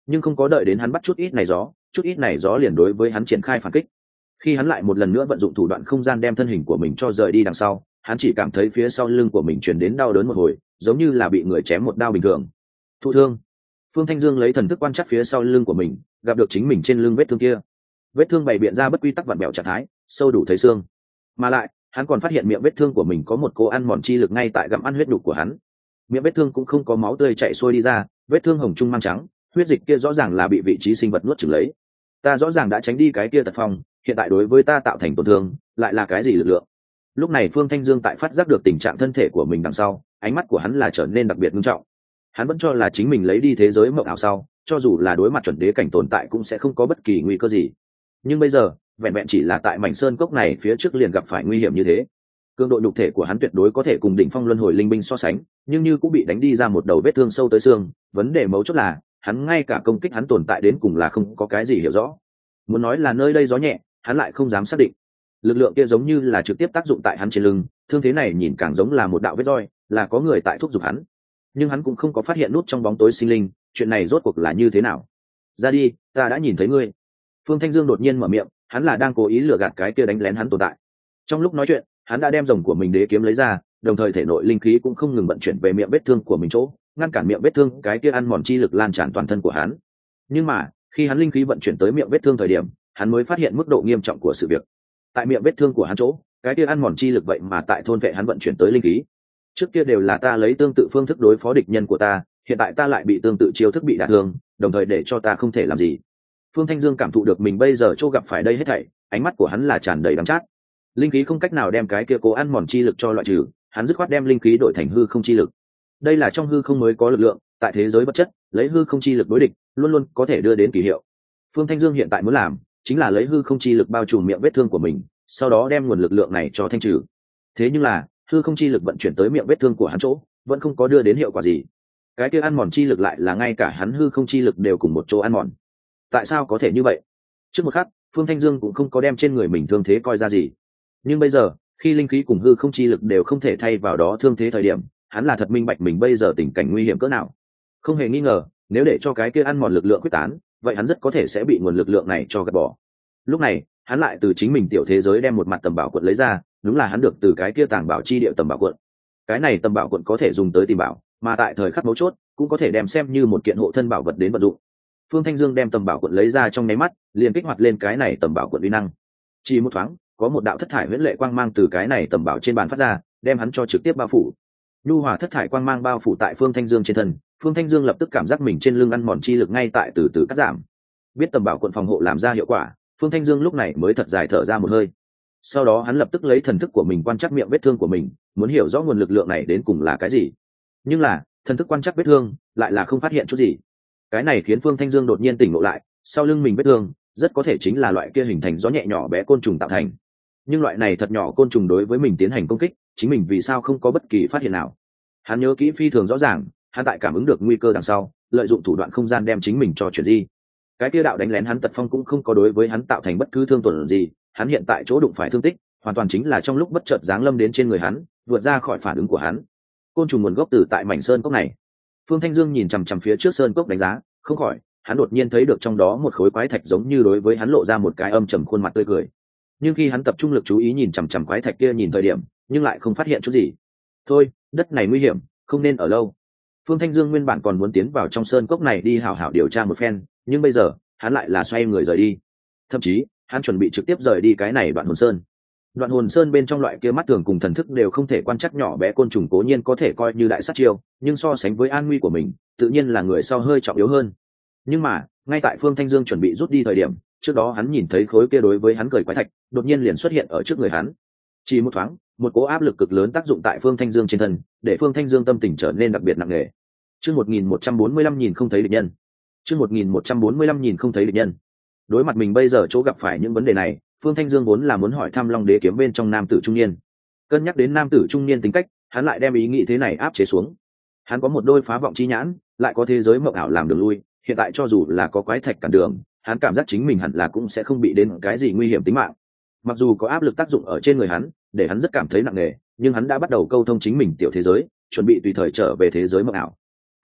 nhưng không có đợi đến hắn bắt chút ít này gió, chút ít này gió liền đối với hắn triển khai phản kích. Khi hắn lại một lần nữa vận dụng thủ đoạn không gian đem thân hình của mình cho rời đi đằng sau, hắn chỉ cảm thấy phía sau lưng của mình truyền đến đau đớn một hồi, giống như là bị người chém một đao bình thường. Thụ thương. Phương Thanh Dương lấy thần thức quan sát phía sau lưng của mình, gặp được chính mình trên lưng vết thương kia. Vết thương bày biện ra bất quy tắc vặn bẹo trạng thái, sâu đủ thấy xương. Mà lại, hắn còn phát hiện miệng vết thương của mình có một cô ăn mòn chi lực ngay tại gặm ăn huyết đục của hắn. Miệng vết thương cũng không có máu tươi chảy xuôi đi ra, vết thương hồng trung mang trắng, huyết dịch kia rõ ràng là bị vị trí sinh vật nuốt chửng lấy. Ta rõ ràng đã tránh đi cái kia tật phong, hiện tại đối với ta tạo thành tổn thương, lại là cái gì lực lượng? Lúc này Phương Thanh Dương tại phát giác được tình trạng thân thể của mình đằng sau, ánh mắt của hắn là trở nên đặc biệt nghiêm trọng. Hắn vẫn cho là chính mình lấy đi thế giới mộng ảo sau, cho dù là đối mặt chuẩn đế cảnh tồn tại cũng sẽ không có bất kỳ nguy cơ gì. Nhưng bây giờ, vẹn vẹn chỉ là tại mảnh sơn cốc này phía trước liền gặp phải nguy hiểm như thế. Cường độ nhục thể của hắn tuyệt đối có thể cùng đỉnh phong luân hồi linh binh so sánh, nhưng như cũng bị đánh đi ra một đầu vết thương sâu tới xương, vấn đề mấu chốt là, hắn ngay cả công kích hắn tồn tại đến cùng là không có cái gì hiểu rõ. Muốn nói là nơi đây gió nhẹ, hắn lại không dám xác định. Lực lượng kia giống như là trực tiếp tác dụng tại hắn trên lưng, thương thế này nhìn càng giống là một đạo vết roi, là có người tại thúc giục hắn. Nhưng hắn cũng không có phát hiện nút trong bóng tối sinh linh, chuyện này rốt cuộc là như thế nào? Ra đi, ta đã nhìn thấy ngươi. Phương Thanh Dương đột nhiên mở miệng, hắn là đang cố ý lừa gạt cái kia đánh lén hắn tồn tại. Trong lúc nói chuyện, hắn đã đem rồng của mình đế kiếm lấy ra, đồng thời thể nội linh khí cũng không ngừng vận chuyển về miệng vết thương của mình chỗ, ngăn cản miệng vết thương cái kia ăn mòn chi lực lan tràn toàn thân của hắn. Nhưng mà, khi hắn linh khí vận chuyển tới miệng vết thương thời điểm, hắn mới phát hiện mức độ nghiêm trọng của sự việc. Tại miệng vết thương của hắn chỗ, cái kia ăn mòn chi lực vậy mà tại thôn vệ hắn vận chuyển tới linh khí. Trước kia đều là ta lấy tương tự phương thức đối phó địch nhân của ta, hiện tại ta lại bị tương tự chiêu thức bị đả thương, đồng thời để cho ta không thể làm gì. Phương Thanh Dương cảm thụ được mình bây giờ chỗ gặp phải đây hết thảy, ánh mắt của hắn là tràn đầy đắng chát. Linh khí không cách nào đem cái kia cố ăn mòn chi lực cho loại trừ, hắn dứt khoát đem linh khí đổi thành hư không chi lực. Đây là trong hư không mới có lực lượng, tại thế giới vật chất, lấy hư không chi lực đối địch, luôn luôn có thể đưa đến kỳ hiệu. Phương Thanh Dương hiện tại muốn làm, chính là lấy hư không chi lực bao trùm miệng vết thương của mình, sau đó đem nguồn lực lượng này cho thanh trừ. Thế nhưng là, hư không chi lực vận chuyển tới miệng vết thương của hắn chỗ, vẫn không có đưa đến hiệu quả gì. Cái kia ăn mòn chi lực lại là ngay cả hắn hư không chi lực đều cùng một chỗ ăn mòn. Tại sao có thể như vậy? Trước một khắc, Phương Thanh Dương cũng không có đem trên người mình thương thế coi ra gì. Nhưng bây giờ, khi linh khí cùng hư không chi lực đều không thể thay vào đó thương thế thời điểm, hắn là thật minh bạch mình bây giờ tình cảnh nguy hiểm cỡ nào. Không hề nghi ngờ, nếu để cho cái kia ăn mòn lực lượng quyết tán, vậy hắn rất có thể sẽ bị nguồn lực lượng này cho gạt bỏ. Lúc này, hắn lại từ chính mình tiểu thế giới đem một mặt tầm bảo quận lấy ra, đúng là hắn được từ cái kia tàng bảo chi địa tầm bảo quận. Cái này tầm bảo quận có thể dùng tới tìm bảo, mà tại thời khắc mấu chốt, cũng có thể đem xem như một kiện hộ thân bảo vật đến vận dụng. Phương Thanh Dương đem tầm bảo quận lấy ra trong nháy mắt, liền kích hoạt lên cái này tầm bảo quận uy năng. Chỉ một thoáng, có một đạo thất thải huyễn lệ quang mang từ cái này tầm bảo trên bàn phát ra, đem hắn cho trực tiếp bao phủ. Nhu hòa thất thải quang mang bao phủ tại Phương Thanh Dương trên thân, Phương Thanh Dương lập tức cảm giác mình trên lưng ăn mòn chi lực ngay tại từ từ cắt giảm. Biết tầm bảo quận phòng hộ làm ra hiệu quả, Phương Thanh Dương lúc này mới thật dài thở ra một hơi. Sau đó hắn lập tức lấy thần thức của mình quan trắc miệng vết thương của mình, muốn hiểu rõ nguồn lực lượng này đến cùng là cái gì. Nhưng là, thần thức quan trắc vết thương, lại là không phát hiện chút gì. Cái này khiến Phương Thanh Dương đột nhiên tỉnh ngộ lại, sau lưng mình vết thương, rất có thể chính là loại kia hình thành gió nhẹ nhỏ bé côn trùng tạo thành. Nhưng loại này thật nhỏ côn trùng đối với mình tiến hành công kích, chính mình vì sao không có bất kỳ phát hiện nào? Hắn nhớ kỹ phi thường rõ ràng, hắn tại cảm ứng được nguy cơ đằng sau, lợi dụng thủ đoạn không gian đem chính mình cho chuyển di. Cái kia đạo đánh lén hắn tật phong cũng không có đối với hắn tạo thành bất cứ thương tổn gì, hắn hiện tại chỗ đụng phải thương tích, hoàn toàn chính là trong lúc bất chợt giáng lâm đến trên người hắn, vượt ra khỏi phản ứng của hắn. Côn trùng nguồn gốc từ tại mảnh sơn cốc này. Phương Thanh Dương nhìn chằm chằm phía trước sơn cốc đánh giá, không khỏi, hắn đột nhiên thấy được trong đó một khối quái thạch giống như đối với hắn lộ ra một cái âm trầm khuôn mặt tươi cười. Nhưng khi hắn tập trung lực chú ý nhìn chằm chằm quái thạch kia nhìn thời điểm, nhưng lại không phát hiện chút gì. Thôi, đất này nguy hiểm, không nên ở lâu. Phương Thanh Dương nguyên bản còn muốn tiến vào trong sơn cốc này đi hào hào điều tra một phen, nhưng bây giờ, hắn lại là xoay người rời đi. Thậm chí, hắn chuẩn bị trực tiếp rời đi cái này Đoạn Hồn Sơn. Đoạn Hồn Sơn bên trong loại kia mắt thường cùng thần thức đều không thể quan trắc nhỏ bé côn trùng cố nhiên có thể coi như đại sát chiêu, nhưng so sánh với an nguy của mình, tự nhiên là người sau hơi trọng yếu hơn. Nhưng mà, ngay tại Phương Thanh Dương chuẩn bị rút đi thời điểm, trước đó hắn nhìn thấy khối kia đối với hắn cười quái thạch, đột nhiên liền xuất hiện ở trước người hắn. Chỉ một thoáng, một cỗ áp lực cực lớn tác dụng tại Phương Thanh Dương trên thân, để Phương Thanh Dương tâm tình trở nên đặc biệt nặng nề. Chương một nghìn một trăm bốn mươi lăm nhìn không thấy địch nhân. Chương một nghìn một trăm bốn mươi lăm nhìn không thấy địch nhân. Đối mặt mình bây giờ chỗ gặp phải những vấn đề này, Phương Thanh Dương vốn là muốn hỏi thăm Long Đế kiếm bên trong nam tử trung niên. Cân nhắc đến nam tử trung niên tính cách, hắn lại đem ý nghĩ thế này áp chế xuống. Hắn có một đôi phá vọng chi nhãn, lại có thế giới mộng ảo làm đường lui, hiện tại cho dù là có quái thạch cản đường, hắn cảm giác chính mình hẳn là cũng sẽ không bị đến cái gì nguy hiểm tính mạng. Mặc dù có áp lực tác dụng ở trên người hắn, để hắn rất cảm thấy nặng nề, nhưng hắn đã bắt đầu câu thông chính mình tiểu thế giới, chuẩn bị tùy thời trở về thế giới mộng ảo.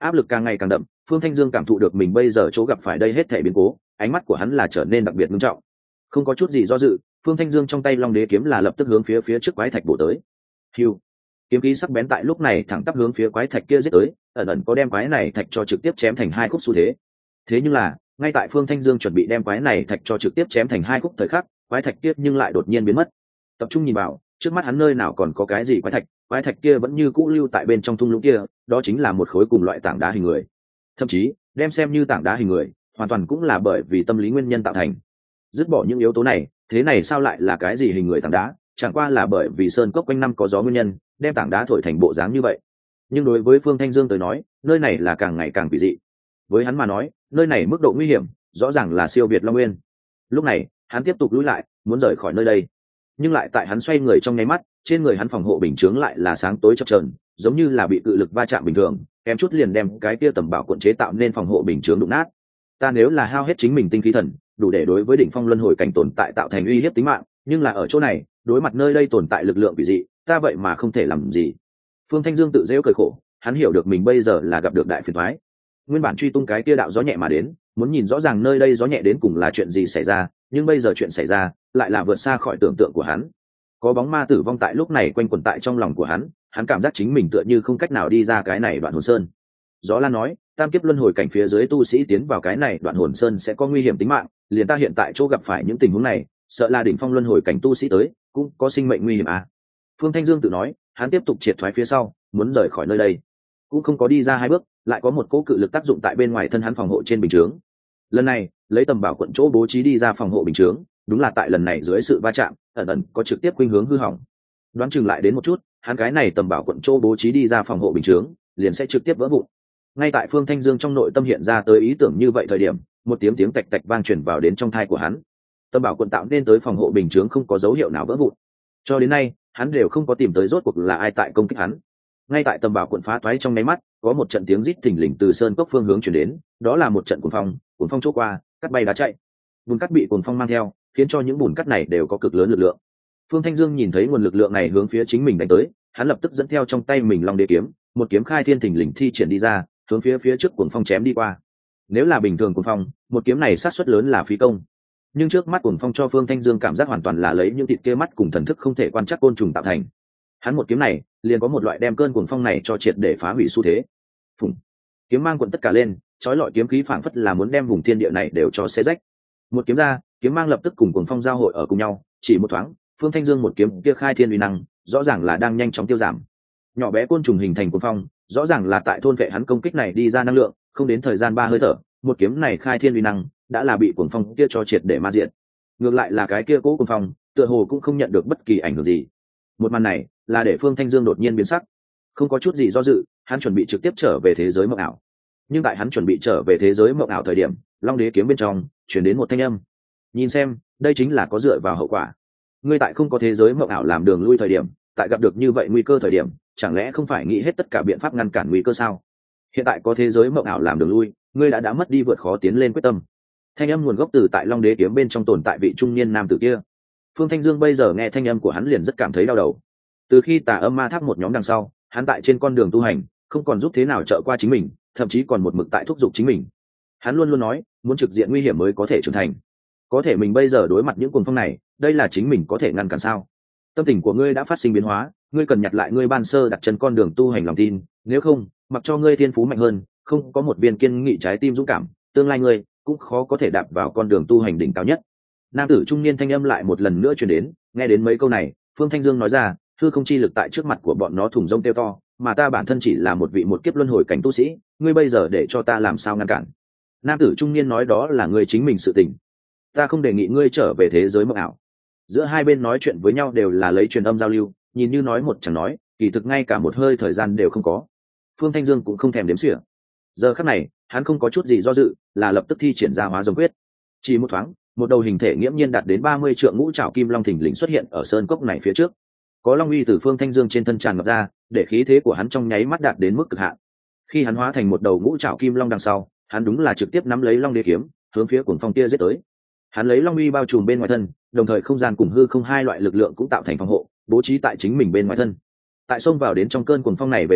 áp lực càng ngày càng đậm. Phương Thanh Dương cảm thụ được mình bây giờ chỗ gặp phải đây hết thể biến cố, ánh mắt của hắn là trở nên đặc biệt nghiêm trọng. Không có chút gì do dự, Phương Thanh Dương trong tay Long Đế kiếm là lập tức hướng phía phía trước quái thạch bổ tới. Hưu, kiếm khí sắc bén tại lúc này thẳng tắp hướng phía quái thạch kia giết tới, ẩn ẩn có đem quái này thạch cho trực tiếp chém thành hai khúc xu thế. Thế nhưng là, ngay tại Phương Thanh Dương chuẩn bị đem quái này thạch cho trực tiếp chém thành hai khúc thời khắc, quái thạch kia nhưng lại đột nhiên biến mất. Tập trung nhìn vào, trước mắt hắn nơi nào còn có cái gì quái thạch, quái thạch kia vẫn như cũ lưu tại bên trong thung lũng kia, đó chính là một khối cùng loại tảng đá hình người. Thậm chí, đem xem như tảng đá hình người, hoàn toàn cũng là bởi vì tâm lý nguyên nhân tạo thành. Dứt bỏ những yếu tố này, thế này sao lại là cái gì hình người tảng đá, chẳng qua là bởi vì sơn cốc quanh năm có gió nguyên nhân, đem tảng đá thổi thành bộ dáng như vậy. Nhưng đối với Phương Thanh Dương tới nói, nơi này là càng ngày càng kỳ dị. Với hắn mà nói, nơi này mức độ nguy hiểm rõ ràng là siêu việt Long Nguyên. Lúc này, hắn tiếp tục lùi lại, muốn rời khỏi nơi đây. Nhưng lại tại hắn xoay người trong nháy mắt, trên người hắn phòng hộ bình chướng lại là sáng tối chập chờn, giống như là bị cự lực va chạm bình thường, kém chút liền đem cái kia tầm bảo cuộn chế tạo nên phòng hộ bình chướng đụng nát. Ta nếu là hao hết chính mình tinh khí thần, đủ để đối với đỉnh phong luân hồi cảnh tồn tại tạo thành uy hiếp tính mạng, nhưng là ở chỗ này, đối mặt nơi đây tồn tại lực lượng quỷ dị, ta vậy mà không thể làm gì. Phương Thanh Dương tự giễu cười khổ, hắn hiểu được mình bây giờ là gặp được đại phiền toái. Nguyên bản truy tung cái kia đạo gió nhẹ mà đến, muốn nhìn rõ ràng nơi đây gió nhẹ đến cùng là chuyện gì xảy ra, nhưng bây giờ chuyện xảy ra lại là vượt xa khỏi tưởng tượng của hắn. Có bóng ma tử vong tại lúc này quanh quẩn tại trong lòng của hắn, hắn cảm giác chính mình tựa như không cách nào đi ra cái này đoạn hồn sơn. Gió Lan nói, tam kiếp luân hồi cảnh phía dưới tu sĩ tiến vào cái này đoạn hồn sơn sẽ có nguy hiểm tính mạng, liền ta hiện tại chỗ gặp phải những tình huống này, sợ là đỉnh phong luân hồi cảnh tu sĩ tới, cũng có sinh mệnh nguy hiểm à. Phương Thanh Dương tự nói, hắn tiếp tục triệt thoái phía sau, muốn rời khỏi nơi đây. Cũng không có đi ra hai bước, lại có một cỗ cự lực tác dụng tại bên ngoài thân hắn phòng hộ trên bình chướng. Lần này, lấy tầm bảo quận chỗ bố trí đi ra phòng hộ bình chướng, đúng là tại lần này dưới sự va chạm, ẩn ẩn có trực tiếp khuynh hướng hư hỏng. Đoán chừng lại đến một chút, hắn cái này tầm bảo quận chỗ bố trí đi ra phòng hộ bình chướng, liền sẽ trực tiếp vỡ vụn. Ngay tại Phương Thanh Dương trong nội tâm hiện ra tới ý tưởng như vậy thời điểm, một tiếng tiếng tạch tạch vang truyền vào đến trong tai của hắn. Tầm bảo quận tạo nên tới phòng hộ bình chướng không có dấu hiệu nào vỡ vụn. Cho đến nay, hắn đều không có tìm tới rốt cuộc là ai tại công kích hắn. Ngay tại tầm bảo quận phá toái trong nháy mắt, có một trận tiếng rít thình lình từ sơn cốc phương hướng truyền đến, đó là một trận cuồng phong, cuồng phong chỗ qua, cắt bay đá chạy. Bùn cắt bị cuồng phong mang theo, khiến cho những bùn cắt này đều có cực lớn lực lượng. Phương Thanh Dương nhìn thấy nguồn lực lượng này hướng phía chính mình đánh tới, hắn lập tức dẫn theo trong tay mình Long Đế kiếm, một kiếm khai thiên thình lình thi triển đi ra, hướng phía phía trước cuồng phong chém đi qua. Nếu là bình thường cuồng phong, một kiếm này sát suất lớn là phí công. Nhưng trước mắt cuồng phong cho Phương Thanh Dương cảm giác hoàn toàn là lấy những thịt kia mắt cùng thần thức không thể quan trắc côn trùng tạo thành. Hắn một kiếm này, liền có một loại đem cơn cuồng phong này cho triệt để phá hủy xu thế. Phùng, kiếm mang cuộn tất cả lên, chói lọi kiếm khí phảng phất là muốn đem vùng thiên địa này đều cho xé rách. Một kiếm ra, kiếm mang lập tức cùng cuồng phong giao hội ở cùng nhau, chỉ một thoáng, Phương Thanh Dương một kiếm kia khai thiên uy năng, rõ ràng là đang nhanh chóng tiêu giảm. Nhỏ bé côn trùng hình thành cuồng phong, rõ ràng là tại thôn vệ hắn công kích này đi ra năng lượng, không đến thời gian ba hơi thở, một kiếm này khai thiên uy năng đã là bị cuồng phong kia cho triệt để ma diệt. Ngược lại là cái kia cố cuồng phong, tựa hồ cũng không nhận được bất kỳ ảnh hưởng gì. Một màn này là để Phương Thanh Dương đột nhiên biến sắc, không có chút gì do dự, hắn chuẩn bị trực tiếp trở về thế giới mộng ảo. Nhưng tại hắn chuẩn bị trở về thế giới mộng ảo thời điểm, Long Đế kiếm bên trong truyền đến một thanh âm. Nhìn xem, đây chính là có dựa vào hậu quả. Ngươi tại không có thế giới mộng ảo làm đường lui thời điểm, tại gặp được như vậy nguy cơ thời điểm, chẳng lẽ không phải nghĩ hết tất cả biện pháp ngăn cản nguy cơ sao? Hiện tại có thế giới mộng ảo làm đường lui, ngươi đã đã mất đi vượt khó tiến lên quyết tâm. Thanh âm nguồn gốc từ tại Long Đế kiếm bên trong tồn tại vị trung niên nam tử kia. Phương Thanh Dương bây giờ nghe thanh âm của hắn liền rất cảm thấy đau đầu. Từ khi Tà Âm Ma Tháp một nhóm đằng sau, hắn tại trên con đường tu hành, không còn giúp thế nào trợ qua chính mình, thậm chí còn một mực tại thúc giục chính mình. Hắn luôn luôn nói, muốn trực diện nguy hiểm mới có thể trưởng thành. Có thể mình bây giờ đối mặt những cuồng phong này, đây là chính mình có thể ngăn cản sao? Tâm tình của ngươi đã phát sinh biến hóa, ngươi cần nhặt lại ngươi ban sơ đặt chân con đường tu hành lòng tin, nếu không, mặc cho ngươi thiên phú mạnh hơn, không có một viên kiên nghị trái tim dũng cảm, tương lai ngươi cũng khó có thể đạp vào con đường tu hành đỉnh cao nhất. Nam tử trung niên thanh âm lại một lần nữa truyền đến, nghe đến mấy câu này, Phương Thanh Dương nói ra, hư không chi lực tại trước mặt của bọn nó thủng rông tiêu to, mà ta bản thân chỉ là một vị một kiếp luân hồi cảnh tu sĩ, ngươi bây giờ để cho ta làm sao ngăn cản? Nam tử trung niên nói, đó là ngươi chính mình sự tình, ta không đề nghị ngươi trở về thế giới mộng ảo. Giữa hai bên nói chuyện với nhau đều là lấy truyền âm giao lưu, nhìn như nói một chẳng nói, kỳ thực ngay cả một hơi thời gian đều không có. Phương Thanh Dương cũng không thèm đếm xỉa. Giờ khắc này, hắn không có chút gì do dự, là lập tức thi triển ra Hóa Rồng Quyết. Chỉ một thoáng, một đầu hình thể nghiễm nhiên đạt đến ba mươi trượng ngũ trảo kim long thình lình xuất hiện ở sơn cốc này phía trước. Có long uy từ Phương Thanh Dương trên thân tràn ngập ra, để khí thế của hắn trong nháy mắt đạt đến mức cực hạn. Khi hắn hóa thành một đầu ngũ trảo kim long đằng sau, hắn đúng là trực tiếp nắm lấy Long Đế kiếm, hướng phía cuồng phong kia giết tới. Hắn lấy long uy bao trùm bên ngoài thân, đồng thời không gian cùng hư không hai loại lực lượng cũng tạo thành phòng hộ, bố trí tại chính mình bên ngoài thân. Tại xông vào đến trong cơn cuồng phong này về sau,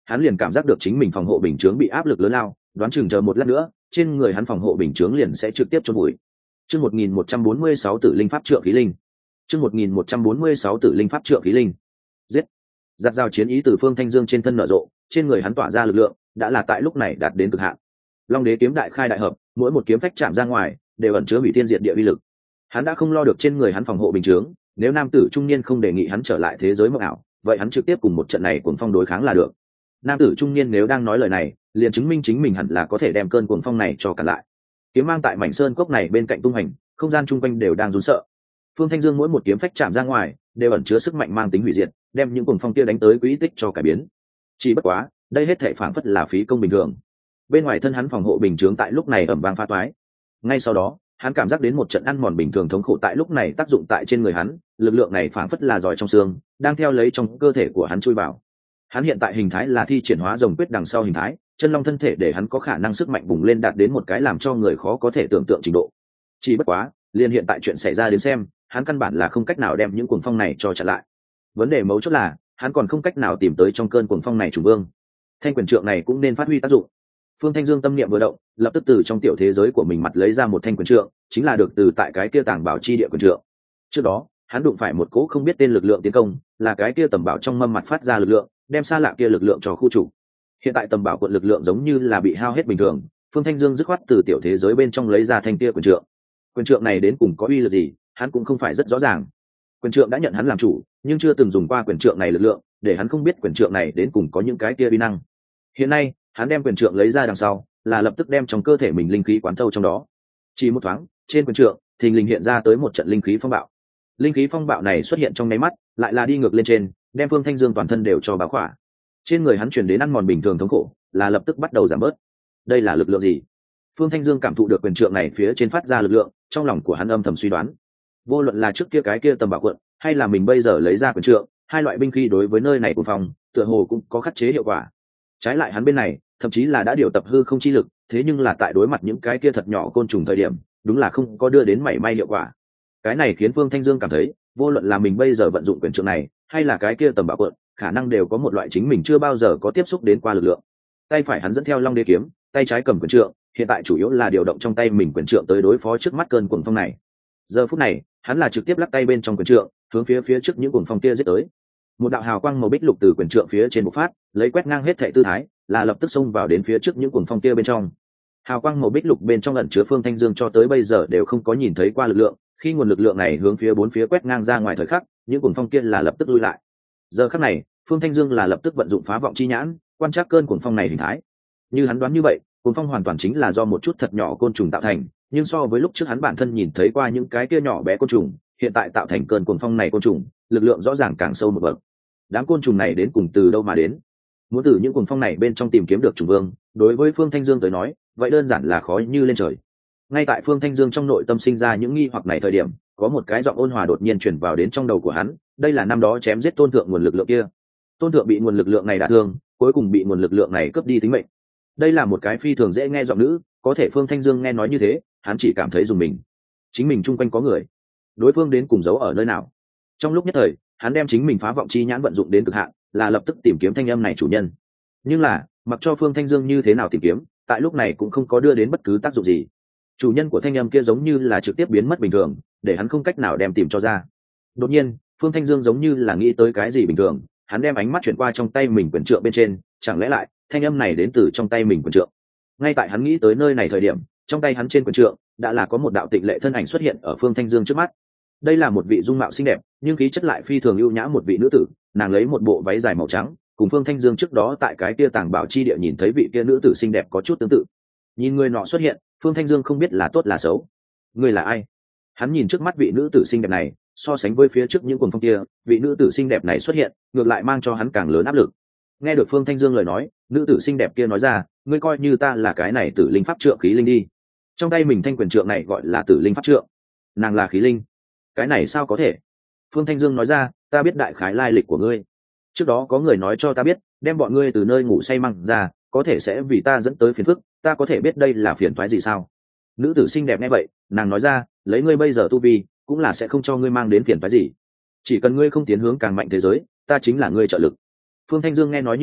hắn liền cảm giác được chính mình phòng hộ bình chướng bị áp lực lớn lao, đoán chừng chờ một lát nữa trên người hắn phòng hộ bình chướng liền sẽ trực tiếp chôn bụi. Chương một nghìn một trăm bốn mươi sáu Tử linh pháp trượng khí linh. Chương một nghìn một trăm bốn mươi sáu Tử linh pháp trượng khí linh. Giết. Giặt dao chiến ý từ Phương Thanh Dương trên thân nở rộ, trên người hắn tỏa ra lực lượng đã là tại lúc này đạt đến cực hạn. Long đế kiếm đại khai đại hợp, mỗi một kiếm phách chạm ra ngoài đều ẩn chứa hủy thiên diệt địa uy lực. Hắn đã không lo được trên người hắn phòng hộ bình chướng, nếu nam tử trung niên không đề nghị hắn trở lại thế giới mộng ảo, vậy hắn trực tiếp cùng một trận này cuồng phong đối kháng là được. Nam tử trung niên nếu đang nói lời này, liền chứng minh chính mình hẳn là có thể đem cơn cuồng phong này cho cản lại. Kiếm mang tại mảnh sơn cốc này bên cạnh tung hành, không gian chung quanh đều đang run sợ. Phương Thanh Dương mỗi một kiếm phách chạm ra ngoài đều ẩn chứa sức mạnh mang tính hủy diệt, đem những cuồng phong kia đánh tới quỹ tích cho cải biến. Chỉ bất quá, đây hết thảy phảng phất là phí công bình thường. Bên ngoài thân hắn phòng hộ bình chướng tại lúc này ầm vang phá toái. Ngay sau đó, hắn cảm giác đến một trận ăn mòn bình thường thống khổ tại lúc này tác dụng tại trên người hắn, lực lượng này phảng phất là giỏi trong xương, đang theo lấy trong cơ thể của hắn chui vào. Hắn hiện tại hình thái là thi triển hóa rồng quyết đằng sau hình thái, chân long thân thể để hắn có khả năng sức mạnh bùng lên đạt đến một cái làm cho người khó có thể tưởng tượng trình độ. Chỉ bất quá, liền hiện tại chuyện xảy ra đến xem, hắn căn bản là không cách nào đem những cuồng phong này cho chặn lại. Vấn đề mấu chốt là, hắn còn không cách nào tìm tới trong cơn cuồng phong này chủ vương. Thanh quyền trượng này cũng nên phát huy tác dụng. Phương Thanh Dương tâm niệm vừa động, lập tức từ trong tiểu thế giới của mình mặt lấy ra một thanh quyền trượng, chính là được từ tại cái kia tàng bảo chi địa quyền trượng. Trước đó, hắn đụng phải một cỗ không biết tên lực lượng tiến công, là cái kia tầm bảo trong mâm mặt phát ra lực lượng, đem xa lạ kia lực lượng cho khu chủ. Hiện tại tầm bảo quận lực lượng giống như là bị hao hết bình thường, Phương Thanh Dương dứt khoát từ tiểu thế giới bên trong lấy ra thanh kia quyền trượng. Quyền trượng này đến cùng có uy lực gì, hắn cũng không phải rất rõ ràng. Quyền trượng đã nhận hắn làm chủ, nhưng chưa từng dùng qua quyền trượng này lực lượng, để hắn không biết quyền trượng này đến cùng có những cái kia uy năng. Hiện nay, hắn đem quyền trượng lấy ra đằng sau, là lập tức đem trong cơ thể mình linh khí quán thâu trong đó. Chỉ một thoáng, trên quyền trượng, thình lình hiện ra tới một trận linh khí phong bạo. Linh khí phong bạo này xuất hiện trong nháy mắt, lại là đi ngược lên trên, đem Phương Thanh Dương toàn thân đều cho bao khỏa. Trên người hắn truyền đến ăn mòn bình thường thống khổ, là lập tức bắt đầu giảm bớt. Đây là lực lượng gì? Phương Thanh Dương cảm thụ được quyền trượng này phía trên phát ra lực lượng, trong lòng của hắn âm thầm suy đoán. Vô luận là trước kia cái kia tầm bảo quận, hay là mình bây giờ lấy ra quyền trượng, hai loại binh khí đối với nơi này của phòng, tựa hồ cũng có khắc chế hiệu quả. Trái lại hắn bên này, thậm chí là đã điều tập hư không chi lực, thế nhưng là tại đối mặt những cái kia thật nhỏ côn trùng thời điểm, đúng là không có đưa đến mảy may hiệu quả. Cái này khiến Phương Thanh Dương cảm thấy, vô luận là mình bây giờ vận dụng quyền trượng này, hay là cái kia tầm bảo quận, khả năng đều có một loại chính mình chưa bao giờ có tiếp xúc đến qua lực lượng. Tay phải hắn dẫn theo Long Đế kiếm, tay trái cầm quyền trượng, hiện tại chủ yếu là điều động trong tay mình quyền trượng tới đối phó trước mắt cơn cuồng phong này. Giờ phút này, hắn là trực tiếp lắc tay bên trong quyền trượng, hướng phía phía trước những cuồng phong kia giết tới. Một đạo hào quang màu bích lục từ quyền trượng phía trên bộc phát, lấy quét ngang hết thảy tư thái, là lập tức xông vào đến phía trước những cuồng phong kia bên trong. Hào quang màu bích lục bên trong ẩn chứa Phương Thanh Dương cho tới bây giờ đều không có nhìn thấy qua lực lượng, khi nguồn lực lượng này hướng phía bốn phía quét ngang ra ngoài thời khắc, những cuồng phong kia là lập tức lui lại. Giờ khắc này, Phương Thanh Dương là lập tức vận dụng phá vọng chi nhãn, quan trắc cơn cuồng phong này hình thái. Như hắn đoán như vậy, cuồng phong hoàn toàn chính là do một chút thật nhỏ côn trùng tạo thành, nhưng so với lúc trước hắn bản thân nhìn thấy qua những cái kia nhỏ bé côn trùng, hiện tại tạo thành cơn cuồng phong này côn trùng, lực lượng rõ ràng càng sâu một bậc. Đám côn trùng này đến cùng từ đâu mà đến? Muốn từ những cuồng phong này bên trong tìm kiếm được trùng vương, đối với Phương Thanh Dương tới nói, vậy đơn giản là khó như lên trời. Ngay tại Phương Thanh Dương trong nội tâm sinh ra những nghi hoặc này thời điểm, có một cái giọng ôn hòa đột nhiên truyền vào đến trong đầu của hắn, đây là năm đó chém giết Tôn Thượng nguồn lực lượng kia. Tôn Thượng bị nguồn lực lượng này đả thương, cuối cùng bị nguồn lực lượng này cướp đi tính mệnh. Đây là một cái phi thường dễ nghe giọng nữ, có thể Phương Thanh Dương nghe nói như thế, hắn chỉ cảm thấy dùng mình. Chính mình chung quanh có người, đối phương đến cùng giấu ở nơi nào? Trong lúc nhất thời, hắn đem chính mình phá vọng chi nhãn vận dụng đến cực hạn, là lập tức tìm kiếm thanh âm này chủ nhân. Nhưng là, mặc cho Phương Thanh Dương như thế nào tìm kiếm, tại lúc này cũng không có đưa đến bất cứ tác dụng gì. Chủ nhân của thanh âm kia giống như là trực tiếp biến mất bình thường, để hắn không cách nào đem tìm cho ra. Đột nhiên, Phương Thanh Dương giống như là nghĩ tới cái gì bình thường, hắn đem ánh mắt chuyển qua trong tay mình quyền trượng bên trên, chẳng lẽ lại thanh âm này đến từ trong tay mình quyền trượng? Ngay tại hắn nghĩ tới nơi này thời điểm, trong tay hắn trên quyền trượng đã là có một đạo tịnh lệ thân ảnh xuất hiện ở Phương Thanh Dương trước mắt. Đây là một vị dung mạo xinh đẹp, nhưng khí chất lại phi thường ưu nhã một vị nữ tử, nàng lấy một bộ váy dài màu trắng, cùng Phương Thanh Dương trước đó tại cái kia tàng bảo chi địa nhìn thấy vị kia nữ tử xinh đẹp có chút tương tự. Nhìn người nọ xuất hiện, Phương Thanh Dương không biết là tốt là xấu. Người là ai? Hắn nhìn trước mắt vị nữ tử xinh đẹp này, so sánh với phía trước những cuồng phong kia, vị nữ tử xinh đẹp này xuất hiện, ngược lại mang cho hắn càng lớn áp lực. Nghe được Phương Thanh Dương lời nói, nữ tử xinh đẹp kia nói ra, ngươi coi như ta là cái này Tử linh pháp trượng khí linh đi. Trong tay mình thanh quyền trượng này gọi là Tử linh pháp trượng, nàng là khí linh. Cái này sao có thể? Phương Thanh Dương nói ra, ta biết đại khái lai lịch của ngươi. Trước đó có người nói cho ta biết, đem bọn ngươi từ nơi ngủ say măng ra, có thể sẽ vì ta dẫn tới phiền phức, ta có thể biết đây là phiền toái gì sao? Nữ tử xinh đẹp nghe vậy, nàng nói ra, lấy ngươi bây giờ tu vi, cũng là sẽ không cho ngươi mang đến phiền toái gì. Chỉ cần ngươi không tiến hướng càng mạnh thế giới, ta chính là ngươi trợ lực. Phương Thanh Dương nghe nói như thế,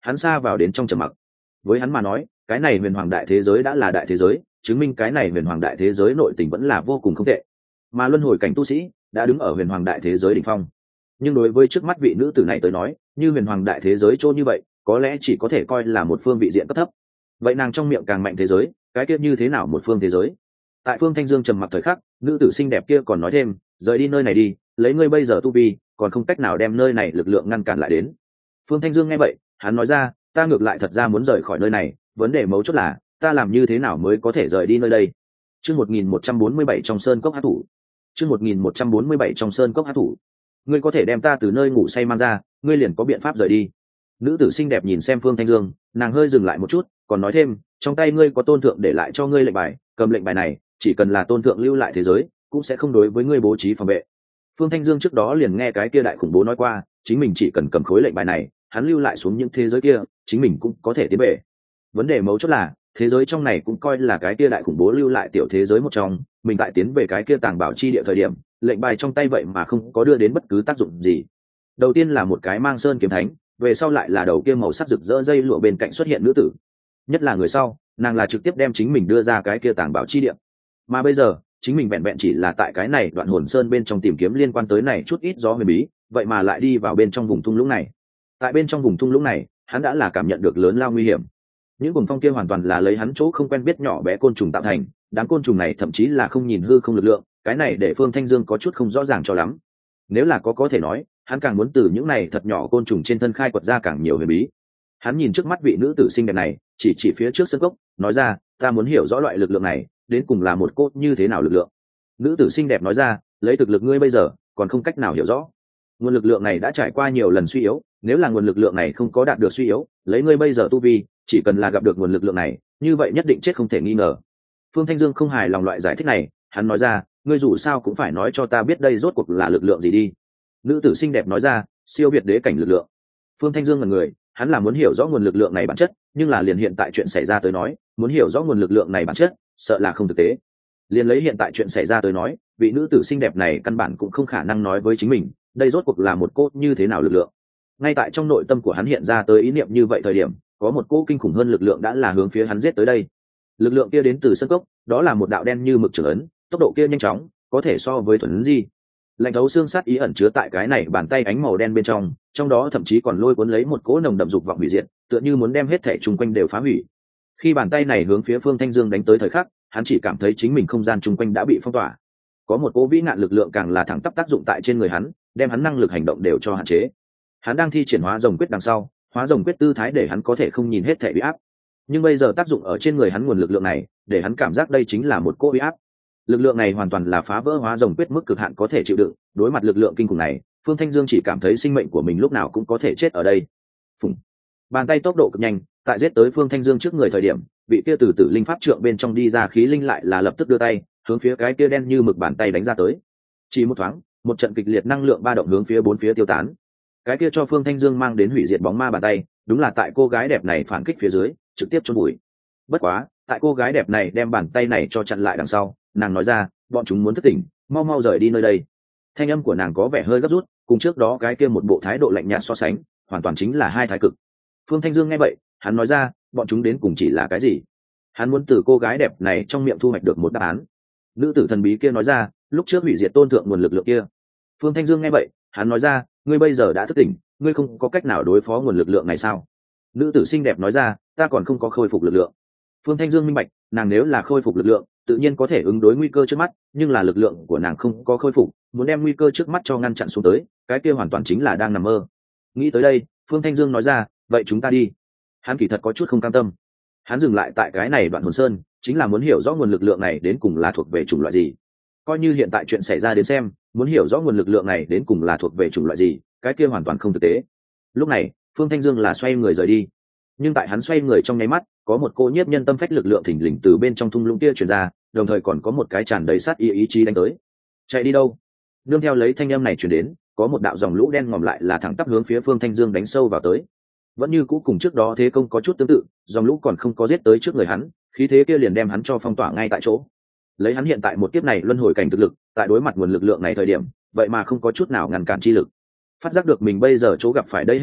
hắn xa vào đến trong trầm mặc. Với hắn mà nói, cái này huyền hoàng đại thế giới đã là đại thế giới, chứng minh cái này huyền hoàng đại thế giới nội tình vẫn là vô cùng không tệ, mà luân hồi cảnh tu sĩ đã đứng ở huyền hoàng đại thế giới đỉnh phong. Nhưng đối với trước mắt vị nữ tử này tới nói, như huyền hoàng đại thế giới chỗ như vậy, có lẽ chỉ có thể coi là một phương vị diện cấp thấp. Vậy nàng trong miệng càng mạnh thế giới, cái kia như thế nào một phương thế giới? Tại Phương Thanh Dương trầm mặc thời khắc, nữ tử xinh đẹp kia còn nói thêm, rời đi nơi này đi, lấy ngươi bây giờ tu vi, còn không cách nào đem nơi này lực lượng ngăn cản lại đến. Phương Thanh Dương nghe vậy, hắn nói ra, ta ngược lại thật ra muốn rời khỏi nơi này, vấn đề mấu chốt là ta làm như thế nào mới có thể rời đi nơi đây. Chương một nghìn một trăm bốn mươi bảy trong sơn cốc hắc thủ. Chương một nghìn một trăm bốn mươi bảy trong sơn cốc hắc thủ. Ngươi có thể đem ta từ nơi ngủ say mang ra, ngươi liền có biện pháp rời đi. Nữ tử xinh đẹp nhìn xem Phương Thanh Dương, nàng hơi dừng lại một chút, còn nói thêm, trong tay ngươi có tôn thượng để lại cho ngươi lệnh bài, cầm lệnh bài này, chỉ cần là tôn thượng lưu lại thế giới, cũng sẽ không đối với ngươi bố trí phòng vệ. Phương Thanh Dương trước đó liền nghe cái kia đại khủng bố nói qua, chính mình chỉ cần cầm khối lệnh bài này, hắn lưu lại xuống những thế giới kia, chính mình cũng có thể tiến về. Vấn đề mấu chốt là, thế giới trong này cũng coi là cái kia đại khủng bố lưu lại tiểu thế giới một trong, mình tại tiến về cái kia tàng bảo chi địa thời điểm, lệnh bài trong tay vậy mà không có đưa đến bất cứ tác dụng gì. Đầu tiên là một cái mang sơn kiếm thánh, về sau lại là đầu kia màu sắc rực rỡ dây lụa bên cạnh xuất hiện nữ tử. Nhất là người sau, nàng là trực tiếp đem chính mình đưa ra cái kia tàng bảo chi địa. Mà bây giờ, chính mình vẹn vẹn chỉ là tại cái này đoạn hồn sơn bên trong tìm kiếm liên quan tới này chút ít gió huyền bí, vậy mà lại đi vào bên trong vùng thung lũng này. Tại bên trong vùng thung lũng này, hắn đã là cảm nhận được lớn lao nguy hiểm. Những vùng phong kia hoàn toàn là lấy hắn chỗ không quen biết nhỏ bé côn trùng tạo thành, đám côn trùng này thậm chí là không nhìn hư không lực lượng, cái này để Phương Thanh Dương có chút không rõ ràng cho lắm. Nếu là có có thể nói, hắn càng muốn từ những này thật nhỏ côn trùng trên thân khai quật ra càng nhiều huyền bí. Hắn nhìn trước mắt vị nữ tử xinh đẹp này, chỉ chỉ phía trước sân cốc, nói ra, ta muốn hiểu rõ loại lực lượng này, đến cùng là một cốt như thế nào lực lượng. Nữ tử xinh đẹp nói ra, lấy thực lực ngươi bây giờ, còn không cách nào hiểu rõ. Nguồn lực lượng này đã trải qua nhiều lần suy yếu, nếu là nguồn lực lượng này không có đạt được suy yếu, lấy ngươi bây giờ tu vi, chỉ cần là gặp được nguồn lực lượng này, như vậy nhất định chết không thể nghi ngờ. Phương Thanh Dương không hài lòng loại giải thích này, hắn nói ra, ngươi dù sao cũng phải nói cho ta biết đây rốt cuộc là lực lượng gì đi. Nữ tử xinh đẹp nói ra, siêu việt đế cảnh lực lượng. Phương Thanh Dương ngẩn người, hắn là muốn hiểu rõ nguồn lực lượng này bản chất, nhưng là liền hiện tại chuyện xảy ra tới nói, muốn hiểu rõ nguồn lực lượng này bản chất, sợ là không thực tế. Liền lấy hiện tại chuyện xảy ra tới nói, vị nữ tử xinh đẹp này căn bản cũng không khả năng nói với chính mình, đây rốt cuộc là một cốt như thế nào lực lượng. Ngay tại trong nội tâm của hắn hiện ra tới ý niệm như vậy thời điểm, có một cỗ kinh khủng hơn lực lượng đã là hướng phía hắn giết tới đây. Lực lượng kia đến từ sân cốc, đó là một đạo đen như mực trưởng ấn, tốc độ kia nhanh chóng, có thể so với thuần ấn di. Lạnh thấu xương sát ý ẩn chứa tại cái này bàn tay ánh màu đen bên trong, trong đó thậm chí còn lôi cuốn lấy một cỗ nồng đậm dục vọng hủy diệt, tựa như muốn đem hết thảy chung quanh đều phá hủy. Khi bàn tay này hướng phía Phương Thanh Dương đánh tới thời khắc, hắn chỉ cảm thấy chính mình không gian chung quanh đã bị phong tỏa. Có một cỗ vĩ ngạn lực lượng càng là thẳng tắp tác dụng tại trên người hắn, đem hắn năng lực hành động đều cho hạn chế. Hắn đang thi triển hóa rồng quyết đằng sau, hóa rồng quyết tư thái để hắn có thể không nhìn hết thảy bị áp. Nhưng bây giờ tác dụng ở trên người hắn nguồn lực lượng này, để hắn cảm giác đây chính là một cỗ uy áp. Lực lượng này hoàn toàn là phá vỡ hóa rồng quyết mức cực hạn có thể chịu đựng, đối mặt lực lượng kinh khủng này, Phương Thanh Dương chỉ cảm thấy sinh mệnh của mình lúc nào cũng có thể chết ở đây. Phùng. Bàn tay tốc độ cực nhanh, tại giết tới Phương Thanh Dương trước người thời điểm, vị kia từ tử linh pháp trượng bên trong đi ra khí linh lại là lập tức đưa tay, hướng phía cái kia đen như mực bàn tay đánh ra tới. Chỉ một thoáng, một trận kịch liệt năng lượng ba động hướng phía bốn phía tiêu tán. Cái kia cho Phương Thanh Dương mang đến hủy diệt bóng ma bàn tay, đúng là tại cô gái đẹp này phản kích phía dưới, trực tiếp chôn bụi. Bất quá, tại cô gái đẹp này đem bàn tay này cho chặn lại đằng sau, nàng nói ra, bọn chúng muốn thức tỉnh, mau mau rời đi nơi đây. Thanh âm của nàng có vẻ hơi gấp rút, cùng trước đó cái kia một bộ thái độ lạnh nhạt so sánh, hoàn toàn chính là hai thái cực. Phương Thanh Dương nghe vậy, hắn nói ra, bọn chúng đến cùng chỉ là cái gì? Hắn muốn từ cô gái đẹp này trong miệng thu hoạch được một đáp án. Nữ tử thần bí kia nói ra, lúc trước hủy diệt tôn thượng nguồn lực lượng kia. Phương Thanh Dương nghe vậy, hắn nói ra, ngươi bây giờ đã thức tỉnh, ngươi không có cách nào đối phó nguồn lực lượng này sao? Nữ tử xinh đẹp nói ra, ta còn không có khôi phục lực lượng. Phương Thanh Dương minh bạch, nàng nếu là khôi phục lực lượng, tự nhiên có thể ứng đối nguy cơ trước mắt, nhưng là lực lượng của nàng không có khôi phục, muốn đem nguy cơ trước mắt cho ngăn chặn xuống tới, cái kia hoàn toàn chính là đang nằm mơ. Nghĩ tới đây, Phương Thanh Dương nói ra, vậy chúng ta đi. Hắn kỳ thật có chút không cam tâm. Hắn dừng lại tại cái này đoạn hồn sơn, chính là muốn hiểu rõ nguồn lực lượng này đến cùng là thuộc về chủng loại gì. Coi như hiện tại chuyện xảy ra đến xem, muốn hiểu rõ nguồn lực lượng này đến cùng là thuộc về chủng loại gì, cái kia hoàn toàn không thực tế. Lúc này, Phương Thanh Dương là xoay người rời đi. Nhưng tại hắn xoay người trong nháy mắt, có một cô nhiếp nhân tâm phách lực lượng thình lình từ bên trong thung lũng kia truyền ra, đồng thời còn có một cái tràn đầy sát ý ý chí đánh tới. Chạy đi đâu? Nương theo lấy thanh âm này truyền đến, có một đạo dòng lũ đen ngòm lại là thẳng tắp hướng phía Phương Thanh Dương đánh sâu vào tới. Vẫn như cũ cùng trước đó thế công có chút tương tự, dòng lũ còn không có giết tới trước người hắn, khí thế kia liền đem hắn cho phong tỏa ngay tại chỗ. Lấy hắn hiện tại một kiếp này luân hồi cảnh thực lực, tại đối mặt nguồn lực lượng này thời điểm, vậy mà không có chút nào ngăn cản chi lực. Phát giác được mình bây giờ chỗ gặp phải đây hết thảy,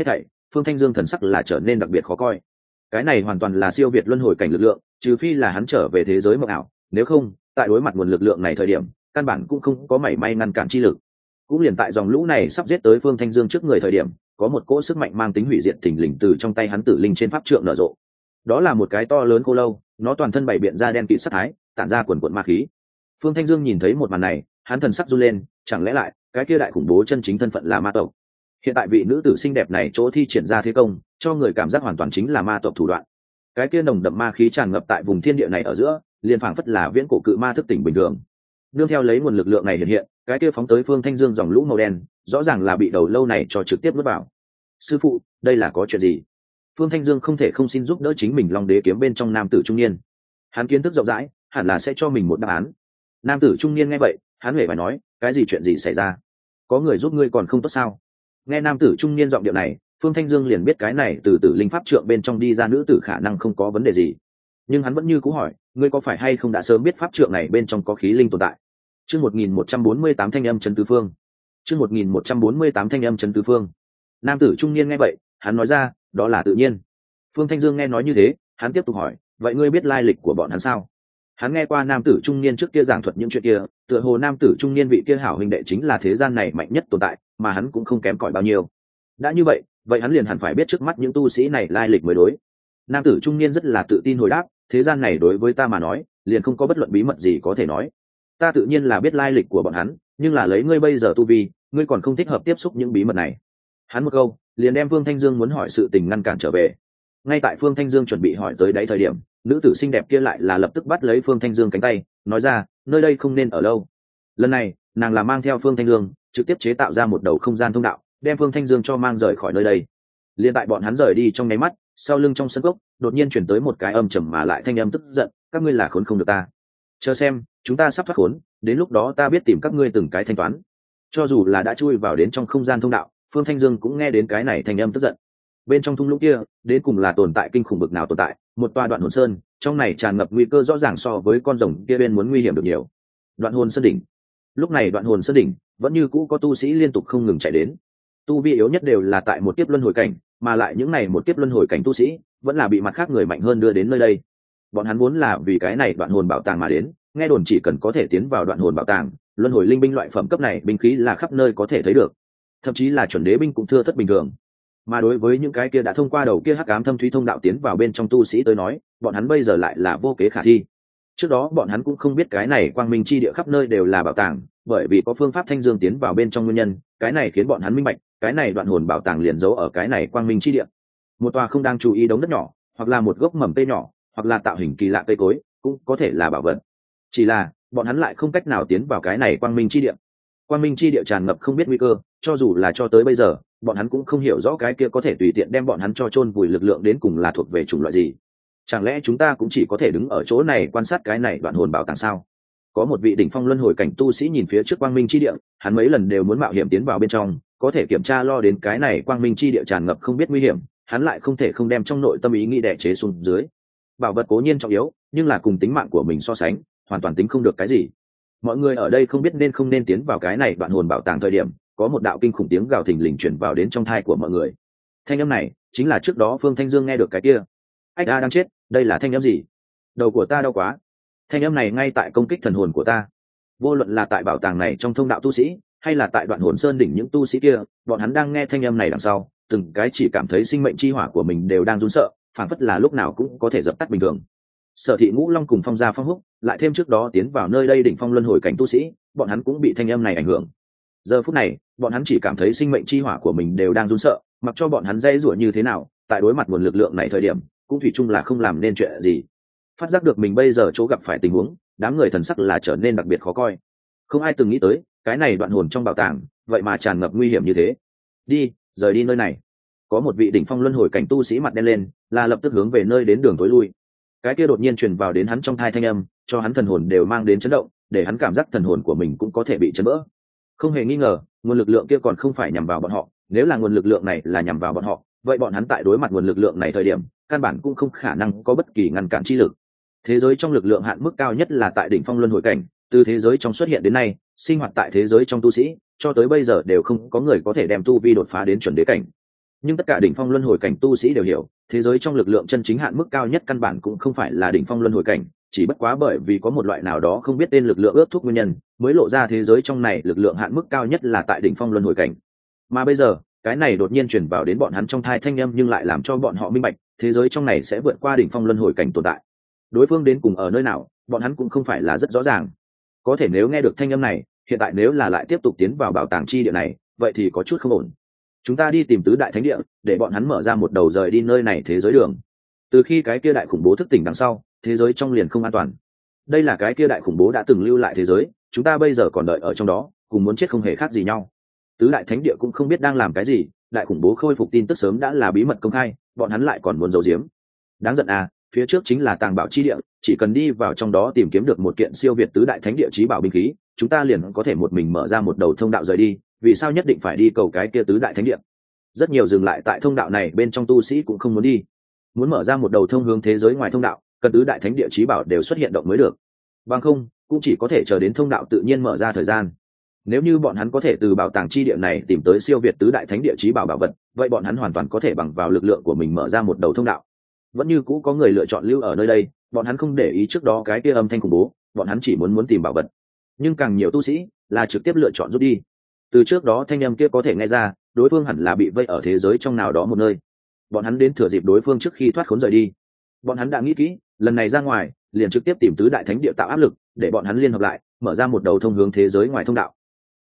Phương Thanh Dương thần sắc là trở nên đặc biệt khó coi. Cái này hoàn toàn là siêu việt luân hồi cảnh lực lượng, trừ phi là hắn trở về thế giới mộng ảo, nếu không tại đối mặt nguồn lực lượng này thời điểm căn bản cũng không có mảy may ngăn cản chi lực. Cũng liền tại dòng lũ này sắp giết tới Phương Thanh Dương trước người thời điểm, có một cỗ sức mạnh mang tính hủy diệt thình lình từ trong tay hắn tử linh trên pháp trượng nở rộ. Đó là một cái to lớn khô lâu, nó toàn thân bày biện ra đen kịt sát thái, tản ra quần quần ma khí. Phương Thanh Dương nhìn thấy một màn này, hắn thần sắc run lên, chẳng lẽ lại cái kia đại khủng bố chân chính thân phận là ma tộc? Hiện tại vị nữ tử xinh đẹp này chỗ thi triển ra thế công, cho người cảm giác hoàn toàn chính là ma tộc thủ đoạn. Cái kia nồng đậm ma khí tràn ngập tại vùng thiên địa này ở giữa, liền phảng phất là viễn cổ cự ma thức tỉnh bình thường. Nương theo lấy nguồn lực lượng này hiện hiện, cái kia phóng tới Phương Thanh Dương dòng lũ màu đen, rõ ràng là bị đầu lâu này cho trực tiếp nuốt vào. Sư phụ, đây là có chuyện gì? Phương Thanh Dương không thể không xin giúp đỡ chính mình Long Đế kiếm bên trong nam tử trung niên. Hắn kiến thức rộng rãi, hẳn là sẽ cho mình một đáp án. Nam tử trung niên nghe vậy, hắn huệ phải nói, cái gì chuyện gì xảy ra? Có người giúp ngươi còn không tốt sao? Nghe nam tử trung niên giọng điệu này, Phương Thanh Dương liền biết cái này từ tử linh pháp trượng bên trong đi ra nữ tử khả năng không có vấn đề gì. Nhưng hắn vẫn như cũ hỏi, ngươi có phải hay không đã sớm biết pháp trượng này bên trong có khí linh tồn tại? Chương một nghìn một trăm bốn mươi tám thanh âm trấn tứ phương. Chương một nghìn một trăm bốn mươi tám thanh âm trấn tứ phương. Nam tử trung niên nghe vậy, hắn nói ra, đó là tự nhiên. Phương Thanh Dương nghe nói như thế, hắn tiếp tục hỏi, vậy ngươi biết lai lịch của bọn hắn sao? Hắn nghe qua nam tử trung niên trước kia giảng thuật những chuyện kia, tựa hồ nam tử trung niên vị kia hảo huynh đệ chính là thế gian này mạnh nhất tồn tại, mà hắn cũng không kém cỏi bao nhiêu. Đã như vậy, vậy hắn liền hẳn phải biết trước mắt những tu sĩ này lai lịch mới đối. Nam tử trung niên rất là tự tin hồi đáp, thế gian này đối với ta mà nói, liền không có bất luận bí mật gì có thể nói. Ta tự nhiên là biết lai lịch của bọn hắn, nhưng là lấy ngươi bây giờ tu vi, ngươi còn không thích hợp tiếp xúc những bí mật này. Hắn một câu, liền đem Phương Thanh Dương muốn hỏi sự tình ngăn cản trở về. Ngay tại Phương Thanh Dương chuẩn bị hỏi tới đấy thời điểm, nữ tử xinh đẹp kia lại là lập tức bắt lấy Phương Thanh Dương cánh tay, nói ra, nơi đây không nên ở lâu. Lần này, nàng là mang theo Phương Thanh Dương, trực tiếp chế tạo ra một đầu không gian thông đạo, đem Phương Thanh Dương cho mang rời khỏi nơi đây. Liên tại bọn hắn rời đi trong nháy mắt, sau lưng trong sân cốc, đột nhiên chuyển tới một cái âm trầm mà lại thanh âm tức giận, các ngươi là khốn không được ta. Chờ xem, chúng ta sắp thoát khốn, đến lúc đó ta biết tìm các ngươi từng cái thanh toán. Cho dù là đã chui vào đến trong không gian thông đạo, Phương Thanh Dương cũng nghe đến cái này thanh âm tức giận. Bên trong thung lũng kia, đến cùng là tồn tại kinh khủng bực nào tồn tại, một tòa Đoạn Hồn Sơn, trong này tràn ngập nguy cơ rõ ràng so với con rồng kia bên muốn nguy hiểm được nhiều. Đoạn Hồn Sơn đỉnh. Lúc này Đoạn Hồn Sơn đỉnh vẫn như cũ có tu sĩ liên tục không ngừng chạy đến. Tu vi yếu nhất đều là tại một kiếp luân hồi cảnh, mà lại những này một kiếp luân hồi cảnh tu sĩ, vẫn là bị mặt khác người mạnh hơn đưa đến nơi đây. Bọn hắn muốn là vì cái này Đoạn Hồn bảo tàng mà đến, nghe đồn chỉ cần có thể tiến vào Đoạn Hồn bảo tàng, luân hồi linh binh loại phẩm cấp này binh khí là khắp nơi có thể thấy được, thậm chí là chuẩn đế binh cũng thưa thất bình thường. Mà đối với những cái kia đã thông qua đầu kia hắc ám thâm thúy thông đạo tiến vào bên trong tu sĩ tới nói, bọn hắn bây giờ lại là vô kế khả thi. Trước đó bọn hắn cũng không biết cái này quang minh chi địa khắp nơi đều là bảo tàng, bởi vì có phương pháp Thanh Dương tiến vào bên trong nguyên nhân, cái này khiến bọn hắn minh bạch, cái này Đoạn Hồn bảo tàng liền giấu ở cái này quang minh chi địa. Một tòa không đang chú ý đống đất nhỏ, hoặc là một gốc mầm cây nhỏ, hoặc là tạo hình kỳ lạ cây cối, cũng có thể là bảo vật. Chỉ là bọn hắn lại không cách nào tiến vào cái này quang minh chi địa. Quang minh chi địa tràn ngập không biết nguy cơ, cho dù là cho tới bây giờ, bọn hắn cũng không hiểu rõ cái kia có thể tùy tiện đem bọn hắn cho chôn vùi lực lượng đến cùng là thuộc về chủng loại gì. Chẳng lẽ chúng ta cũng chỉ có thể đứng ở chỗ này quan sát cái này Đoạn Hồn bảo tàng sao? Có một vị đỉnh phong luân hồi cảnh tu sĩ nhìn phía trước quang minh chi địa, hắn mấy lần đều muốn mạo hiểm tiến vào bên trong, có thể kiểm tra lo đến cái này quang minh chi địa tràn ngập không biết nguy hiểm, hắn lại không thể không đem trong nội tâm ý nghĩ đè chế xuống dưới. Bảo vật cố nhiên trọng yếu, nhưng là cùng tính mạng của mình so sánh, hoàn toàn tính không được cái gì. Mọi người ở đây không biết nên không nên tiến vào cái này Đoạn Hồn bảo tàng thời điểm, có một đạo kinh khủng tiếng gào thình lình truyền vào đến trong thai của mọi người. Thanh âm này chính là trước đó Phương Thanh Dương nghe được cái kia. Ách a đang chết, đây là thanh âm gì? Đầu của ta đau quá. Thanh âm này ngay tại công kích thần hồn của ta. Vô luận là tại bảo tàng này trong thông đạo tu sĩ, hay là tại Đoạn Hồn Sơn đỉnh những tu sĩ kia, bọn hắn đang nghe thanh âm này đằng sau, từng cái chỉ cảm thấy sinh mệnh chi hỏa của mình đều đang run sợ, phảng phất là lúc nào cũng có thể dập tắt bình thường. Sở Thị Ngũ Long cùng Phong Gia Phong Húc, lại thêm trước đó tiến vào nơi đây đỉnh phong luân hồi cảnh tu sĩ, bọn hắn cũng bị thanh âm này ảnh hưởng. Giờ phút này, bọn hắn chỉ cảm thấy sinh mệnh chi hỏa của mình đều đang run sợ, mặc cho bọn hắn dây rủa như thế nào, tại đối mặt nguồn lực lượng này thời điểm, cũng thủy chung là không làm nên chuyện gì. Phát giác được mình bây giờ chỗ gặp phải tình huống, đám người thần sắc là trở nên đặc biệt khó coi. Không ai từng nghĩ tới, cái này đoạn hồn trong bảo tàng, vậy mà tràn ngập nguy hiểm như thế. Đi, rời đi nơi này. Có một vị đỉnh phong luân hồi cảnh tu sĩ mặt đen lên, là lập tức hướng về nơi đến đường tối lui. Cái kia đột nhiên truyền vào đến hắn trong thai thanh âm, cho hắn thần hồn đều mang đến chấn động, để hắn cảm giác thần hồn của mình cũng có thể bị chấn vỡ. Không hề nghi ngờ, nguồn lực lượng kia còn không phải nhằm vào bọn họ, nếu là nguồn lực lượng này là nhằm vào bọn họ, vậy bọn hắn tại đối mặt nguồn lực lượng này thời điểm, căn bản cũng không khả năng có bất kỳ ngăn cản chi lực. Thế giới trong lực lượng hạn mức cao nhất là tại đỉnh phong luân hồi cảnh, từ thế giới trong xuất hiện đến nay, sinh hoạt tại thế giới trong tu sĩ, cho tới bây giờ đều không có người có thể đem tu vi đột phá đến chuẩn đế cảnh. Nhưng tất cả đỉnh phong luân hồi cảnh tu sĩ đều hiểu, thế giới trong lực lượng chân chính hạn mức cao nhất căn bản cũng không phải là đỉnh phong luân hồi cảnh, chỉ bất quá bởi vì có một loại nào đó không biết tên lực lượng ước thúc nguyên nhân, mới lộ ra thế giới trong này lực lượng hạn mức cao nhất là tại đỉnh phong luân hồi cảnh. Mà bây giờ, cái này đột nhiên truyền vào đến bọn hắn trong thai thanh âm, nhưng lại làm cho bọn họ minh bạch, thế giới trong này sẽ vượt qua đỉnh phong luân hồi cảnh tồn tại. Đối phương đến cùng ở nơi nào, bọn hắn cũng không phải là rất rõ ràng. Có thể nếu nghe được thanh âm này, hiện tại nếu là lại tiếp tục tiến vào bảo tàng chi địa này, vậy thì có chút không ổn. Chúng ta đi tìm tứ đại thánh địa, để bọn hắn mở ra một đầu rời đi nơi này thế giới đường. Từ khi cái kia đại khủng bố thức tỉnh đằng sau, thế giới trong liền không an toàn. Đây là cái kia đại khủng bố đã từng lưu lại thế giới, chúng ta bây giờ còn đợi ở trong đó, cùng muốn chết không hề khác gì nhau. Tứ đại thánh địa cũng không biết đang làm cái gì, đại khủng bố khôi phục tin tức sớm đã là bí mật công khai, bọn hắn lại còn muốn giấu giếm. Đáng giận à, phía trước chính là tàng bảo chi địa, chỉ cần đi vào trong đó tìm kiếm được một kiện siêu việt tứ đại thánh địa chí bảo binh khí, chúng ta liền có thể một mình mở ra một đầu thông đạo rời đi, vì sao nhất định phải đi cầu cái kia tứ đại thánh địa? Rất nhiều dừng lại tại thông đạo này bên trong tu sĩ cũng không muốn đi. Muốn mở ra một đầu thông hướng thế giới ngoài thông đạo, cần tứ đại thánh địa chí bảo đều xuất hiện động mới được. Bằng không, cũng chỉ có thể chờ đến thông đạo tự nhiên mở ra thời gian. Nếu như bọn hắn có thể từ bảo tàng chi địa này tìm tới siêu việt tứ đại thánh địa chí bảo bảo vật, vậy bọn hắn hoàn toàn có thể bằng vào lực lượng của mình mở ra một đầu thông đạo. Vẫn như cũ có người lựa chọn lưu ở nơi đây, bọn hắn không để ý trước đó cái kia âm thanh khủng bố, bọn hắn chỉ muốn muốn tìm bảo vật. Nhưng càng nhiều tu sĩ là trực tiếp lựa chọn rút đi. Từ trước đó thanh âm kia có thể nghe ra, đối phương hẳn là bị vây ở thế giới trong nào đó một nơi. Bọn hắn đến thừa dịp đối phương trước khi thoát khốn rời đi. Bọn hắn đã nghĩ kỹ, lần này ra ngoài, liền trực tiếp tìm tứ đại thánh địa tạo áp lực, để bọn hắn liên hợp lại, mở ra một đầu thông hướng thế giới ngoài thông đạo.